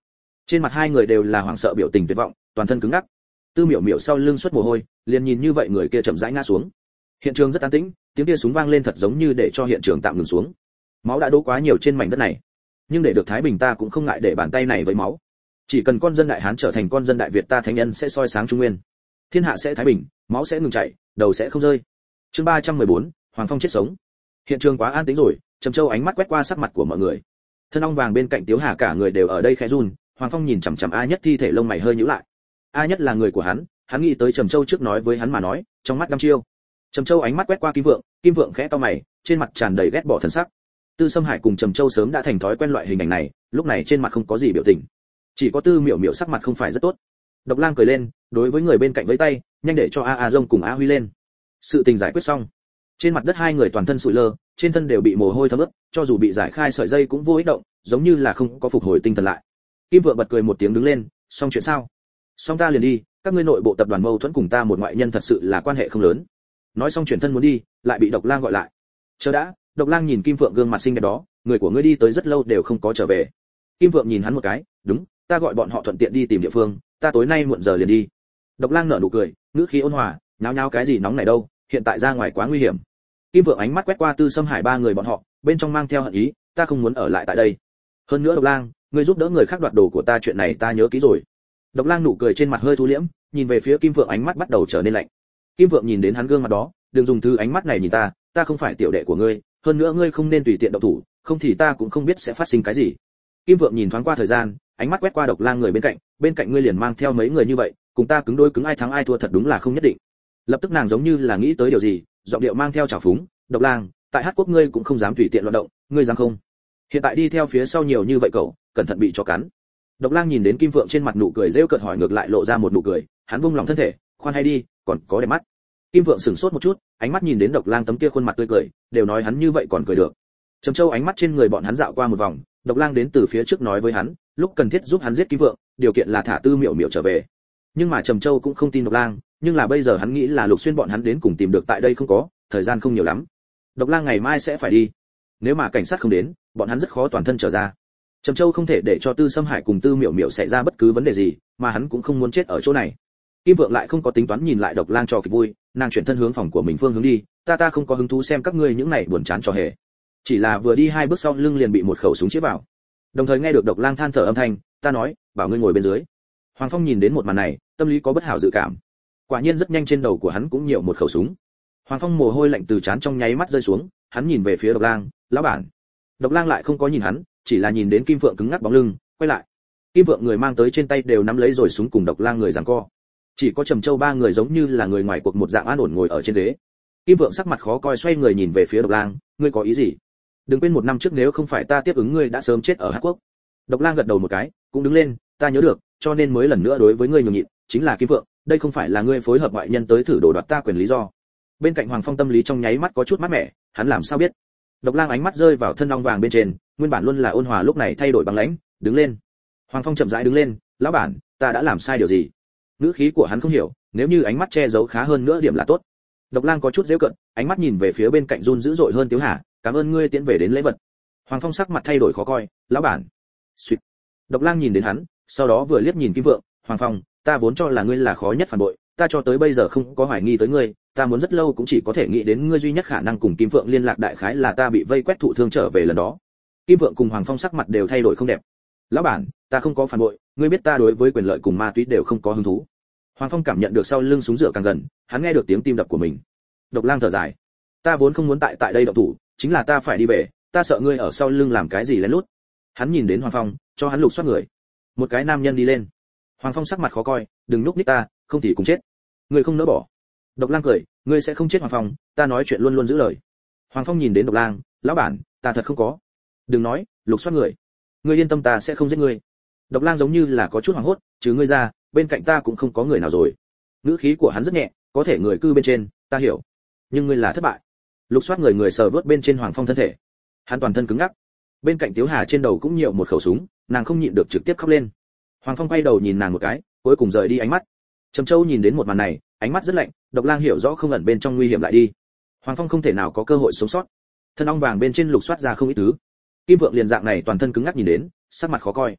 Trên mặt hai người đều là hoảng sợ biểu tình tuyệt vọng, toàn thân cứng ngắc. Tư Miểu Miểu sau lưng xuất mồ hôi, liền nhìn như vậy người kia chậm rãi ngã xuống. Hiện trường rất an tĩnh, tiếng kia súng vang lên thật giống như để cho hiện trường tạm ngừng xuống. Máu đã đổ quá nhiều trên mảnh đất này, nhưng để được thái bình ta cũng không ngại để bàn tay này với máu. Chỉ cần con dân đại hán trở thành con dân đại Việt, ta thánh nhân sẽ soi sáng trung nguyên, thiên hạ sẽ thái bình, máu sẽ ngừng chảy, đầu sẽ không rơi. Chương ba trăm mười bốn, Hoàng Phong chết sống. Hiện trường quá an tĩnh rồi, Trầm Châu ánh mắt quét qua sắc mặt của mọi người. Thân ong vàng bên cạnh Tiếu Hà cả người đều ở đây khẽ run, Hoàng Phong nhìn chằm chằm A Nhất thi thể, lông mày hơi nhíu lại. A Nhất là người của hắn, hắn nghĩ tới Trầm Châu trước nói với hắn mà nói, trong mắt đăm chiêu. Trầm Châu ánh mắt quét qua Kim Vượng, Kim Vượng khẽ cau mày, trên mặt tràn đầy ghét bỏ thần sắc. Tư Sâm Hải cùng Trầm Châu sớm đã thành thói quen loại hình ảnh này, lúc này trên mặt không có gì biểu tình, chỉ có Tư Miểu Miểu sắc mặt không phải rất tốt. Độc Lang cười lên, đối với người bên cạnh vẫy tay, nhanh để cho A A Dông cùng A Huy lên. Sự tình giải quyết xong, trên mặt đất hai người toàn thân sụi lơ, trên thân đều bị mồ hôi thấm ướt, cho dù bị giải khai sợi dây cũng vô ích động, giống như là không có phục hồi tinh thần lại. Kim Vượng bật cười một tiếng đứng lên, xong chuyện sao? Xong ta liền đi, các ngươi nội bộ tập đoàn mâu thuẫn cùng ta một ngoại nhân thật sự là quan hệ không lớn. Nói xong chuyển thân muốn đi, lại bị Độc Lang gọi lại. Chờ đã, Độc Lang nhìn Kim Vượng gương mặt xinh đẹp đó, người của ngươi đi tới rất lâu đều không có trở về. Kim Vượng nhìn hắn một cái, đúng, ta gọi bọn họ thuận tiện đi tìm địa phương, ta tối nay muộn giờ liền đi. Độc Lang nở nụ cười, ngữ khí ôn hòa, nháo nháo cái gì nóng này đâu, hiện tại ra ngoài quá nguy hiểm. Kim Vượng ánh mắt quét qua Tư Sâm Hải ba người bọn họ, bên trong mang theo hận ý, ta không muốn ở lại tại đây. Hơn nữa Độc Lang, ngươi giúp đỡ người khác đoạt đồ của ta, chuyện này ta nhớ kỹ rồi. Độc Lang nụ cười trên mặt hơi thu liễm, nhìn về phía Kim Vượng ánh mắt bắt đầu trở nên lạnh. Kim Vượng nhìn đến hắn gương mặt đó, đừng dùng thứ ánh mắt này nhìn ta, ta không phải tiểu đệ của ngươi, hơn nữa ngươi không nên tùy tiện động thủ, không thì ta cũng không biết sẽ phát sinh cái gì. Kim Vượng nhìn thoáng qua thời gian, ánh mắt quét qua Độc Lang người bên cạnh, bên cạnh ngươi liền mang theo mấy người như vậy, cùng ta cứng đôi cứng ai thắng ai thua thật đúng là không nhất định. Lập tức nàng giống như là nghĩ tới điều gì, giọng điệu mang theo trào phúng, Độc Lang, tại Hát Quốc ngươi cũng không dám tùy tiện loạn động, ngươi dám không? Hiện tại đi theo phía sau nhiều như vậy cậu, cẩn thận bị chó cắn. Độc Lang nhìn đến Kim Vượng trên mặt nụ cười rêu cợt hỏi ngược lại lộ ra một nụ cười, hắn buông lòng thân thể, khoan hay đi, còn có đẹp mắt. Kim Vượng sửng sốt một chút, ánh mắt nhìn đến Độc Lang tấm kia khuôn mặt tươi cười, đều nói hắn như vậy còn cười được. Trầm Châu ánh mắt trên người bọn hắn dạo qua một vòng, Độc Lang đến từ phía trước nói với hắn, lúc cần thiết giúp hắn giết Kim Vượng, điều kiện là thả Tư Miểu Miểu trở về. Nhưng mà Trầm Châu cũng không tin Độc Lang, nhưng là bây giờ hắn nghĩ là Lục Xuyên bọn hắn đến cùng tìm được tại đây không có, thời gian không nhiều lắm. Độc Lang ngày mai sẽ phải đi. Nếu mà cảnh sát không đến, bọn hắn rất khó toàn thân trở ra. Trầm Châu không thể để cho Tư Sâm Hải cùng Tư Miểu Miểu xảy ra bất cứ vấn đề gì, mà hắn cũng không muốn chết ở chỗ này. Kim Vượng lại không có tính toán nhìn lại Độc Lang cho kịp vui, nàng chuyển thân hướng phòng của mình phương hướng đi, ta ta không có hứng thú xem các ngươi những này buồn chán trò hề. Chỉ là vừa đi hai bước sau lưng liền bị một khẩu súng chĩa vào. Đồng thời nghe được Độc Lang than thở âm thanh, ta nói, bảo ngươi ngồi bên dưới. Hoàng Phong nhìn đến một màn này, tâm lý có bất hảo dự cảm. Quả nhiên rất nhanh trên đầu của hắn cũng nhiều một khẩu súng. Hoàng Phong mồ hôi lạnh từ trán trong nháy mắt rơi xuống, hắn nhìn về phía Độc Lang, lão bản. Độc Lang lại không có nhìn hắn, chỉ là nhìn đến Kim Vượng cứng ngắc bóng lưng, quay lại. Kim Vượng người mang tới trên tay đều nắm lấy rồi súng cùng Độc Lang người giằng co. Chỉ có Trầm Châu ba người giống như là người ngoài cuộc một dạng an ổn ngồi ở trên ghế. Kim Vượng sắc mặt khó coi xoay người nhìn về phía Độc Lang, ngươi có ý gì? Đừng quên một năm trước nếu không phải ta tiếp ứng ngươi đã sớm chết ở Hắc Quốc. Độc Lang gật đầu một cái, cũng đứng lên, ta nhớ được, cho nên mới lần nữa đối với ngươi nhường nhịn, chính là Kim Vượng, đây không phải là ngươi phối hợp ngoại nhân tới thử đồ đoạt ta quyền lý do. Bên cạnh Hoàng Phong tâm lý trong nháy mắt có chút mát mẻ, hắn làm sao biết? Độc Lang ánh mắt rơi vào thân ong vàng bên trên, nguyên bản luôn là ôn hòa lúc này thay đổi băng lãnh, đứng lên. Hoàng Phong chậm rãi đứng lên, lão bản, ta đã làm sai điều gì? Ngữ khí của hắn không hiểu, nếu như ánh mắt che giấu khá hơn nữa điểm là tốt. Độc Lang có chút giễu cận, ánh mắt nhìn về phía bên cạnh run dữ dội hơn Tiếu Hà, cảm ơn ngươi tiễn về đến lễ vật. Hoàng Phong sắc mặt thay đổi khó coi, lão bản. Xuyệt. Độc Lang nhìn đến hắn, sau đó vừa liếc nhìn Kim Vượng, Hoàng Phong, ta vốn cho là ngươi là khó nhất phản bội, ta cho tới bây giờ không có hoài nghi tới ngươi, ta muốn rất lâu cũng chỉ có thể nghĩ đến ngươi duy nhất khả năng cùng Kim Vượng liên lạc đại khái là ta bị vây quét thụ thương trở về lần đó. Kim Vượng cùng Hoàng Phong sắc mặt đều thay đổi không đẹp. Lão bản, ta không có phản bội, ngươi biết ta đối với quyền lợi cùng ma túy đều không có hứng thú. Hoàng Phong cảm nhận được sau lưng súng rửa càng gần, hắn nghe được tiếng tim đập của mình. Độc Lang thở dài, ta vốn không muốn tại tại đây động thủ, chính là ta phải đi về, ta sợ ngươi ở sau lưng làm cái gì lén lút. Hắn nhìn đến Hoàng Phong, cho hắn lục soát người. Một cái nam nhân đi lên. Hoàng Phong sắc mặt khó coi, đừng núp ních ta, không thì cùng chết. Ngươi không nỡ bỏ. Độc Lang cười, ngươi sẽ không chết Hoàng Phong, ta nói chuyện luôn luôn giữ lời. Hoàng Phong nhìn đến Độc Lang, lão bản, ta thật không có. Đừng nói, lục soát người. Ngươi yên tâm ta sẽ không giết ngươi. Độc Lang giống như là có chút hoảng hốt, chứ ngươi ra, bên cạnh ta cũng không có người nào rồi. Ngữ khí của hắn rất nhẹ, có thể người cư bên trên, ta hiểu. Nhưng ngươi là thất bại. Lục soát người người sờ vớt bên trên Hoàng Phong thân thể. Hắn toàn thân cứng ngắc. Bên cạnh Tiếu Hà trên đầu cũng nhiều một khẩu súng, nàng không nhịn được trực tiếp khóc lên. Hoàng Phong quay đầu nhìn nàng một cái, cuối cùng rời đi ánh mắt. Trầm Châu nhìn đến một màn này, ánh mắt rất lạnh, Độc Lang hiểu rõ không ẩn bên trong nguy hiểm lại đi. Hoàng Phong không thể nào có cơ hội sống sót. Thân ong vàng bên trên lục soát ra không ít thứ. Kim Vượng liền dạng này toàn thân cứng ngắc nhìn đến, sắc mặt khó coi.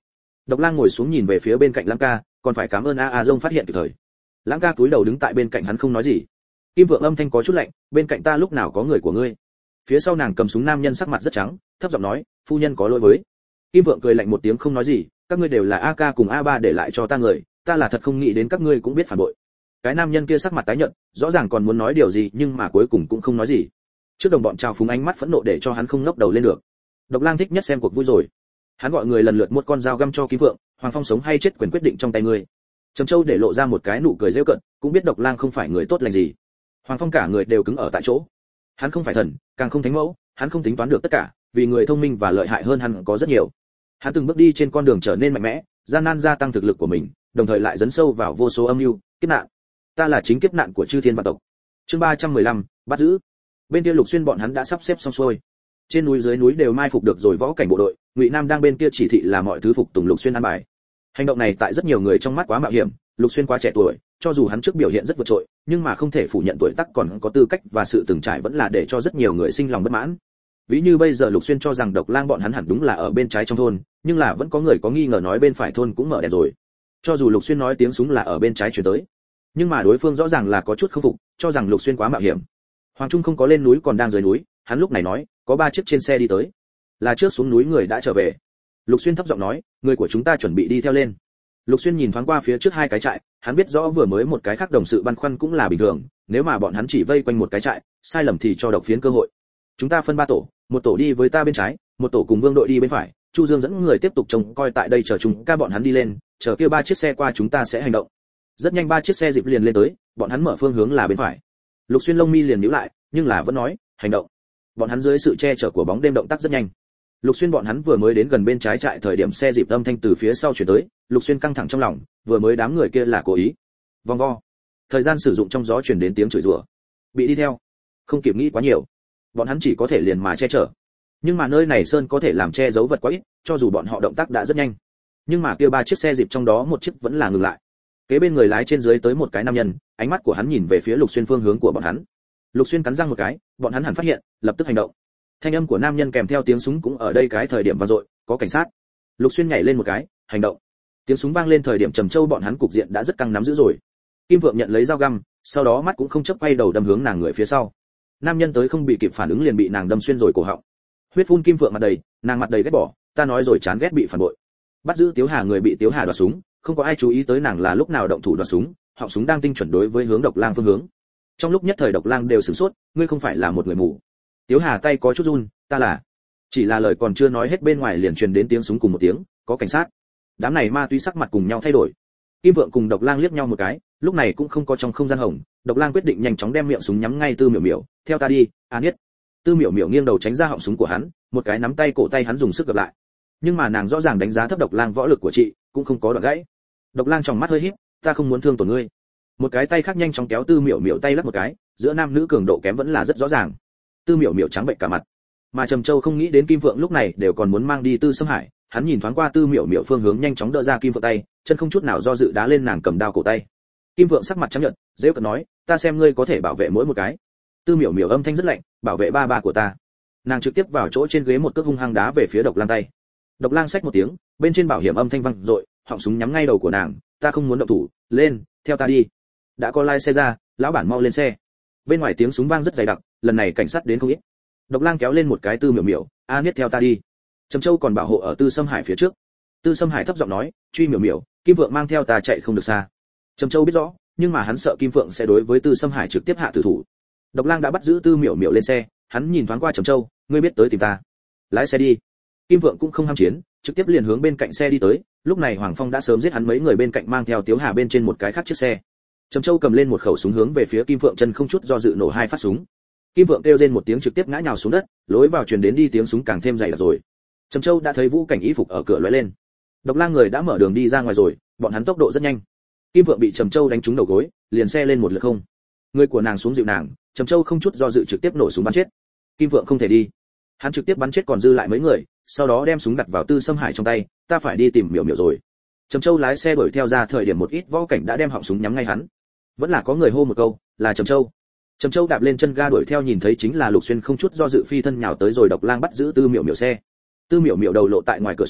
Độc Lang ngồi xuống nhìn về phía bên cạnh Lãng ca, còn phải cảm ơn a a dông phát hiện kịp thời. Lãng ca cúi đầu đứng tại bên cạnh hắn không nói gì. Kim Vượng âm thanh có chút lạnh, bên cạnh ta lúc nào có người của ngươi. Phía sau nàng cầm súng nam nhân sắc mặt rất trắng, thấp giọng nói, phu nhân có lỗi với. Kim Vượng cười lạnh một tiếng không nói gì, các ngươi đều là a ca cùng a ba để lại cho ta người, ta là thật không nghĩ đến các ngươi cũng biết phản bội. Cái nam nhân kia sắc mặt tái nhợt, rõ ràng còn muốn nói điều gì nhưng mà cuối cùng cũng không nói gì. Trước đồng bọn trao phúng ánh mắt phẫn nộ để cho hắn không ngóc đầu lên được. Độc Lang thích nhất xem cuộc vui rồi. Hắn gọi người lần lượt một con dao găm cho Kim Vượng, Hoàng Phong sống hay chết quyền quyết định trong tay ngươi. Trầm Châu để lộ ra một cái nụ cười giễu cợt, cũng biết Độc Lang không phải người tốt lành gì. Hoàng Phong cả người đều cứng ở tại chỗ. Hắn không phải thần, càng không thánh mẫu, hắn không tính toán được tất cả, vì người thông minh và lợi hại hơn hắn có rất nhiều. Hắn từng bước đi trên con đường trở nên mạnh mẽ, gian nan gia tăng thực lực của mình, đồng thời lại dấn sâu vào vô số âm mưu, kiếp nạn. Ta là chính kiếp nạn của chư thiên vạn tộc. Chương ba trăm mười lăm, bắt giữ. Bên kia Lục Xuyên bọn hắn đã sắp xếp xong xuôi. Trên núi dưới núi đều mai phục được rồi võ cảnh bộ đội, Ngụy Nam đang bên kia chỉ thị là mọi thứ phục tùng Lục Xuyên an bài. Hành động này tại rất nhiều người trong mắt quá mạo hiểm, Lục Xuyên quá trẻ tuổi, cho dù hắn trước biểu hiện rất vượt trội, nhưng mà không thể phủ nhận tuổi tác còn có tư cách và sự từng trải vẫn là để cho rất nhiều người sinh lòng bất mãn. Ví như bây giờ Lục Xuyên cho rằng Độc Lang bọn hắn hẳn đúng là ở bên trái trong thôn, nhưng là vẫn có người có nghi ngờ nói bên phải thôn cũng mở đèn rồi. Cho dù Lục Xuyên nói tiếng súng là ở bên trái truyền tới, nhưng mà đối phương rõ ràng là có chút không phục, cho rằng Lục Xuyên quá mạo hiểm. Hoàng Trung không có lên núi còn đang dưới núi, hắn lúc này nói, có ba chiếc trên xe đi tới, là trước xuống núi người đã trở về. Lục Xuyên thấp giọng nói, người của chúng ta chuẩn bị đi theo lên. Lục Xuyên nhìn thoáng qua phía trước hai cái trại, hắn biết rõ vừa mới một cái khác đồng sự băn khoăn cũng là bình thường, nếu mà bọn hắn chỉ vây quanh một cái trại, sai lầm thì cho Độc Phiến cơ hội. Chúng ta phân ba tổ, một tổ đi với ta bên trái, một tổ cùng Vương đội đi bên phải, Chu Dương dẫn người tiếp tục trông coi tại đây chờ chúng ca bọn hắn đi lên, chờ kia ba chiếc xe qua chúng ta sẽ hành động. Rất nhanh ba chiếc xe dịp liền lên tới, bọn hắn mở phương hướng là bên phải. Lục Xuyên lông mi liền nhíu lại, nhưng là vẫn nói, hành động. Bọn hắn dưới sự che chở của bóng đêm động tác rất nhanh. Lục Xuyên bọn hắn vừa mới đến gần bên trái trại thời điểm xe dịp âm thanh từ phía sau chuyển tới, Lục Xuyên căng thẳng trong lòng, vừa mới đám người kia là cố ý. Vòng vo. Thời gian sử dụng trong gió truyền đến tiếng chửi rủa. Bị đi theo. Không kịp nghĩ quá nhiều. Bọn hắn chỉ có thể liền mà che chở. Nhưng mà nơi này sơn có thể làm che giấu vật quá ít, cho dù bọn họ động tác đã rất nhanh. Nhưng mà kia ba chiếc xe dịp trong đó một chiếc vẫn là ngừng lại. Kế bên người lái trên dưới tới một cái nam nhân, ánh mắt của hắn nhìn về phía Lục Xuyên phương hướng của bọn hắn. Lục Xuyên cắn răng một cái, bọn hắn hẳn phát hiện, lập tức hành động. Thanh âm của nam nhân kèm theo tiếng súng cũng ở đây cái thời điểm vang dội, có cảnh sát. Lục Xuyên nhảy lên một cái, hành động. Tiếng súng vang lên thời điểm Trầm Châu bọn hắn cục diện đã rất căng nắm giữ rồi. Kim Vượng nhận lấy dao găm, sau đó mắt cũng không chớp quay đầu đâm hướng nàng người phía sau. Nam nhân tới không bị kịp phản ứng liền bị nàng đâm xuyên rồi cổ họng. Huyết phun Kim Vượng mặt đầy, nàng mặt đầy ghét bỏ, ta nói rồi chán ghét bị phản bội. Bắt giữ Tiếu Hà người bị Tiếu Hà đoạt súng, không có ai chú ý tới nàng là lúc nào động thủ đoạt súng, họng súng đang tinh chuẩn đối với hướng Độc Lang phương hướng. Trong lúc nhất thời Độc Lang đều sửng sốt, ngươi không phải là một người mù. Tiếu Hà tay có chút run, ta là. Chỉ là lời còn chưa nói hết bên ngoài liền truyền đến tiếng súng cùng một tiếng, có cảnh sát. Đám này ma túy sắc mặt cùng nhau thay đổi. Kim Vượng cùng Độc Lang liếc nhau một cái, lúc này cũng không có trong không gian hồng, Độc Lang quyết định nhanh chóng đem miệng súng nhắm ngay Tư Miểu Miểu, theo ta đi, An Nhất. Tư Miểu Miểu nghiêng đầu tránh ra họng súng của hắn, một cái nắm tay cổ tay hắn dùng sức gập lại. Nhưng mà nàng rõ ràng đánh giá thấp Độc Lang võ lực của chị, cũng không có đoạn gãy. Độc Lang trong mắt hơi híp, ta không muốn thương tổn ngươi. Một cái tay khác nhanh chóng kéo Tư Miểu Miểu tay lắc một cái, giữa nam nữ cường độ kém vẫn là rất rõ ràng. Tư Miểu Miểu trắng bệch cả mặt. Mà Trầm Châu không nghĩ đến Kim Vượng lúc này đều còn muốn mang đi Tư Sâm Hải, hắn nhìn thoáng qua Tư Miểu Miểu phương hướng nhanh chóng đỡ ra Kim Vượng tay, chân không chút nào do dự đá lên nàng cầm đao cổ tay. Kim Vượng sắc mặt trắng nhợt, giễu cợt nói, ta xem ngươi có thể bảo vệ mỗi một cái. Tư Miểu Miểu âm thanh rất lạnh, bảo vệ ba ba của ta. Nàng trực tiếp vào chỗ trên ghế một cước hung hăng đá về phía Độc Lang tay. Độc Lang xách một tiếng, bên trên bảo hiểm âm thanh vang dội, họng súng nhắm ngay đầu của nàng, ta không muốn động thủ, lên, theo ta đi. Đã có lái xe ra, lão bản mau lên xe. Bên ngoài tiếng súng vang rất dày đặc, lần này cảnh sát đến không ít. Độc Lang kéo lên một cái Tư Miểu Miểu, a Niết theo ta đi. Trầm Châu còn bảo hộ ở Tư Sâm Hải phía trước. Tư Sâm Hải thấp giọng nói, truy Miểu Miểu, Kim Vượng mang theo ta chạy không được xa. Trầm Châu biết rõ, nhưng mà hắn sợ Kim Vượng sẽ đối với Tư Sâm Hải trực tiếp hạ tử thủ. Độc Lang đã bắt giữ Tư Miểu Miểu lên xe, hắn nhìn thoáng qua Trầm Châu, ngươi biết tới tìm ta, lái xe đi. Kim Vượng cũng không ham chiến, trực tiếp liền hướng bên cạnh xe đi tới, lúc này Hoàng Phong đã sớm giết hắn mấy người bên cạnh mang theo Tiếu Hà bên trên một cái khác chiếc xe. Trầm Châu cầm lên một khẩu súng hướng về phía Kim Vượng chân không chút do dự nổ hai phát súng. Kim Vượng kêu rên một tiếng trực tiếp ngã nhào xuống đất, lối vào truyền đến đi tiếng súng càng thêm dày đặc rồi. Trầm Châu đã thấy Vũ Cảnh y phục ở cửa lóe lên. Độc Lang người đã mở đường đi ra ngoài rồi, bọn hắn tốc độ rất nhanh. Kim Vượng bị Trầm Châu đánh trúng đầu gối, liền xe lên một lượt không. Người của nàng xuống dịu nàng, Trầm Châu không chút do dự trực tiếp nổ súng bắn chết. Kim Vượng không thể đi, hắn trực tiếp bắn chết còn dư lại mấy người, sau đó đem súng đặt vào Tư Sâm Hải trong tay, ta phải đi tìm Miểu Miểu rồi. Trầm Châu lái xe đuổi theo ra thời điểm một ít võ cảnh đã đem họng súng nhắm ngay hắn. Vẫn là có người hô một câu, là Trầm Châu. Trầm Châu đạp lên chân ga đuổi theo nhìn thấy chính là Lục Xuyên không chút do dự phi thân nhào tới rồi Độc Lang bắt giữ Tư Miểu Miểu xe. Tư Miểu Miểu đầu lộ tại ngoài cửa sổ,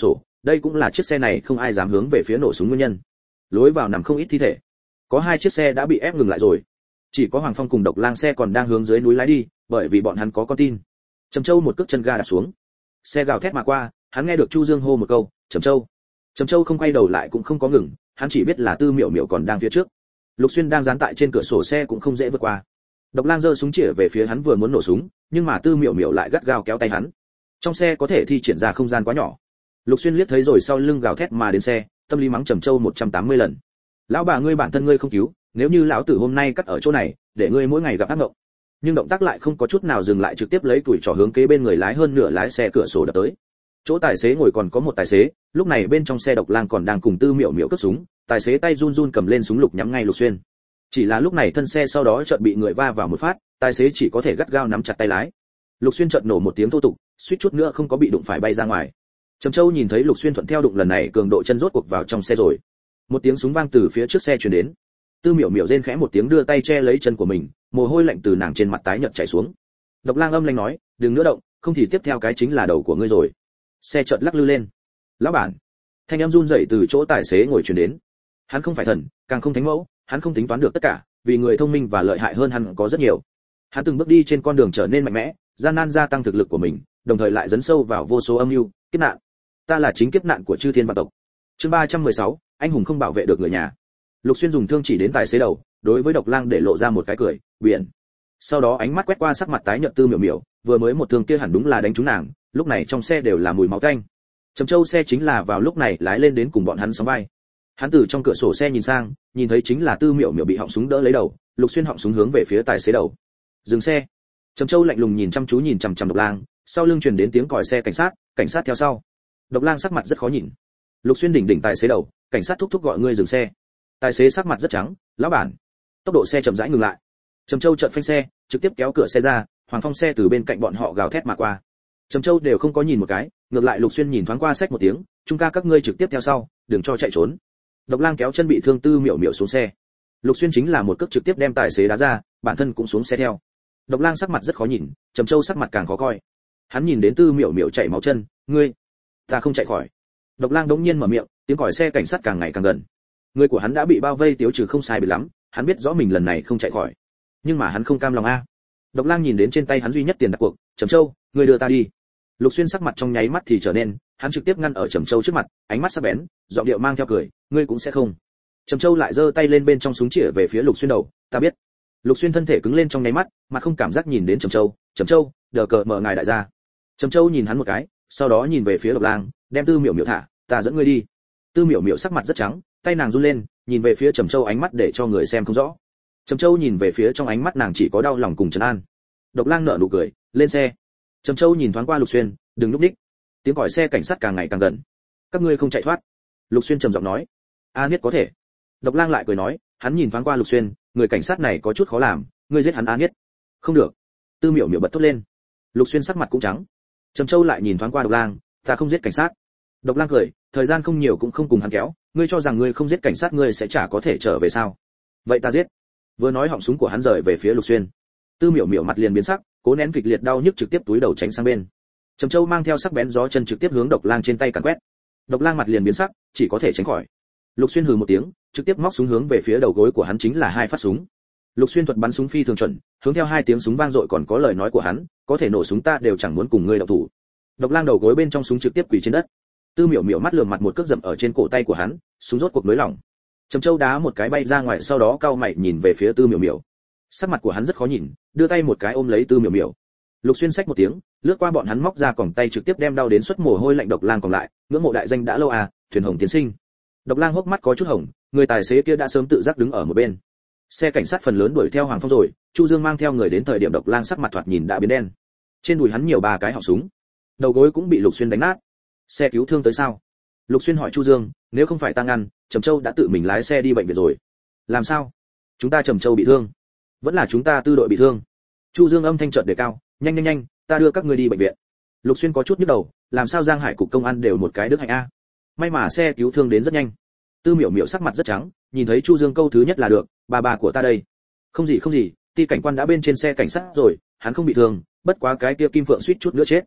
đây cũng là chiếc xe này không ai dám hướng về phía nổ súng nguyên nhân. Lối vào nằm không ít thi thể, có hai chiếc xe đã bị ép ngừng lại rồi, chỉ có Hoàng Phong cùng Độc Lang xe còn đang hướng dưới núi lái đi, bởi vì bọn hắn có con tin. Trầm Châu một cước chân ga đạp xuống, xe gào thét mà qua, hắn nghe được Chu Dương hô một câu, "Trầm Châu." Trầm Châu không quay đầu lại cũng không có ngừng, hắn chỉ biết là Tư Miểu Miểu còn đang phía trước. Lục Xuyên đang dán tại trên cửa sổ xe cũng không dễ vượt qua. Độc Lang giơ súng chĩa về phía hắn vừa muốn nổ súng, nhưng mà Tư Miểu Miểu lại gắt gao kéo tay hắn. Trong xe có thể thi triển ra không gian quá nhỏ. Lục Xuyên liếc thấy rồi sau lưng gào thét mà đến xe, tâm lý mắng Trầm Châu một trăm tám mươi lần. "Lão bà ngươi bản thân ngươi không cứu, nếu như lão tử hôm nay cắt ở chỗ này, để ngươi mỗi ngày gặp ác mộng." Nhưng động tác lại không có chút nào dừng lại, trực tiếp lấy tuổi trỏ hướng kế bên người lái hơn nửa lái xe cửa sổ đập tới. Chỗ tài xế ngồi còn có một tài xế, lúc này bên trong xe Độc Lang còn đang cùng Tư Miểu Miểu cất súng, tài xế tay run run cầm lên súng lục nhắm ngay Lục Xuyên. Chỉ là lúc này thân xe sau đó chợt bị người va vào một phát, tài xế chỉ có thể gắt gao nắm chặt tay lái. Lục Xuyên chợt nổ một tiếng thô tục, suýt chút nữa không có bị đụng phải bay ra ngoài. Trầm Châu nhìn thấy Lục Xuyên thuận theo đụng lần này cường độ chân rốt cuộc vào trong xe rồi. Một tiếng súng vang từ phía trước xe truyền đến. Tư Miểu Miểu rên khẽ một tiếng đưa tay che lấy chân của mình, mồ hôi lạnh từ nàng trên mặt tái nhợt chảy xuống. Độc Lang âm lãnh nói, "Đừng nữa động, không thì tiếp theo cái chính là đầu của ngươi rồi." Xe chợt lắc lư lên. "Lão bản." Thanh âm run rẩy từ chỗ tài xế ngồi truyền đến. Hắn không phải thần, càng không thánh mẫu, hắn không tính toán được tất cả, vì người thông minh và lợi hại hơn hắn có rất nhiều. Hắn từng bước đi trên con đường trở nên mạnh mẽ, gian nan gia tăng thực lực của mình, đồng thời lại dấn sâu vào vô số âm mưu, kiếp nạn. Ta là chính kiếp nạn của chư thiên vạn tộc. Chương ba trăm mười sáu, anh hùng không bảo vệ được người nhà. Lục Xuyên dùng thương chỉ đến tài xế đầu, đối với Độc Lang để lộ ra một cái cười, biển. Sau đó ánh mắt quét qua sắc mặt tái nhợt Tư Miểu Miểu, vừa mới một thương kia hẳn đúng là đánh trúng nàng, lúc này trong xe đều là mùi máu tanh. Trầm Châu xe chính là vào lúc này lái lên đến cùng bọn hắn sóng vai. Hắn từ trong cửa sổ xe nhìn sang, nhìn thấy chính là Tư Miểu Miểu bị họng súng đỡ lấy đầu, Lục Xuyên họng súng hướng về phía tài xế đầu. Dừng xe. Trầm Châu lạnh lùng nhìn chăm chú nhìn chằm chằm Độc Lang, sau lưng truyền đến tiếng còi xe cảnh sát, cảnh sát theo sau. Độc Lang sắc mặt rất khó nhìn. Lục Xuyên đỉnh đỉnh tài xế đầu, cảnh sát thúc thúc gọi ngươi dừng xe. Tài xế sắc mặt rất trắng, "Lão bản." Tốc độ xe chậm rãi ngừng lại. Trầm Châu chợt phanh xe, trực tiếp kéo cửa xe ra, Hoàng Phong xe từ bên cạnh bọn họ gào thét mà qua. Trầm Châu đều không có nhìn một cái, ngược lại Lục Xuyên nhìn thoáng qua xách một tiếng, "Trung ca các ngươi trực tiếp theo sau, đừng cho chạy trốn." Độc Lang kéo chân bị thương Tư Miểu Miểu xuống xe. Lục Xuyên chính là một cước trực tiếp đem tài xế đá ra, bản thân cũng xuống xe theo. Độc Lang sắc mặt rất khó nhìn, Trầm Châu sắc mặt càng khó coi. Hắn nhìn đến Tư Miểu Miểu chảy máu chân, "Ngươi, ta không chạy khỏi." Độc Lang đống nhiên mở miệng, tiếng còi xe cảnh sát càng ngày càng gần. Người của hắn đã bị bao vây tiêu trừ không sai biệt lắm, hắn biết rõ mình lần này không chạy khỏi, nhưng mà hắn không cam lòng a. Độc Lang nhìn đến trên tay hắn duy nhất tiền đặt cuộc, "Trầm Châu, ngươi đưa ta đi." Lục Xuyên sắc mặt trong nháy mắt thì trở nên, hắn trực tiếp ngăn ở Trầm Châu trước mặt, ánh mắt sắc bén, giọng điệu mang theo cười, "Ngươi cũng sẽ không." Trầm Châu lại giơ tay lên bên trong súng chĩa về phía Lục Xuyên đầu, "Ta biết." Lục Xuyên thân thể cứng lên trong nháy mắt, mặt không cảm giác nhìn đến Trầm Châu, "Trầm Châu, đờ cờ mở ngài đại gia." Trầm Châu nhìn hắn một cái, sau đó nhìn về phía Độc Lang, "Đem Tư Miểu Miểu thả, ta dẫn ngươi đi." Tư Miểu Miểu sắc mặt rất trắng, tay nàng run lên, nhìn về phía Trầm Châu ánh mắt để cho người xem không rõ. Trầm Châu nhìn về phía trong ánh mắt nàng chỉ có đau lòng cùng trấn an. Độc Lang nở nụ cười, "Lên xe." Trầm Châu nhìn thoáng qua Lục Xuyên, "Đừng lúc đích." Tiếng còi xe cảnh sát càng ngày càng gần. "Các ngươi không chạy thoát." Lục Xuyên trầm giọng nói. "A Niết có thể." Độc Lang lại cười nói, hắn nhìn thoáng qua Lục Xuyên, "Người cảnh sát này có chút khó làm, ngươi giết hắn A Niết." "Không được." Tư Miểu Miểu bật thốt lên. Lục Xuyên sắc mặt cũng trắng. Trầm Châu lại nhìn thoáng qua Độc Lang, "Ta không giết cảnh sát." Độc Lang cười, thời gian không nhiều cũng không cùng hắn kéo, "Ngươi cho rằng ngươi không giết cảnh sát ngươi sẽ chả có thể trở về sao? Vậy ta giết." Vừa nói họng súng của hắn rời về phía Lục Xuyên. Tư Miểu Miểu mặt liền biến sắc, cố nén kịch liệt đau nhức trực tiếp túi đầu tránh sang bên. Trầm Châu mang theo sắc bén gió chân trực tiếp hướng Độc Lang trên tay càn quét. Độc Lang mặt liền biến sắc, chỉ có thể tránh khỏi. Lục Xuyên hừ một tiếng, trực tiếp móc súng hướng về phía đầu gối của hắn chính là hai phát súng. Lục Xuyên thuật bắn súng phi thường chuẩn, hướng theo hai tiếng súng vang dội còn có lời nói của hắn, "Có thể nổ súng ta đều chẳng muốn cùng ngươi động thủ." Độc Lang đầu gối bên trong súng trực tiếp quỳ trên đất. Tư Miểu Miểu mắt lườm mặt một cước dậm ở trên cổ tay của hắn, súng rốt cuộc nới lỏng. Trầm Châu đá một cái bay ra ngoài, sau đó cau mày nhìn về phía Tư Miểu Miểu. Sắc mặt của hắn rất khó nhìn, đưa tay một cái ôm lấy Tư Miểu Miểu. Lục Xuyên xách một tiếng, lướt qua bọn hắn móc ra còng tay trực tiếp đem đau đến xuất mồ hôi lạnh Độc Lang còn lại, "Ngưỡng mộ đại danh đã lâu à, Thuyền Hồng tiên sinh." Độc Lang hốc mắt có chút hồng, người tài xế kia đã sớm tự giác đứng ở một bên. Xe cảnh sát phần lớn đuổi theo Hoàng Phong rồi, Chu Dương mang theo người đến thời điểm Độc Lang sắc mặt thoạt nhìn đã biến đen. Trên đùi hắn nhiều ba cái họng súng, đầu gối cũng bị Lục Xuyên đánh nát. "Xe cứu thương tới sao?" Lục Xuyên hỏi Chu Dương, "Nếu không phải ta ngăn, Trầm Châu đã tự mình lái xe đi bệnh viện rồi." "Làm sao? Chúng ta Trầm Châu bị thương, vẫn là chúng ta tư đội bị thương?" Chu Dương âm thanh chợt đề cao, "Nhanh nhanh nhanh, ta đưa các ngươi đi bệnh viện." Lục Xuyên có chút nhức đầu, làm sao Giang Hải cục công an đều một cái đức hạnh a. May mà xe cứu thương đến rất nhanh. Tư Miểu Miểu sắc mặt rất trắng, nhìn thấy Chu Dương câu thứ nhất là được, "Bà bà của ta đây." "Không gì không gì, Ti cảnh quan đã bên trên xe cảnh sát rồi, hắn không bị thương, bất quá cái kia Kim Phượng suýt chút nữa chết."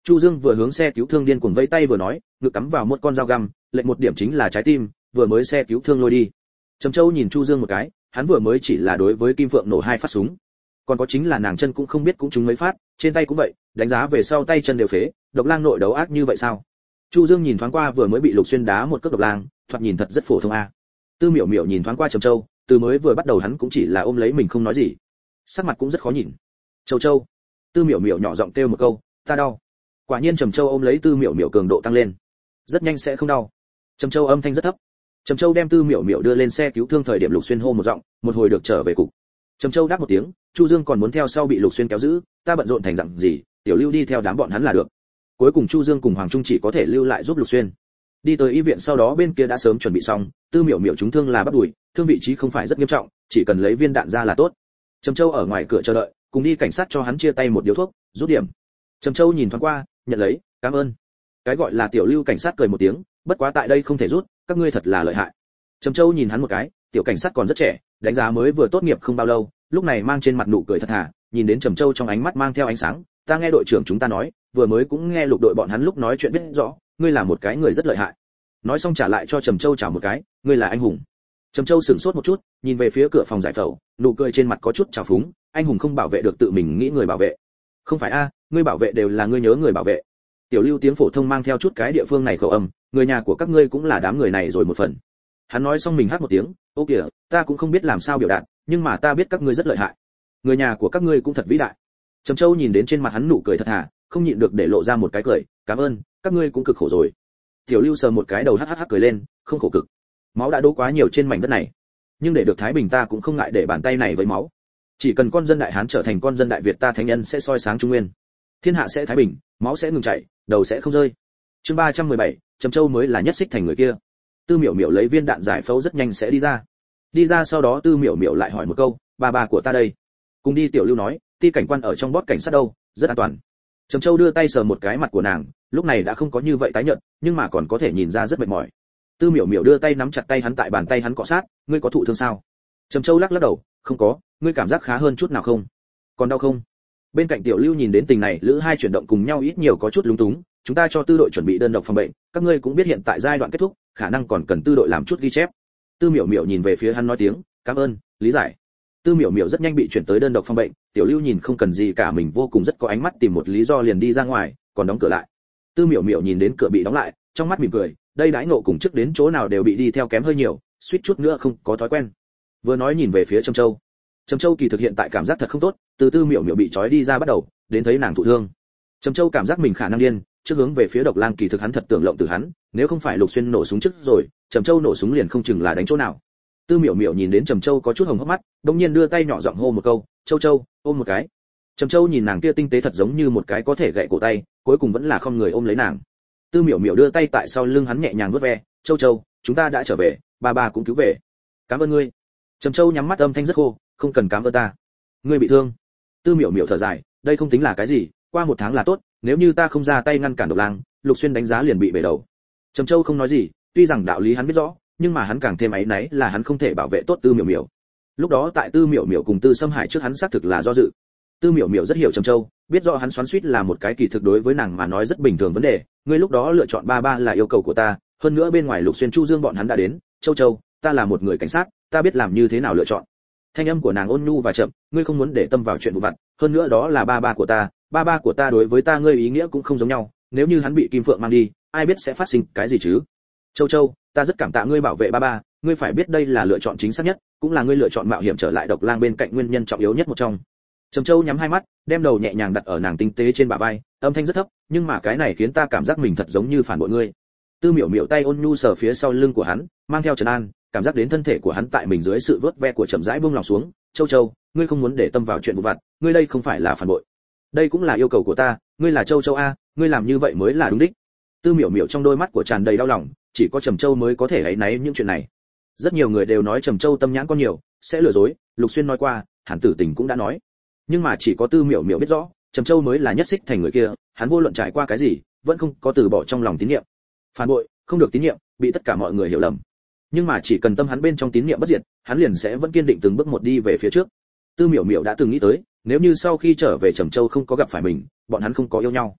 Chu Dương vừa hướng xe cứu thương điên cuồng vẫy tay vừa nói, ngực cắm vào một con dao găm, lệnh một điểm chính là trái tim, vừa mới xe cứu thương lôi đi. Trầm Châu nhìn Chu Dương một cái, hắn vừa mới chỉ là đối với Kim Phượng nổ hai phát súng, còn có chính là nàng chân cũng không biết cũng trúng mấy phát, trên tay cũng vậy, đánh giá về sau tay chân đều phế, Độc Lang nội đấu ác như vậy sao? Chu Dương nhìn thoáng qua vừa mới bị Lục Xuyên đá một cước Độc Lang, thoạt nhìn thật rất phổ thông a. Tư Miểu Miểu nhìn thoáng qua Trầm Châu, từ mới vừa bắt đầu hắn cũng chỉ là ôm lấy mình không nói gì, sắc mặt cũng rất khó nhìn. Châu Châu, Tư Miểu Miểu nhỏ giọng kêu một câu, ta đau. Quả nhiên Trầm Châu ôm lấy Tư Miểu Miểu cường độ tăng lên, rất nhanh sẽ không đau. Trầm Châu âm thanh rất thấp. Trầm Châu đem Tư Miểu Miểu đưa lên xe cứu thương thời điểm Lục Xuyên hô một giọng, một hồi được trở về cục. Trầm Châu đáp một tiếng, Chu Dương còn muốn theo sau bị Lục Xuyên kéo giữ, ta bận rộn thành dặn gì, Tiểu Lưu đi theo đám bọn hắn là được. Cuối cùng Chu Dương cùng Hoàng Trung chỉ có thể lưu lại giúp Lục Xuyên. Đi tới y viện sau đó bên kia đã sớm chuẩn bị xong, Tư Miểu Miểu trúng thương là bắp đùi, thương vị trí không phải rất nghiêm trọng, chỉ cần lấy viên đạn ra là tốt. Trầm Châu ở ngoài cửa chờ đợi, cùng đi cảnh sát cho hắn chia tay một điếu thuốc, rút điểm. Trầm Châu nhìn thoáng qua, nhận lấy, cảm ơn. Cái gọi là Tiểu Lưu cảnh sát cười một tiếng, bất quá tại đây không thể rút, các ngươi thật là lợi hại. Trầm Châu nhìn hắn một cái, tiểu cảnh sát còn rất trẻ, đánh giá mới vừa tốt nghiệp không bao lâu, lúc này mang trên mặt nụ cười thật thà, nhìn đến Trầm Châu trong ánh mắt mang theo ánh sáng, ta nghe đội trưởng chúng ta nói, vừa mới cũng nghe Lục đội bọn hắn lúc nói chuyện biết rõ, ngươi là một cái người rất lợi hại. Nói xong trả lại cho Trầm Châu chào một cái, ngươi là anh hùng. Trầm Châu sửng sốt một chút, nhìn về phía cửa phòng giải phẫu, nụ cười trên mặt có chút trào phúng, anh hùng không bảo vệ được tự mình nghĩ người bảo vệ. Không phải a, ngươi bảo vệ đều là ngươi nhớ người bảo vệ. Tiểu Lưu tiếng phổ thông mang theo chút cái địa phương này khẩu âm, người nhà của các ngươi cũng là đám người này rồi một phần. Hắn nói xong mình hát một tiếng, ô kìa, ta cũng không biết làm sao biểu đạt, nhưng mà ta biết các ngươi rất lợi hại. Người nhà của các ngươi cũng thật vĩ đại. Trầm Châu nhìn đến trên mặt hắn nụ cười thật thà, không nhịn được để lộ ra một cái cười, cảm ơn, các ngươi cũng cực khổ rồi. Tiểu Lưu sờ một cái đầu hắc hắc hắc cười lên, không khổ cực. Máu đã đổ quá nhiều trên mảnh đất này, nhưng để được thái bình ta cũng không ngại để bàn tay này với máu. Chỉ cần con dân đại hán trở thành con dân đại Việt ta thánh nhân sẽ soi sáng trung nguyên. Thiên hạ sẽ thái bình, máu sẽ ngừng chảy, đầu sẽ không rơi. Chương ba trăm mười bảy, Trầm Châu mới là nhất xích thành người kia. Tư Miểu Miểu lấy viên đạn giải phẫu rất nhanh sẽ đi ra. Đi ra sau đó Tư Miểu Miểu lại hỏi một câu, bà bà của ta đây? Cùng đi. Tiểu Lưu nói, ti cảnh quan ở trong bót cảnh sát đâu, rất an toàn. Trầm Châu đưa tay sờ một cái mặt của nàng, lúc này đã không có như vậy tái nhợt, nhưng mà còn có thể nhìn ra rất mệt mỏi. Tư Miểu Miểu đưa tay nắm chặt tay hắn tại bàn tay hắn cọ sát, ngươi có thụ thương sao? Trầm Châu lắc lắc đầu, không có, ngươi cảm giác khá hơn chút nào không? Còn đau không? Bên cạnh Tiểu Lưu nhìn đến tình này, lữ hai chuyển động cùng nhau ít nhiều có chút lúng túng, chúng ta cho tư đội chuẩn bị đơn độc phòng bệnh, các ngươi cũng biết hiện tại giai đoạn kết thúc, khả năng còn cần tư đội làm chút ghi chép. Tư Miểu Miểu nhìn về phía hắn nói tiếng, cảm ơn, lý giải. Tư Miểu Miểu rất nhanh bị chuyển tới đơn độc phòng bệnh, Tiểu Lưu nhìn không cần gì cả mình vô cùng rất có ánh mắt tìm một lý do liền đi ra ngoài, còn đóng cửa lại. Tư Miểu Miểu nhìn đến cửa bị đóng lại, trong mắt mỉm cười, đây đãi ngộ cùng trước đến chỗ nào đều bị đi theo kém hơi nhiều, suýt chút nữa không có thói quen. Vừa nói nhìn về phía Trầm Châu. Trầm Châu kỳ thực hiện tại cảm giác thật không tốt, từ Tư Miểu Miểu bị trói đi ra bắt đầu, đến thấy nàng thụ thương. Trầm Châu cảm giác mình khả năng điên, trước hướng về phía Độc Lang kỳ thực hắn thật tưởng lộng từ hắn, nếu không phải Lục Xuyên nổ súng trước rồi, Trầm Châu nổ súng liền không chừng là đánh chỗ nào. Tư Miểu Miểu nhìn đến Trầm Châu có chút hồng hốc mắt, đột nhiên đưa tay nhỏ giọng hô một câu, "Châu Châu, ôm một cái." Trầm Châu nhìn nàng kia tinh tế thật giống như một cái có thể gậy cổ tay, cuối cùng vẫn là không người ôm lấy nàng. Tư Miểu Miểu đưa tay tại sau lưng hắn nhẹ nhàng vuốt ve, "Châu Châu, chúng ta đã trở về, ba ba cũng cứu về. Cảm ơn ngươi." Trầm Châu nhắm mắt âm thanh rất khô, "Không cần cảm ơn ta. Ngươi bị thương." Tư Miểu Miểu thở dài, "Đây không tính là cái gì, qua một tháng là tốt, nếu như ta không ra tay ngăn cản Độc Lang, Lục Xuyên đánh giá liền bị bể đầu." Trầm Châu không nói gì, tuy rằng đạo lý hắn biết rõ, nhưng mà hắn càng thêm áy náy là hắn không thể bảo vệ tốt Tư Miểu Miểu. Lúc đó tại Tư Miểu Miểu cùng Tư Sâm Hải trước hắn xác thực là do dự. Tư Miểu Miểu rất hiểu Trầm Châu, biết rõ hắn xoắn xuýt là một cái kỳ thực đối với nàng mà nói rất bình thường vấn đề, ngươi lúc đó lựa chọn ba ba là yêu cầu của ta, hơn nữa bên ngoài Lục Xuyên Chu Dương bọn hắn đã đến, Châu Châu, ta là một người cảnh sát, ta biết làm như thế nào lựa chọn. Thanh âm của nàng ôn nhu và chậm, ngươi không muốn để tâm vào chuyện vụ vặt, hơn nữa đó là ba ba của ta, ba ba của ta đối với ta ngươi ý nghĩa cũng không giống nhau, nếu như hắn bị Kim Phượng mang đi, ai biết sẽ phát sinh cái gì chứ. Châu Châu, ta rất cảm tạ ngươi bảo vệ ba ba, ngươi phải biết đây là lựa chọn chính xác nhất, cũng là ngươi lựa chọn mạo hiểm trở lại Độc Lang bên cạnh nguyên nhân trọng yếu nhất một trong. Trầm Châu nhắm hai mắt, đem đầu nhẹ nhàng đặt ở nàng tinh tế trên bả vai, âm thanh rất thấp, nhưng mà cái này khiến ta cảm giác mình thật giống như phản bội ngươi. Tư Miểu Miểu tay ôn nhu sờ phía sau lưng của hắn, mang theo trấn an, cảm giác đến thân thể của hắn tại mình dưới sự vớt ve của chậm rãi buông lòng xuống. Châu Châu, ngươi không muốn để tâm vào chuyện vụ vặt, ngươi đây không phải là phản bội, đây cũng là yêu cầu của ta, ngươi là Châu Châu a, ngươi làm như vậy mới là đúng đích. Tư Miểu Miểu trong đôi mắt của tràn đầy đau lòng, chỉ có Trầm Châu mới có thể ấy náy những chuyện này. Rất nhiều người đều nói Trầm Châu tâm nhãn con nhiều, sẽ lừa dối, Lục Xuyên nói qua, Hàn Tử Tình cũng đã nói, nhưng mà chỉ có Tư Miểu Miểu biết rõ, Trầm Châu mới là nhất xích thành người kia, hắn vô luận trải qua cái gì, vẫn không có từ bỏ trong lòng tín niệm. Phản bội, không được tín niệm, bị tất cả mọi người hiểu lầm. Nhưng mà chỉ cần tâm hắn bên trong tín niệm bất diệt, hắn liền sẽ vẫn kiên định từng bước một đi về phía trước. Tư Miểu Miểu đã từng nghĩ tới, nếu như sau khi trở về Trầm Châu không có gặp phải mình, bọn hắn không có yêu nhau.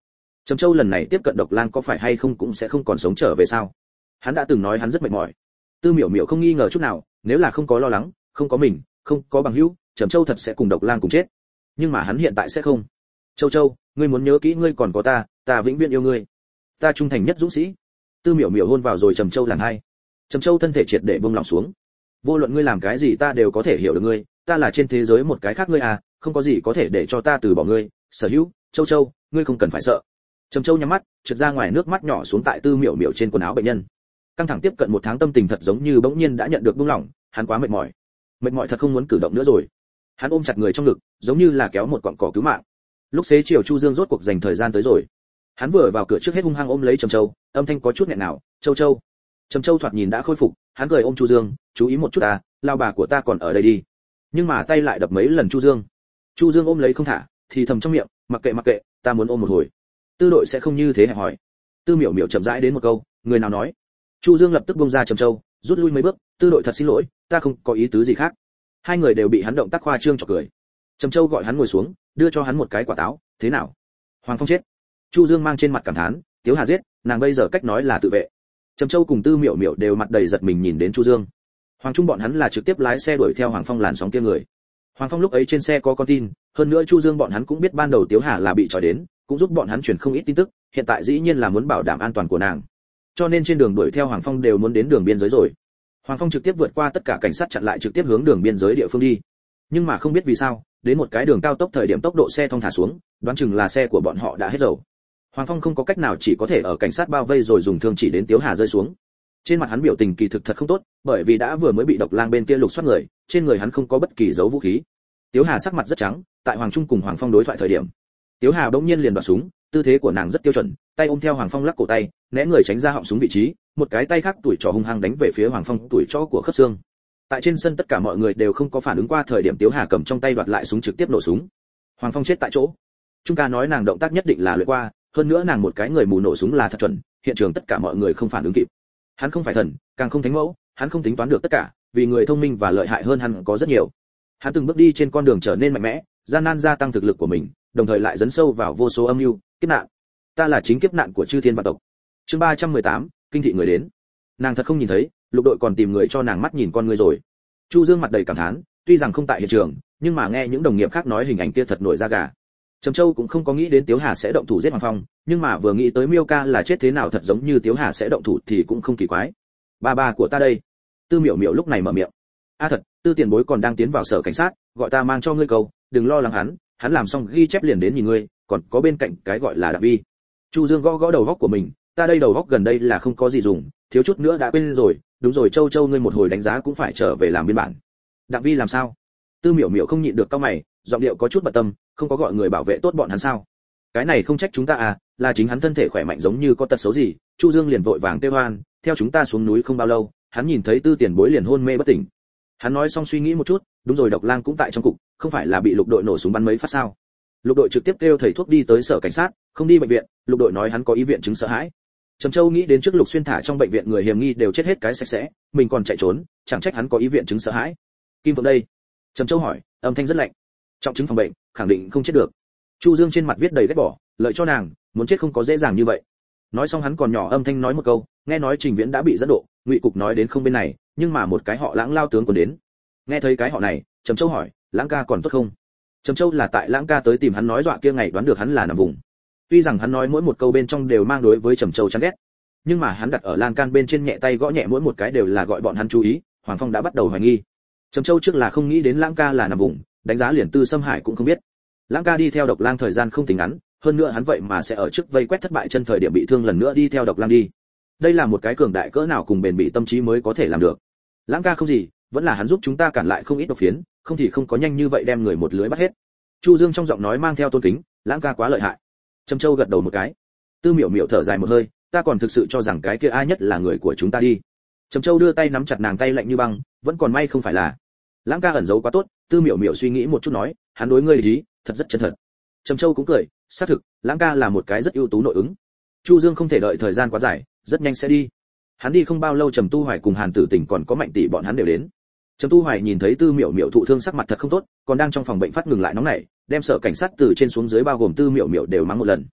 Trầm Châu lần này tiếp cận Độc Lang có phải hay không cũng sẽ không còn sống trở về sao? Hắn đã từng nói hắn rất mệt mỏi. Tư Miểu Miểu không nghi ngờ chút nào, nếu là không có lo lắng, không có mình, không có bằng hữu, Trầm Châu thật sẽ cùng Độc Lang cùng chết. Nhưng mà hắn hiện tại sẽ không. Châu Châu, ngươi muốn nhớ kỹ ngươi còn có ta, ta vĩnh viễn yêu ngươi. Ta trung thành nhất dũng sĩ. Tư Miểu Miểu hôn vào rồi Trầm Châu làn hai. Trầm Châu thân thể triệt để buông lỏng xuống. Vô luận ngươi làm cái gì ta đều có thể hiểu được ngươi, ta là trên thế giới một cái khác ngươi à, không có gì có thể để cho ta từ bỏ ngươi. Sở Hữu, Châu Châu, ngươi không cần phải sợ. Trầm Châu nhắm mắt, trượt ra ngoài nước mắt nhỏ xuống tại Tư Miểu Miểu trên quần áo bệnh nhân. Căng thẳng tiếp cận một tháng tâm tình thật giống như bỗng nhiên đã nhận được buông lỏng, hắn quá mệt mỏi. Mệt mỏi thật không muốn cử động nữa rồi. Hắn ôm chặt người trong ngực, giống như là kéo một cọng cỏ cứu mạng. Lúc xế chiều Chu Dương rốt cuộc dành thời gian tới rồi. Hắn vừa vào cửa trước hết hung hăng ôm lấy Trầm Châu, âm thanh có chút nghẹn nào, "Châu Châu." Trầm Châu thoạt nhìn đã khôi phục, hắn cười ôm Chu Dương, "Chú ý một chút ta, lao bà của ta còn ở đây đi." Nhưng mà tay lại đập mấy lần Chu Dương. Chu Dương ôm lấy không thả, thì thầm trong miệng, "Mặc kệ mặc kệ, ta muốn ôm một hồi." Tư đội sẽ không như thế hẹp hỏi. Tư Miểu Miểu chậm rãi đến một câu, "Người nào nói?" Chu Dương lập tức buông ra Trầm Châu, rút lui mấy bước, "Tư đội thật xin lỗi, ta không có ý tứ gì khác." Hai người đều bị hắn động tác khoa trương chọc cười. Trầm Châu gọi hắn ngồi xuống, đưa cho hắn một cái quả táo, "Thế nào? Hoàng Phong chết." Chu Dương mang trên mặt cảm thán, "Tiếu Hà giết, nàng bây giờ cách nói là tự vệ." Trầm Châu cùng Tư Miểu Miểu đều mặt đầy giật mình nhìn đến Chu Dương. Hoàng Trung bọn hắn là trực tiếp lái xe đuổi theo Hoàng Phong làn sóng kia người. Hoàng Phong lúc ấy trên xe có con tin, hơn nữa Chu Dương bọn hắn cũng biết ban đầu Tiếu Hà là bị trói đến, cũng giúp bọn hắn truyền không ít tin tức, hiện tại dĩ nhiên là muốn bảo đảm an toàn của nàng. Cho nên trên đường đuổi theo Hoàng Phong đều muốn đến đường biên giới rồi. Hoàng Phong trực tiếp vượt qua tất cả cảnh sát chặn lại trực tiếp hướng đường biên giới địa phương đi. Nhưng mà không biết vì sao, đến một cái đường cao tốc thời điểm tốc độ xe thong thả xuống, đoán chừng là xe của bọn họ đã hết dầu. Hoàng Phong không có cách nào chỉ có thể ở cảnh sát bao vây rồi dùng thương chỉ đến Tiếu Hà rơi xuống. Trên mặt hắn biểu tình kỳ thực thật không tốt, bởi vì đã vừa mới bị Độc Lang bên kia lục soát người, trên người hắn không có bất kỳ dấu vũ khí. Tiếu Hà sắc mặt rất trắng, tại Hoàng Trung cùng Hoàng Phong đối thoại thời điểm, Tiếu Hà bỗng nhiên liền đoạt súng, tư thế của nàng rất tiêu chuẩn, tay ôm theo Hoàng Phong lắc cổ tay, né người tránh ra họng súng vị trí, một cái tay khác tuổi trò hung hăng đánh về phía Hoàng Phong tuổi trò của khớp xương. Tại trên sân tất cả mọi người đều không có phản ứng qua thời điểm Tiếu Hà cầm trong tay đoạt lại súng trực tiếp nổ súng. Hoàng Phong chết tại chỗ. Trung ca nói nàng động tác nhất định là luyện qua, hơn nữa nàng một cái người mù nổ súng là thật chuẩn, hiện trường tất cả mọi người không phản ứng kịp. Hắn không phải thần, càng không thánh mẫu, hắn không tính toán được tất cả, vì người thông minh và lợi hại hơn hắn có rất nhiều. Hắn từng bước đi trên con đường trở nên mạnh mẽ, gian nan gia tăng thực lực của mình, đồng thời lại dấn sâu vào vô số âm mưu, kiếp nạn. Ta là chính kiếp nạn của chư thiên vạn tộc. Chương ba trăm mười tám, kinh thị người đến. Nàng thật không nhìn thấy, lục đội còn tìm người cho nàng mắt nhìn con người rồi. Chu Dương mặt đầy cảm thán, tuy rằng không tại hiện trường, nhưng mà nghe những đồng nghiệp khác nói hình ảnh kia thật nổi da gà. Trầm Châu cũng không có nghĩ đến Tiếu Hà sẽ động thủ giết Hoàng Phong, nhưng mà vừa nghĩ tới Miêu Ca là chết thế nào thật giống như Tiếu Hà sẽ động thủ thì cũng không kỳ quái. Ba ba của ta đây. Tư Miểu Miểu lúc này mở miệng. A thật, Tư tiền bối còn đang tiến vào sở cảnh sát, gọi ta mang cho ngươi câu, đừng lo lắng hắn, hắn làm xong ghi chép liền đến nhìn ngươi, còn có bên cạnh cái gọi là Đặng Vi. Chu Dương gõ gõ đầu góc của mình, ta đây đầu góc gần đây là không có gì dùng, thiếu chút nữa đã quên rồi, đúng rồi Châu Châu ngươi một hồi đánh giá cũng phải trở về làm biên bản. Đặng Vi làm sao? Tư Miểu Miểu không nhịn được cau mày, giọng điệu có chút bận tâm, không có gọi người bảo vệ tốt bọn hắn sao? Cái này không trách chúng ta à, là chính hắn thân thể khỏe mạnh giống như có tật xấu gì. Chu Dương liền vội vàng kêu oan, theo chúng ta xuống núi không bao lâu, hắn nhìn thấy Tư tiền bối liền hôn mê bất tỉnh. Hắn nói xong suy nghĩ một chút, đúng rồi Độc Lang cũng tại trong cục, không phải là bị lục đội nổ súng bắn mấy phát sao? Lục đội trực tiếp kêu thầy thuốc đi tới sở cảnh sát, không đi bệnh viện, lục đội nói hắn có ý viện chứng sợ hãi. Trầm Châu nghĩ đến trước Lục Xuyên thả trong bệnh viện người hiểm nghi đều chết hết cái sạch sẽ, mình còn chạy trốn, chẳng trách hắn có ý viện chứng sợ hãi. Kim Phượng đây? Trầm Châu hỏi, âm thanh rất lạnh. Trọng chứng phòng bệnh, khẳng định không chết được. Chu Dương trên mặt viết đầy ghét bỏ, lợi cho nàng, muốn chết không có dễ dàng như vậy. Nói xong hắn còn nhỏ âm thanh nói một câu, nghe nói Trình Viễn đã bị dẫn độ, Ngụy cục nói đến không bên này, nhưng mà một cái họ Lãng lao tướng còn đến. Nghe thấy cái họ này, Trầm Châu hỏi, Lãng ca còn tốt không? Trầm Châu là tại Lãng ca tới tìm hắn nói dọa kia ngày đoán được hắn là nằm vùng. Tuy rằng hắn nói mỗi một câu bên trong đều mang đối với Trầm Châu chán ghét, nhưng mà hắn đặt ở lan can bên trên nhẹ tay gõ nhẹ mỗi một cái đều là gọi bọn hắn chú ý, Hoàng Phong đã bắt đầu hoài nghi. Trầm Châu trước là không nghĩ đến Lãng ca là nằm vùng, đánh giá liền Tư Sâm Hải cũng không biết. Lãng ca đi theo Độc Lang thời gian không tính ngắn, hơn nữa hắn vậy mà sẽ ở trước vây quét thất bại chân thời điểm bị thương lần nữa đi theo Độc Lang đi. Đây là một cái cường đại cỡ nào cùng bền bỉ tâm trí mới có thể làm được. Lãng ca không gì, vẫn là hắn giúp chúng ta cản lại không ít độc phiến, không thì không có nhanh như vậy đem người một lưới bắt hết. Chu Dương trong giọng nói mang theo tôn kính, Lãng ca quá lợi hại. Trầm Châu gật đầu một cái. Tư Miểu Miểu thở dài một hơi, ta còn thực sự cho rằng cái kia ai nhất là người của chúng ta đi. Trầm Châu đưa tay nắm chặt nàng tay lạnh như băng, vẫn còn may không phải là. Lãng ca ẩn giấu quá tốt. Tư Miểu Miểu suy nghĩ một chút nói, hắn đối ngươi lý, thật rất chân thật. Trầm Châu cũng cười, xác thực, Lãng ca là một cái rất ưu tú nội ứng. Chu Dương không thể đợi thời gian quá dài, rất nhanh sẽ đi. Hắn đi không bao lâu Trầm Tu Hoài cùng Hàn Tử Tình còn có Mạnh tỷ bọn hắn đều đến. Trầm Tu Hoài nhìn thấy Tư Miểu Miểu thụ thương sắc mặt thật không tốt, còn đang trong phòng bệnh phát ngừng lại nóng nảy, đem sở cảnh sát từ trên xuống dưới bao gồm Tư Miểu Miểu đều mắng một lần.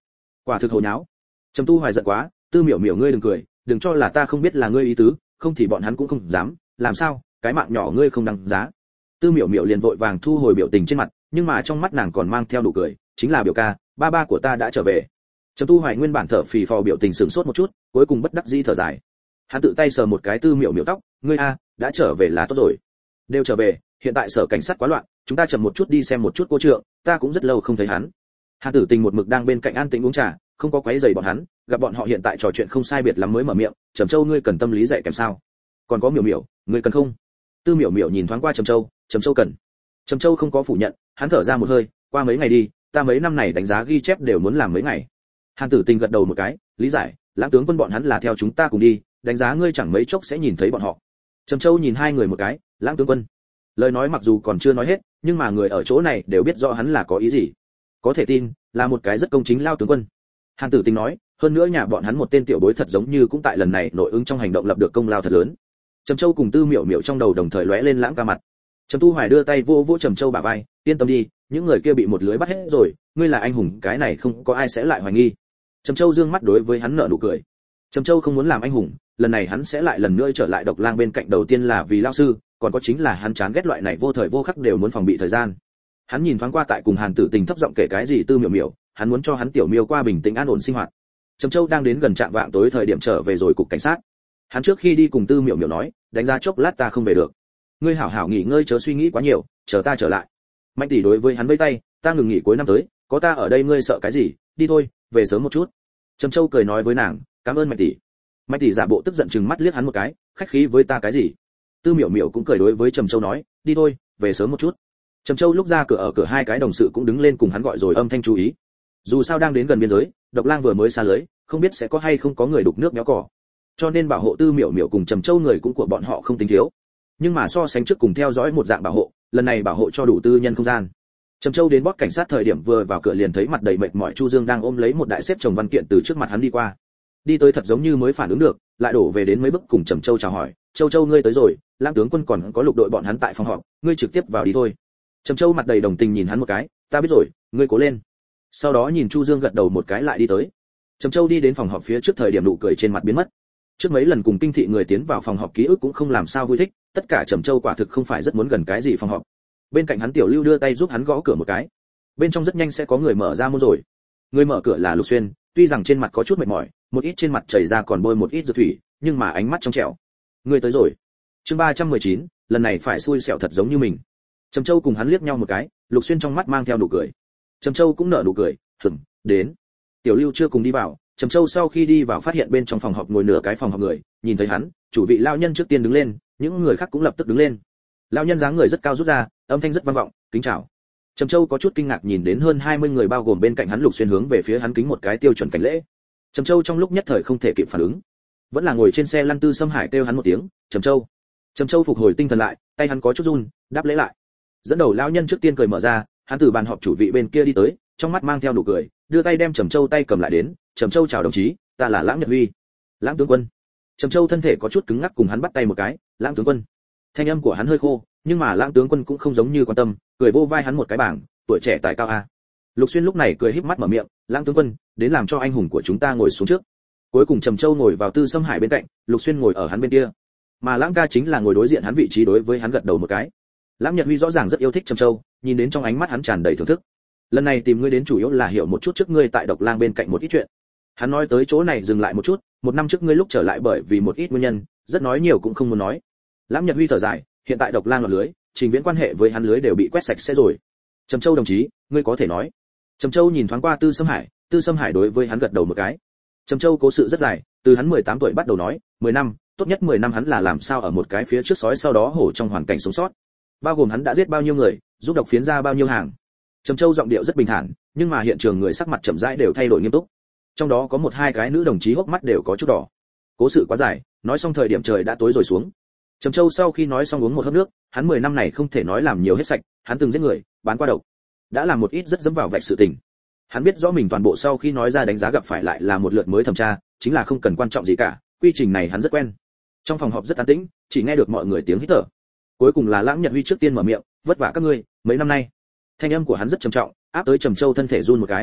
Quả thực hồ nháo. Trầm Tu Hoài giận quá, Tư Miểu Miểu ngươi đừng cười, đừng cho là ta không biết là ngươi ý tứ, không thì bọn hắn cũng không dám, làm sao, cái mạng nhỏ ngươi không đáng giá. Tư Miểu Miểu liền vội vàng thu hồi biểu tình trên mặt, nhưng mà trong mắt nàng còn mang theo nụ cười, chính là biểu ca, ba ba của ta đã trở về. Trầm Tu Hoài nguyên bản thở phì phò biểu tình sửng sốt một chút, cuối cùng bất đắc dĩ thở dài. Hắn tự tay sờ một cái Tư Miểu Miểu tóc, ngươi a, đã trở về là tốt rồi. Đều trở về, hiện tại sở cảnh sát quá loạn, chúng ta chậm một chút đi xem một chút cô trượng, ta cũng rất lâu không thấy hắn. Hàn Tử Tình một mực đang bên cạnh an tĩnh uống trà, không có quấy rầy bọn hắn, gặp bọn họ hiện tại trò chuyện không sai biệt lắm mới mở miệng, Trầm Châu ngươi cần tâm lý dạy kèm sao? Còn có Miểu Miểu, ngươi cần không? Tư Miểu Miểu nhìn thoáng qua Trầm Châu, Trầm Châu cần. Trầm Châu không có phủ nhận, hắn thở ra một hơi, qua mấy ngày đi, ta mấy năm này đánh giá ghi chép đều muốn làm mấy ngày. Hàn Tử Tình gật đầu một cái, lý giải, Lãng tướng quân bọn hắn là theo chúng ta cùng đi, đánh giá ngươi chẳng mấy chốc sẽ nhìn thấy bọn họ. Trầm Châu nhìn hai người một cái, Lãng tướng quân. Lời nói mặc dù còn chưa nói hết, nhưng mà người ở chỗ này đều biết rõ hắn là có ý gì. Có thể tin, là một cái rất công chính lao tướng quân. Hàn Tử Tình nói, hơn nữa nhà bọn hắn một tên tiểu bối thật giống như cũng tại lần này nội ứng trong hành động lập được công lao thật lớn. Trầm Châu cùng Tư Miểu Miểu trong đầu đồng thời lóe lên lãng ca mặt. Trầm Tu Hoài đưa tay vô vỗ Trầm Châu bả vai, yên tâm đi, những người kia bị một lưới bắt hết rồi, ngươi là anh hùng, cái này không có ai sẽ lại hoài nghi. Trầm Châu dương mắt đối với hắn nở nụ cười. Trầm Châu không muốn làm anh hùng, lần này hắn sẽ lại lần nữa trở lại Độc Lang bên cạnh, đầu tiên là vì lão sư, còn có chính là hắn chán ghét loại này vô thời vô khắc đều muốn phòng bị thời gian. Hắn nhìn thoáng qua tại cùng Hàn Tử Tình thấp giọng kể cái gì Tư Miểu Miểu, hắn muốn cho hắn tiểu miêu qua bình tĩnh an ổn sinh hoạt. Trầm Châu đang đến gần trạm vạng tối thời điểm trở về rồi cục cảnh sát. Hắn trước khi đi cùng Tư Miểu Miểu nói, đánh giá chốc lát ta không về được, ngươi hảo hảo nghỉ ngơi chớ suy nghĩ quá nhiều, chờ ta trở lại. Mạnh tỷ đối với hắn vẫy tay, ta ngừng nghỉ cuối năm tới, có ta ở đây ngươi sợ cái gì, đi thôi, về sớm một chút. Trầm Châu cười nói với nàng, cảm ơn Mạnh tỷ. Mạnh tỷ giả bộ tức giận chừng mắt liếc hắn một cái, khách khí với ta cái gì? Tư Miểu Miểu cũng cười đối với Trầm Châu nói, đi thôi, về sớm một chút. Trầm Châu lúc ra cửa ở cửa hai cái đồng sự cũng đứng lên cùng hắn gọi rồi âm thanh chú ý. Dù sao đang đến gần biên giới, Độc Lang vừa mới xa lưới, không biết sẽ có hay không có người đục nước méo cỏ. Cho nên bảo hộ Tư Miểu Miểu cùng Trầm Châu người cũng của bọn họ không tính thiếu. Nhưng mà so sánh trước cùng theo dõi một dạng bảo hộ, lần này bảo hộ cho đủ tư nhân không gian. Trầm Châu đến bót cảnh sát thời điểm vừa vào cửa liền thấy mặt đầy mệt mỏi Chu Dương đang ôm lấy một đại xếp chồng văn kiện từ trước mặt hắn đi qua. Đi tới thật giống như mới phản ứng được, lại đổ về đến mấy bước cùng Trầm Châu chào hỏi, "Châu Châu ngươi tới rồi, Lãng tướng quân còn có lục đội bọn hắn tại phòng họp, ngươi trực tiếp vào đi thôi." Trầm Châu mặt đầy đồng tình nhìn hắn một cái, "Ta biết rồi, ngươi cố lên." Sau đó nhìn Chu Dương gật đầu một cái lại đi tới. Trầm Châu đi đến phòng họp phía trước thời điểm nụ cười trên mặt biến mất. Trước mấy lần cùng kinh thị người tiến vào phòng họp ký ức cũng không làm sao vui thích, tất cả Trầm Châu quả thực không phải rất muốn gần cái gì phòng họp. Bên cạnh hắn Tiểu Lưu đưa tay giúp hắn gõ cửa một cái. Bên trong rất nhanh sẽ có người mở ra môn rồi. Người mở cửa là Lục Xuyên, tuy rằng trên mặt có chút mệt mỏi, một ít trên mặt chảy ra còn bôi một ít dược thủy, nhưng mà ánh mắt trong trẻo. "Ngươi tới rồi." Chương ba trăm mười chín, lần này phải xui xẻo thật giống như mình. Trầm Châu cùng hắn liếc nhau một cái, Lục Xuyên trong mắt mang theo nụ cười. Trầm Châu cũng nở nụ cười, "Hửm, đến." Tiểu Lưu chưa cùng đi vào, Trầm Châu sau khi đi vào phát hiện bên trong phòng họp ngồi nửa cái phòng họp người, nhìn thấy hắn, chủ vị lão nhân trước tiên đứng lên, những người khác cũng lập tức đứng lên. Lão nhân dáng người rất cao rút ra, âm thanh rất vang vọng, "Kính chào." Trầm Châu có chút kinh ngạc nhìn đến hơn hai mươi người bao gồm bên cạnh hắn Lục Xuyên hướng về phía hắn kính một cái tiêu chuẩn cảnh lễ. Trầm Châu trong lúc nhất thời không thể kịp phản ứng, vẫn là ngồi trên xe lăn Tư Sâm Hải kêu hắn một tiếng, "Trầm Châu." Trầm Châu phục hồi tinh thần lại, tay hắn có chút run, đáp lễ lại. Dẫn đầu lão nhân trước tiên cười mở ra, hắn từ bàn họp chủ vị bên kia đi tới, trong mắt mang theo nụ cười, đưa tay đem Trầm Châu tay cầm lại đến, "Trầm Châu chào đồng chí, ta là Lãng Nhật Huy." "Lãng tướng quân." Trầm Châu thân thể có chút cứng ngắc cùng hắn bắt tay một cái, "Lãng tướng quân." Thanh âm của hắn hơi khô, nhưng mà Lãng tướng quân cũng không giống như quan tâm, cười vô vai hắn một cái bảng, "Tuổi trẻ tài cao a." Lục Xuyên lúc này cười híp mắt mở miệng, "Lãng tướng quân, đến làm cho anh hùng của chúng ta ngồi xuống trước." Cuối cùng Trầm Châu ngồi vào Tư Sâm Hải bên cạnh, Lục Xuyên ngồi ở hắn bên kia, mà Lãng ca chính là ngồi đối diện hắn vị trí đối với hắn gật đầu một cái. Lãng Nhật Huy rõ ràng rất yêu thích Trầm Châu, nhìn đến trong ánh mắt hắn tràn đầy thưởng thức. "Lần này tìm ngươi đến chủ yếu là hiểu một chút trước ngươi tại Độc Lang bên cạnh một ít chuyện." Hắn nói tới chỗ này dừng lại một chút, "Một năm trước ngươi lúc trở lại bởi vì một ít nguyên nhân, rất nói nhiều cũng không muốn nói." Lãng Nhật Huy thở dài, "Hiện tại Độc Lang lọt lưới, Trình Viễn quan hệ với hắn lưới đều bị quét sạch sẽ rồi." "Trầm Châu đồng chí, ngươi có thể nói." Trầm Châu nhìn thoáng qua Tư Sâm Hải, Tư Sâm Hải đối với hắn gật đầu một cái. Trầm Châu cố sự rất dài, từ hắn mười tám tuổi bắt đầu nói, mười năm, tốt nhất mười năm hắn là làm sao ở một cái phía trước sói sau đó hổ trong hoàn cảnh sống sót. Bao gồm hắn đã giết bao nhiêu người, giúp độc phiến ra bao nhiêu hàng. Trầm Châu giọng điệu rất bình thản, nhưng mà hiện trường người sắc mặt chậm rãi đều thay đổi nghiêm túc. Trong đó có một hai cái nữ đồng chí hốc mắt đều có chút đỏ. Cố sự quá dài, nói xong thời điểm trời đã tối rồi xuống. Trầm Châu sau khi nói xong uống một hớp nước, hắn mười năm này không thể nói làm nhiều hết sạch, hắn từng giết người, bán qua độc, đã làm một ít rất dẫm vào vạch sự tình. Hắn biết rõ mình toàn bộ sau khi nói ra đánh giá gặp phải lại là một lượt mới thẩm tra, chính là không cần quan trọng gì cả, quy trình này hắn rất quen. Trong phòng họp rất an tĩnh, chỉ nghe được mọi người tiếng hít thở. Cuối cùng là Lãng Nhật Huy trước tiên mở miệng, "Vất vả các ngươi, mấy năm nay." Thanh âm của hắn rất trầm trọng, áp tới Trầm Châu thân thể run một cái.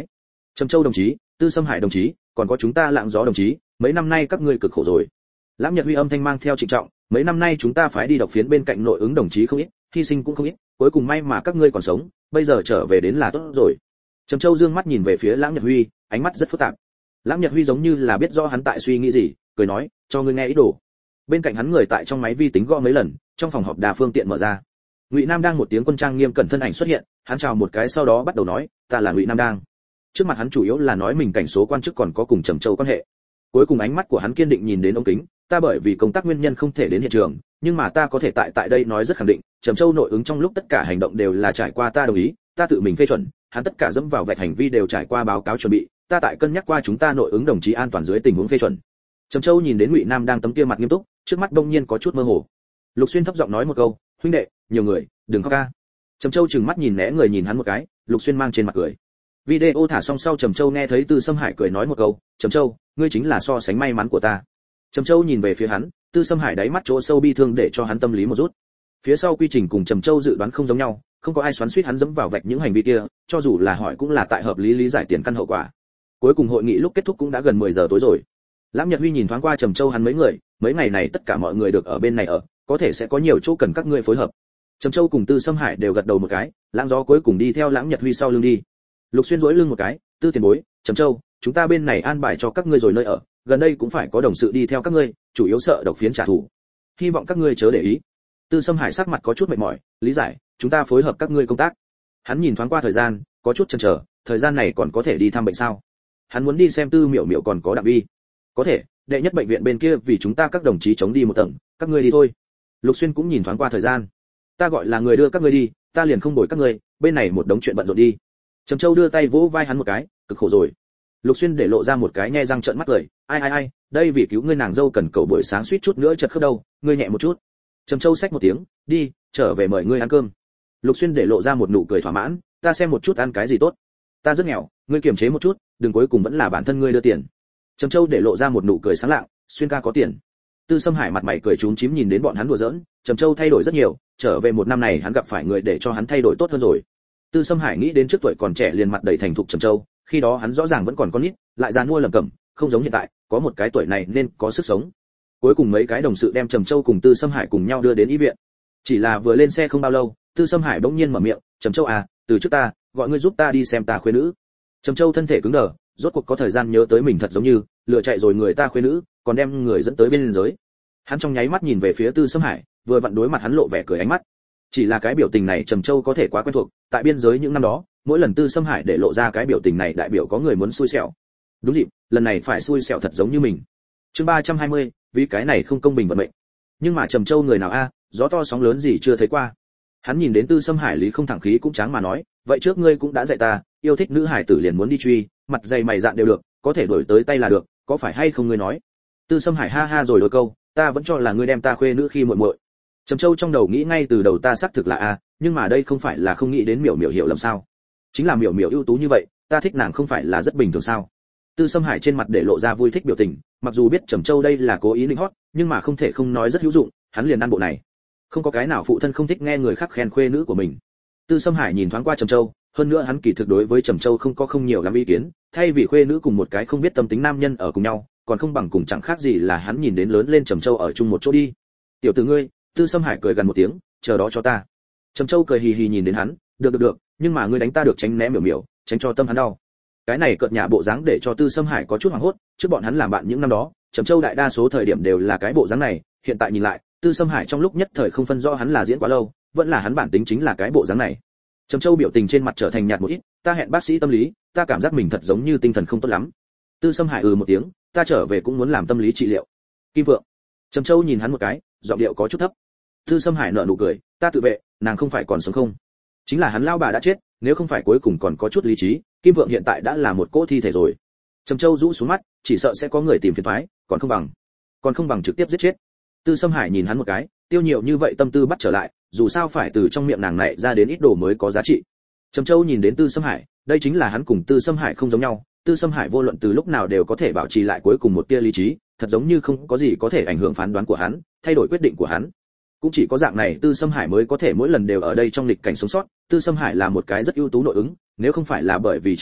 Trầm Châu đồng chí, Tư Sâm Hải đồng chí, còn có chúng ta Lạng Gió đồng chí, mấy năm nay các ngươi cực khổ rồi. Lãm Nhật Huy âm thanh mang theo trịnh trọng, mấy năm nay chúng ta phái đi độc phiến bên cạnh nội ứng đồng chí không ít, hy sinh cũng không ít, cuối cùng may mà các ngươi còn sống, bây giờ trở về đến là tốt rồi. Trầm Châu dương mắt nhìn về phía Lãm Nhật Huy, ánh mắt rất phức tạp. Lãm Nhật Huy giống như là biết rõ hắn tại suy nghĩ gì, cười nói, cho ngươi nghe ý đồ. Bên cạnh hắn người tại trong máy vi tính gõ mấy lần, trong phòng họp đà phương tiện mở ra. Ngụy Nam đang một tiếng quân trang nghiêm cẩn thân ảnh xuất hiện, hắn chào một cái sau đó bắt đầu nói, ta là Ngụy Nam đang. Trước mặt hắn chủ yếu là nói mình cảnh số quan chức còn có cùng Trầm Châu quan hệ. Cuối cùng ánh mắt của hắn kiên định nhìn đến ống kính, ta bởi vì công tác nguyên nhân không thể đến hiện trường, nhưng mà ta có thể tại tại đây nói rất khẳng định, Trầm Châu nội ứng trong lúc tất cả hành động đều là trải qua ta đồng ý, ta tự mình phê chuẩn, hắn tất cả dẫm vào vạch hành vi đều trải qua báo cáo chuẩn bị, ta tại cân nhắc qua chúng ta nội ứng đồng chí an toàn dưới tình huống phê chuẩn. Trầm Châu nhìn đến Ngụy Nam đang tấm kia mặt nghiêm túc, trước mắt đông nhiên có chút mơ hồ. Lục Xuyên thấp giọng nói một câu, huynh đệ, nhiều người, đừng khóc ca. Trầm Châu trừng mắt nhìn né người nhìn hắn một cái, Lục Xuyên mang trên mặt cười. Video thả xong sau Trầm Châu nghe thấy Tư Sâm Hải cười nói một câu, Trầm Châu, ngươi chính là so sánh may mắn của ta. Trầm Châu nhìn về phía hắn, Tư Sâm Hải đáy mắt chỗ sâu bi thương để cho hắn tâm lý một rút. Phía sau quy trình cùng Trầm Châu dự đoán không giống nhau, không có ai xoắn xuýt hắn dẫm vào vạch những hành vi kia, cho dù là hỏi cũng là tại hợp lý lý giải tiền căn hậu quả. Cuối cùng hội nghị lúc kết thúc cũng đã gần mười giờ tối rồi. Lãm Nhật Huy nhìn thoáng qua Trầm Châu hắn mấy người, mấy ngày này tất cả mọi người được ở bên này ở, có thể sẽ có nhiều chỗ cần các ngươi phối hợp. Trầm Châu cùng Tư Sâm Hải đều gật đầu một cái, Lãng Gió cuối cùng đi theo Lãm Nhật Huy sau lưng đi. Lục Xuyên duỗi lưng một cái, Tư tiền bối, Trầm Châu, chúng ta bên này an bài cho các ngươi rồi nơi ở, gần đây cũng phải có đồng sự đi theo các ngươi, chủ yếu sợ độc phiến trả thù. Hy vọng các ngươi chớ để ý. Tư Sâm Hải sắc mặt có chút mệt mỏi, lý giải, chúng ta phối hợp các ngươi công tác. Hắn nhìn thoáng qua thời gian, có chút chần chờ, thời gian này còn có thể đi thăm bệnh sao? Hắn muốn đi xem Tư Miểu Miểu còn có Đặng Vi. Có thể, đệ nhất bệnh viện bên kia vì chúng ta các đồng chí chống đi một tầng, các ngươi đi thôi. Lục Xuyên cũng nhìn thoáng qua thời gian. Ta gọi là người đưa các ngươi đi, ta liền không bồi các ngươi, bên này một đống chuyện bận rộn đi. Trầm Châu đưa tay vỗ vai hắn một cái, cực khổ rồi. Lục Xuyên để lộ ra một cái nhe răng trợn mắt cười, ai ai ai, đây vì cứu ngươi nàng dâu cần cầu buổi sáng suýt chút nữa chật khớp đâu, ngươi nhẹ một chút. Trầm Châu xách một tiếng, đi, trở về mời ngươi ăn cơm. Lục Xuyên để lộ ra một nụ cười thỏa mãn, ta xem một chút ăn cái gì tốt. Ta rất nghèo, ngươi kiềm chế một chút, đừng cuối cùng vẫn là bản thân ngươi đưa tiền. Trầm Châu để lộ ra một nụ cười sáng lạng, Xuyên ca có tiền. Tư Sâm Hải mặt mày cười trúng chím nhìn đến bọn hắn đùa giỡn, Trầm Châu thay đổi rất nhiều, trở về một năm này hắn gặp phải người để cho hắn thay đổi tốt hơn rồi. Tư Sâm Hải nghĩ đến trước tuổi còn trẻ liền mặt đầy thành thục Trầm Châu, khi đó hắn rõ ràng vẫn còn con nít, lại già nua lẩm cẩm, không giống hiện tại, có một cái tuổi này nên có sức sống. Cuối cùng mấy cái đồng sự đem Trầm Châu cùng Tư Sâm Hải cùng nhau đưa đến y viện. Chỉ là vừa lên xe không bao lâu, Tư Sâm Hải bỗng nhiên mở miệng, "Trầm Châu à, từ trước ta, gọi ngươi giúp ta đi xem ta khuê nữ." Trầm Châu thân thể cứng đờ, rốt cuộc có thời gian nhớ tới mình thật giống như lừa chạy rồi người ta khuê nữ, còn đem người dẫn tới bên liên giới. Hắn trong nháy mắt nhìn về phía Tư Sâm Hải, vừa vặn đối mặt hắn lộ vẻ cười ánh mắt. Chỉ là cái biểu tình này Trầm Châu có thể quá quen thuộc, tại biên giới những năm đó, mỗi lần Tư Sâm Hải để lộ ra cái biểu tình này đại biểu có người muốn xui xẻo. Đúng dịp, lần này phải xui xẻo thật giống như mình. Chương ba trăm hai mươi, vì cái này không công bình vận mệnh. Nhưng mà Trầm Châu người nào a, gió to sóng lớn gì chưa thấy qua. Hắn nhìn đến Tư Sâm Hải lý không thẳng khí cũng tráng mà nói, vậy trước ngươi cũng đã dạy ta, yêu thích nữ hải tử liền muốn đi truy, mặt dày mày dạn đều được, có thể đổi tới tay là được, có phải hay không ngươi nói? Tư Sâm Hải ha ha rồi đôi câu, ta vẫn cho là ngươi đem ta khuê nữ khi muội muội. Trầm Châu trong đầu nghĩ ngay từ đầu ta xác thực là a, nhưng mà đây không phải là không nghĩ đến Miểu Miểu hiểu lầm sao? Chính là Miểu Miểu ưu tú như vậy, ta thích nàng không phải là rất bình thường sao? Tư Sâm Hải trên mặt để lộ ra vui thích biểu tình, mặc dù biết Trầm Châu đây là cố ý nịnh hót, nhưng mà không thể không nói rất hữu dụng, hắn liền ăn bộ này. Không có cái nào phụ thân không thích nghe người khác khen khuê nữ của mình. Tư Sâm Hải nhìn thoáng qua Trầm Châu, hơn nữa hắn kỳ thực đối với Trầm Châu không có không nhiều lắm ý kiến, thay vì khuê nữ cùng một cái không biết tâm tính nam nhân ở cùng nhau, còn không bằng cùng chẳng khác gì là hắn nhìn đến lớn lên Trầm Châu ở chung một chỗ đi. Tiểu tử ngươi, Tư Sâm Hải cười gần một tiếng, chờ đó cho ta. Trầm Châu cười hì hì nhìn đến hắn, được được được, nhưng mà ngươi đánh ta được tránh né Miểu Miểu, tránh cho tâm hắn đau. Cái này cợt nhả bộ dáng để cho Tư Sâm Hải có chút hoảng hốt, trước bọn hắn làm bạn những năm đó, Trầm Châu đại đa số thời điểm đều là cái bộ dáng này, hiện tại nhìn lại, Tư Sâm Hải trong lúc nhất thời không phân rõ hắn là diễn quá lâu, vẫn là hắn bản tính chính là cái bộ dáng này. Trầm Châu biểu tình trên mặt trở thành nhạt một ít, ta hẹn bác sĩ tâm lý, ta cảm giác mình thật giống như tinh thần không tốt lắm. Tư Sâm Hải ừ một tiếng, ta trở về cũng muốn làm tâm lý trị liệu. Kim Vượng. Trầm Châu nhìn hắn một cái, giọng điệu có chút thấp. Tư Sâm Hải nở nụ cười, ta tự vệ, nàng không phải còn sống không? Chính là hắn lao bà đã chết, nếu không phải cuối cùng còn có chút lý trí, Kim Vượng hiện tại đã là một cỗ thi thể rồi. Trầm Châu rũ xuống mắt, chỉ sợ sẽ có người tìm phiền toái, còn không bằng, còn không bằng trực tiếp giết chết. Tư Sâm Hải nhìn hắn một cái, tiêu nhiều như vậy tâm tư bắt trở lại, dù sao phải từ trong miệng nàng này ra đến ít đồ mới có giá trị. Trầm Châu nhìn đến Tư Sâm Hải, đây chính là hắn cùng Tư Sâm Hải không giống nhau, Tư Sâm Hải vô luận từ lúc nào đều có thể bảo trì lại cuối cùng một tia lý trí, thật giống như không có gì có thể ảnh hưởng phán đoán của hắn, thay đổi quyết định của hắn. Cũng chỉ có dạng này Tư Sâm Hải mới có thể mỗi lần đều ở đây trong lịch cảnh sống sót, Tư Sâm Hải là một cái rất ưu tú nội ứng, nếu không phải là bởi vì Trình Viễn,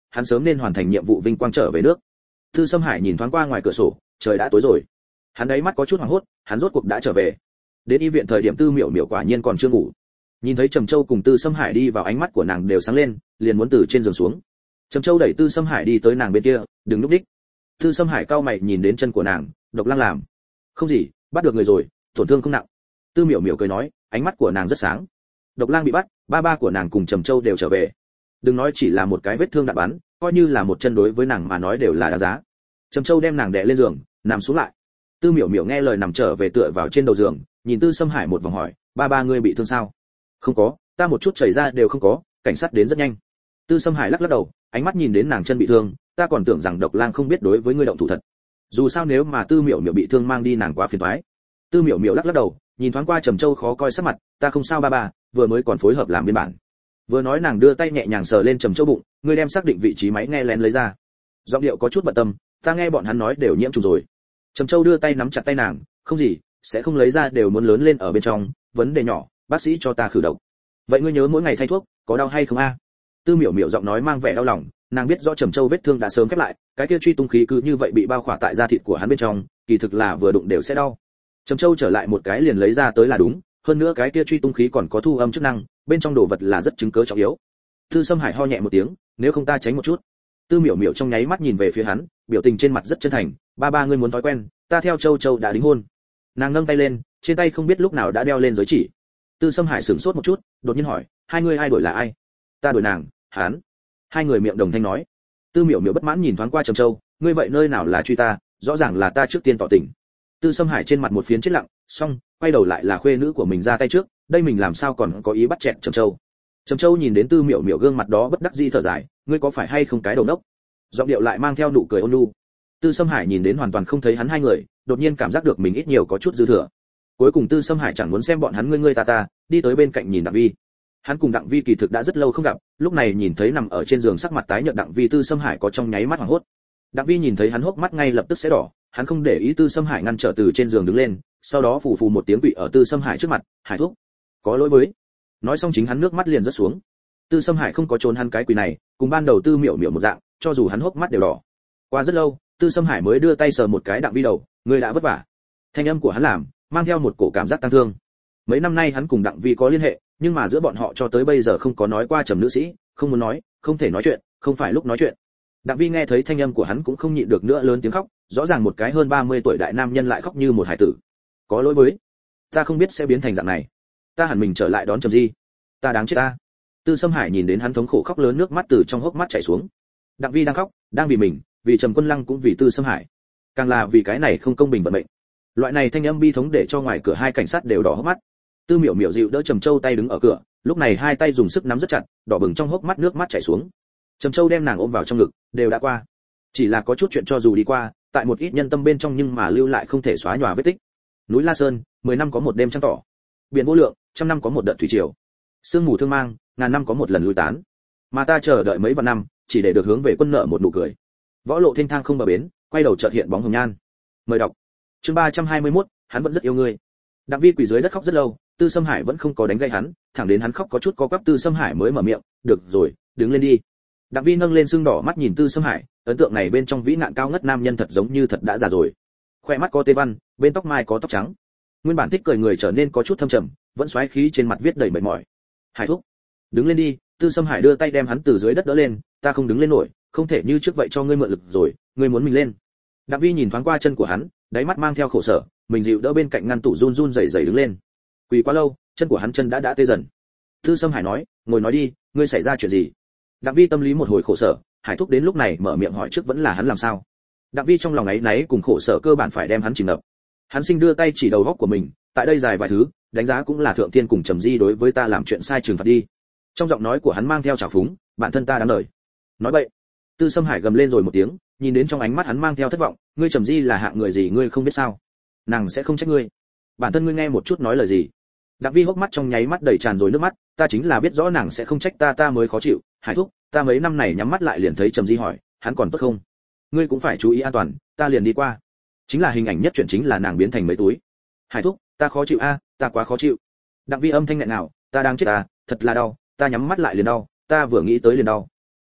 hắn sớm nên hoàn thành nhiệm vụ vinh quang trở về nước. Tư Sâm Hải nhìn thoáng qua ngoài cửa sổ, trời đã tối rồi. Hắn đáy mắt có chút hoảng hốt, hắn rốt cuộc đã trở về. Đến y viện thời điểm Tư Miểu Miểu quả nhiên còn chưa ngủ. Nhìn thấy Trầm Châu cùng Tư Sâm Hải đi vào, ánh mắt của nàng đều sáng lên, liền muốn từ trên giường xuống. Trầm Châu đẩy Tư Sâm Hải đi tới nàng bên kia, đừng núp đích. Tư Sâm Hải cau mày nhìn đến chân của nàng, Độc Lang làm. Không gì, bắt được người rồi, tổn thương không nặng. Tư Miểu Miểu cười nói, ánh mắt của nàng rất sáng. Độc Lang bị bắt, ba ba của nàng cùng Trầm Châu đều trở về. Đừng nói chỉ là một cái vết thương đạn bắn, coi như là một chân đối với nàng mà nói đều là đáng giá. Trầm Châu đem nàng đè lên giường, nằm xuống lại. Tư Miểu Miểu nghe lời nằm trở về tựa vào trên đầu giường, nhìn Tư Sâm Hải một vòng hỏi, ba ba ngươi bị thương sao? Không có, ta một chút chảy ra đều không có, cảnh sát đến rất nhanh. Tư Sâm Hải lắc lắc đầu, ánh mắt nhìn đến nàng chân bị thương, ta còn tưởng rằng Độc Lang không biết đối với ngươi động thủ thật. Dù sao nếu mà Tư Miểu Miểu bị thương mang đi nàng quá phiền toái. Tư Miểu Miểu lắc lắc đầu, nhìn thoáng qua Trầm Châu khó coi sắc mặt, ta không sao ba ba, vừa mới còn phối hợp làm biên bản. Vừa nói nàng đưa tay nhẹ nhàng sờ lên Trầm Châu bụng, ngươi đem xác định vị trí máy nghe lén lấy ra. Giọng điệu có chút bận tâm, ta nghe bọn hắn nói đều nhiễm trùng rồi. Trầm Châu đưa tay nắm chặt tay nàng, không gì, sẽ không lấy ra, đều muốn lớn lên ở bên trong, vấn đề nhỏ, bác sĩ cho ta khử độc. Vậy ngươi nhớ mỗi ngày thay thuốc, có đau hay không a? Tư Miểu Miểu giọng nói mang vẻ đau lòng, nàng biết rõ Trầm Châu vết thương đã sớm khép lại, cái kia truy tung khí cứ như vậy bị bao khỏa tại da thịt của hắn bên trong, kỳ thực là vừa đụng đều sẽ đau. Trầm Châu trở lại một cái liền lấy ra tới là đúng, hơn nữa cái kia truy tung khí còn có thu âm chức năng, bên trong đồ vật là rất chứng cớ trọng yếu. Tư Sâm Hải ho nhẹ một tiếng, nếu không ta tránh một chút. Tư Miểu Miểu trong nháy mắt nhìn về phía hắn, biểu tình trên mặt rất chân thành, ba ba ngươi muốn thói quen, ta theo Châu Châu đã đính hôn. Nàng nâng tay lên, trên tay không biết lúc nào đã đeo lên giới chỉ. Tư Sâm Hải sửng sốt một chút, đột nhiên hỏi, hai người ai đổi là ai? Ta đổi nàng, hắn. Hai người miệng đồng thanh nói. Tư Miểu Miểu bất mãn nhìn thoáng qua Trầm Châu, ngươi vậy nơi nào là truy ta, rõ ràng là ta trước tiên tỏ tình. Tư Sâm Hải trên mặt một phiến chết lặng, xong, quay đầu lại là khuê nữ của mình ra tay trước, đây mình làm sao còn có ý bắt chẹt Trầm Châu. Trầm Châu nhìn đến Tư Miểu Miểu gương mặt đó bất đắc dĩ thở dài, ngươi có phải hay không cái đầu đốc? Giọng điệu lại mang theo nụ cười ôn nhu. Tư Sâm Hải nhìn đến hoàn toàn không thấy hắn hai người, đột nhiên cảm giác được mình ít nhiều có chút dư thừa. Cuối cùng Tư Sâm Hải chẳng muốn xem bọn hắn ngươi ngươi ta ta, đi tới bên cạnh nhìn Đặng Vi. Hắn cùng Đặng Vi kỳ thực đã rất lâu không gặp, lúc này nhìn thấy nằm ở trên giường sắc mặt tái nhợt Đặng Vi, Tư Sâm Hải có trong nháy mắt hoảng hốt. Đặng Vi nhìn thấy hắn hốc mắt ngay lập tức sẽ đỏ, hắn không để ý Tư Sâm Hải ngăn trở từ trên giường đứng lên, sau đó phù phù một tiếng quỵ ở Tư Sâm Hải trước mặt, "Hải thúc, có lỗi với." Nói xong chính hắn nước mắt liền rớt xuống. Tư Sâm Hải không có trốn hắn cái quỳ này, cùng ban đầu Tư Miểu Miểu một dạng, cho dù hắn hốc mắt đều đỏ. Qua rất lâu, Tư Sâm Hải mới đưa tay sờ một cái Đặng Vi đầu, "Ngươi đã vất vả." Thanh âm của hắn làm, mang theo một cổ cảm giác tăng thương. Mấy năm nay hắn cùng Đặng Vi có liên hệ, nhưng mà giữa bọn họ cho tới bây giờ không có nói qua Trầm nữ sĩ, không muốn nói, không thể nói chuyện, không phải lúc nói chuyện. Đặng Vi nghe thấy thanh âm của hắn cũng không nhịn được nữa lớn tiếng khóc, rõ ràng một cái hơn ba mươi tuổi đại nam nhân lại khóc như một hải tử. "Có lỗi với, ta không biết sẽ biến thành dạng này, ta hẳn mình trở lại đón Trầm Di, ta đáng chết ta." Tư Sâm Hải nhìn đến hắn thống khổ khóc lớn, nước mắt từ trong hốc mắt chảy xuống. Đặng Vi đang khóc, đang vì mình, vì Trầm Quân Lăng cũng vì Tư Sâm Hải, càng là vì cái này không công bình vận mệnh. Loại này thanh âm bi thống để cho ngoài cửa hai cảnh sát đều đỏ hốc mắt. Tư Miểu Miểu dịu đỡ Trầm Châu tay đứng ở cửa, lúc này hai tay dùng sức nắm rất chặt, đỏ bừng trong hốc mắt nước mắt chảy xuống. Trầm Châu đem nàng ôm vào trong ngực, đều đã qua. Chỉ là có chút chuyện cho dù đi qua, tại một ít nhân tâm bên trong nhưng mà lưu lại không thể xóa nhòa vết tích. Núi La Sơn, mười năm có một đêm trăng tỏ. Biển vô lượng, trăm năm có một đợt thủy triều. Sương mù thương mang, ngàn năm có một lần lui tán. Mà ta chờ đợi mấy vạn năm, chỉ để được hướng về quân nợ một nụ cười. Võ lộ thênh thang không bờ bến, quay đầu chợt hiện bóng hồng nhan. Mời đọc. Chương ba trăm hai mươi mốt, hắn vẫn rất yêu ngươi. Đặng Vi quỳ dưới đất khóc rất lâu, Tư Sâm Hải vẫn không có đánh gãy hắn, thẳng đến hắn khóc có chút co quắp Tư Sâm Hải mới mở miệng, "Được rồi, đứng lên đi." Đặng Vi nâng lên sưng đỏ mắt nhìn Tư Sâm Hải, ấn tượng này bên trong vĩ nạn cao ngất nam nhân thật giống như thật đã già rồi. Khoe mắt có tê văn, bên tóc mai có tóc trắng. Nguyên bản thích cười người trở nên có chút thâm trầm, vẫn xoáy khí trên mặt viết đầy mệt mỏi. "Hải thúc, đứng lên đi." Tư Sâm Hải đưa tay đem hắn từ dưới đất đỡ lên, "Ta không đứng lên nổi, không thể như trước vậy cho ngươi mượn lực rồi, ngươi muốn mình lên." Đặng Vi nhìn thoáng qua chân của hắn, đáy mắt mang theo khổ sở, mình dịu đỡ bên cạnh ngăn tủ run run rẩy rẩy đứng lên. Quỳ quá lâu, chân của hắn chân đã đã tê dần. Tư Sâm Hải nói, "Ngồi nói đi, ngươi xảy ra chuyện gì?" Đặng Vi tâm lý một hồi khổ sở, Hải thúc đến lúc này mở miệng hỏi trước vẫn là hắn làm sao. Đặng Vi trong lòng ấy náy cùng khổ sở cơ bản phải đem hắn chìm ngập. Hắn sinh đưa tay chỉ đầu góc của mình, tại đây dài vài thứ, đánh giá cũng là thượng thiên cùng Trầm Di đối với ta làm chuyện sai trừng phạt đi. Trong giọng nói của hắn mang theo trào phúng, "Bản thân ta đáng đời." Nói bậy. Tư Sâm Hải gầm lên rồi một tiếng, nhìn đến trong ánh mắt hắn mang theo thất vọng, "Ngươi Trầm Di là hạng người gì ngươi không biết sao? Nàng sẽ không trách ngươi. Bản thân ngươi nghe một chút nói lời gì." Đặng Vi hốc mắt trong nháy mắt đầy tràn rồi nước mắt, "Ta chính là biết rõ nàng sẽ không trách ta, ta mới khó chịu. Hải thúc, ta mấy năm này nhắm mắt lại liền thấy Trầm Di hỏi, hắn còn tốt không? Ngươi cũng phải chú ý an toàn." Ta liền đi qua. Chính là hình ảnh nhất chuyện chính là nàng biến thành mấy túi. "Hải thúc, ta khó chịu a, ta quá khó chịu." Đặng Vi âm thanh nghẹn nào, "Ta đang chết à, thật là đau, ta nhắm mắt lại liền đau, ta vừa nghĩ tới liền đau."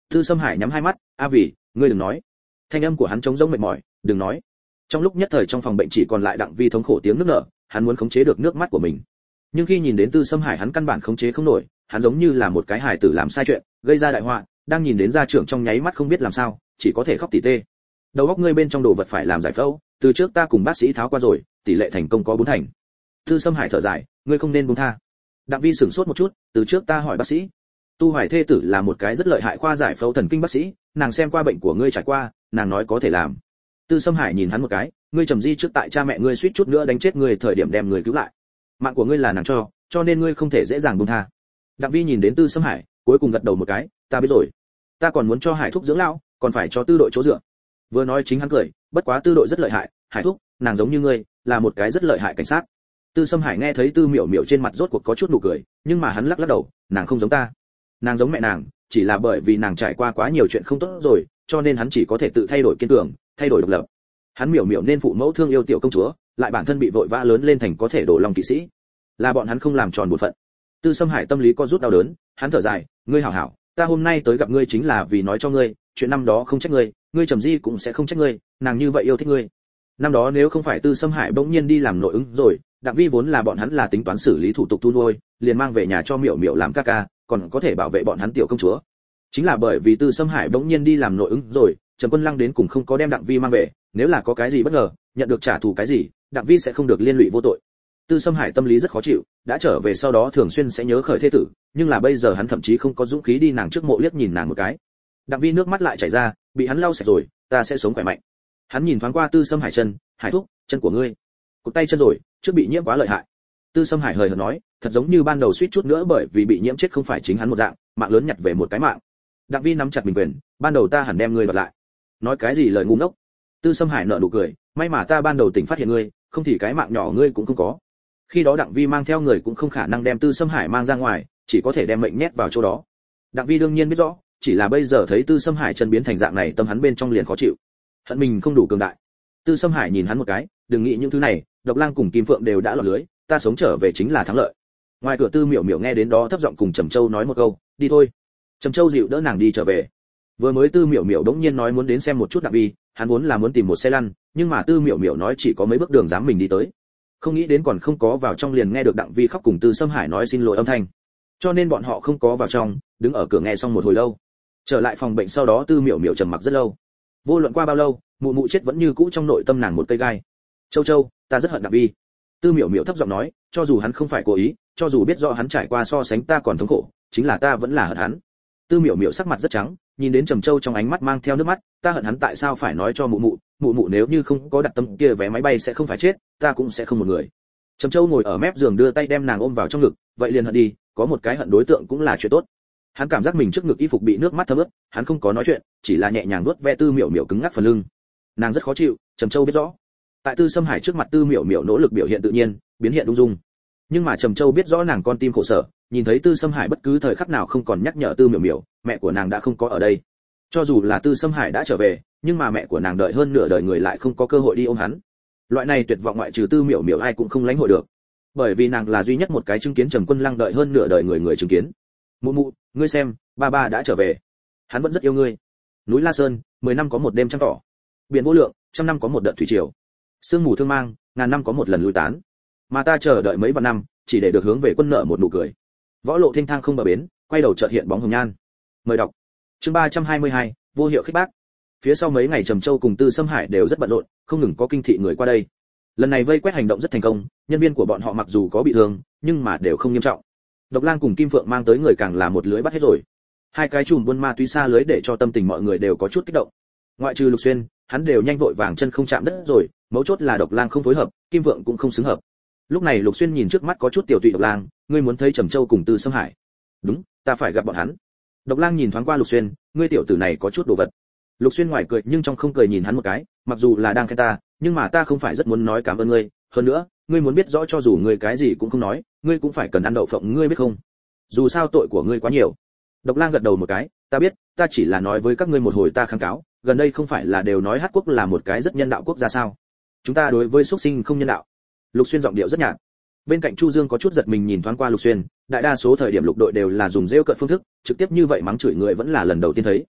Tư Sâm Hải nhắm hai mắt, "A Vì, ngươi đừng nói." Thanh âm của hắn trống rỗng mệt mỏi, "Đừng nói." Trong lúc nhất thời trong phòng bệnh chỉ còn lại Đặng Vi thống khổ tiếng nức nở, hắn muốn khống chế được nước mắt của mình. Nhưng khi nhìn đến Tư Sâm Hải hắn căn bản khống chế không nổi, hắn giống như là một cái hài tử làm sai chuyện, gây ra đại họa, đang nhìn đến gia trưởng trong nháy mắt không biết làm sao, chỉ có thể khóc tỉ tê. Đầu óc ngươi bên trong đồ vật phải làm giải phẫu, từ trước ta cùng bác sĩ tháo qua rồi, tỷ lệ thành công có bốn thành. Tư Sâm Hải thở dài, ngươi không nên buông tha. Đặng Vi sửng sốt một chút, từ trước ta hỏi bác sĩ, Tu Hoài thê tử là một cái rất lợi hại khoa giải phẫu thần kinh bác sĩ, nàng xem qua bệnh của ngươi trải qua, nàng nói có thể làm. Tư Sâm Hải nhìn hắn một cái, ngươi trầm di trước tại cha mẹ ngươi suýt chút nữa đánh chết ngươi thời điểm đem ngươi cứu lại. Mạng của ngươi là nàng cho, cho nên ngươi không thể dễ dàng buông tha. Đặng Vi nhìn đến Tư Sâm Hải, cuối cùng gật đầu một cái, ta biết rồi. Ta còn muốn cho Hải thúc dưỡng lão, còn phải cho Tư đội chỗ dựa. Vừa nói chính hắn cười, bất quá Tư đội rất lợi hại, Hải thúc, nàng giống như ngươi, là một cái rất lợi hại cảnh sát. Tư Sâm Hải nghe thấy Tư Miểu Miểu trên mặt rốt cuộc có chút nụ cười, nhưng mà hắn lắc lắc đầu, nàng không giống ta. Nàng giống mẹ nàng, chỉ là bởi vì nàng trải qua quá nhiều chuyện không tốt rồi, cho nên hắn chỉ có thể tự thay đổi kiên cường, thay đổi độc lập. Hắn Miểu Miểu nên phụ mẫu thương yêu tiểu công chúa, lại bản thân bị vội vã lớn lên thành có thể đổ lòng kỵ sĩ, là bọn hắn không làm tròn bổn phận. Tư Sâm Hải tâm lý có rút đau đớn, hắn thở dài, ngươi hảo hảo, ta hôm nay tới gặp ngươi chính là vì nói cho ngươi, chuyện năm đó không trách ngươi, ngươi trầm di cũng sẽ không trách ngươi, nàng như vậy yêu thích ngươi. Năm đó nếu không phải Tư Sâm Hải bỗng nhiên đi làm nội ứng rồi, Đặng Vi vốn là bọn hắn là tính toán xử lý thủ tục tu nuôi, liền mang về nhà cho Miểu Miểu làm ca ca, còn có thể bảo vệ bọn hắn tiểu công chúa. Chính là bởi vì Tư Sâm Hải bỗng nhiên đi làm nội ứng rồi, Trần Quân Lăng đến cùng không có đem Đặng Vi mang về, nếu là có cái gì bất ngờ, nhận được trả thù cái gì, Đặng Vi sẽ không được liên lụy vô tội. Tư Sâm Hải tâm lý rất khó chịu, đã trở về sau đó thường xuyên sẽ nhớ khởi thê tử, nhưng là bây giờ hắn thậm chí không có dũng khí đi nàng trước mộ liếc nhìn nàng một cái. Đặng Vi nước mắt lại chảy ra, bị hắn lau sạch rồi, ta sẽ sống khỏe mạnh. Hắn nhìn thoáng qua Tư Sâm Hải chân, Hải thúc, chân của ngươi, cụt tay chân rồi, trước bị nhiễm quá lợi hại. Tư Sâm Hải hời hợt nói, thật giống như ban đầu suýt chút nữa bởi vì bị nhiễm chết không phải chính hắn một dạng, mạng lớn nhặt về một cái mạng. Đặng Vi nắm chặt bình quyền, ban đầu ta hẳn đem ngươi đoạt lại. Nói cái gì lời ngu ngốc. Tư Sâm Hải nở nụ cười, may mà ta ban đầu tỉnh phát hiện ngươi, không thì cái mạng nhỏ ngươi cũng không có. Khi đó Đặng Vi mang theo người cũng không khả năng đem Tư Sâm Hải mang ra ngoài, chỉ có thể đem mệnh nhét vào chỗ đó. Đặng Vi đương nhiên biết rõ, chỉ là bây giờ thấy Tư Sâm Hải chân biến thành dạng này, tâm hắn bên trong liền khó chịu. Hận mình không đủ cường đại. Tư Sâm Hải nhìn hắn một cái, đừng nghĩ những thứ này, Độc Lang cùng Kim Phượng đều đã lọt lưới, ta sống trở về chính là thắng lợi. Ngoài cửa Tư Miểu Miểu nghe đến đó thấp giọng cùng Trầm Châu nói một câu, đi thôi. Trầm Châu dịu đỡ nàng đi trở về. Vừa mới Tư Miểu Miểu đống nhiên nói muốn đến xem một chút Đặng Vi, hắn vốn là muốn tìm một xe lăn, nhưng mà Tư Miểu Miểu nói chỉ có mấy bước đường dám mình đi tới. Không nghĩ đến còn không có vào trong liền nghe được Đặng Vi khóc cùng Tư Sâm Hải nói xin lỗi âm thanh. Cho nên bọn họ không có vào trong, đứng ở cửa nghe xong một hồi lâu. Trở lại phòng bệnh sau đó Tư Miểu Miểu trầm mặc rất lâu. Vô luận qua bao lâu, mụ mụ chết vẫn như cũ trong nội tâm nàng một cây gai. Châu Châu, ta rất hận Đặng Vi. Tư Miểu Miểu thấp giọng nói, cho dù hắn không phải cố ý, cho dù biết rõ hắn trải qua so sánh ta còn thống khổ, chính là ta vẫn là hận hắn. Tư Miểu Miểu sắc mặt rất trắng, nhìn đến Trầm Châu trong ánh mắt mang theo nước mắt, ta hận hắn tại sao phải nói cho mụ mụ, mụ mụ nếu như không có đặt tâm kia vé máy bay sẽ không phải chết, ta cũng sẽ không một người. Trầm Châu ngồi ở mép giường đưa tay đem nàng ôm vào trong ngực, vậy liền hận đi, có một cái hận đối tượng cũng là chuyện tốt. Hắn cảm giác mình trước ngực y phục bị nước mắt thấm ướt, hắn không có nói chuyện, chỉ là nhẹ nhàng vuốt ve Tư Miểu Miểu cứng ngắc phần lưng. Nàng rất khó chịu, Trầm Châu biết rõ. Tại Tư Sâm Hải trước mặt Tư Miểu Miểu nỗ lực biểu hiện tự nhiên, biến hiện ung dung. Nhưng mà Trầm Châu biết rõ nàng con tim khổ sở, nhìn thấy Tư Sâm Hải bất cứ thời khắc nào không còn nhắc nhở Tư Miểu Miểu, mẹ của nàng đã không có ở đây. Cho dù là Tư Sâm Hải đã trở về, nhưng mà mẹ của nàng đợi hơn nửa đời người lại không có cơ hội đi ôm hắn. Loại này tuyệt vọng ngoại trừ Tư Miểu Miểu ai cũng không lãnh hội được, bởi vì nàng là duy nhất một cái chứng kiến Trầm Quân Lăng đợi hơn nửa đời người người chứng kiến. Mụ mụ, ngươi xem, ba ba đã trở về, hắn vẫn rất yêu ngươi. Núi La Sơn, mười năm có một đêm trăng tỏ, biển vô lượng, trăm năm có một đợt thủy triều, sương mù thương mang, ngàn năm có một lần lui tán. Mà ta chờ đợi mấy vạn năm, chỉ để được hướng về quân nợ một nụ cười. Võ lộ thênh thang không bờ bến, quay đầu chợt hiện bóng hồng nhan. Mời đọc. Chương ba trăm hai mươi hai, vô hiệu khích bác. Phía sau mấy ngày Trầm Châu cùng Tư Sâm Hải đều rất bận rộn, không ngừng có kinh thị người qua đây. Lần này vây quét hành động rất thành công, nhân viên của bọn họ mặc dù có bị thương, nhưng mà đều không nghiêm trọng. Độc Lang cùng Kim Phượng mang tới người càng là một lưới bắt hết rồi. Hai cái chùm buôn ma túy xa lưới để cho tâm tình mọi người đều có chút kích động. Ngoại trừ Lục Xuyên, hắn đều nhanh vội vàng chân không chạm đất rồi, mấu chốt là Độc Lang không phối hợp, Kim Phượng cũng không xứng hợp. Lúc này Lục Xuyên nhìn trước mắt có chút tiểu tụy Độc Lang, ngươi muốn thấy Trầm Châu cùng Tư Sâm Hải? Đúng, ta phải gặp bọn hắn. Độc Lang nhìn thoáng qua Lục Xuyên, ngươi tiểu tử này có chút đồ vật. Lục Xuyên ngoài cười nhưng trong không cười nhìn hắn một cái, mặc dù là đang khen ta, nhưng mà ta không phải rất muốn nói cảm ơn ngươi, hơn nữa, ngươi muốn biết rõ cho dù ngươi cái gì cũng không nói, ngươi cũng phải cần ăn đậu phộng, ngươi biết không? Dù sao tội của ngươi quá nhiều. Độc Lang gật đầu một cái, ta biết, ta chỉ là nói với các ngươi một hồi ta kháng cáo, gần đây không phải là đều nói Hát quốc là một cái rất nhân đạo quốc gia sao? Chúng ta đối với xuất sinh không nhân đạo. Lục Xuyên giọng điệu rất nhạt. Bên cạnh Chu Dương có chút giật mình nhìn thoáng qua Lục Xuyên, đại đa số thời điểm lục đội đều là dùng rêu cợt phương thức, trực tiếp như vậy mắng chửi người vẫn là lần đầu tiên thấy,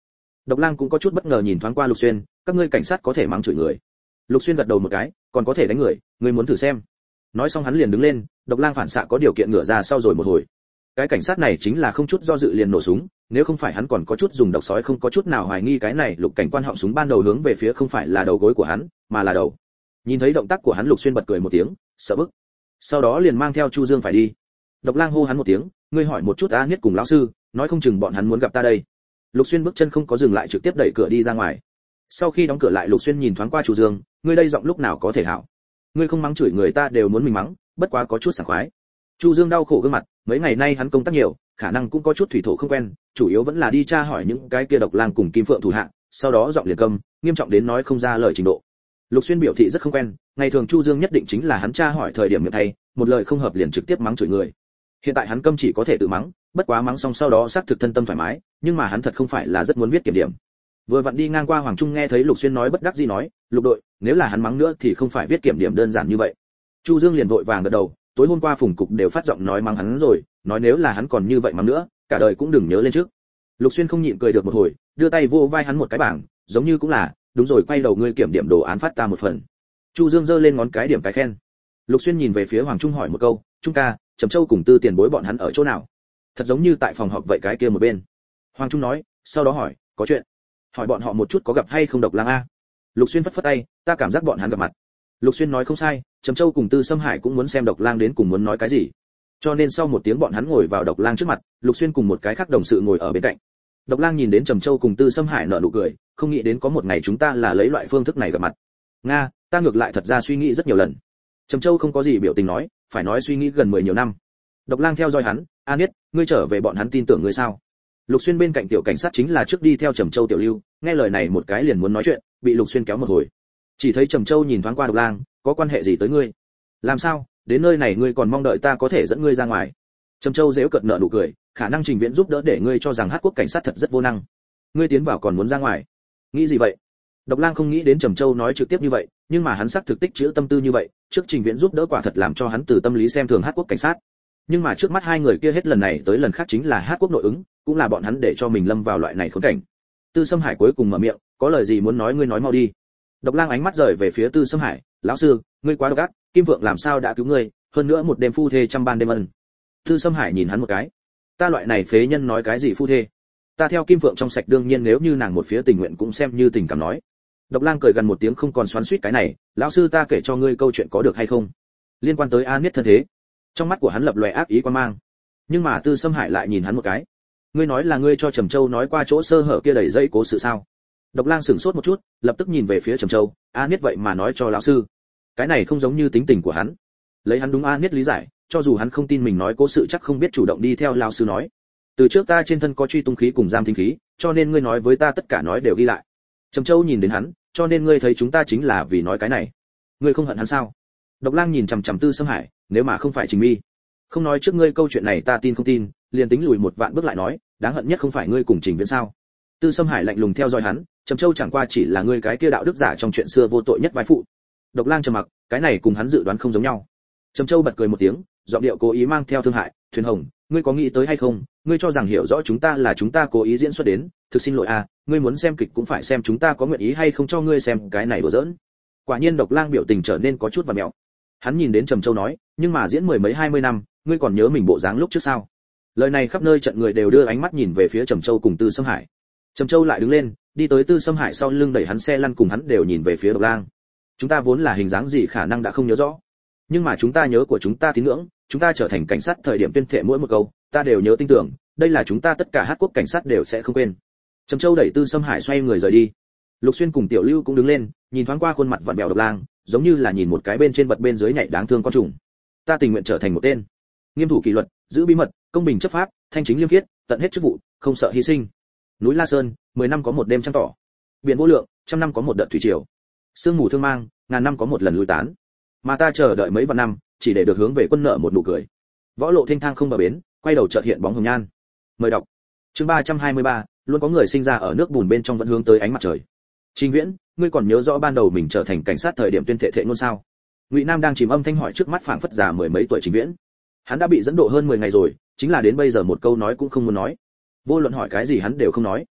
Độc Lang cũng có chút bất ngờ nhìn thoáng qua Lục Xuyên, các ngươi cảnh sát có thể mắng chửi người. Lục Xuyên gật đầu một cái, còn có thể đánh người, ngươi muốn thử xem. Nói xong hắn liền đứng lên, Độc Lang phản xạ có điều kiện ngửa ra sau rồi một hồi. Cái cảnh sát này chính là không chút do dự liền nổ súng, nếu không phải hắn còn có chút dùng độc sói không có chút nào hoài nghi cái này Lục cảnh quan họng súng ban đầu hướng về phía không phải là đầu gối của hắn, mà là đầu. Nhìn thấy động tác của hắn Lục Xuyên bật cười một tiếng, sợ bức. Sau đó liền mang theo Chu Dương phải đi. Độc Lang hô hắn một tiếng, ngươi hỏi một chút A Niết cùng lão sư, nói không chừng bọn hắn muốn gặp ta đây. Lục Xuyên bước chân không có dừng lại trực tiếp đẩy cửa đi ra ngoài. Sau khi đóng cửa lại Lục Xuyên nhìn thoáng qua Chu Dương, ngươi đây giọng lúc nào có thể hảo? Ngươi không mắng chửi người ta đều muốn mình mắng, bất quá có chút sảng khoái. Chu Dương đau khổ gương mặt, mấy ngày nay hắn công tác nhiều, khả năng cũng có chút thủy thổ không quen, chủ yếu vẫn là đi tra hỏi những cái kia Độc Lang cùng Kim Phượng thủ hạ, sau đó giọng liền câm, nghiêm trọng đến nói không ra lời trình độ. Lục Xuyên biểu thị rất không quen, ngày thường Chu Dương nhất định chính là hắn tra hỏi thời điểm miệng thay, một lời không hợp liền trực tiếp mắng chửi người. Hiện tại hắn câm chỉ có thể tự mắng, bất quá mắng xong sau đó xác thực thân tâm thoải mái, nhưng mà hắn thật không phải là rất muốn viết kiểm điểm. Vừa vặn đi ngang qua Hoàng Trung nghe thấy Lục Xuyên nói bất đắc dĩ nói, Lục đội, nếu là hắn mắng nữa thì không phải viết kiểm điểm đơn giản như vậy. Chu Dương liền vội vàng gật đầu, tối hôm qua Phùng cục đều phát giọng nói mắng hắn rồi, nói nếu là hắn còn như vậy mắng nữa, cả đời cũng đừng nhớ lên trước. Lục Xuyên không nhịn cười được một hồi, đưa tay vô vai hắn một cái bảng, giống như cũng là, đúng rồi, quay đầu ngươi kiểm điểm đồ án phát ta một phần. Chu Dương giơ lên ngón cái điểm cái khen. Lục Xuyên nhìn về phía Hoàng Trung hỏi một câu, Trung ca, Trầm Châu cùng Tư Tiền Bối bọn hắn ở chỗ nào? Thật giống như tại phòng họp vậy cái kia một bên. Hoàng Trung nói, sau đó hỏi, có chuyện? Hỏi bọn họ một chút có gặp hay không Độc Lang a? Lục Xuyên phất phất tay, ta cảm giác bọn hắn gặp mặt. Lục Xuyên nói không sai, Trầm Châu cùng Tư Sâm Hải cũng muốn xem Độc Lang đến cùng muốn nói cái gì. Cho nên sau một tiếng bọn hắn ngồi vào Độc Lang trước mặt, Lục Xuyên cùng một cái khác đồng sự ngồi ở bên cạnh. Độc Lang nhìn đến Trầm Châu cùng Tư Sâm Hải nở nụ cười, không nghĩ đến có một ngày chúng ta là lấy loại phương thức này gặp mặt. Nga, ta ngược lại thật ra suy nghĩ rất nhiều lần. Trầm Châu không có gì biểu tình nói, phải nói suy nghĩ gần mười nhiều năm. Độc Lang theo dõi hắn, a Niết, ngươi trở về bọn hắn tin tưởng ngươi sao? Lục Xuyên bên cạnh tiểu cảnh sát chính là trước đi theo Trầm Châu tiểu lưu, nghe lời này một cái liền muốn nói chuyện, bị Lục Xuyên kéo một hồi. Chỉ thấy Trầm Châu nhìn thoáng qua Độc Lang, có quan hệ gì tới ngươi? Làm sao, đến nơi này ngươi còn mong đợi ta có thể dẫn ngươi ra ngoài? Trầm Châu giễu cợt nở nụ cười, khả năng Trình Viễn giúp đỡ để ngươi cho rằng Hát Quốc cảnh sát thật rất vô năng. Ngươi tiến vào còn muốn ra ngoài? Nghĩ gì vậy? Độc Lang không nghĩ đến Trầm Châu nói trực tiếp như vậy, nhưng mà hắn xác thực tích trữ tâm tư như vậy, trước Trình Viễn giúp đỡ quả thật làm cho hắn từ tâm lý xem thường Hát Quốc cảnh sát. Nhưng mà trước mắt hai người kia hết lần này tới lần khác chính là Hát Quốc nội ứng, cũng là bọn hắn để cho mình lâm vào loại này khốn cảnh. Tư Sâm Hải cuối cùng mở miệng, có lời gì muốn nói ngươi nói mau đi. Độc Lang ánh mắt rời về phía Tư Sâm Hải, lão sư, ngươi quá độc ác, Kim Phượng làm sao đã cứu ngươi, hơn nữa một đêm phu thê trăm ban đêm ân. Tư Sâm Hải nhìn hắn một cái, ta loại này phế nhân nói cái gì phu thê? Ta theo Kim Phượng trong sạch, đương nhiên nếu như nàng một phía tình nguyện cũng xem như tình cảm nói. Độc Lang cười gần một tiếng không còn xoắn xuýt cái này, lão sư ta kể cho ngươi câu chuyện có được hay không? Liên quan tới A Niết thân thế. Trong mắt của hắn lập lòe ác ý quan mang. Nhưng mà Tư Sâm Hải lại nhìn hắn một cái. Ngươi nói là ngươi cho Trầm Châu nói qua chỗ sơ hở kia đầy dây cố sự sao? Độc Lang sửng sốt một chút, lập tức nhìn về phía Trầm Châu, A Niết vậy mà nói cho lão sư. Cái này không giống như tính tình của hắn. Lấy hắn đúng A Niết lý giải, cho dù hắn không tin mình nói cố sự chắc không biết chủ động đi theo lão sư nói. Từ trước ta trên thân có truy tung khí cùng giam thính khí, cho nên ngươi nói với ta tất cả nói đều ghi lại. Trầm Châu nhìn đến hắn, cho nên ngươi thấy chúng ta chính là vì nói cái này. Ngươi không hận hắn sao? Độc Lang nhìn chằm chằm Tư Sâm Hải, nếu mà không phải Trình Mi, không nói trước ngươi câu chuyện này ta tin không tin, liền tính lùi một vạn bước lại nói, đáng hận nhất không phải ngươi cùng Trình Viễn sao? Tư Sâm Hải lạnh lùng theo dõi hắn, Trầm Châu chẳng qua chỉ là ngươi cái kia đạo đức giả trong chuyện xưa vô tội nhất vai phụ. Độc Lang trầm mặc, cái này cùng hắn dự đoán không giống nhau. Trầm Châu bật cười một tiếng, giọng điệu cố ý mang theo thương hại, Thuyền Hồng, ngươi có nghĩ tới hay không, ngươi cho rằng hiểu rõ chúng ta là chúng ta cố ý diễn xuất đến, thực xin lỗi à, ngươi muốn xem kịch cũng phải xem chúng ta có nguyện ý hay không cho ngươi xem cái này đùa giỡn. Quả nhiên Độc Lang biểu tình trở nên có chút vặn mèo. Hắn nhìn đến Trầm Châu nói, nhưng mà diễn mười mấy hai mươi năm, ngươi còn nhớ mình bộ dáng lúc trước sao? Lời này khắp nơi trận người đều đưa ánh mắt nhìn về phía Trầm Châu cùng Tư Sâm Hải. Trầm Châu lại đứng lên, đi tới Tư Sâm Hải sau lưng đẩy hắn xe lăn cùng hắn đều nhìn về phía Độc Lang. Chúng ta vốn là hình dáng gì khả năng đã không nhớ rõ, nhưng mà chúng ta nhớ của chúng ta tín ngưỡng, chúng ta trở thành cảnh sát thời điểm tuyên thệ mỗi một câu, ta đều nhớ tin tưởng, đây là chúng ta tất cả Hát Quốc cảnh sát đều sẽ không quên. Trầm Châu đẩy Tư Sâm Hải xoay người rời đi. Lục Xuyên cùng Tiểu Lưu cũng đứng lên, nhìn thoáng qua khuôn mặt vặn vẹo Độc Lang, giống như là nhìn một cái bên trên bật bên dưới nhảy đáng thương con trùng. Ta tình nguyện trở thành một tên nghiêm thủ kỷ luật, giữ bí mật, công bình chấp pháp, thanh chính liêm khiết, tận hết chức vụ, không sợ hy sinh. Núi La Sơn, mười năm có một đêm trăng tỏ. Biển vô lượng, trăm năm có một đợt thủy triều. Sương mù thương mang, ngàn năm có một lần lui tán. Mà ta chờ đợi mấy vạn năm, chỉ để được hướng về quân nợ một nụ cười. Võ lộ thênh thang không bờ bến, quay đầu chợt hiện bóng hồng nhan. Mời đọc. Chương ba trăm hai mươi ba, luôn có người sinh ra ở nước bùn bên trong vẫn hướng tới ánh mặt trời. Trình Viễn, ngươi còn nhớ rõ ban đầu mình trở thành cảnh sát thời điểm tuyên thệ thệ ngôn sao? Ngụy Nam đang chìm âm thanh hỏi trước mắt phảng phất già mười mấy tuổi Trình Viễn. Hắn đã bị dẫn độ hơn mười ngày rồi, chính là đến bây giờ một câu nói cũng không muốn nói. Vô luận hỏi cái gì hắn đều không nói.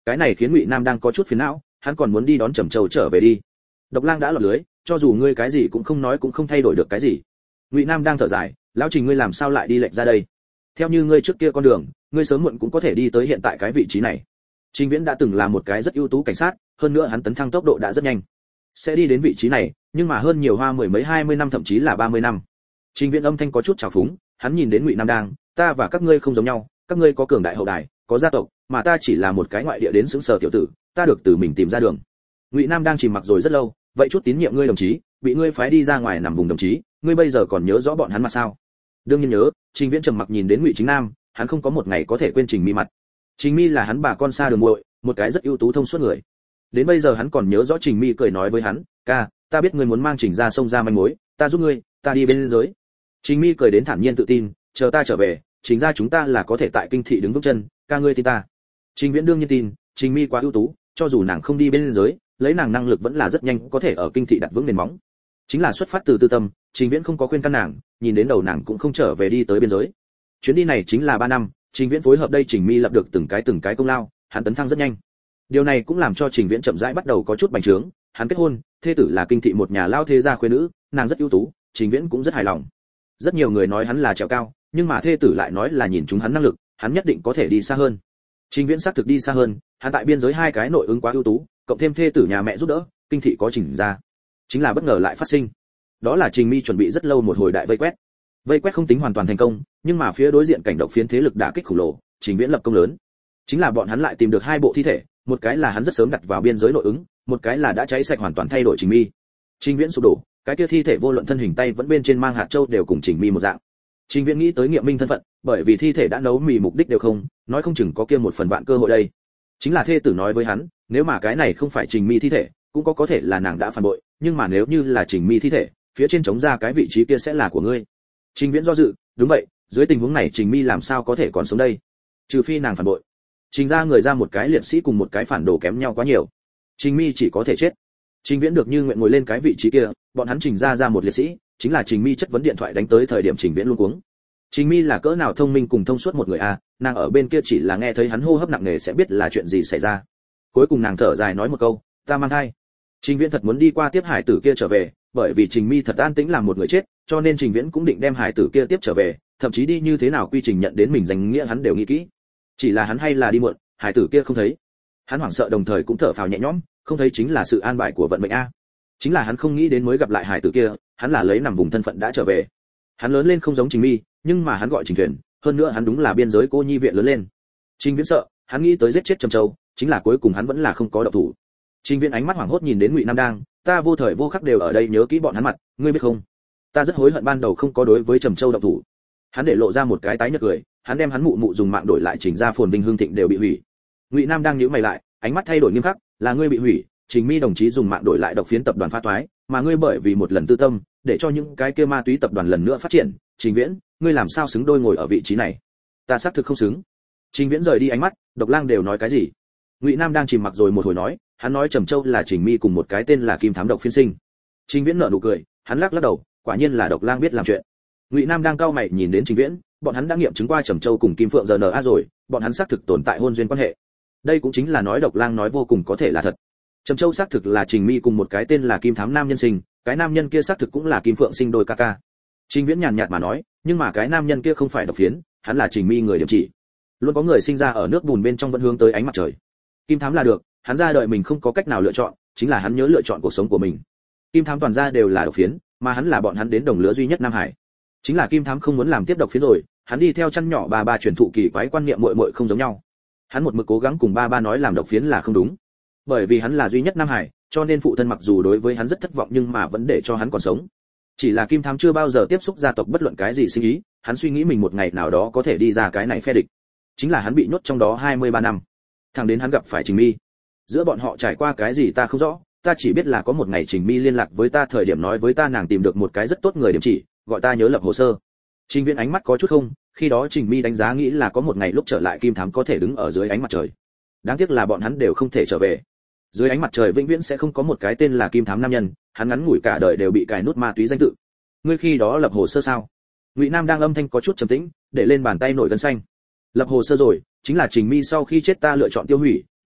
Cái này khiến Ngụy Nam đang có chút phiền não, hắn còn muốn đi đón Trầm Châu trở về đi. Độc Lang đã lọt lưới, cho dù ngươi cái gì cũng không nói cũng không thay đổi được cái gì. Ngụy Nam đang thở dài, lão Trình ngươi làm sao lại đi lệch ra đây? Theo như ngươi trước kia con đường, ngươi sớm muộn cũng có thể đi tới hiện tại cái vị trí này. Trình Viễn đã từng là một cái rất ưu tú cảnh sát, hơn nữa hắn tấn thăng tốc độ đã rất nhanh, sẽ đi đến vị trí này, nhưng mà hơn nhiều hoa mười mấy hai mươi năm thậm chí là ba mươi năm. Trình Viễn âm thanh có chút trào phúng, hắn nhìn đến Ngụy Nam đang, ta và các ngươi không giống nhau, các ngươi có cường đại hậu đài, có gia tộc, mà ta chỉ là một cái ngoại địa đến xứng sở tiểu tử, ta được từ mình tìm ra đường. Ngụy Nam đang chìm mặc rồi rất lâu, vậy chút tín nhiệm ngươi đồng chí, bị ngươi phái đi ra ngoài nằm vùng đồng chí, ngươi bây giờ còn nhớ rõ bọn hắn mà sao? Đương nhiên nhớ. Trình Viễn trầm mặc nhìn đến Ngụy Chính Nam, hắn không có một ngày có thể quên Trình Mi mặt. Trình Mi là hắn bà con xa đường muội, một cái rất ưu tú thông suốt người. Đến bây giờ hắn còn nhớ rõ Trình Mi cười nói với hắn, ca, ta biết ngươi muốn mang Trình ra sông ra manh mối, ta giúp ngươi, ta đi bên giới. Trình Mi cười đến thản nhiên tự tin, chờ ta trở về, Trình ra chúng ta là có thể tại kinh thị đứng vững chân, ca ngươi tin ta. Trình Viễn đương nhiên tin, Trình Mi quá ưu tú, cho dù nàng không đi bên giới, lấy nàng năng lực vẫn là rất nhanh có thể ở kinh thị đặt vững nền móng. Chính là xuất phát từ tư tâm, Trình Viễn không có khuyên can nàng, nhìn đến đầu nàng cũng không trở về đi tới biên giới. Chuyến đi này chính là ba năm, Trình Viễn phối hợp đây Trình Mi lập được từng cái từng cái công lao, hắn tấn thăng rất nhanh. Điều này cũng làm cho Trình Viễn chậm rãi bắt đầu có chút bành trướng, hắn kết hôn, thê tử là kinh thị một nhà lao thế gia khuê nữ, nàng rất ưu tú, Trình Viễn cũng rất hài lòng. Rất nhiều người nói hắn là trèo cao, nhưng mà thê tử lại nói là nhìn chúng hắn năng lực, hắn nhất định có thể đi xa hơn. Trình Viễn xác thực đi xa hơn, hắn tại biên giới hai cái nội ứng quá ưu tú, cộng thêm thê tử nhà mẹ giúp đỡ, kinh thị có Trình ra. Chính là bất ngờ lại phát sinh. Đó là Trình Mi chuẩn bị rất lâu một hồi đại vây quét. Vây quét không tính hoàn toàn thành công, nhưng mà phía đối diện cảnh độc phiến thế lực đả kích khủng lồ, Trình Viễn lập công lớn. Chính là bọn hắn lại tìm được hai bộ thi thể, một cái là hắn rất sớm đặt vào biên giới nội ứng, một cái là đã cháy sạch hoàn toàn thay đổi Trình Mi. Trình Viễn sụp đổ, cái kia thi thể vô luận thân hình tay vẫn bên trên mang hạt châu đều cùng Trình Mi một dạng. Trình Viễn nghĩ tới nghiệm minh thân phận, bởi vì thi thể đã nấu mì mục đích đều không, nói không chừng có kia một phần vạn cơ hội đây. Chính là thê tử nói với hắn, nếu mà cái này không phải Trình Mi thi thể, cũng có có thể là nàng đã phản bội, nhưng mà nếu như là Trình Mi thi thể, phía trên chống ra cái vị trí kia sẽ là của ngươi. Trình Viễn do dự, đúng vậy, dưới tình huống này Trình Mi làm sao có thể còn sống đây? Trừ phi nàng phản bội. Trình ra người ra một cái liệt sĩ cùng một cái phản đồ kém nhau quá nhiều. Trình Mi chỉ có thể chết. Trình Viễn được như nguyện ngồi lên cái vị trí kia, bọn hắn Trình ra ra một liệt sĩ, chính là Trình Mi chất vấn điện thoại đánh tới thời điểm Trình Viễn luôn cuống. Trình Mi là cỡ nào thông minh cùng thông suốt một người a, nàng ở bên kia chỉ là nghe thấy hắn hô hấp nặng nề sẽ biết là chuyện gì xảy ra. Cuối cùng nàng thở dài nói một câu, ta mang thai. Trình Viễn thật muốn đi qua tiếp hải tử kia trở về, bởi vì Trình Mi thật an tĩnh làm một người chết, cho nên Trình Viễn cũng định đem hải tử kia tiếp trở về, thậm chí đi như thế nào quy trình nhận đến mình danh nghĩa hắn đều nghĩ kỹ. Chỉ là hắn hay là đi muộn, hải tử kia không thấy. Hắn hoảng sợ đồng thời cũng thở phào nhẹ nhõm, không thấy chính là sự an bài của vận mệnh a. Chính là hắn không nghĩ đến mới gặp lại hải tử kia, hắn là lấy nằm vùng thân phận đã trở về. Hắn lớn lên không giống Trình Mi, nhưng mà hắn gọi Trình Thuyền, hơn nữa hắn đúng là biên giới cô nhi viện lớn lên. Trình Viễn sợ, hắn nghĩ tới giết chết Trầm Châu, chính là cuối cùng hắn vẫn là không có động thủ. Trình Viễn ánh mắt hoảng hốt nhìn đến Ngụy Nam Đang, ta vô thời vô khắc đều ở đây nhớ kỹ bọn hắn mặt, ngươi biết không? Ta rất hối hận ban đầu không có đối với Trầm Châu động thủ. Hắn để lộ ra một cái tái nhợt cười, hắn đem hắn mụ mụ dùng mạng đổi lại Trình gia phồn vinh hương thịnh đều bị hủy. Ngụy Nam đang nhíu mày lại, ánh mắt thay đổi nghiêm khắc, là ngươi bị hủy, Trình Mi đồng chí dùng mạng đổi lại độc phiến tập đoàn phá toái, mà ngươi bởi vì một lần tư tâm, để cho những cái kia ma túy tập đoàn lần nữa phát triển, Trình Viễn, ngươi làm sao xứng đôi ngồi ở vị trí này? Ta xác thực không xứng. Trình Viễn rời đi ánh mắt, Độc Lang đều nói cái gì? Ngụy Nam đang chìm mặc rồi một hồi nói, hắn nói Trầm Châu là Trình Mi cùng một cái tên là Kim Thám độc phiên sinh. Trình Viễn nở nụ cười, hắn lắc lắc đầu, quả nhiên là Độc Lang biết làm chuyện. Ngụy Nam đang cau mày nhìn đến Trình Viễn, bọn hắn đã nghiệm chứng qua Trầm Châu cùng Kim Phượng rờ en a rồi, bọn hắn xác thực tồn tại hôn duyên quan hệ. Đây cũng chính là nói Độc Lang nói vô cùng có thể là thật. Trầm Châu xác thực là Trình Mi cùng một cái tên là Kim Thám nam nhân sinh, cái nam nhân kia xác thực cũng là Kim Phượng sinh đôi ca ca. Trình Viễn nhàn nhạt mà nói, nhưng mà cái nam nhân kia không phải độc phiến, hắn là Trình Mi người điểm chỉ. Luôn có người sinh ra ở nước bùn bên trong vẫn hướng tới ánh mặt trời. Kim Thám là được, hắn ra đời mình không có cách nào lựa chọn, chính là hắn nhớ lựa chọn cuộc sống của mình. Kim Thám toàn ra đều là độc phiến, mà hắn là bọn hắn đến đồng lứa duy nhất Nam Hải. Chính là Kim Thám không muốn làm tiếp độc phiến rồi, hắn đi theo chăn nhỏ ba ba truyền thụ kỳ quái quan niệm muội muội không giống nhau. Hắn một mực cố gắng cùng ba ba nói làm độc phiến là không đúng. Bởi vì hắn là duy nhất Nam Hải, cho nên phụ thân mặc dù đối với hắn rất thất vọng nhưng mà vẫn để cho hắn còn sống. Chỉ là Kim Thám chưa bao giờ tiếp xúc gia tộc bất luận cái gì sinh ý, hắn suy nghĩ mình một ngày nào đó có thể đi ra cái này phe địch. Chính là hắn bị nhốt trong đó hai mươi ba năm. Thẳng đến hắn gặp phải Trình Mi. Giữa bọn họ trải qua cái gì ta không rõ, ta chỉ biết là có một ngày Trình Mi liên lạc với ta thời điểm nói với ta nàng tìm được một cái rất tốt người điểm chỉ, gọi ta nhớ lập hồ sơ. Trình Viễn ánh mắt có chút không, khi đó Trình Mi đánh giá nghĩ là có một ngày lúc trở lại Kim Thám có thể đứng ở dưới ánh mặt trời. Đáng tiếc là bọn hắn đều không thể trở về. Dưới ánh mặt trời vĩnh viễn sẽ không có một cái tên là Kim Thám nam nhân, hắn ngắn ngủi cả đời đều bị cài nút ma túy danh tự. Ngươi khi đó lập hồ sơ sao? Ngụy Nam đang âm thanh có chút trầm tĩnh, để lên bàn tay nổi gân xanh. Lập hồ sơ rồi, chính là Trình Mi sau khi chết ta lựa chọn tiêu hủy,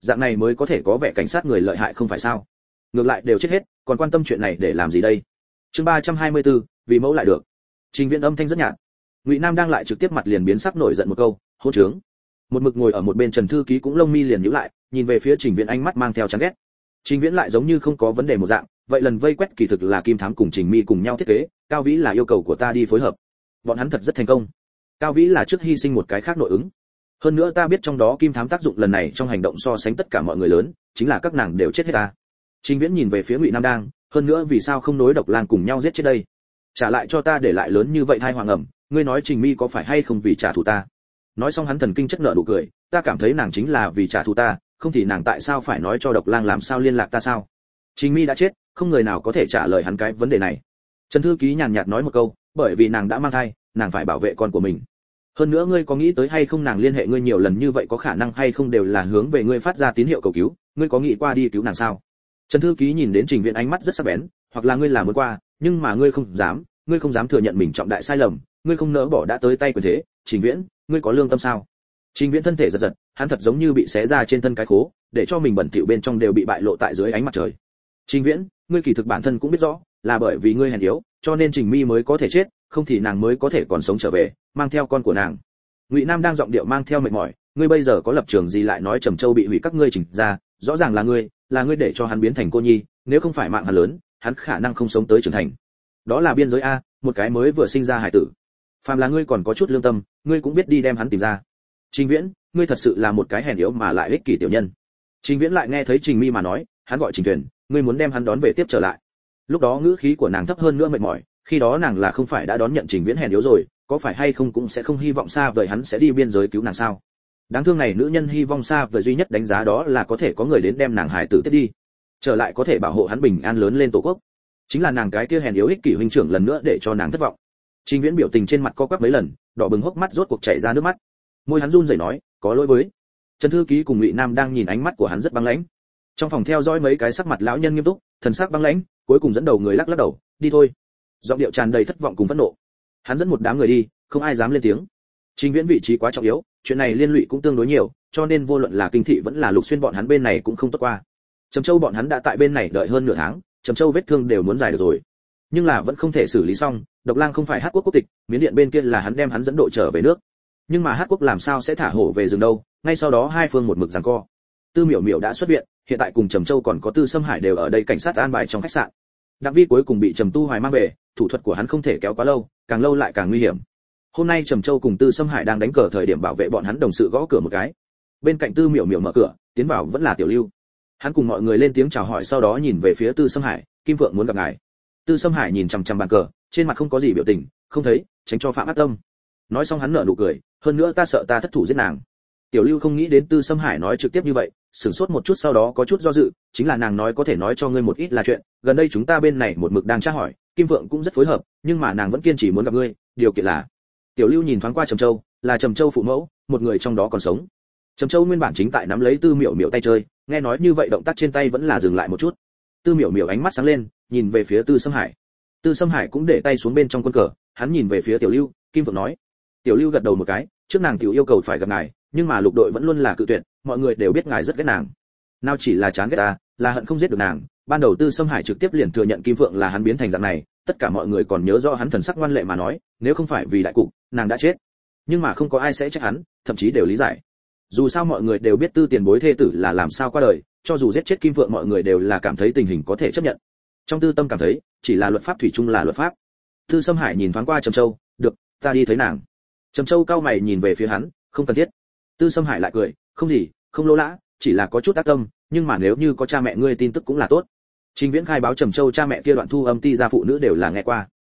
dạng này mới có thể có vẻ cảnh sát người lợi hại không phải sao? Ngược lại đều chết hết, còn quan tâm chuyện này để làm gì đây? Chương ba trăm hai mươi tư, vì mẫu lại được. Trình Viễn âm thanh rất nhạt. Ngụy Nam đang lại trực tiếp mặt liền biến sắc nổi giận một câu, hỗn trướng. Một mực ngồi ở một bên Trần thư ký cũng lông mi liền nhíu lại, nhìn về phía Trình Viễn ánh mắt mang theo chán ghét. Trình Viễn lại giống như không có vấn đề một dạng, vậy lần vây quét kỳ thực là Kim Thám cùng Trình Mi cùng nhau thiết kế, Cao Vĩ là yêu cầu của ta đi phối hợp. Bọn hắn thật rất thành công. Cao Vĩ là trước hy sinh một cái khác nội ứng. Hơn nữa ta biết trong đó Kim Thám tác dụng lần này trong hành động so sánh tất cả mọi người lớn, chính là các nàng đều chết hết ta. Trình Viễn nhìn về phía Ngụy Nam Đang, hơn nữa vì sao không nối Độc Lang cùng nhau giết chết đây? Trả lại cho ta để lại lớn như vậy thai hoàng ẩm, ngươi nói Trình Mi có phải hay không vì trả thù ta? Nói xong hắn thần kinh chất nợ nụ cười, ta cảm thấy nàng chính là vì trả thù ta, không thì nàng tại sao phải nói cho Độc Lang làm sao liên lạc ta sao? Trình Mi đã chết, không người nào có thể trả lời hắn cái vấn đề này. Trần thư ký nhàn nhạt nói một câu, bởi vì nàng đã mang thai, nàng phải bảo vệ con của mình. Hơn nữa ngươi có nghĩ tới hay không nàng liên hệ ngươi nhiều lần như vậy có khả năng hay không đều là hướng về ngươi phát ra tín hiệu cầu cứu, ngươi có nghĩ qua đi cứu nàng sao? Trần thư ký nhìn đến Trình Viễn ánh mắt rất sắc bén, hoặc là ngươi làm muốn qua, nhưng mà ngươi không dám, ngươi không dám thừa nhận mình trọng đại sai lầm, ngươi không nỡ bỏ đã tới tay quyền thế, Trình Viễn, ngươi có lương tâm sao? Trình Viễn thân thể giật giật, hắn thật giống như bị xé ra trên thân cái khố, để cho mình bẩn thỉu bên trong đều bị bại lộ tại dưới ánh mặt trời. Trình Viễn, ngươi kỳ thực bản thân cũng biết rõ, là bởi vì ngươi hèn yếu, cho nên Trình Mi mới có thể chết, không thì nàng mới có thể còn sống trở về, mang theo con của nàng. Ngụy Nam đang giọng điệu mang theo mệt mỏi, ngươi bây giờ có lập trường gì lại nói Trầm Châu bị hủy các ngươi chỉnh ra, rõ ràng là ngươi, là ngươi để cho hắn biến thành cô nhi, nếu không phải mạng hắn lớn, hắn khả năng không sống tới trưởng thành. Đó là biên giới a, một cái mới vừa sinh ra hải tử. Phàm là ngươi còn có chút lương tâm, ngươi cũng biết đi đem hắn tìm ra. Trình Viễn, ngươi thật sự là một cái hèn yếu mà lại ích kỷ tiểu nhân. Trình Viễn lại nghe thấy Trình Mi mà nói, hắn gọi Trình Tuyền, ngươi muốn đem hắn đón về tiếp trở lại. Lúc đó ngữ khí của nàng thấp hơn nữa mệt mỏi, khi đó nàng là không phải đã đón nhận Trình Viễn hèn yếu rồi, có phải hay không cũng sẽ không hy vọng xa vời hắn sẽ đi biên giới cứu nàng sao? Đáng thương này nữ nhân hy vọng xa vời duy nhất đánh giá đó là có thể có người đến đem nàng hải tử tiếp đi, trở lại có thể bảo hộ hắn bình an lớn lên tổ quốc. Chính là nàng cái kia hèn yếu ích kỷ huynh trưởng lần nữa để cho nàng thất vọng. Trình Viễn biểu tình trên mặt co quắp mấy lần, đỏ bừng hốc mắt rốt cuộc chảy ra nước mắt. Môi hắn run rẩy nói, có lỗi với. Trần thư ký cùng Ngụy Nam đang nhìn ánh mắt của hắn rất băng lãnh. Trong phòng theo dõi mấy cái sắc mặt lão nhân nghiêm túc, thần sắc băng lãnh, cuối cùng dẫn đầu người lắc lắc đầu, đi thôi. Giọng điệu tràn đầy thất vọng cùng phẫn nộ. Hắn dẫn một đám người đi, không ai dám lên tiếng. Trình Viễn vị trí quá trọng yếu, chuyện này liên lụy cũng tương đối nhiều, cho nên vô luận là Kinh thị vẫn là Lục Xuyên bọn hắn bên này cũng không tốt qua. Trầm Châu bọn hắn đã tại bên này đợi hơn nửa tháng, Trầm Châu vết thương đều muốn giải được rồi, nhưng là vẫn không thể xử lý xong. Độc Lang không phải Hát quốc quốc tịch, Miến Điện bên kia là hắn đem hắn dẫn đội trở về nước, nhưng mà Hát quốc làm sao sẽ thả hổ về rừng đâu? Ngay sau đó hai phương một mực giằng co. Tư Miểu Miểu đã xuất viện, hiện tại cùng Trầm Châu còn có Tư Sâm Hải đều ở đây cảnh sát an bài trong khách sạn. Đặng Vi cuối cùng bị Trầm Tu Hoài mang về, thủ thuật của hắn không thể kéo quá lâu, càng lâu lại càng nguy hiểm. Hôm nay Trầm Châu cùng Tư Sâm Hải đang đánh cờ thời điểm bảo vệ bọn hắn đồng sự gõ cửa một cái. Bên cạnh Tư Miểu Miểu mở cửa, tiến vào vẫn là Tiểu Lưu. Hắn cùng mọi người lên tiếng chào hỏi sau đó nhìn về phía Tư Sâm Hải, Kim Phượng muốn gặp ngài. Tư Sâm Hải nhìn chằm chằm bàn cờ, trên mặt không có gì biểu tình, không thấy, tránh cho Phạm Ác Tâm. Nói xong hắn nở nụ cười, hơn nữa ta sợ ta thất thủ giết nàng. Tiểu Lưu không nghĩ đến Tư Sâm Hải nói trực tiếp như vậy, sửng sốt một chút sau đó có chút do dự, chính là nàng nói có thể nói cho ngươi một ít là chuyện, gần đây chúng ta bên này một mực đang tra hỏi, Kim Phượng cũng rất phối hợp, nhưng mà nàng vẫn kiên trì muốn gặp ngươi, điều kiện là. Tiểu Lưu nhìn thoáng qua Trầm Châu, là Trầm Châu phụ mẫu, một người trong đó còn sống. Trầm Châu nguyên bản chính tại nắm lấy Tư Miểu Miểu tay chơi, nghe nói như vậy động tác trên tay vẫn là dừng lại một chút. Tư Miểu Miểu ánh mắt sáng lên, nhìn về phía Tư Sâm Hải. Tư Sâm Hải cũng để tay xuống bên trong quân cờ, hắn nhìn về phía Tiểu Lưu, Kim Phượng nói. Tiểu Lưu gật đầu một cái, trước nàng tiểu yêu cầu phải gặp ngài, nhưng mà lục đội vẫn luôn là cự tuyệt, mọi người đều biết ngài rất ghét nàng. Nào chỉ là chán ghét ta, là hận không giết được nàng. Ban đầu Tư Sâm Hải trực tiếp liền thừa nhận Kim Phượng là hắn biến thành dạng này, tất cả mọi người còn nhớ rõ hắn thần sắc ngoan lệ mà nói, nếu không phải vì đại cục, nàng đã chết. Nhưng mà không có ai sẽ trách hắn, thậm chí đều lý giải. Dù sao mọi người đều biết Tư tiền bối thê tử là làm sao qua đời, cho dù giết chết Kim Phượng mọi người đều là cảm thấy tình hình có thể chấp nhận. Trong Tư tâm cảm thấy, chỉ là luật pháp thủy chung là luật pháp. Tư Sâm Hải nhìn thoáng qua Trầm Châu, được, ta đi thấy nàng. Trầm Châu cao mày nhìn về phía hắn, không cần thiết. Tư Sâm Hải lại cười, không gì, không lỗ lã, chỉ là có chút ác tâm, nhưng mà nếu như có cha mẹ ngươi tin tức cũng là tốt. Trình Viễn khai báo Trầm Châu cha mẹ kia đoạn thu âm ti ra phụ nữ đều là nghe qua.